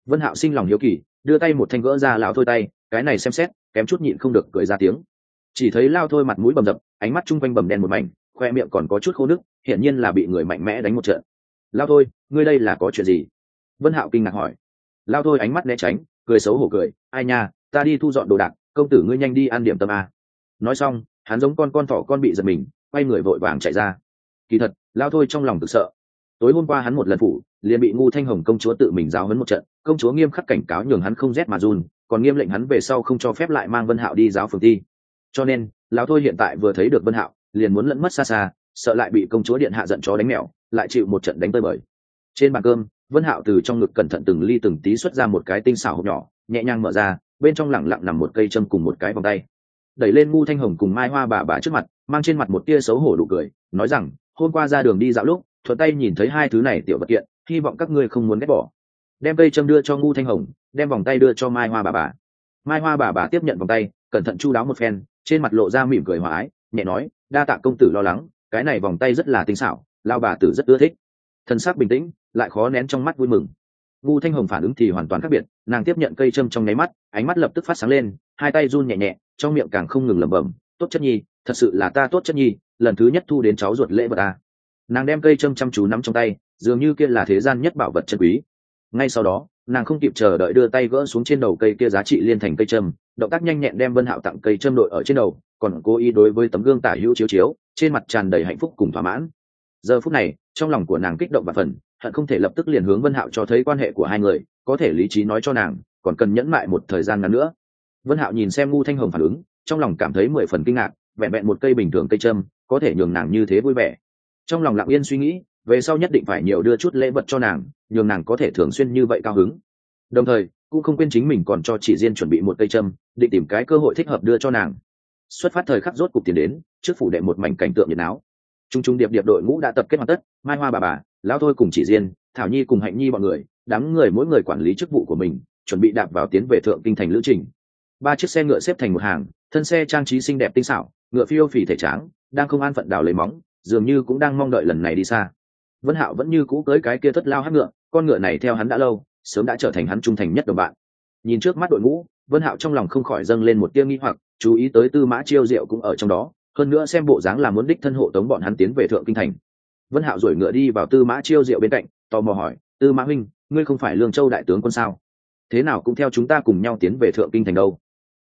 Vân Hạo sinh lòng hiếu kỳ, đưa tay một thanh gỡ ra lão thôi tay, cái này xem xét, kém chút nhịn không được cười ra tiếng. Chỉ thấy lao thôi mặt mũi bầm dập, ánh mắt trung quanh bầm đen một mảnh, khoe miệng còn có chút khô nước, hiển nhiên là bị người mạnh mẽ đánh một trận. Lao thôi, ngươi đây là có chuyện gì? Vân Hạo kinh ngạc hỏi. Lao thôi ánh mắt né tránh, cười xấu hổ cười, ai nha, ta đi thu dọn đồ đạc, công tử ngươi nhanh đi ăn điểm tâm a. Nói xong, hắn giống con con thỏ con bị giật mình, quay người vội vàng chạy ra. Kỳ thật, Lao thôi trong lòng thực sợ. Tối hôm qua hắn một lần phủ, liền bị Ngu Thanh Hồng công chúa tự mình giáo huấn một trận, công chúa nghiêm khắc cảnh cáo nhường hắn không rét mà run, còn nghiêm lệnh hắn về sau không cho phép lại mang Vân Hạo đi giáo phường ti. Cho nên, lão thôi hiện tại vừa thấy được Vân Hạo, liền muốn lẫn mất xa xa, sợ lại bị công chúa điện hạ giận chó đánh mèo, lại chịu một trận đánh tơi bời. Trên bàn cơm, Vân Hạo từ trong ngực cẩn thận từng ly từng tí xuất ra một cái tinh xảo hộp nhỏ, nhẹ nhàng mở ra, bên trong lẳng lặng nằm một cây châm cùng một cái vòng tay. Đẩy lên Ngu Thanh Hồng cùng Mai Hoa bà bà trước mặt, mang trên mặt một tia xấu hổ nụ cười, nói rằng, hôm qua ra đường đi dạo lúc, thuận tay nhìn thấy hai thứ này tiểu vật kiện, hy vọng các ngươi không muốn ghét bỏ. Đem cây châm đưa cho Ngu Thanh Hồng, đem vòng tay đưa cho Mai Hoa bà bà. Mai Hoa bà bà tiếp nhận vòng tay, cẩn thận chu đáo một phen, trên mặt lộ ra mỉm cười hòa ái, nhẹ nói, đa tạ công tử lo lắng, cái này vòng tay rất là tinh xảo, lão bà tử rất ưa thích. Thân sắc bình tĩnh, lại khó nén trong mắt vui mừng. Ngu Thanh Hồng phản ứng thì hoàn toàn khác biệt, nàng tiếp nhận cây châm trong nháy mắt, ánh mắt lập tức phát sáng lên, hai tay run nhẹ nhẹ, trong miệng càng không ngừng lẩm bẩm, tốt chất nhi, thật sự là ta tốt chất nhi, lần thứ nhất thu đến cháu ruột lễ vật ta. Nàng đem cây châm chăm chú nắm trong tay, dường như kia là thế gian nhất bảo vật chân quý. Ngay sau đó, nàng không kịp chờ đợi đưa tay gỡ xuống trên đầu cây kia giá trị liên thành cây châm, động tác nhanh nhẹn đem Vân Hạo tặng cây châm đội ở trên đầu, còn cố ý đối với tấm gương tả hữu chiếu chiếu, trên mặt tràn đầy hạnh phúc cùng thỏa mãn. Giờ phút này, trong lòng của nàng kích động và phần, hận không thể lập tức liền hướng Vân Hạo cho thấy quan hệ của hai người, có thể lý trí nói cho nàng, còn cần nhẫn mại một thời gian ngắn nữa. Vân Hạo nhìn xem Ngu Thanh Hồng phản ứng, trong lòng cảm thấy mười phần kinh ngạc, vẹn vẹn một cây bình thường cây châm, có thể nhường nàng như thế vui vẻ. Trong lòng lặng yên suy nghĩ, về sau nhất định phải nhiều đưa chút lễ vật cho nàng, nhường nàng có thể thường xuyên như vậy cao hứng. Đồng thời, cũng không quên chính mình còn cho Chỉ Diên chuẩn bị một cây châm, định tìm cái cơ hội thích hợp đưa cho nàng. Xuất phát thời khắc rốt cục tiền đến, trước phủ đệ một mảnh cảnh tượng nhiệt náo. Trung trung điệp điệp đội ngũ đã tập kết hoàn tất, Mai Hoa bà bà, lão thôi cùng Chỉ Diên, Thảo Nhi cùng Hạnh Nhi bọn người, đám người mỗi người quản lý chức vụ của mình, chuẩn bị đạp vào tiến về thượng kinh thành lữ trình. Ba chiếc xe ngựa xếp thành một hàng, thân xe trang trí xinh đẹp tinh xảo, ngựa phiêu phì thể tráng, đang không an phận đào lấy móng, dường như cũng đang mong đợi lần này đi xa. Vân Hạo vẫn như cũ cưỡi cái kia thất lao hắc ngựa, con ngựa này theo hắn đã lâu, sớm đã trở thành hắn trung thành nhất đồng bạn. Nhìn trước mắt đội ngũ, Vân Hạo trong lòng không khỏi dâng lên một tia nghi hoặc, chú ý tới Tư Mã Chiêu Diệu cũng ở trong đó, hơn nữa xem bộ dáng là muốn đích thân hộ tống bọn hắn tiến về thượng kinh thành. Vân Hạo duỗi ngựa đi vào Tư Mã Chiêu Diệu bên cạnh, tò mò hỏi, Tư Mã huynh, ngươi không phải Lương Châu đại tướng quân sao? Thế nào cũng theo chúng ta cùng nhau tiến về thượng kinh thành đâu?